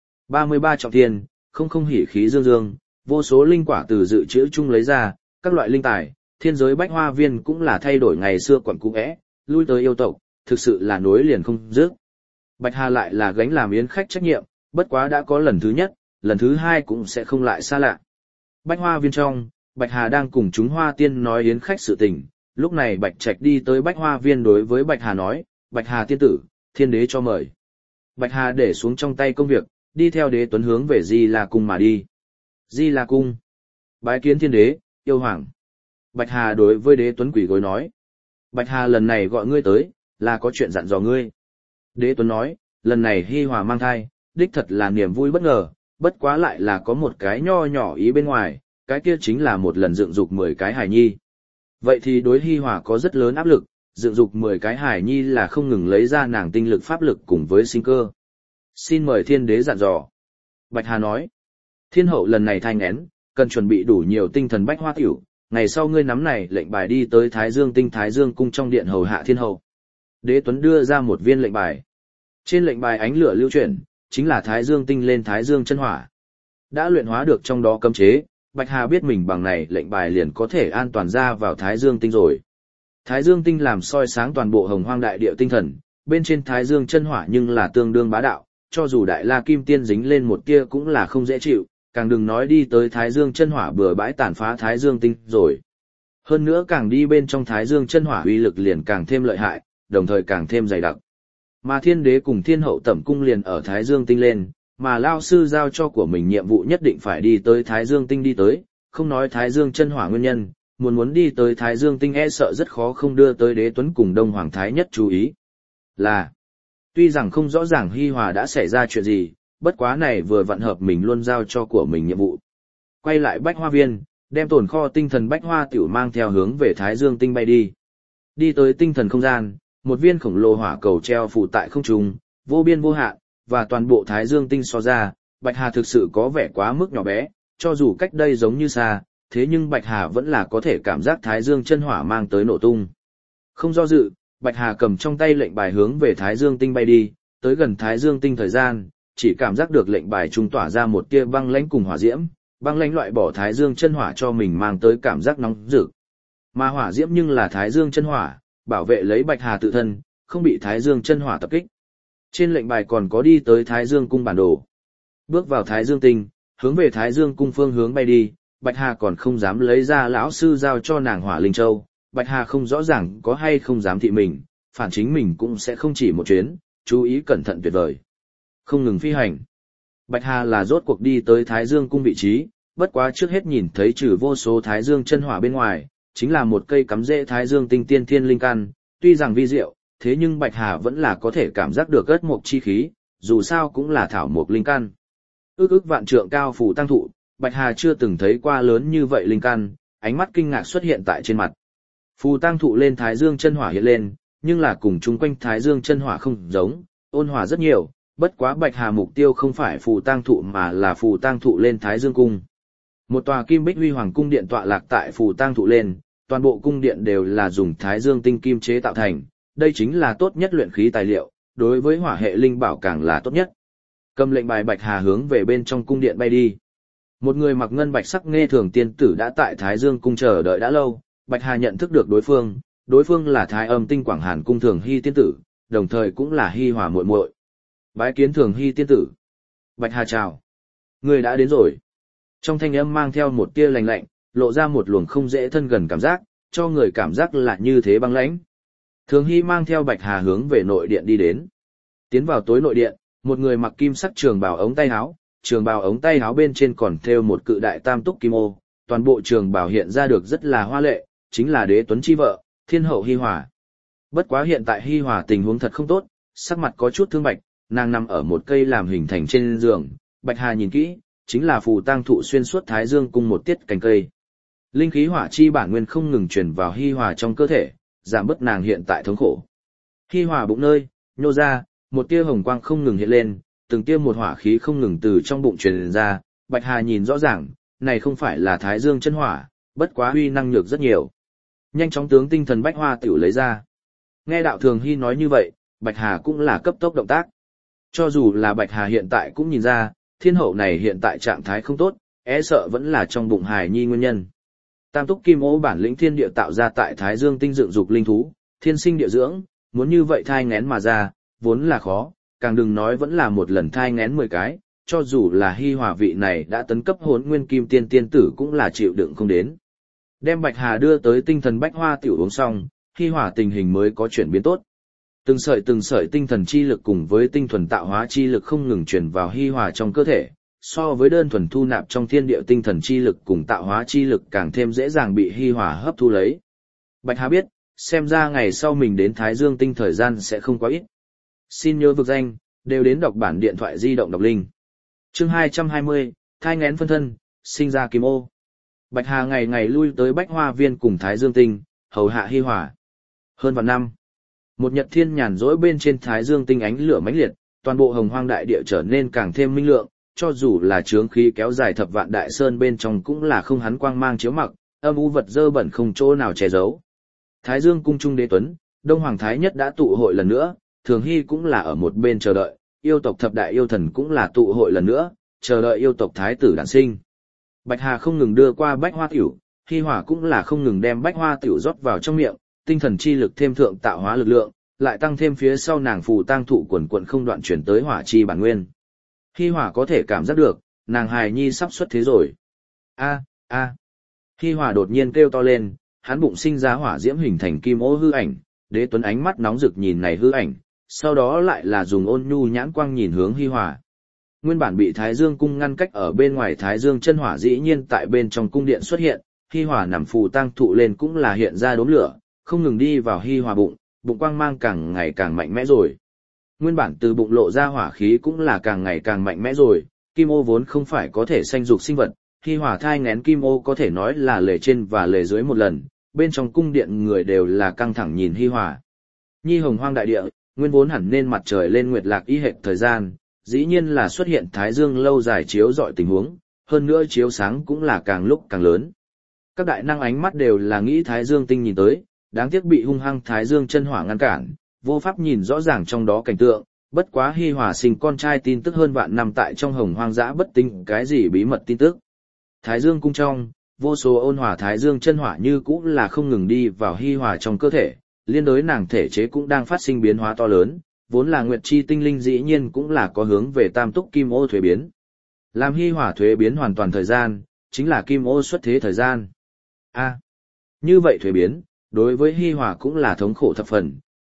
33 trọng thiên, không hỉ khí dương dương, vô số linh quả từ dự trữ chung lấy ra, các loại linh tài, thiên giới bách hoa viên cũng là thay đổi ngày xưa quẩn cũ é, lui tới yêu tộc, thực sự là nối liền không dứt. Bạch Hà lại là gánh làm yến khách trách nhiệm, bất quá đã có lần thứ nhất, lần thứ hai cũng sẽ không lại xa lạ. Bách hoa viên trong, Bạch Hà đang cùng chúng hoa tiên nói yến khách sự tình, lúc này Bạch Trạch đi tới bách hoa viên đối với Bạch Hà nói, Bạch Hà tiên tử, thiên đế cho mời. Bạch Hà để xuống trong tay công việc, đi theo Đế Tuấn hướng về Di La Cung mà đi. Di La Cung, bái kiến thiên đế, yêu hoàng. Bạch Hà đối với Đế Tuấn quỳ gối nói, Bạch Hà lần này gọi ngươi tới, là có chuyện dặn dò ngươi. Đế Tuấn nói, lần này Hi Hòa mang thai, đích thật là niềm vui bất ngờ, bất quá lại là có một cái nho nhỏ ý bên ngoài, cái kia chính là một lần dựng dục 10 cái hài nhi. Vậy thì đối Hi Hòa có rất lớn áp lực, dựng dục 10 cái hài nhi là không ngừng lấy ra nàng tinh lực pháp lực cùng với sinh cơ. Xin mời thiên đế dặn dò. Bạch Hà nói, thiên hậu lần này thai nghén, cần chuẩn bị đủ nhiều tinh thần bách hoa tiểu, ngày sau ngươi nắm này lệnh bài đi tới Thái Dương Tinh Thái Dương Cung trong điện hầu hạ thiên hậu. Đế Tuấn đưa ra một viên lệnh bài. Trên lệnh bài ánh lửa lưu chuyển, chính là Thái Dương Tinh lên Thái Dương chân hỏa. Đã luyện hóa được trong đó cấm chế, Bạch Hà biết mình bằng này lệnh bài liền có thể an toàn ra vào Thái Dương Tinh rồi. Thái Dương Tinh làm soi sáng toàn bộ hồng hoang đại địa tinh thần, bên trên Thái Dương chân hỏa nhưng là tương đương bá đạo, cho dù Đại La Kim Tiên dính lên một tia cũng là không dễ chịu, càng đừng nói đi tới Thái Dương chân hỏa bừa bãi tàn phá Thái Dương Tinh rồi. Hơn nữa càng đi bên trong Thái Dương chân hỏa uy lực liền càng thêm lợi hại, đồng thời càng thêm dày đặc. Mà thiên đế cùng thiên hậu tẩm cung liền ở Thái Dương Tinh lên, mà Lao sư giao cho của mình nhiệm vụ nhất định phải đi tới Thái Dương Tinh đi tới, không nói Thái Dương chân hỏa nguyên nhân, muốn đi tới Thái Dương Tinh e sợ rất khó không đưa tới Đế Tuấn cùng Đông Hoàng Thái Nhất chú ý. Là, tuy rằng không rõ ràng Hi Hòa đã xảy ra chuyện gì, bất quá này vừa vặn hợp mình luôn giao cho của mình nhiệm vụ. Quay lại Bách Hoa Viên, đem tồn kho tinh thần Bách Hoa tiểu mang theo hướng về Thái Dương Tinh bay đi. Đi tới tinh thần không gian, một viên khổng lồ hỏa cầu treo phủ tại không trung, vô biên vô hạn, và toàn bộ Thái Dương Tinh so ra, Bạch Hà thực sự có vẻ quá mức nhỏ bé, cho dù cách đây giống như xa, thế nhưng Bạch Hà vẫn là có thể cảm giác Thái Dương chân hỏa mang tới nổ tung. Không do dự, Bạch Hà cầm trong tay lệnh bài hướng về Thái Dương Tinh bay đi, tới gần Thái Dương Tinh thời gian, chỉ cảm giác được lệnh bài trung tỏa ra một tia băng lãnh cùng hỏa diễm, băng lãnh loại bỏ Thái Dương chân hỏa cho mình mang tới cảm giác nóng rực. Mà hỏa diễm nhưng là Thái Dương chân hỏa, bảo vệ lấy Bạch Hà tự thân, không bị Thái Dương chân hỏa tập kích. Trên lệnh bài còn có đi tới Thái Dương cung bản đồ. Bước vào Thái Dương Tinh, hướng về Thái Dương cung phương hướng bay đi, Bạch Hà còn không dám lấy ra lão sư giao cho nàng Hỏa Linh Châu, Bạch Hà không rõ ràng có hay không dám thị mình, phản chính mình cũng sẽ không chỉ một chuyến, chú ý cẩn thận tuyệt vời. Không ngừng phi hành. Bạch Hà là rốt cuộc đi tới Thái Dương cung vị trí, bất quá trước hết nhìn thấy trừ vô số Thái Dương chân hỏa bên ngoài, chính là một cây cắm rễ Thái Dương tinh tiên thiên linh căn, tuy rằng vi diệu, thế nhưng Bạch Hà vẫn là có thể cảm giác được ất mộc chi khí, dù sao cũng là thảo mộc linh căn. Ước vạn trượng cao phù tăng thụ, Bạch Hà chưa từng thấy qua lớn như vậy linh căn, ánh mắt kinh ngạc xuất hiện tại trên mặt. Phù tăng thụ lên Thái Dương chân hỏa hiện lên, nhưng là cùng chung quanh Thái Dương chân hỏa không giống, ôn hòa rất nhiều, bất quá Bạch Hà mục tiêu không phải phù tăng thụ mà là phù tăng thụ lên Thái Dương cung. Một tòa kim bích huy hoàng cung điện tọa lạc tại phù tăng thụ lên, toàn bộ cung điện đều là dùng Thái Dương tinh kim chế tạo thành, đây chính là tốt nhất luyện khí tài liệu, đối với hỏa hệ linh bảo càng là tốt nhất. Cầm lệnh bài Bạch Hà hướng về bên trong cung điện bay đi. Một người mặc ngân bạch sắc nghe thường tiên tử đã tại Thái Dương cung chờ đợi đã lâu, Bạch Hà nhận thức được đối phương là Thái Âm tinh Quảng Hàn cung Thường Hy tiên tử, đồng thời cũng là Hy Hòa muội muội. Bái kiến Thường Hy tiên tử. Bạch Hà chào. Người đã đến rồi. Trong thanh âm mang theo một tia lạnh lạnh, lộ ra một luồng không dễ thân gần cảm giác, cho người cảm giác là như thế băng lãnh. Thường Hy mang theo Bạch Hà hướng về nội điện đi đến. Tiến vào tối nội điện, một người mặc kim sắc trường bào ống tay áo, trường bào ống tay áo bên trên còn thêu một cự đại tam túc kim ô, toàn bộ trường bào hiện ra được rất là hoa lệ, chính là Đế Tuấn chi vợ, Thiên hậu Hi Hòa. Bất quá hiện tại Hi Hòa tình huống thật không tốt, sắc mặt có chút thương bạch, nàng nằm ở một cây làm hình thành trên giường, Bạch Hà nhìn kỹ, chính là phù tang thụ xuyên suốt Thái Dương cung một tiết cành cây. Linh khí hỏa chi bản nguyên không ngừng truyền vào Hi Hòa trong cơ thể, giảm bớt nàng hiện tại thống khổ. Hi Hòa bụng nơi, nhô ra, một tia hồng quang không ngừng hiện lên, từng tia một hỏa khí không ngừng từ trong bụng truyền ra, Bạch Hà nhìn rõ ràng, này không phải là Thái Dương chân hỏa, bất quá uy năng nhược rất nhiều. Nhanh chóng tướng tinh thần bách hoa tiểu lấy ra. Nghe đạo Thường Hy nói như vậy, Bạch Hà cũng là cấp tốc động tác. Cho dù là Bạch Hà hiện tại cũng nhìn ra, thiên hậu này hiện tại trạng thái không tốt, sợ vẫn là trong bụng hài nhi nguyên nhân. Tam túc kim ô bản lĩnh thiên địa tạo ra tại Thái Dương tinh dựng dục linh thú, thiên sinh địa dưỡng, muốn như vậy thai nghén mà ra, vốn là khó, càng đừng nói vẫn là một lần thai nghén 10 cái, cho dù là Hi Hòa vị này đã tấn cấp Hỗn Nguyên Kim Tiên tiên tử cũng là chịu đựng không đến. Đem Bạch Hà đưa tới tinh thần bách hoa tiểu uống xong, Hi Hòa tình hình mới có chuyển biến tốt. Từng sợi tinh thần chi lực cùng với tinh thuần tạo hóa chi lực không ngừng truyền vào Hi Hòa trong cơ thể, so với đơn thuần thu nạp trong thiên địa tinh thần chi lực cùng tạo hóa chi lực càng thêm dễ dàng bị Hi Hòa hấp thu lấy. Bạch Hà biết, xem ra ngày sau mình đến Thái Dương tinh thời gian sẽ không quá ít. Xin nhớ vực danh, đều đến đọc bản điện thoại di động đọc linh. Chương 220, thai nghén phân thân, sinh ra kim ô. Bạch Hà ngày ngày lui tới Bách Hoa Viên cùng Thái Dương tinh, hầu hạ Hi Hòa. Hơn vạn năm, một nhật thiên nhàn rỗi bên trên Thái Dương tinh ánh lửa mãnh liệt, toàn bộ hồng hoang đại địa trở nên càng thêm minh lượng, cho dù là chướng khí kéo dài thập vạn đại sơn bên trong cũng là không hắn quang mang chiếu mặc, âm u vật dơ bẩn không chỗ nào che giấu. Thái Dương cung trung Đế Tuấn, Đông Hoàng Thái Nhất đã tụ hội lần nữa, Thường Hy cũng là ở một bên chờ đợi, yêu tộc thập đại yêu thần cũng là tụ hội lần nữa, chờ đợi yêu tộc thái tử đản sinh. Bạch Hà không ngừng đưa qua bách hoa tiểu, Hi Hòa cũng là không ngừng đem bách hoa tiểu rót vào trong miệng, tinh thần chi lực thêm thượng tạo hóa lực lượng, lại tăng thêm phía sau nàng phù tang thụ quần quần không đoạn chuyển tới hỏa chi bản nguyên. Hi Hòa có thể cảm giác được, nàng hài nhi sắp xuất thế rồi. A. Hi Hòa đột nhiên kêu to lên, hắn bụng sinh ra hỏa diễm hình thành kim ô hư ảnh, Đế Tuấn ánh mắt nóng rực nhìn này hư ảnh, sau đó lại là dùng ôn nhu nhãn quang nhìn hướng Hi Hòa. Nguyên bản bị Thái Dương cung ngăn cách ở bên ngoài Thái Dương chân hỏa dĩ nhiên tại bên trong cung điện xuất hiện, Hi Hòa nằm phù tang thụ lên cũng là hiện ra đốm lửa, không ngừng đi vào Hi Hòa bụng, bụng quang mang càng ngày càng mạnh mẽ rồi. Nguyên bản từ bụng lộ ra hỏa khí cũng là càng ngày càng mạnh mẽ rồi, kim ô vốn không phải có thể sanh dục sinh vật, Hi Hòa thai nghén kim ô có thể nói là lề trên và lề dưới một lần, bên trong cung điện người đều là căng thẳng nhìn Hi Hòa. Nhi hồng hoang đại địa, nguyên vốn hẳn nên mặt trời lên nguyệt lạc y hệt thời gian, dĩ nhiên là xuất hiện Thái Dương lâu dài chiếu rọi tình huống, hơn nữa chiếu sáng cũng là càng lúc càng lớn. Các đại năng ánh mắt đều là nghĩ Thái Dương tinh nhìn tới, đáng tiếc bị hung hăng Thái Dương chân hỏa ngăn cản, vô pháp nhìn rõ ràng trong đó cảnh tượng, bất quá Hi Hòa sinh con trai tin tức hơn vạn năm tại trong hồng hoang dã bất tinh cái gì bí mật tin tức. Thái Dương cung trong, vô số ôn hòa Thái Dương chân hỏa như cũ là không ngừng đi vào Hi Hòa trong cơ thể, liên đối nàng thể chế cũng đang phát sinh biến hóa to lớn, vốn là nguyệt chi tinh linh dĩ nhiên cũng là có hướng về tam túc kim ô thuế biến. Làm Hi Hòa thuế biến hoàn toàn thời gian, chính là kim ô xuất thế thời gian. Như vậy thuế biến, đối với Hi Hòa cũng là thống khổ thập phần,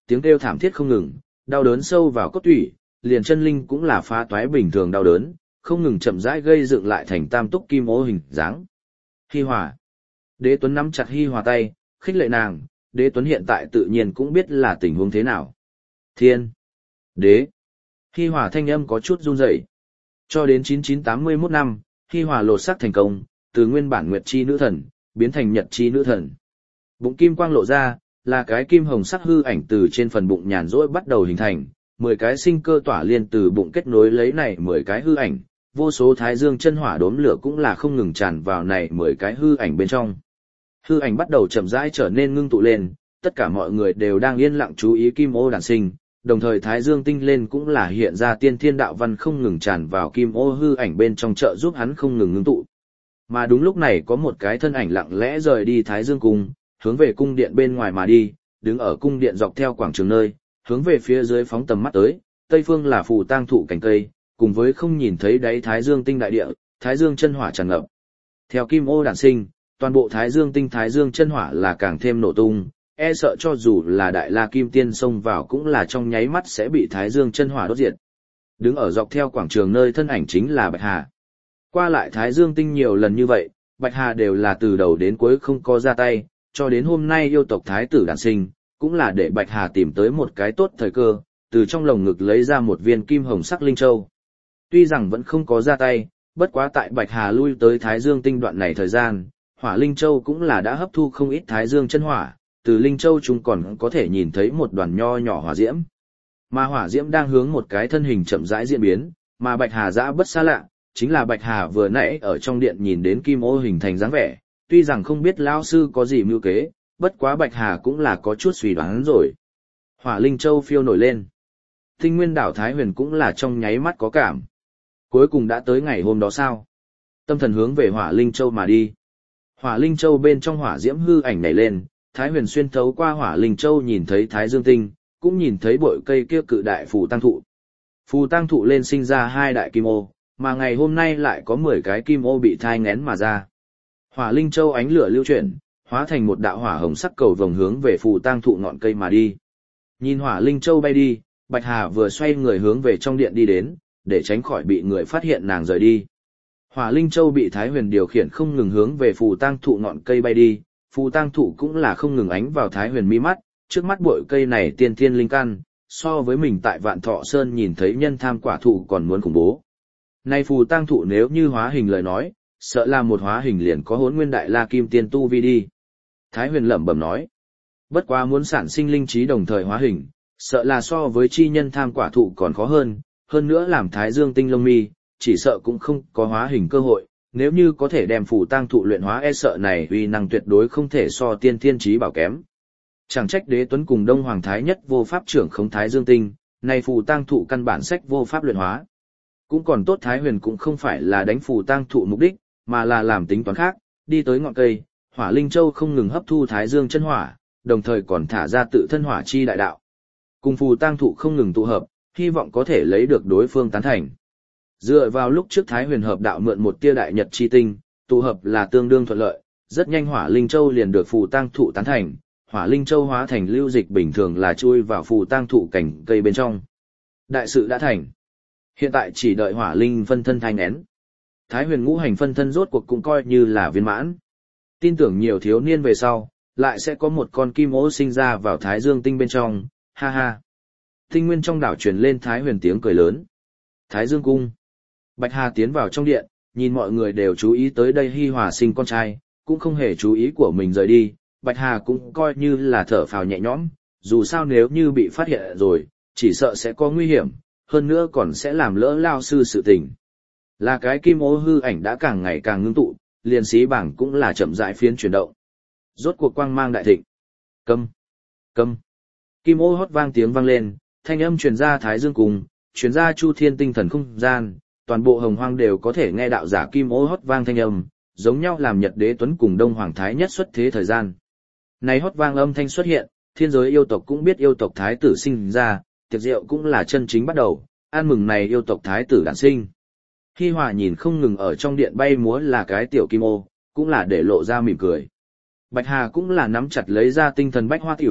tiếng kêu thảm thiết không ngừng, đau đớn sâu vào cốt tủy, liền chân linh cũng là phá toái bình thường đau đớn, không ngừng chậm rãi gây dựng lại thành tam túc kim ô hình dáng. Hi Hòa. Đế Tuấn nắm chặt Hi Hòa tay, khích lệ nàng, Đế Tuấn hiện tại tự nhiên cũng biết là tình huống thế nào. Thiên. Đế. Hi Hòa thanh âm có chút run rẩy. Cho đến 9981 năm, Hi Hòa lột xác thành công, từ nguyên bản Nguyệt Chi nữ thần, biến thành Nhật Chi nữ thần. Bụng kim quang lộ ra, là cái kim hồng sắc hư ảnh từ trên phần bụng nhàn rỗi bắt đầu hình thành, 10 cái sinh cơ tỏa liên từ bụng kết nối lấy này 10 cái hư ảnh, vô số thái dương chân hỏa đốm lửa cũng là không ngừng tràn vào này 10 cái hư ảnh bên trong. Hư ảnh bắt đầu chậm rãi trở nên ngưng tụ lên, tất cả mọi người đều đang yên lặng chú ý kim ô đản sinh, đồng thời thái dương tinh lên cũng là hiện ra tiên thiên đạo văn không ngừng tràn vào kim ô hư ảnh bên trong trợ giúp hắn không ngừng ngưng tụ. Mà đúng lúc này có một cái thân ảnh lặng lẽ rời đi thái dương cung, hướng về cung điện bên ngoài mà đi, đứng ở cung điện dọc theo quảng trường nơi, hướng về phía dưới phóng tầm mắt tới, tây phương là phù tang thụ cành cây, cùng với không nhìn thấy đáy thái dương tinh đại địa, thái dương chân hỏa tràn ngập. Theo kim ô đản sinh, toàn bộ thái dương tinh thái dương chân hỏa là càng thêm nổ tung, e sợ cho dù là đại la kim tiên xông vào cũng là trong nháy mắt sẽ bị thái dương chân hỏa đốt diệt. Đứng ở dọc theo quảng trường nơi thân ảnh chính là Bạch Hà. Qua lại thái dương tinh nhiều lần như vậy, Bạch Hà đều là từ đầu đến cuối không có ra tay, cho đến hôm nay yêu tộc thái tử đản sinh, cũng là để Bạch Hà tìm tới một cái tốt thời cơ, từ trong lồng ngực lấy ra một viên kim hồng sắc linh châu. Tuy rằng vẫn không có ra tay, bất quá tại Bạch Hà lui tới thái dương tinh đoạn này thời gian, hỏa linh châu cũng là đã hấp thu không ít thái dương chân hỏa, từ linh châu chúng còn có thể nhìn thấy một đoàn nho nhỏ hỏa diễm. Mà hỏa diễm đang hướng một cái thân hình chậm rãi diễn biến, mà Bạch Hà dã bất xa lạ, chính là Bạch Hà vừa nãy ở trong điện nhìn đến kim ô hình thành dáng vẻ, tuy rằng không biết lão sư có gì mưu kế, bất quá Bạch Hà cũng là có chút suy đoán rồi. Hỏa linh châu phiêu nổi lên. Tinh nguyên đảo Thái Huyền cũng là trong nháy mắt có cảm. Cuối cùng đã tới ngày hôm đó sao? Tâm thần hướng về Hỏa linh châu mà đi. Hỏa linh châu bên trong hỏa diễm hư ảnh nảy lên, Thái Huyền xuyên thấu qua Hỏa linh châu nhìn thấy Thái Dương tinh, cũng nhìn thấy bội cây kia cự đại phù tăng thụ. Phù tăng thụ lên sinh ra 2 đại kim ô, mà ngày hôm nay lại có 10 cái kim ô bị thai nghén mà ra. Hỏa linh châu ánh lửa lưu chuyển, hóa thành một đạo hỏa hồng sắc cầu vồng hướng về phù tăng thụ ngọn cây mà đi. Nhìn Hỏa linh châu bay đi, Bạch Hà vừa xoay người hướng về trong điện đi đến, để tránh khỏi bị người phát hiện nàng rời đi. Hỏa linh châu bị Thái Huyền điều khiển không ngừng hướng về phù tang thụ ngọn cây bay đi, phù tang thụ cũng là không ngừng ánh vào Thái Huyền mi mắt, trước mắt bội cây này tiên thiên linh căn, so với mình tại Vạn Thọ Sơn nhìn thấy nhân tham quả thụ còn muốn khủng bố. Nay phù tang thụ nếu như hóa hình lời nói, sợ là một hóa hình liền có Hỗn Nguyên Đại La Kim Tiên tu vi đi. Thái Huyền lẩm bẩm nói, bất quá muốn sản sinh linh trí đồng thời hóa hình, sợ là so với chi nhân tham quả thụ còn khó hơn nữa làm Thái Dương tinh lông mi, chỉ sợ cũng không có hóa hình cơ hội, nếu như có thể đem phù tang thụ luyện hóa e sợ này uy năng tuyệt đối không thể so tiên thiên trí bảo kém. Chẳng trách Đế Tuấn cùng Đông Hoàng Thái Nhất vô pháp trưởng khống Thái Dương tinh, này phù tang thụ căn bản sách vô pháp luyện hóa. Cũng còn tốt Thái Huyền cũng không phải là đánh phù tang thụ mục đích, mà là làm tính toán khác, đi tới ngọn cây, Hỏa Linh Châu không ngừng hấp thu Thái Dương chân hỏa, đồng thời còn thả ra tự thân hỏa chi đại đạo. Cùng phù tang thụ không ngừng tụ hợp, hy vọng có thể lấy được đối phương tán thành. Dựa vào lúc trước Thái Huyền hợp đạo mượn một tia đại nhật chi tinh, tụ hợp là tương đương thuận lợi, rất nhanh Hỏa Linh Châu liền được phù tang thụ tán thành, Hỏa Linh Châu hóa thành lưu dịch bình thường là chui vào phù tang thụ cành cây bên trong. Đại sự đã thành. Hiện tại chỉ đợi Hỏa Linh phân thân thai nghén. Thái Huyền ngũ hành phân thân rốt cuộc cũng coi như là viên mãn. Tin tưởng nhiều thiếu niên về sau, lại sẽ có một con kim ô sinh ra vào Thái Dương tinh bên trong, ha ha. Tinh nguyên trong đảo truyền lên Thái Huyền tiếng cười lớn. Thái Dương cung. Bạch Hà tiến vào trong điện, nhìn mọi người đều chú ý tới đây Hi Hòa sinh con trai, cũng không hề chú ý của mình rời đi, Bạch Hà cũng coi như là thở phào nhẹ nhõm, dù sao nếu như bị phát hiện rồi, chỉ sợ sẽ có nguy hiểm, hơn nữa còn sẽ làm lỡ lao sư sự tình. Là cái kim ô hư ảnh đã càng ngày càng ngưng tụ, liền xí bảng cũng là chậm rãi phiến chuyển động. Rốt cuộc quang mang đại thịnh. Câm. Câm. Kim ô hót vang tiếng vang lên, thanh âm truyền ra Thái Dương cùng, truyền ra Chu Thiên tinh thần không gian, toàn bộ hồng hoang đều có thể nghe đạo giả kim ô hót vang thanh âm, giống nhau làm Nhật Đế Tuấn cùng Đông Hoàng Thái Nhất xuất thế thời gian. Này hót vang âm thanh xuất hiện, thiên giới yêu tộc cũng biết yêu tộc thái tử sinh ra, tiệc rượu cũng là chân chính bắt đầu, ăn mừng này yêu tộc thái tử đản sinh. Hi Hòa nhìn không ngừng ở trong điện bay múa là cái tiểu kim ô, cũng là để lộ ra mỉm cười. Bạch Hà cũng là nắm chặt lấy ra tinh thần bách hoa tiểu,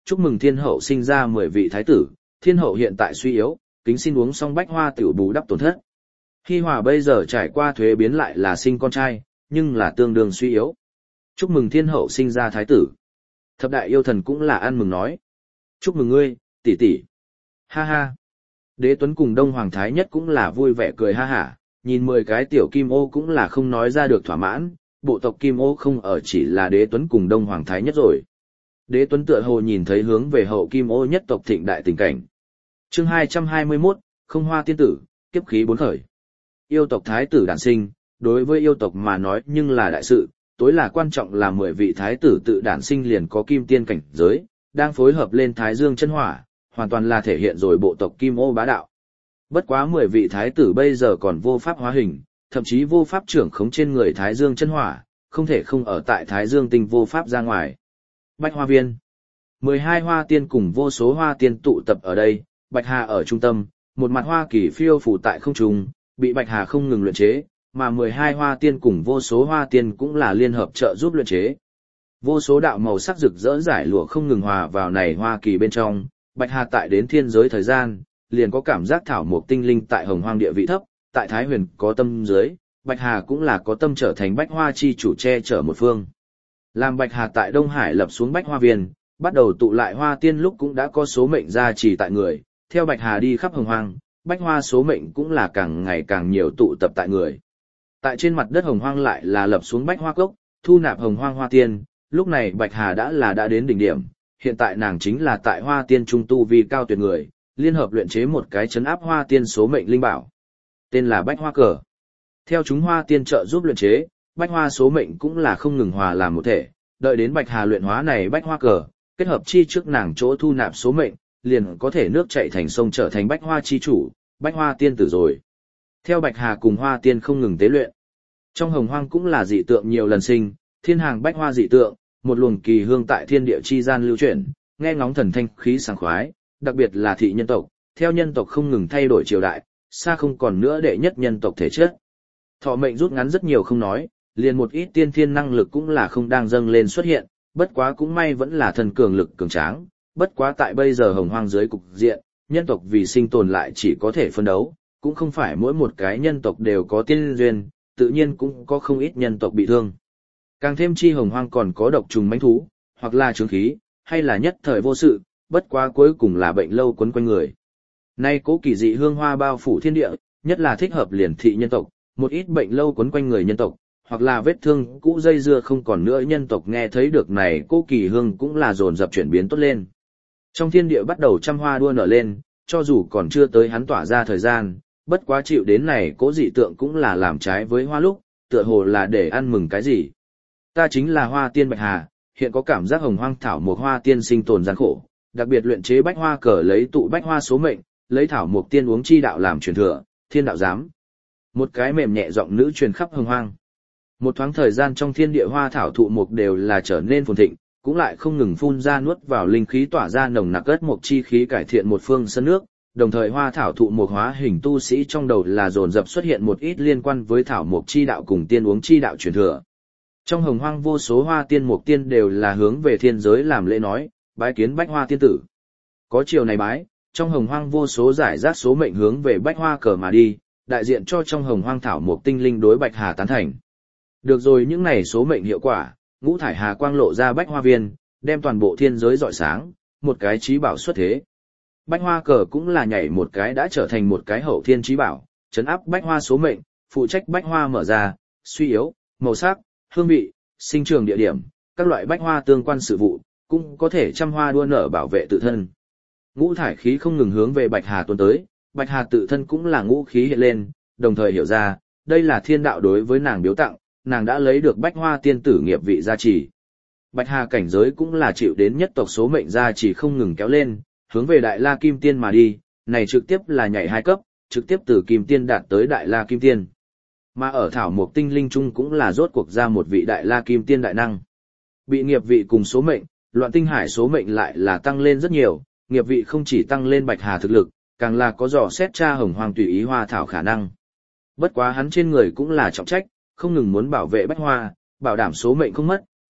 chúc mừng thiên hậu sinh ra 10 vị thái tử, thiên hậu hiện tại suy yếu, kính xin uống xong bách hoa tiểu bù đắp tổn thất. Hi Hòa bây giờ trải qua thuế biến lại là sinh con trai, nhưng là tương đương suy yếu. Chúc mừng thiên hậu sinh ra thái tử. Thập đại yêu thần cũng là ăn mừng nói. Chúc mừng ngươi, tỷ tỷ. Ha ha. Đế Tuấn cùng Đông Hoàng Thái Nhất cũng là vui vẻ cười ha hả, nhìn 10 cái tiểu kim ô cũng là không nói ra được thỏa mãn, bộ tộc kim ô không ở chỉ là Đế Tuấn cùng Đông Hoàng Thái Nhất rồi. Đế Tuấn tựa hồ nhìn thấy hướng về hậu kim ô nhất tộc thịnh đại tình cảnh. Chương 221, không hoa tiên tử, kiếp khí bốn khởi. Yêu tộc thái tử đản sinh, đối với yêu tộc mà nói nhưng là đại sự, tối là quan trọng là 10 vị thái tử tự đản sinh liền có kim tiên cảnh giới, đang phối hợp lên thái dương chân hỏa, hoàn toàn là thể hiện rồi bộ tộc kim ô bá đạo. Bất quá 10 vị thái tử bây giờ còn vô pháp hóa hình, thậm chí vô pháp trưởng khống trên người thái dương chân hỏa, không thể không ở tại thái dương tinh vô pháp ra ngoài. Bách Hoa Viên. 12 hoa tiên cùng vô số hoa tiên tụ tập ở đây, Bạch Hà ở trung tâm, một mặt hoa kỳ phiêu phù tại không trung, bị Bạch Hà không ngừng luyện chế, mà 12 hoa tiên cùng vô số hoa tiên cũng là liên hợp trợ giúp luyện chế. Vô số đạo màu sắc rực rỡ giải lụa không ngừng hòa vào này hoa kỳ bên trong, Bạch Hà tại đến thiên giới thời gian, liền có cảm giác thảo mộc tinh linh tại hồng hoang địa vị thấp, tại Thái Huyền có tâm dưới, Bạch Hà cũng là có tâm trở thành bách hoa chi chủ che chở một phương. Làm Bạch Hà tại Đông Hải lập xuống bách hoa viên, bắt đầu tụ lại hoa tiên lúc cũng đã có số mệnh gia trì tại người, theo Bạch Hà đi khắp hồng hoang, bách hoa số mệnh cũng là càng ngày càng nhiều tụ tập tại người. Tại trên mặt đất hồng hoang lại là lập xuống bách hoa cốc, thu nạp hồng hoang hoa tiên, lúc này Bạch Hà đã đến đỉnh điểm, hiện tại nàng chính là tại hoa tiên trung tu vi cao tuyệt người, liên hợp luyện chế một cái chấn áp hoa tiên số mệnh linh bảo. Tên là bách hoa cờ. Theo chúng hoa tiên trợ giúp luyện chế, bách hoa số mệnh cũng là không ngừng hòa làm một thể, đợi đến Bạch Hà luyện hóa này bách hoa cờ, kết hợp chi trước nàng chỗ thu nạp số mệnh, liền có thể nước chảy thành sông trở thành bách hoa chi chủ, bách hoa tiên tử rồi. Theo Bạch Hà cùng hoa tiên không ngừng tế luyện. Trong hồng hoang cũng là dị tượng nhiều lần sinh, thiên hàng bách hoa dị tượng, một luồng kỳ hương tại thiên địa chi gian lưu chuyển, nghe ngóng thần thanh khí sảng khoái, đặc biệt là thị nhân tộc, theo nhân tộc không ngừng thay đổi triều đại, xa không còn nữa đệ nhất nhân tộc thể chất. Thọ mệnh rút ngắn rất nhiều không nói, liền một ít tiên thiên năng lực cũng là không đang dâng lên xuất hiện, bất quá cũng may vẫn là thần cường lực cường tráng, bất quá tại bây giờ hồng hoang dưới cục diện, nhân tộc vì sinh tồn lại chỉ có thể phân đấu, cũng không phải mỗi một cái nhân tộc đều có tiên duyên, tự nhiên cũng có không ít nhân tộc bị thương. Càng thêm chi hồng hoang còn có độc trùng mãnh thú, hoặc là chướng khí, hay là nhất thời vô sự, bất quá cuối cùng là bệnh lâu quấn quanh người. Nay cố kỳ dị hương hoa bao phủ thiên địa, nhất là thích hợp liền thị nhân tộc, một ít bệnh lâu quấn quanh người nhân tộc, hoặc là vết thương cũ dây dưa không còn nữa nhân tộc nghe thấy được này cố kỳ hương cũng là dồn dập chuyển biến tốt lên. Trong thiên địa bắt đầu trăm hoa đua nở lên, cho dù còn chưa tới hắn tỏa ra thời gian, bất quá chịu đến này cố dị tượng cũng là làm trái với hoa lúc, tựa hồ là để ăn mừng cái gì. Ta chính là hoa tiên Bạch Hà, hiện có cảm giác hồng hoang thảo một hoa tiên sinh tồn gian khổ, đặc biệt luyện chế bách hoa cờ lấy tụ bách hoa số mệnh, lấy thảo mục tiên uống chi đạo làm truyền thừa, thiên đạo giám. Một cái mềm nhẹ giọng nữ truyền khắp hồng hoang. Một thoáng thời gian trong thiên địa hoa thảo thụ mục đều là trở nên phồn thịnh, cũng lại không ngừng phun ra nuốt vào linh khí tỏa ra nồng nặc ất mục chi khí cải thiện một phương sân nước, đồng thời hoa thảo thụ mục hóa hình tu sĩ trong đầu là dồn dập xuất hiện một ít liên quan với thảo mục chi đạo cùng tiên uống chi đạo truyền thừa. Trong hồng hoang vô số hoa tiên mục tiên đều là hướng về thiên giới làm lễ nói, bái kiến bách hoa tiên tử. Có chiều này bái, trong hồng hoang vô số giải rác số mệnh hướng về bách hoa cờ mà đi, đại diện cho trong hồng hoang thảo mục tinh linh đối Bạch Hà tán thành. Được rồi, những này số mệnh hiệu quả, ngũ thải hà quang lộ ra bách hoa viên, đem toàn bộ thiên giới rọi sáng, một cái trí bảo xuất thế. Bách hoa cờ cũng là nhảy một cái đã trở thành một cái hậu thiên trí bảo, trấn áp bách hoa số mệnh, phụ trách bách hoa mở ra, suy yếu, màu sắc, hương vị, sinh trưởng địa điểm, các loại bách hoa tương quan sự vụ, cũng có thể trăm hoa đua nở bảo vệ tự thân. Ngũ thải khí không ngừng hướng về Bạch Hà tuôn tới, Bạch Hà tự thân cũng là ngũ khí hiện lên, đồng thời hiểu ra, đây là thiên đạo đối với nàng biếu tặng, nàng đã lấy được bách hoa tiên tử nghiệp vị gia trì. Bạch Hà cảnh giới cũng là chịu đến nhất tộc số mệnh gia trì không ngừng kéo lên, hướng về Đại La Kim Tiên mà đi, này trực tiếp là nhảy 2 cấp, trực tiếp từ Kim Tiên đạt tới Đại La Kim Tiên. Mà ở thảo mục tinh linh trung cũng là rốt cuộc ra một vị Đại La Kim Tiên đại năng. Bị nghiệp vị cùng số mệnh, loạn tinh hải số mệnh lại là tăng lên rất nhiều, nghiệp vị không chỉ tăng lên Bạch Hà thực lực, càng là có dò xét tra hồng hoàng tùy ý hoa thảo khả năng. Bất quá hắn trên người cũng là trọng trách, không ngừng muốn bảo vệ bách hoa, bảo đảm số mệnh không mất,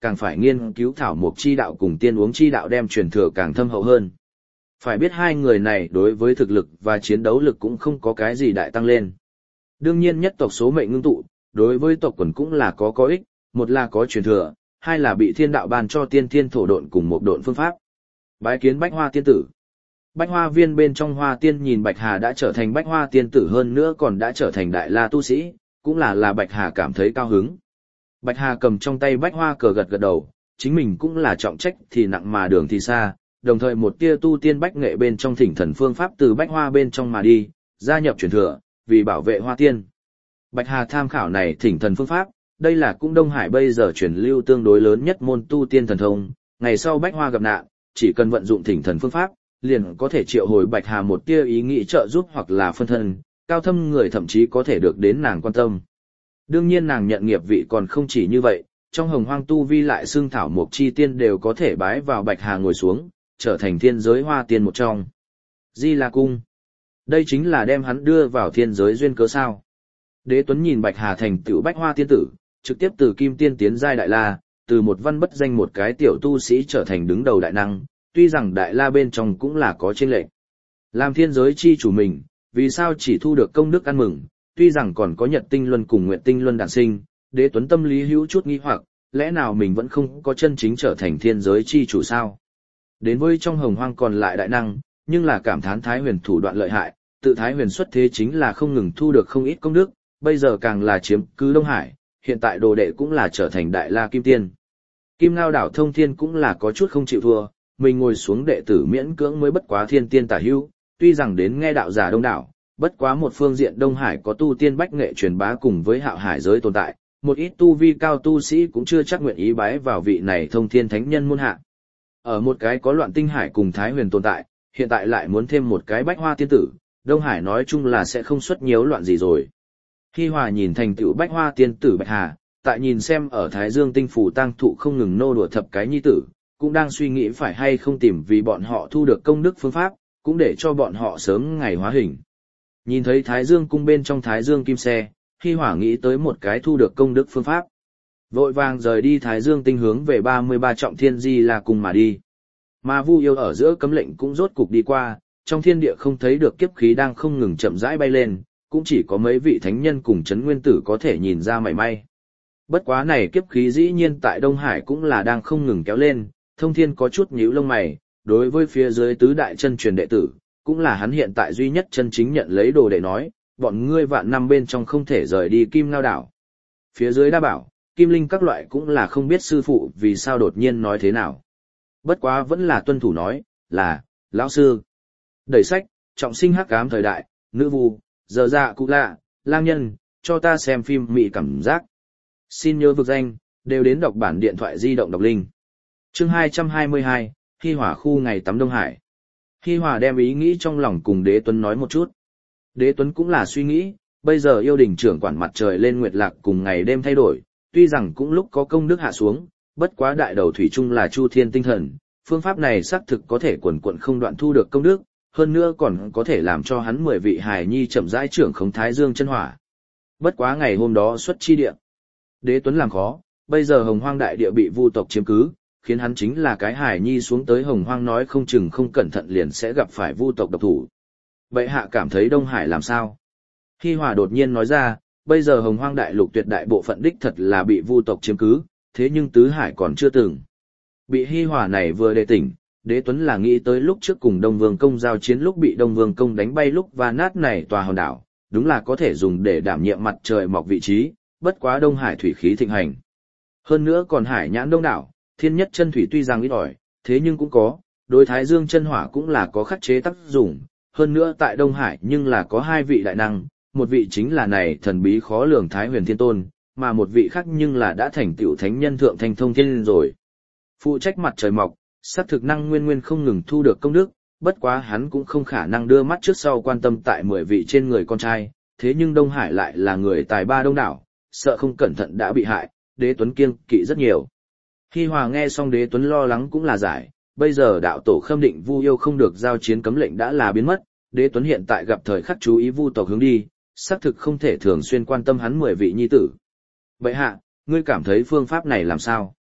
càng phải nghiên cứu thảo mộc chi đạo cùng tiên uống chi đạo đem truyền thừa càng thâm hậu hơn. Phải biết hai người này đối với thực lực và chiến đấu lực cũng không có cái gì đại tăng lên. Đương nhiên nhất tộc số mệnh ngưng tụ, đối với tộc quần cũng là có ích, một là có truyền thừa, hai là bị thiên đạo ban cho tiên thiên thổ độn cùng một độn phương pháp. Bái kiến Bách Hoa tiên tử. Bách Hoa viên bên trong Hoa tiên nhìn Bạch Hà đã trở thành Bách Hoa tiên tử hơn nữa còn đã trở thành đại la tu sĩ, cũng là Bạch Hà cảm thấy cao hứng. Bạch Hà cầm trong tay Bách Hoa cờ gật gật đầu, chính mình cũng là trọng trách thì nặng mà đường thì xa, đồng thời một tia tu tiên bách nghệ bên trong thỉnh thần phương pháp từ Bách Hoa bên trong mà đi, gia nhập truyền thừa, vì bảo vệ Hoa tiên. Bạch Hà tham khảo này thỉnh thần phương pháp, đây là cũng Đông Hải bây giờ truyền lưu tương đối lớn nhất môn tu tiên thần thông, ngày sau Bách Hoa gặp nạn, chỉ cần vận dụng thỉnh thần phương pháp, liền có thể triệu hồi Bạch Hà một tia ý nghĩ trợ giúp hoặc là phân thân, cao thâm người thậm chí có thể được đến nàng quan tâm. Đương nhiên nàng nhận nghiệp vị còn không chỉ như vậy, trong Hồng Hoang tu vi lại xương thảo mộc chi tiên đều có thể bái vào Bạch Hà ngồi xuống, trở thành thiên giới Hoa tiên một trong. Di La Cung. Đây chính là đem hắn đưa vào thiên giới duyên cớ sao. Đế Tuấn nhìn Bạch Hà thành tựu Bách Hoa tiên tử, trực tiếp từ kim tiên tiến giai đại la, từ một văn bất danh một cái tiểu tu sĩ trở thành đứng đầu đại năng, tuy rằng đại la bên trong cũng là có chênh lệch. Làm thiên giới chi chủ mình, vì sao chỉ thu được công đức ăn mừng, tuy rằng còn có Nhật Tinh Luân cùng Nguyệt Tinh Luân đản sinh, Đế Tuấn tâm lý hữu chút nghi hoặc, lẽ nào mình vẫn không có chân chính trở thành thiên giới chi chủ sao? Đến với trong Hồng Hoang còn lại đại năng, nhưng là cảm thán Thái Huyền thủ đoạn lợi hại, tự Thái Huyền xuất thế chính là không ngừng thu được không ít công đức, bây giờ càng là chiếm cứ Đông Hải, hiện tại đồ đệ cũng là trở thành đại la kim tiên. Kim Ngao đảo Thông Thiên cũng là có chút không chịu thua, mình ngồi xuống đệ tử miễn cưỡng mới bất quá thiên tiên tả hữu, tuy rằng đến nghe đạo giả đông đảo, bất quá một phương diện Đông Hải có tu tiên bách nghệ truyền bá cùng với hạo hải giới tồn tại, một ít tu vi cao tu sĩ cũng chưa chắc nguyện ý bái vào vị này Thông Thiên thánh nhân môn hạ. Ở một cái có Loạn Tinh Hải cùng Thái Huyền tồn tại, hiện tại lại muốn thêm một cái Bách Hoa tiên tử, Đông Hải nói chung là sẽ không xuất nhiễu loạn gì rồi. Hi Hòa nhìn thành tựu Bách Hoa tiên tử Bạch Hà, tại nhìn xem ở Thái Dương tinh phủ tang thụ không ngừng nô đùa thập cái nhi tử, cũng đang suy nghĩ phải hay không tìm vì bọn họ thu được công đức phương pháp, cũng để cho bọn họ sớm ngày hóa hình. Nhìn thấy Thái Dương cung bên trong Thái Dương kim xe, Hi Hỏa nghĩ tới một cái thu được công đức phương pháp. Vội vàng rời đi Thái Dương tinh hướng về 33 trọng thiên Di La cung mà đi. Mà Vu Yêu ở giữa cấm lệnh cũng rốt cục đi qua, trong thiên địa không thấy được kiếp khí đang không ngừng chậm rãi bay lên, cũng chỉ có mấy vị thánh nhân cùng chấn nguyên tử có thể nhìn ra mảy may. Bất quá này kiếp khí dĩ nhiên tại Đông Hải cũng là đang không ngừng kéo lên, Thông Thiên có chút nhíu lông mày, đối với phía dưới tứ đại chân truyền đệ tử, cũng là hắn hiện tại duy nhất chân chính nhận lấy đồ để nói, bọn ngươi vạn năm bên trong không thể rời đi Kim Ngao đảo. Phía dưới đa bảo, Kim Linh các loại cũng là không biết sư phụ vì sao đột nhiên nói thế nào. Bất quá vẫn là tuân thủ nói, là, lão sư. Đẩy sách, trọng sinh hắc ám thời đại, nữ vu, giờ dạ cụ lạ, lang nhân, cho ta xem phim mị cảm giác. Xin nhớ vực danh, đều đến đọc bản điện thoại di động đọc linh. Chương 222, Hi Hòa khu ngày tắm Đông Hải. Hi Hòa đem ý nghĩ trong lòng cùng Đế Tuấn nói một chút. Đế Tuấn cũng là suy nghĩ, bây giờ yêu đình trưởng quản mặt trời lên nguyệt lạc cùng ngày đêm thay đổi, tuy rằng cũng lúc có công đức hạ xuống, bất quá đại đầu thủy chung là Chu Thiên tinh thần, phương pháp này xác thực có thể quần quận không đoạn thu được công đức, hơn nữa còn có thể làm cho hắn 10 vị hài nhi chậm rãi trưởng khống Thái Dương chân hỏa. Bất quá ngày hôm đó xuất chi địa, Đế Tuấn làm khó, bây giờ Hồng Hoang đại địa bị Vu tộc chiếm cứ, khiến hắn chính là cái hài nhi xuống tới Hồng Hoang nói không chừng không cẩn thận liền sẽ gặp phải Vu tộc độc thủ. Bệ hạ cảm thấy Đông Hải làm sao? Hi Hòa đột nhiên nói ra, bây giờ Hồng Hoang đại lục tuyệt đại bộ phận đích thật là bị Vu tộc chiếm cứ, thế nhưng tứ hải còn chưa từng. Bị Hi Hòa này vừa đề tỉnh, Đế Tuấn là nghĩ tới lúc trước cùng Đông Vương Công giao chiến lúc bị Đông Vương Công đánh bay lúc và nát này tòa hòn đảo, đúng là có thể dùng để đảm nhiệm mặt trời mọc vị trí, bất quá Đông Hải thủy khí thịnh hành. Hơn nữa còn hải nhãn đông đảo, thiên nhất chân thủy tuy rằng ít ỏi, thế nhưng cũng có, đối Thái Dương chân hỏa cũng là có khắc chế tác dụng, hơn nữa tại Đông Hải nhưng là có hai vị đại năng, một vị chính là này thần bí khó lường Thái Huyền Thiên Tôn, mà một vị khác nhưng là đã thành tựu thánh nhân thượng thanh thông thiên rồi. Phụ trách mặt trời mọc, sát thực năng nguyên nguyên không ngừng thu được công đức, bất quá hắn cũng không khả năng đưa mắt trước sau quan tâm tại 10 vị trên người con trai, thế nhưng Đông Hải lại là người tài ba đông đảo, sợ không cẩn thận đã bị hại, Đế Tuấn kiêng kỵ rất nhiều. Hi Hòa nghe xong Đế Tuấn lo lắng cũng là giải, bây giờ đạo tổ Khâm Định Vu yêu không được giao chiến cấm lệnh đã là biến mất, Đế Tuấn hiện tại gặp thời khắc chú ý Vu tộc hướng đi, xác thực không thể thường xuyên quan tâm hắn 10 vị nhi tử. Bệ hạ, ngươi cảm thấy phương pháp này làm sao?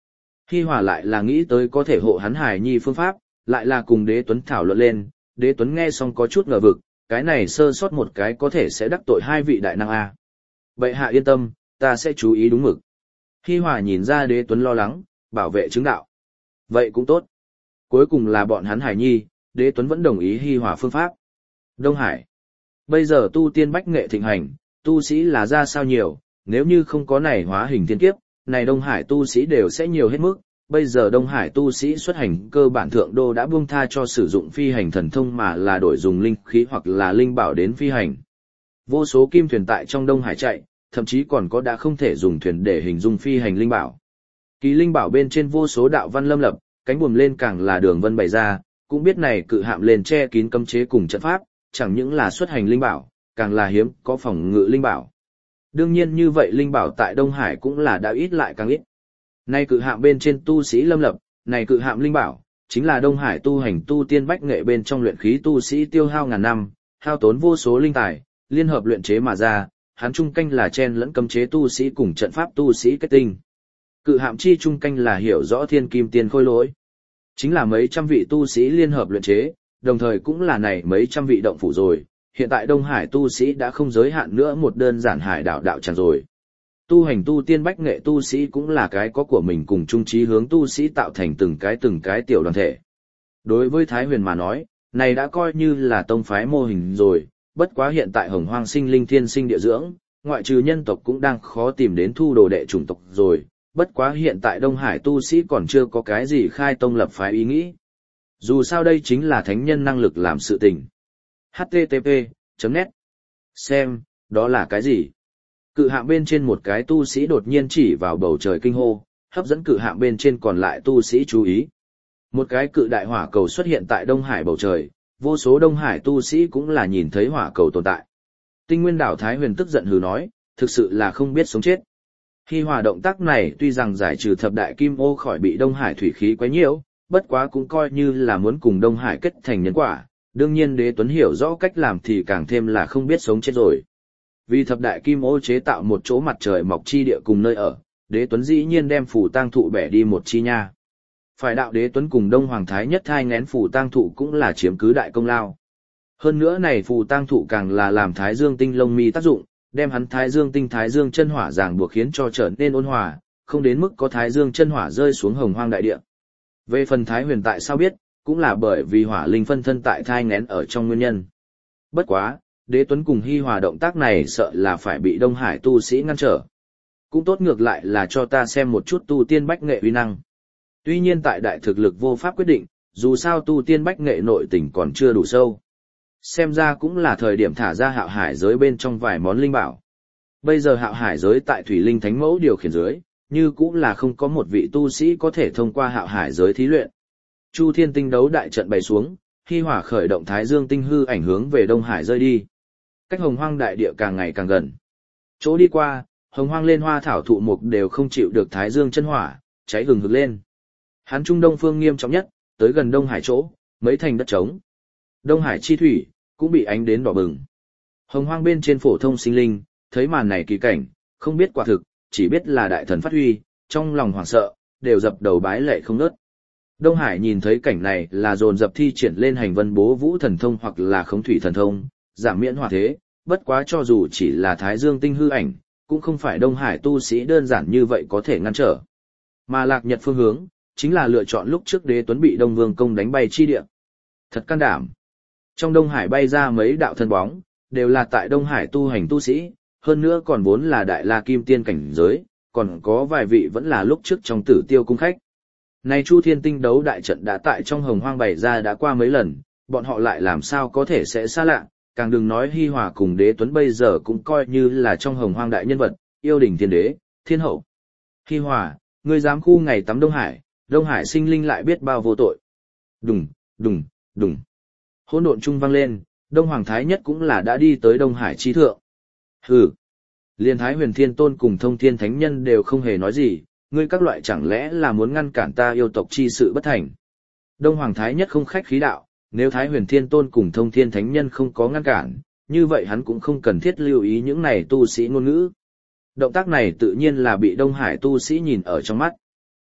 Hi Hòa lại là nghĩ tới có thể hộ hắn hài nhi phương pháp, lại là cùng Đế Tuấn thảo luận lên, Đế Tuấn nghe xong có chút ngờ vực, cái này sơ sót một cái có thể sẽ đắc tội hai vị đại năng a. Bệ hạ yên tâm, ta sẽ chú ý đúng mực. Hi Hòa nhìn ra Đế Tuấn lo lắng, bảo vệ chứng đạo. Vậy cũng tốt. Cuối cùng là bọn hắn hài nhi, Đế Tuấn vẫn đồng ý Hi Hòa phương pháp. Đông Hải. Bây giờ tu tiên bách nghệ thịnh hành, tu sĩ là ra sao nhiều, nếu như không có này hóa hình thiên kiếp, này Đông Hải tu sĩ đều sẽ nhiều hết mức. Bây giờ Đông Hải tu sĩ xuất hành cơ bản thượng đô đã buông tha cho sử dụng phi hành thần thông mà là đổi dùng linh khí hoặc là linh bảo đến phi hành. Vô số kim thuyền tại trong Đông Hải chạy, thậm chí còn có đã không thể dùng thuyền để hình dung phi hành linh bảo. Kỳ linh bảo bên trên vô số đạo văn lâm lập, cánh buồm lên càng là đường vân bày ra, cũng biết này cự hạm lên che kín cấm chế cùng trận pháp, chẳng những là xuất hành linh bảo, càng là hiếm có phòng ngự linh bảo. Đương nhiên như vậy linh bảo tại Đông Hải cũng là đã ít lại càng ít. Nay cự hạm bên trên tu sĩ lâm lập, này cự hạm linh bảo, chính là Đông Hải tu hành tu tiên bách nghệ bên trong luyện khí tu sĩ tiêu hao ngàn năm, hao tốn vô số linh tài, liên hợp luyện chế mà ra, hắn trung canh là chen lẫn cấm chế tu sĩ cùng trận pháp tu sĩ kết tinh. Cự hạm chi trung canh là hiểu rõ thiên kim tiên khôi lỗi. Chính là mấy trăm vị tu sĩ liên hợp luyện chế, đồng thời cũng là này mấy trăm vị động phủ rồi, hiện tại Đông Hải tu sĩ đã không giới hạn nữa một đơn giản hải đảo đạo tràng rồi. Tu hành tu tiên bách nghệ tu sĩ cũng là cái có của mình cùng chung chí hướng tu sĩ tạo thành từng cái tiểu đoàn thể. Đối với Thái Huyền mà nói, này đã coi như là tông phái mô hình rồi, bất quá hiện tại Hồng Hoang sinh linh thiên sinh địa dưỡng, ngoại trừ nhân tộc cũng đang khó tìm đến thu đồ đệ chủng tộc rồi, bất quá hiện tại Đông Hải tu sĩ còn chưa có cái gì khai tông lập phái ý nghĩ. Dù sao đây chính là thánh nhân năng lực làm sự tình. http.net Xem, đó là cái gì? Cự hạm bên trên một cái tu sĩ đột nhiên chỉ vào bầu trời kinh hô, hấp dẫn cự hạm bên trên còn lại tu sĩ chú ý. Một cái cự đại hỏa cầu xuất hiện tại Đông Hải bầu trời, vô số Đông Hải tu sĩ cũng là nhìn thấy hỏa cầu tồn tại. Tinh Nguyên Đảo Thái Huyền tức giận hừ nói, thực sự là không biết sống chết. Hi Hòa động tác này tuy rằng giải trừ thập đại kim ô khỏi bị Đông Hải thủy khí quấy nhiễu, bất quá cũng coi như là muốn cùng Đông Hải kết thành nhân quả, đương nhiên Đế Tuấn hiểu rõ cách làm thì càng thêm là không biết sống chết rồi. Vì thập đại kim ô chế tạo một chỗ mặt trời mọc chi địa cùng nơi ở, Đế Tuấn dĩ nhiên đem phù tang thụ bẻ đi một chi nha. Phải đạo Đế Tuấn cùng Đông Hoàng Thái Nhất thai ngén phù tang thụ cũng là chiếm cứ đại công lao. Hơn nữa này phù tang thụ càng là làm Thái Dương tinh lông mi tác dụng, đem hắn Thái Dương tinh Thái Dương chân hỏa ràng buộc khiến cho trở nên ôn hòa, không đến mức có Thái Dương chân hỏa rơi xuống Hồng Hoang đại địa. Về phần Thái Huyền tại sao biết, cũng là bởi vì hỏa linh phân thân tại thai ngén ở trong nguyên nhân. Bất quá, Đế Tuấn cùng Hi Hòa động tác này sợ là phải bị Đông Hải tu sĩ ngăn trở. Cũng tốt ngược lại là cho ta xem một chút tu tiên bách nghệ uy năng. Tuy nhiên tại đại thực lực vô pháp quyết định, dù sao tu tiên bách nghệ nội tình còn chưa đủ sâu. Xem ra cũng là thời điểm thả ra hạo hải giới bên trong vài món linh bảo. Bây giờ hạo hải giới tại Thủy Linh Thánh Mẫu điều khiển dưới, như cũng là không có một vị tu sĩ có thể thông qua hạo hải giới thí luyện. Chu Thiên tinh đấu đại trận bày xuống, Hi Hòa khởi động Thái Dương tinh hư ảnh hướng về Đông Hải rơi đi. Cách Hồng Hoang đại địa càng ngày càng gần. Chỗ đi qua, Hồng Hoang lên hoa thảo thụ mục đều không chịu được Thái Dương chân hỏa, cháy hừng hực lên. Hắn trung đông phương nghiêm trọng nhất, tới gần Đông Hải chỗ, mấy thành đất trống. Đông Hải chi thủy cũng bị ánh đến đỏ bừng. Hồng Hoang bên trên phổ thông sinh linh, thấy màn này kỳ cảnh, không biết quả thực, chỉ biết là đại thần phát huy, trong lòng hoảng sợ, đều dập đầu bái lệ không ngớt. Đông Hải nhìn thấy cảnh này là dồn dập thi triển lên hành vân bố vũ thần thông hoặc là khống thủy thần thông, giảm miễn hỏa thế, bất quá cho dù chỉ là Thái Dương tinh hư ảnh, cũng không phải Đông Hải tu sĩ đơn giản như vậy có thể ngăn trở. Mà Lạc Nhật phương hướng, chính là lựa chọn lúc trước Đế Tuấn bị Đông Vương công đánh bay chi địa. Thật can đảm. Trong Đông Hải bay ra mấy đạo thân bóng, đều là tại Đông Hải tu hành tu sĩ, hơn nữa còn vốn là đại la kim tiên cảnh giới, còn có vài vị vẫn là lúc trước trong Tử Tiêu cung khách. Này Chu Thiên tinh đấu đại trận đã tại trong Hồng Hoang bày ra đã qua mấy lần, bọn họ lại làm sao có thể sẽ xa lạ, càng đừng nói Hi Hòa cùng Đế Tuấn bây giờ cũng coi như là trong Hồng Hoang đại nhân vật, yêu đình thiên đế, thiên hậu. Hi Hòa, ngươi dám khu ngày tắm Đông Hải sinh linh lại biết bao vô tội. Đùng, đùng, đùng. Hỗn độn trung vang lên, Đông Hoàng Thái Nhất cũng là đã đi tới Đông Hải chi thượng. Hừ. Liên Thái Huyền Thiên Tôn cùng Thông Thiên Thánh Nhân đều không hề nói gì, ngươi các loại chẳng lẽ là muốn ngăn cản ta yêu tộc chi sự bất thành. Đông Hoàng Thái Nhất không khách khí đạo, nếu Thái Huyền Thiên Tôn cùng Thông Thiên Thánh Nhân không có ngăn cản, như vậy hắn cũng không cần thiết lưu ý những này tu sĩ ngôn ngữ. Động tác này tự nhiên là bị Đông Hải tu sĩ nhìn ở trong mắt.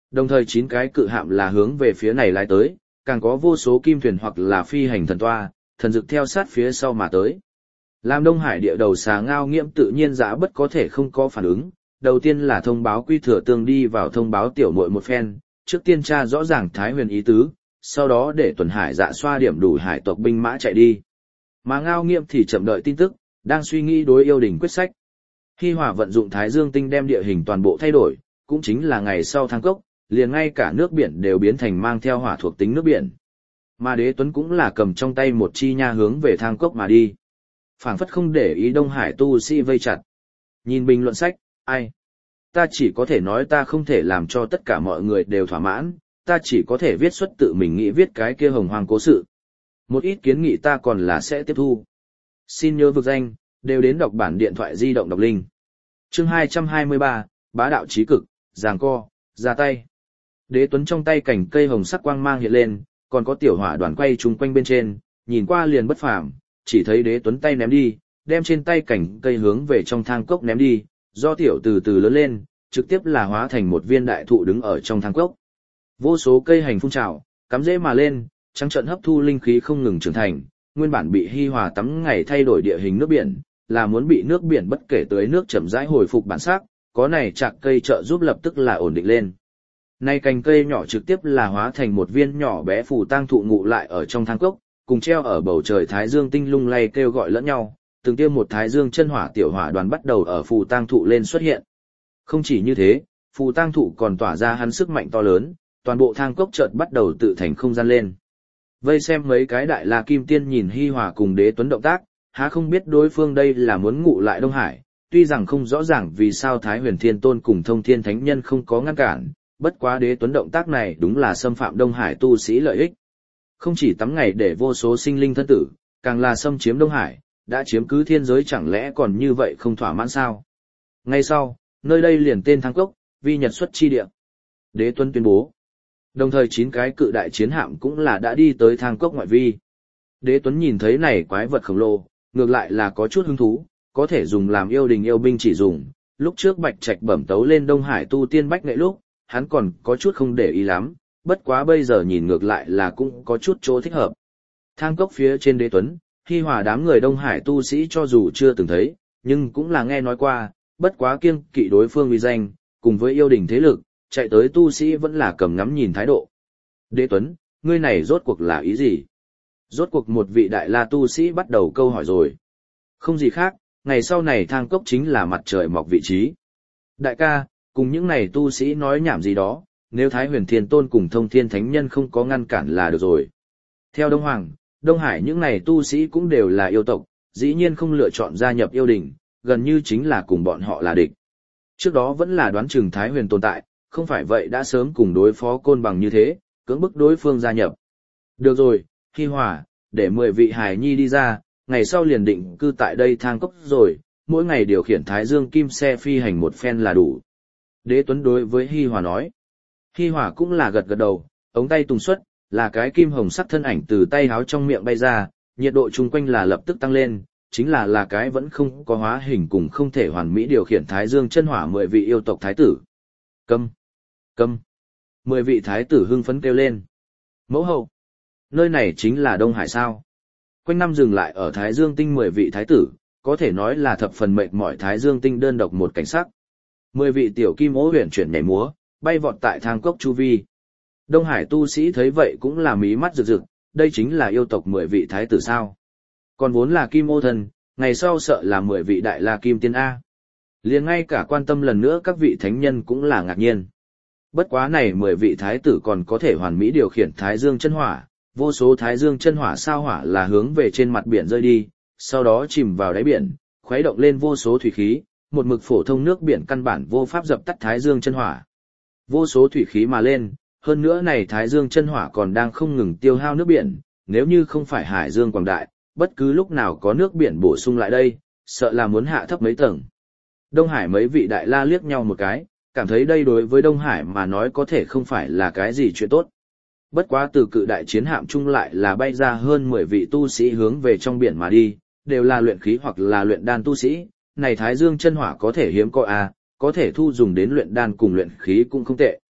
Đồng thời 9 cái cự hạm là hướng về phía này lái tới, càng có vô số kim thuyền hoặc là phi hành thần toa, thần dực theo sát phía sau mà tới. Làm Đông Hải địa đầu xà Ngao Nghiễm tự nhiên dã bất có thể không có phản ứng, đầu tiên là thông báo Quy Thừa Tương đi vào thông báo tiểu muội một phen, trước tiên tra rõ ràng Thái Huyền ý tứ, sau đó để tuần hải dạ xoa điểm đủ hải tộc binh mã chạy đi. Mà Ngao Nghiễm thì chậm đợi tin tức, đang suy nghĩ đối yêu đình quyết sách. Hi Hòa vận dụng Thái Dương tinh đem địa hình toàn bộ thay đổi, cũng chính là ngày sau thang cốc, liền ngay cả nước biển đều biến thành mang theo hỏa thuộc tính nước biển. Mà Đế Tuấn cũng là cầm trong tay một chi nha hướng về thang cốc mà đi. Phảng phất không để ý Đông Hải tu sĩ vây chặt. Nhìn bình luận sách, ai? Ta chỉ có thể nói ta không thể làm cho tất cả mọi người đều thỏa mãn, ta chỉ có thể viết xuất tự mình nghĩ viết cái kia hồng hoang cố sự. Một ít kiến nghị ta còn là sẽ tiếp thu. Xin nhớ vực danh, đều đến đọc bản điện thoại di động đọc linh. Chương 223, bá đạo chí cực, giằng co, ra tay. Đế Tuấn trong tay cảnh cây hồng sắc quang mang hiện lên, còn có tiểu hỏa đoàn quay chung quanh bên trên, nhìn qua liền bất phàm, chỉ thấy Đế Tuấn tay ném đi, đem trên tay cảnh cây hướng về trong thang cốc ném đi, do tiểu từ từ lớn lên, trực tiếp là hóa thành một viên đại thụ đứng ở trong thang cốc. Vô số cây hành phun trào, cắm rễ mà lên, trắng trận hấp thu linh khí không ngừng trưởng thành, nguyên bản bị Hi Hòa tắm ngày thay đổi địa hình nước biển, là muốn bị nước biển bất kể tới nước chậm rãi hồi phục bản sắc, có này chạc cây trợ giúp lập tức là ổn định lên. Nay cành cây nhỏ trực tiếp là hóa thành một viên nhỏ bé phù tang thụ ngụ lại ở trong thang cốc, cùng treo ở bầu trời thái dương tinh lung lay kêu gọi lẫn nhau, từng tiêm một thái dương chân hỏa tiểu hỏa đoàn bắt đầu ở phù tang thụ lên xuất hiện. Không chỉ như thế, phù tang thụ còn tỏa ra hắn sức mạnh to lớn, toàn bộ thang cốc chợt bắt đầu tự thành không gian lên. Vây xem mấy cái đại la kim tiên nhìn Hi Hòa cùng Đế Tuấn động tác, há không biết đối phương đây là muốn ngụ lại Đông Hải, tuy rằng không rõ ràng vì sao Thái Huyền Thiên Tôn cùng Thông Thiên Thánh Nhân không có ngăn cản, bất quá Đế Tuấn động tác này đúng là xâm phạm Đông Hải tu sĩ lợi ích. Không chỉ tắm ngày để vô số sinh linh thân tử, càng là xâm chiếm Đông Hải, đã chiếm cứ thiên giới chẳng lẽ còn như vậy không thỏa mãn sao? Ngay sau, nơi đây liền tên thang cốc, vi nhật xuất chi địa. Đế Tuấn tuyên bố. Đồng thời 9 cái cự đại chiến hạm cũng là đã đi tới thang cốc ngoại vi. Đế Tuấn nhìn thấy này quái vật khổng lồ, ngược lại là có chút hứng thú, có thể dùng làm yêu đình yêu binh chỉ dùng. Lúc trước Bạch Trạch bẩm tấu lên Đông Hải tu tiên bách nghệ lúc, hắn còn có chút không để ý lắm, bất quá bây giờ nhìn ngược lại là cũng có chút chỗ thích hợp. Thang cốc phía trên Đế Tuấn, Hi Hòa đám người Đông Hải tu sĩ cho dù chưa từng thấy, nhưng cũng là nghe nói qua, bất quá kiêng kỵ đối phương uy danh, cùng với yêu đình thế lực, chạy tới tu sĩ vẫn là cầm ngắm nhìn thái độ. Đế Tuấn, ngươi này rốt cuộc là ý gì? Rốt cuộc một vị đại la tu sĩ bắt đầu câu hỏi rồi. Không gì khác, ngày sau này thang cốc chính là mặt trời mọc vị trí. Đại ca, cùng những này tu sĩ nói nhảm gì đó, nếu Thái Huyền Thiên Tôn cùng Thông Thiên Thánh Nhân không có ngăn cản là được rồi. Theo Đông Hoàng, Đông Hải những này tu sĩ cũng đều là yêu tộc, dĩ nhiên không lựa chọn gia nhập yêu đình, gần như chính là cùng bọn họ là địch. Trước đó vẫn là đoán chừng Thái Huyền tồn tại, không phải vậy đã sớm cùng đối phó Côn Bằng như thế, cưỡng bức đối phương gia nhập. Được rồi, Hi Hòa, để 10 vị hài nhi đi ra, ngày sau liền định cư tại đây thang cốc rồi, mỗi ngày điều khiển Thái Dương Kim xe phi hành một phen là đủ. Đế Tuấn đối với Hi Hòa nói. Hi Hòa cũng là gật gật đầu, ống tay tung xuất, là cái kim hồng sắc thân ảnh từ tay háo trong miệng bay ra, nhiệt độ chung quanh là lập tức tăng lên, chính là cái vẫn không có hóa hình cùng không thể hoàn mỹ điều khiển Thái Dương chân hỏa 10 vị yêu tộc thái tử. Câm! Câm! 10 vị thái tử hưng phấn kêu lên. Mẫu hậu! Nơi này chính là Đông Hải sao? Quanh năm dừng lại ở Thái Dương tinh 10 vị thái tử, có thể nói là thập phần mệt mỏi Thái Dương tinh đơn độc một cảnh sắc. 10 vị tiểu kim ố huyền chuyển nhảy múa, bay vọt tại thang cốc chu vi. Đông Hải tu sĩ thấy vậy cũng là mí mắt rực rực, đây chính là yêu tộc 10 vị thái tử sao? Còn vốn là kim ô thần, ngày sau sợ là 10 vị đại la kim tiên A. Liền ngay cả quan tâm lần nữa các vị thánh nhân cũng là ngạc nhiên. Bất quá này 10 vị thái tử còn có thể hoàn mỹ điều khiển Thái Dương chân hỏa, vô số Thái Dương chân hỏa sao hỏa là hướng về trên mặt biển rơi đi, sau đó chìm vào đáy biển, khuấy động lên vô số thủy khí, một mực phổ thông nước biển căn bản vô pháp dập tắt Thái Dương chân hỏa. Vô số thủy khí mà lên, hơn nữa này Thái Dương chân hỏa còn đang không ngừng tiêu hao nước biển, nếu như không phải Hải Dương quảng đại, bất cứ lúc nào có nước biển bổ sung lại đây, sợ là muốn hạ thấp mấy tầng. Đông Hải mấy vị đại la liếc nhau một cái, cảm thấy đây đối với Đông Hải mà nói có thể không phải là cái gì chuyện tốt. Bất quá từ cự đại chiến hạm chung lại là bay ra hơn 10 vị tu sĩ hướng về trong biển mà đi, đều là luyện khí hoặc là luyện đan tu sĩ, này Thái Dương chân hỏa có thể hiếm có a, có thể thu dùng đến luyện đan cùng luyện khí cũng không tệ.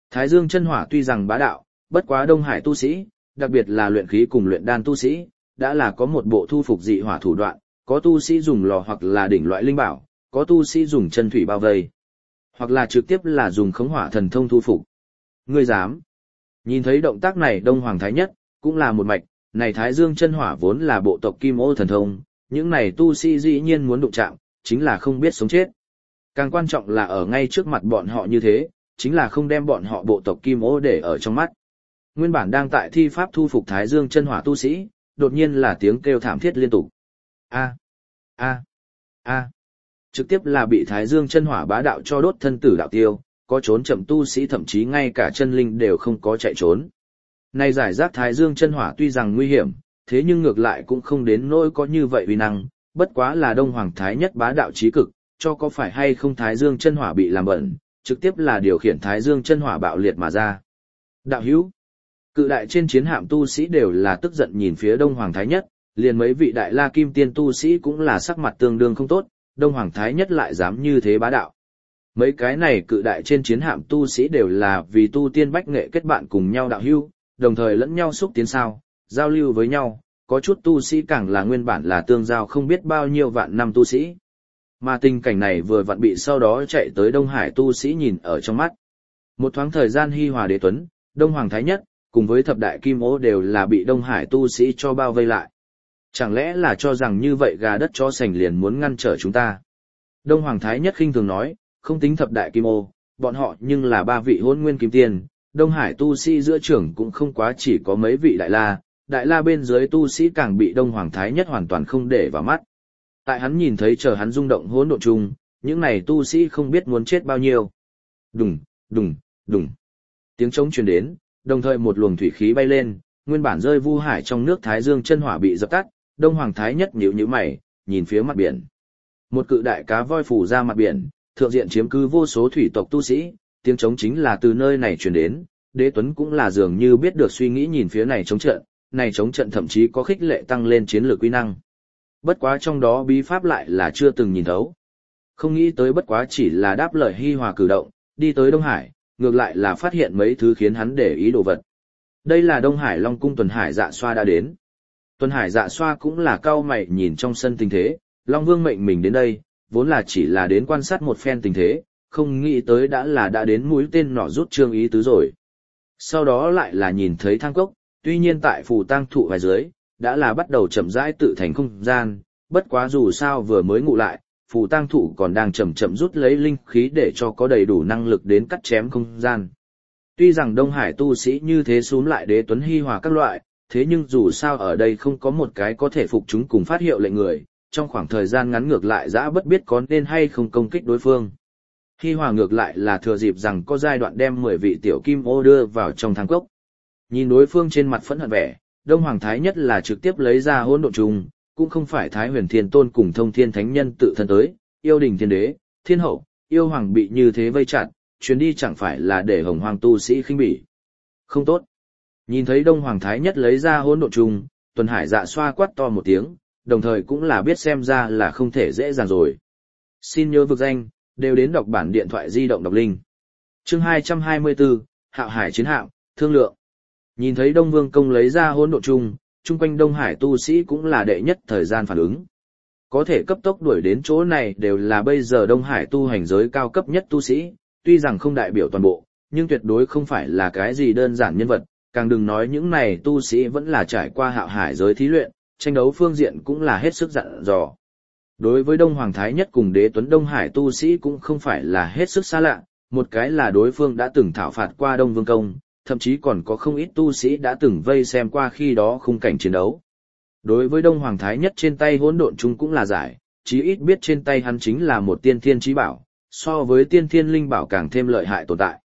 Thái Dương chân hỏa tuy rằng bá đạo, bất quá Đông Hải tu sĩ, đặc biệt là luyện khí cùng luyện đan tu sĩ, đã là có một bộ thu phục dị hỏa thủ đoạn, có tu sĩ dùng lò hoặc là đỉnh loại linh bảo, có tu sĩ dùng chân thủy bao vây, hoặc là trực tiếp là dùng khống hỏa thần thông thu phục. Ngươi dám? Nhìn thấy động tác này Đông Hoàng Thái Nhất, cũng là một mạch, này Thái Dương chân hỏa vốn là bộ tộc Kim Ô thần thông, những này tu sĩ dĩ nhiên muốn đụng chạm, chính là không biết sống chết. Càng quan trọng là ở ngay trước mặt bọn họ như thế, chính là không đem bọn họ bộ tộc Kim Ô để ở trong mắt. Nguyên bản đang tại thi pháp thu phục Thái Dương chân hỏa tu sĩ, đột nhiên là tiếng kêu thảm thiết liên tục. A, a, a. Trực tiếp là bị Thái Dương chân hỏa bá đạo cho đốt thân tử đạo tiêu, có trốn chậm tu sĩ thậm chí ngay cả chân linh đều không có chạy trốn. Này giải rác Thái Dương chân hỏa tuy rằng nguy hiểm, thế nhưng ngược lại cũng không đến nỗi có như vậy uy năng, bất quá là Đông Hoàng Thái Nhất bá đạo chí cực, cho có phải hay không Thái Dương chân hỏa bị làm bẩn, trực tiếp là điều khiển Thái Dương chân hỏa bạo liệt mà ra. Đạo hữu, cự đại trên chiến hạm tu sĩ đều là tức giận nhìn phía Đông Hoàng Thái Nhất, liền mấy vị đại la kim tiên tu sĩ cũng là sắc mặt tương đương không tốt, Đông Hoàng Thái Nhất lại dám như thế bá đạo. Mấy cái này cự đại trên chiến hạm tu sĩ đều là vì tu tiên bách nghệ kết bạn cùng nhau đạo hữu, đồng thời lẫn nhau xúc tiến sao, giao lưu với nhau, có chút tu sĩ càng là nguyên bản là tương giao không biết bao nhiêu vạn năm tu sĩ. Mà tình cảnh này vừa vặn bị sau đó chạy tới Đông Hải tu sĩ nhìn ở trong mắt. Một thoáng thời gian hi hòa đế tuấn, Đông Hoàng Thái Nhất, cùng với thập đại kim ô đều là bị Đông Hải tu sĩ cho bao vây lại. Chẳng lẽ là cho rằng như vậy gà đất chó sành liền muốn ngăn trở chúng ta? Đông Hoàng Thái Nhất khinh thường nói, không tính thập đại kim ô, bọn họ nhưng là ba vị hôn nguyên kim tiên, Đông Hải tu sĩ giữa trưởng cũng không quá chỉ có mấy vị đại la bên dưới tu sĩ càng bị Đông Hoàng Thái Nhất hoàn toàn không để vào mắt. Tại hắn nhìn thấy chờ hắn rung động hỗn độn chung, những này tu sĩ không biết muốn chết bao nhiêu. Đùng, đùng, đùng. Tiếng trống truyền đến, đồng thời một luồng thủy khí bay lên, nguyên bản rơi vu hải trong nước Thái Dương chân hỏa bị dập tắt, Đông Hoàng Thái Nhất nhíu nhíu mày, nhìn phía mặt biển. Một cự đại cá voi phủ ra mặt biển, thượng diện chiếm cứ vô số thủy tộc tu sĩ, tiếng trống chính là từ nơi này truyền đến, Đế Tuấn cũng là dường như biết được suy nghĩ nhìn phía này chống trận, này chống trận thậm chí có khích lệ tăng lên chiến lược uy năng. Bất quá trong đó bí pháp lại là chưa từng nhìn thấu. Không nghĩ tới bất quá chỉ là đáp lời hi hòa cử động, đi tới Đông Hải, ngược lại là phát hiện mấy thứ khiến hắn để ý đồ vật. Đây là Đông Hải Long Cung Tuần Hải Dạ Xoa đã đến. Tuần Hải Dạ Xoa cũng là cau mày nhìn trong sân tình thế, Long Vương mệnh mình đến đây, vốn là chỉ là đến quan sát một phen tình thế, không nghĩ tới đã đến mũi tên nỏ rút trương ý tứ rồi. Sau đó lại là nhìn thấy thang cốc, tuy nhiên tại phù tang thụ vài dưới, đã là bắt đầu chậm rãi tự thành không gian, bất quá dù sao vừa mới ngụ lại, phù tang thụ còn đang chậm chậm rút lấy linh khí để cho có đầy đủ năng lực đến cắt chém không gian. Tuy rằng Đông Hải tu sĩ như thế xuống lại Đế Tuấn hi hòa các loại, thế nhưng dù sao ở đây không có một cái có thể phục chúng cùng phát hiệu lệnh người, trong khoảng thời gian ngắn ngược lại dã bất biết có nên hay không công kích đối phương. Hi hòa ngược lại là thừa dịp rằng có giai đoạn đem 10 vị tiểu kim ô đưa vào trong thang cốc. Nhìn đối phương trên mặt phẫn hận vẻ, Đông Hoàng Thái Nhất là trực tiếp lấy ra hỗn độn trùng, cũng không phải Thái Huyền Thiên Tôn cùng Thông Thiên Thánh Nhân tự thân tới, yêu đình thiên đế, thiên hậu, yêu hoàng bị như thế vây chặt, chuyến đi chẳng phải là để hồng hoàng tu sĩ khinh bỉ. Không tốt. Nhìn thấy Đông Hoàng Thái Nhất lấy ra hỗn độn trùng, Tuần Hải Dạ Xoa quát to một tiếng, đồng thời cũng là biết xem ra là không thể dễ dàng rồi. Xin nhớ vực danh, đều đến đọc bản điện thoại di động đọc linh. Chương 224, Hạo Hải chiến hạm, thương lượng. Nhìn thấy Đông Vương Công lấy ra hỗn độn chung, chung quanh Đông Hải tu sĩ cũng là đệ nhất thời gian phản ứng. Có thể cấp tốc đuổi đến chỗ này đều là bây giờ Đông Hải tu hành giới cao cấp nhất tu sĩ, tuy rằng không đại biểu toàn bộ, nhưng tuyệt đối không phải là cái gì đơn giản nhân vật, càng đừng nói những này tu sĩ vẫn là trải qua Hạo Hải giới thí luyện, tranh đấu phương diện cũng là hết sức dặn dò. Đối với Đông Hoàng Thái Nhất cùng Đế Tuấn Đông Hải tu sĩ cũng không phải là hết sức xa lạ, một cái là đối phương đã từng thảo phạt qua Đông Vương Công, thậm chí còn có không ít tu sĩ đã từng vây xem qua khi đó khung cảnh chiến đấu. Đối với Đông Hoàng Thái Nhất trên tay hỗn độn chung cũng là giải, chí ít biết trên tay hắn chính là một tiên thiên chí bảo, so với tiên thiên linh bảo càng thêm lợi hại tồn tại.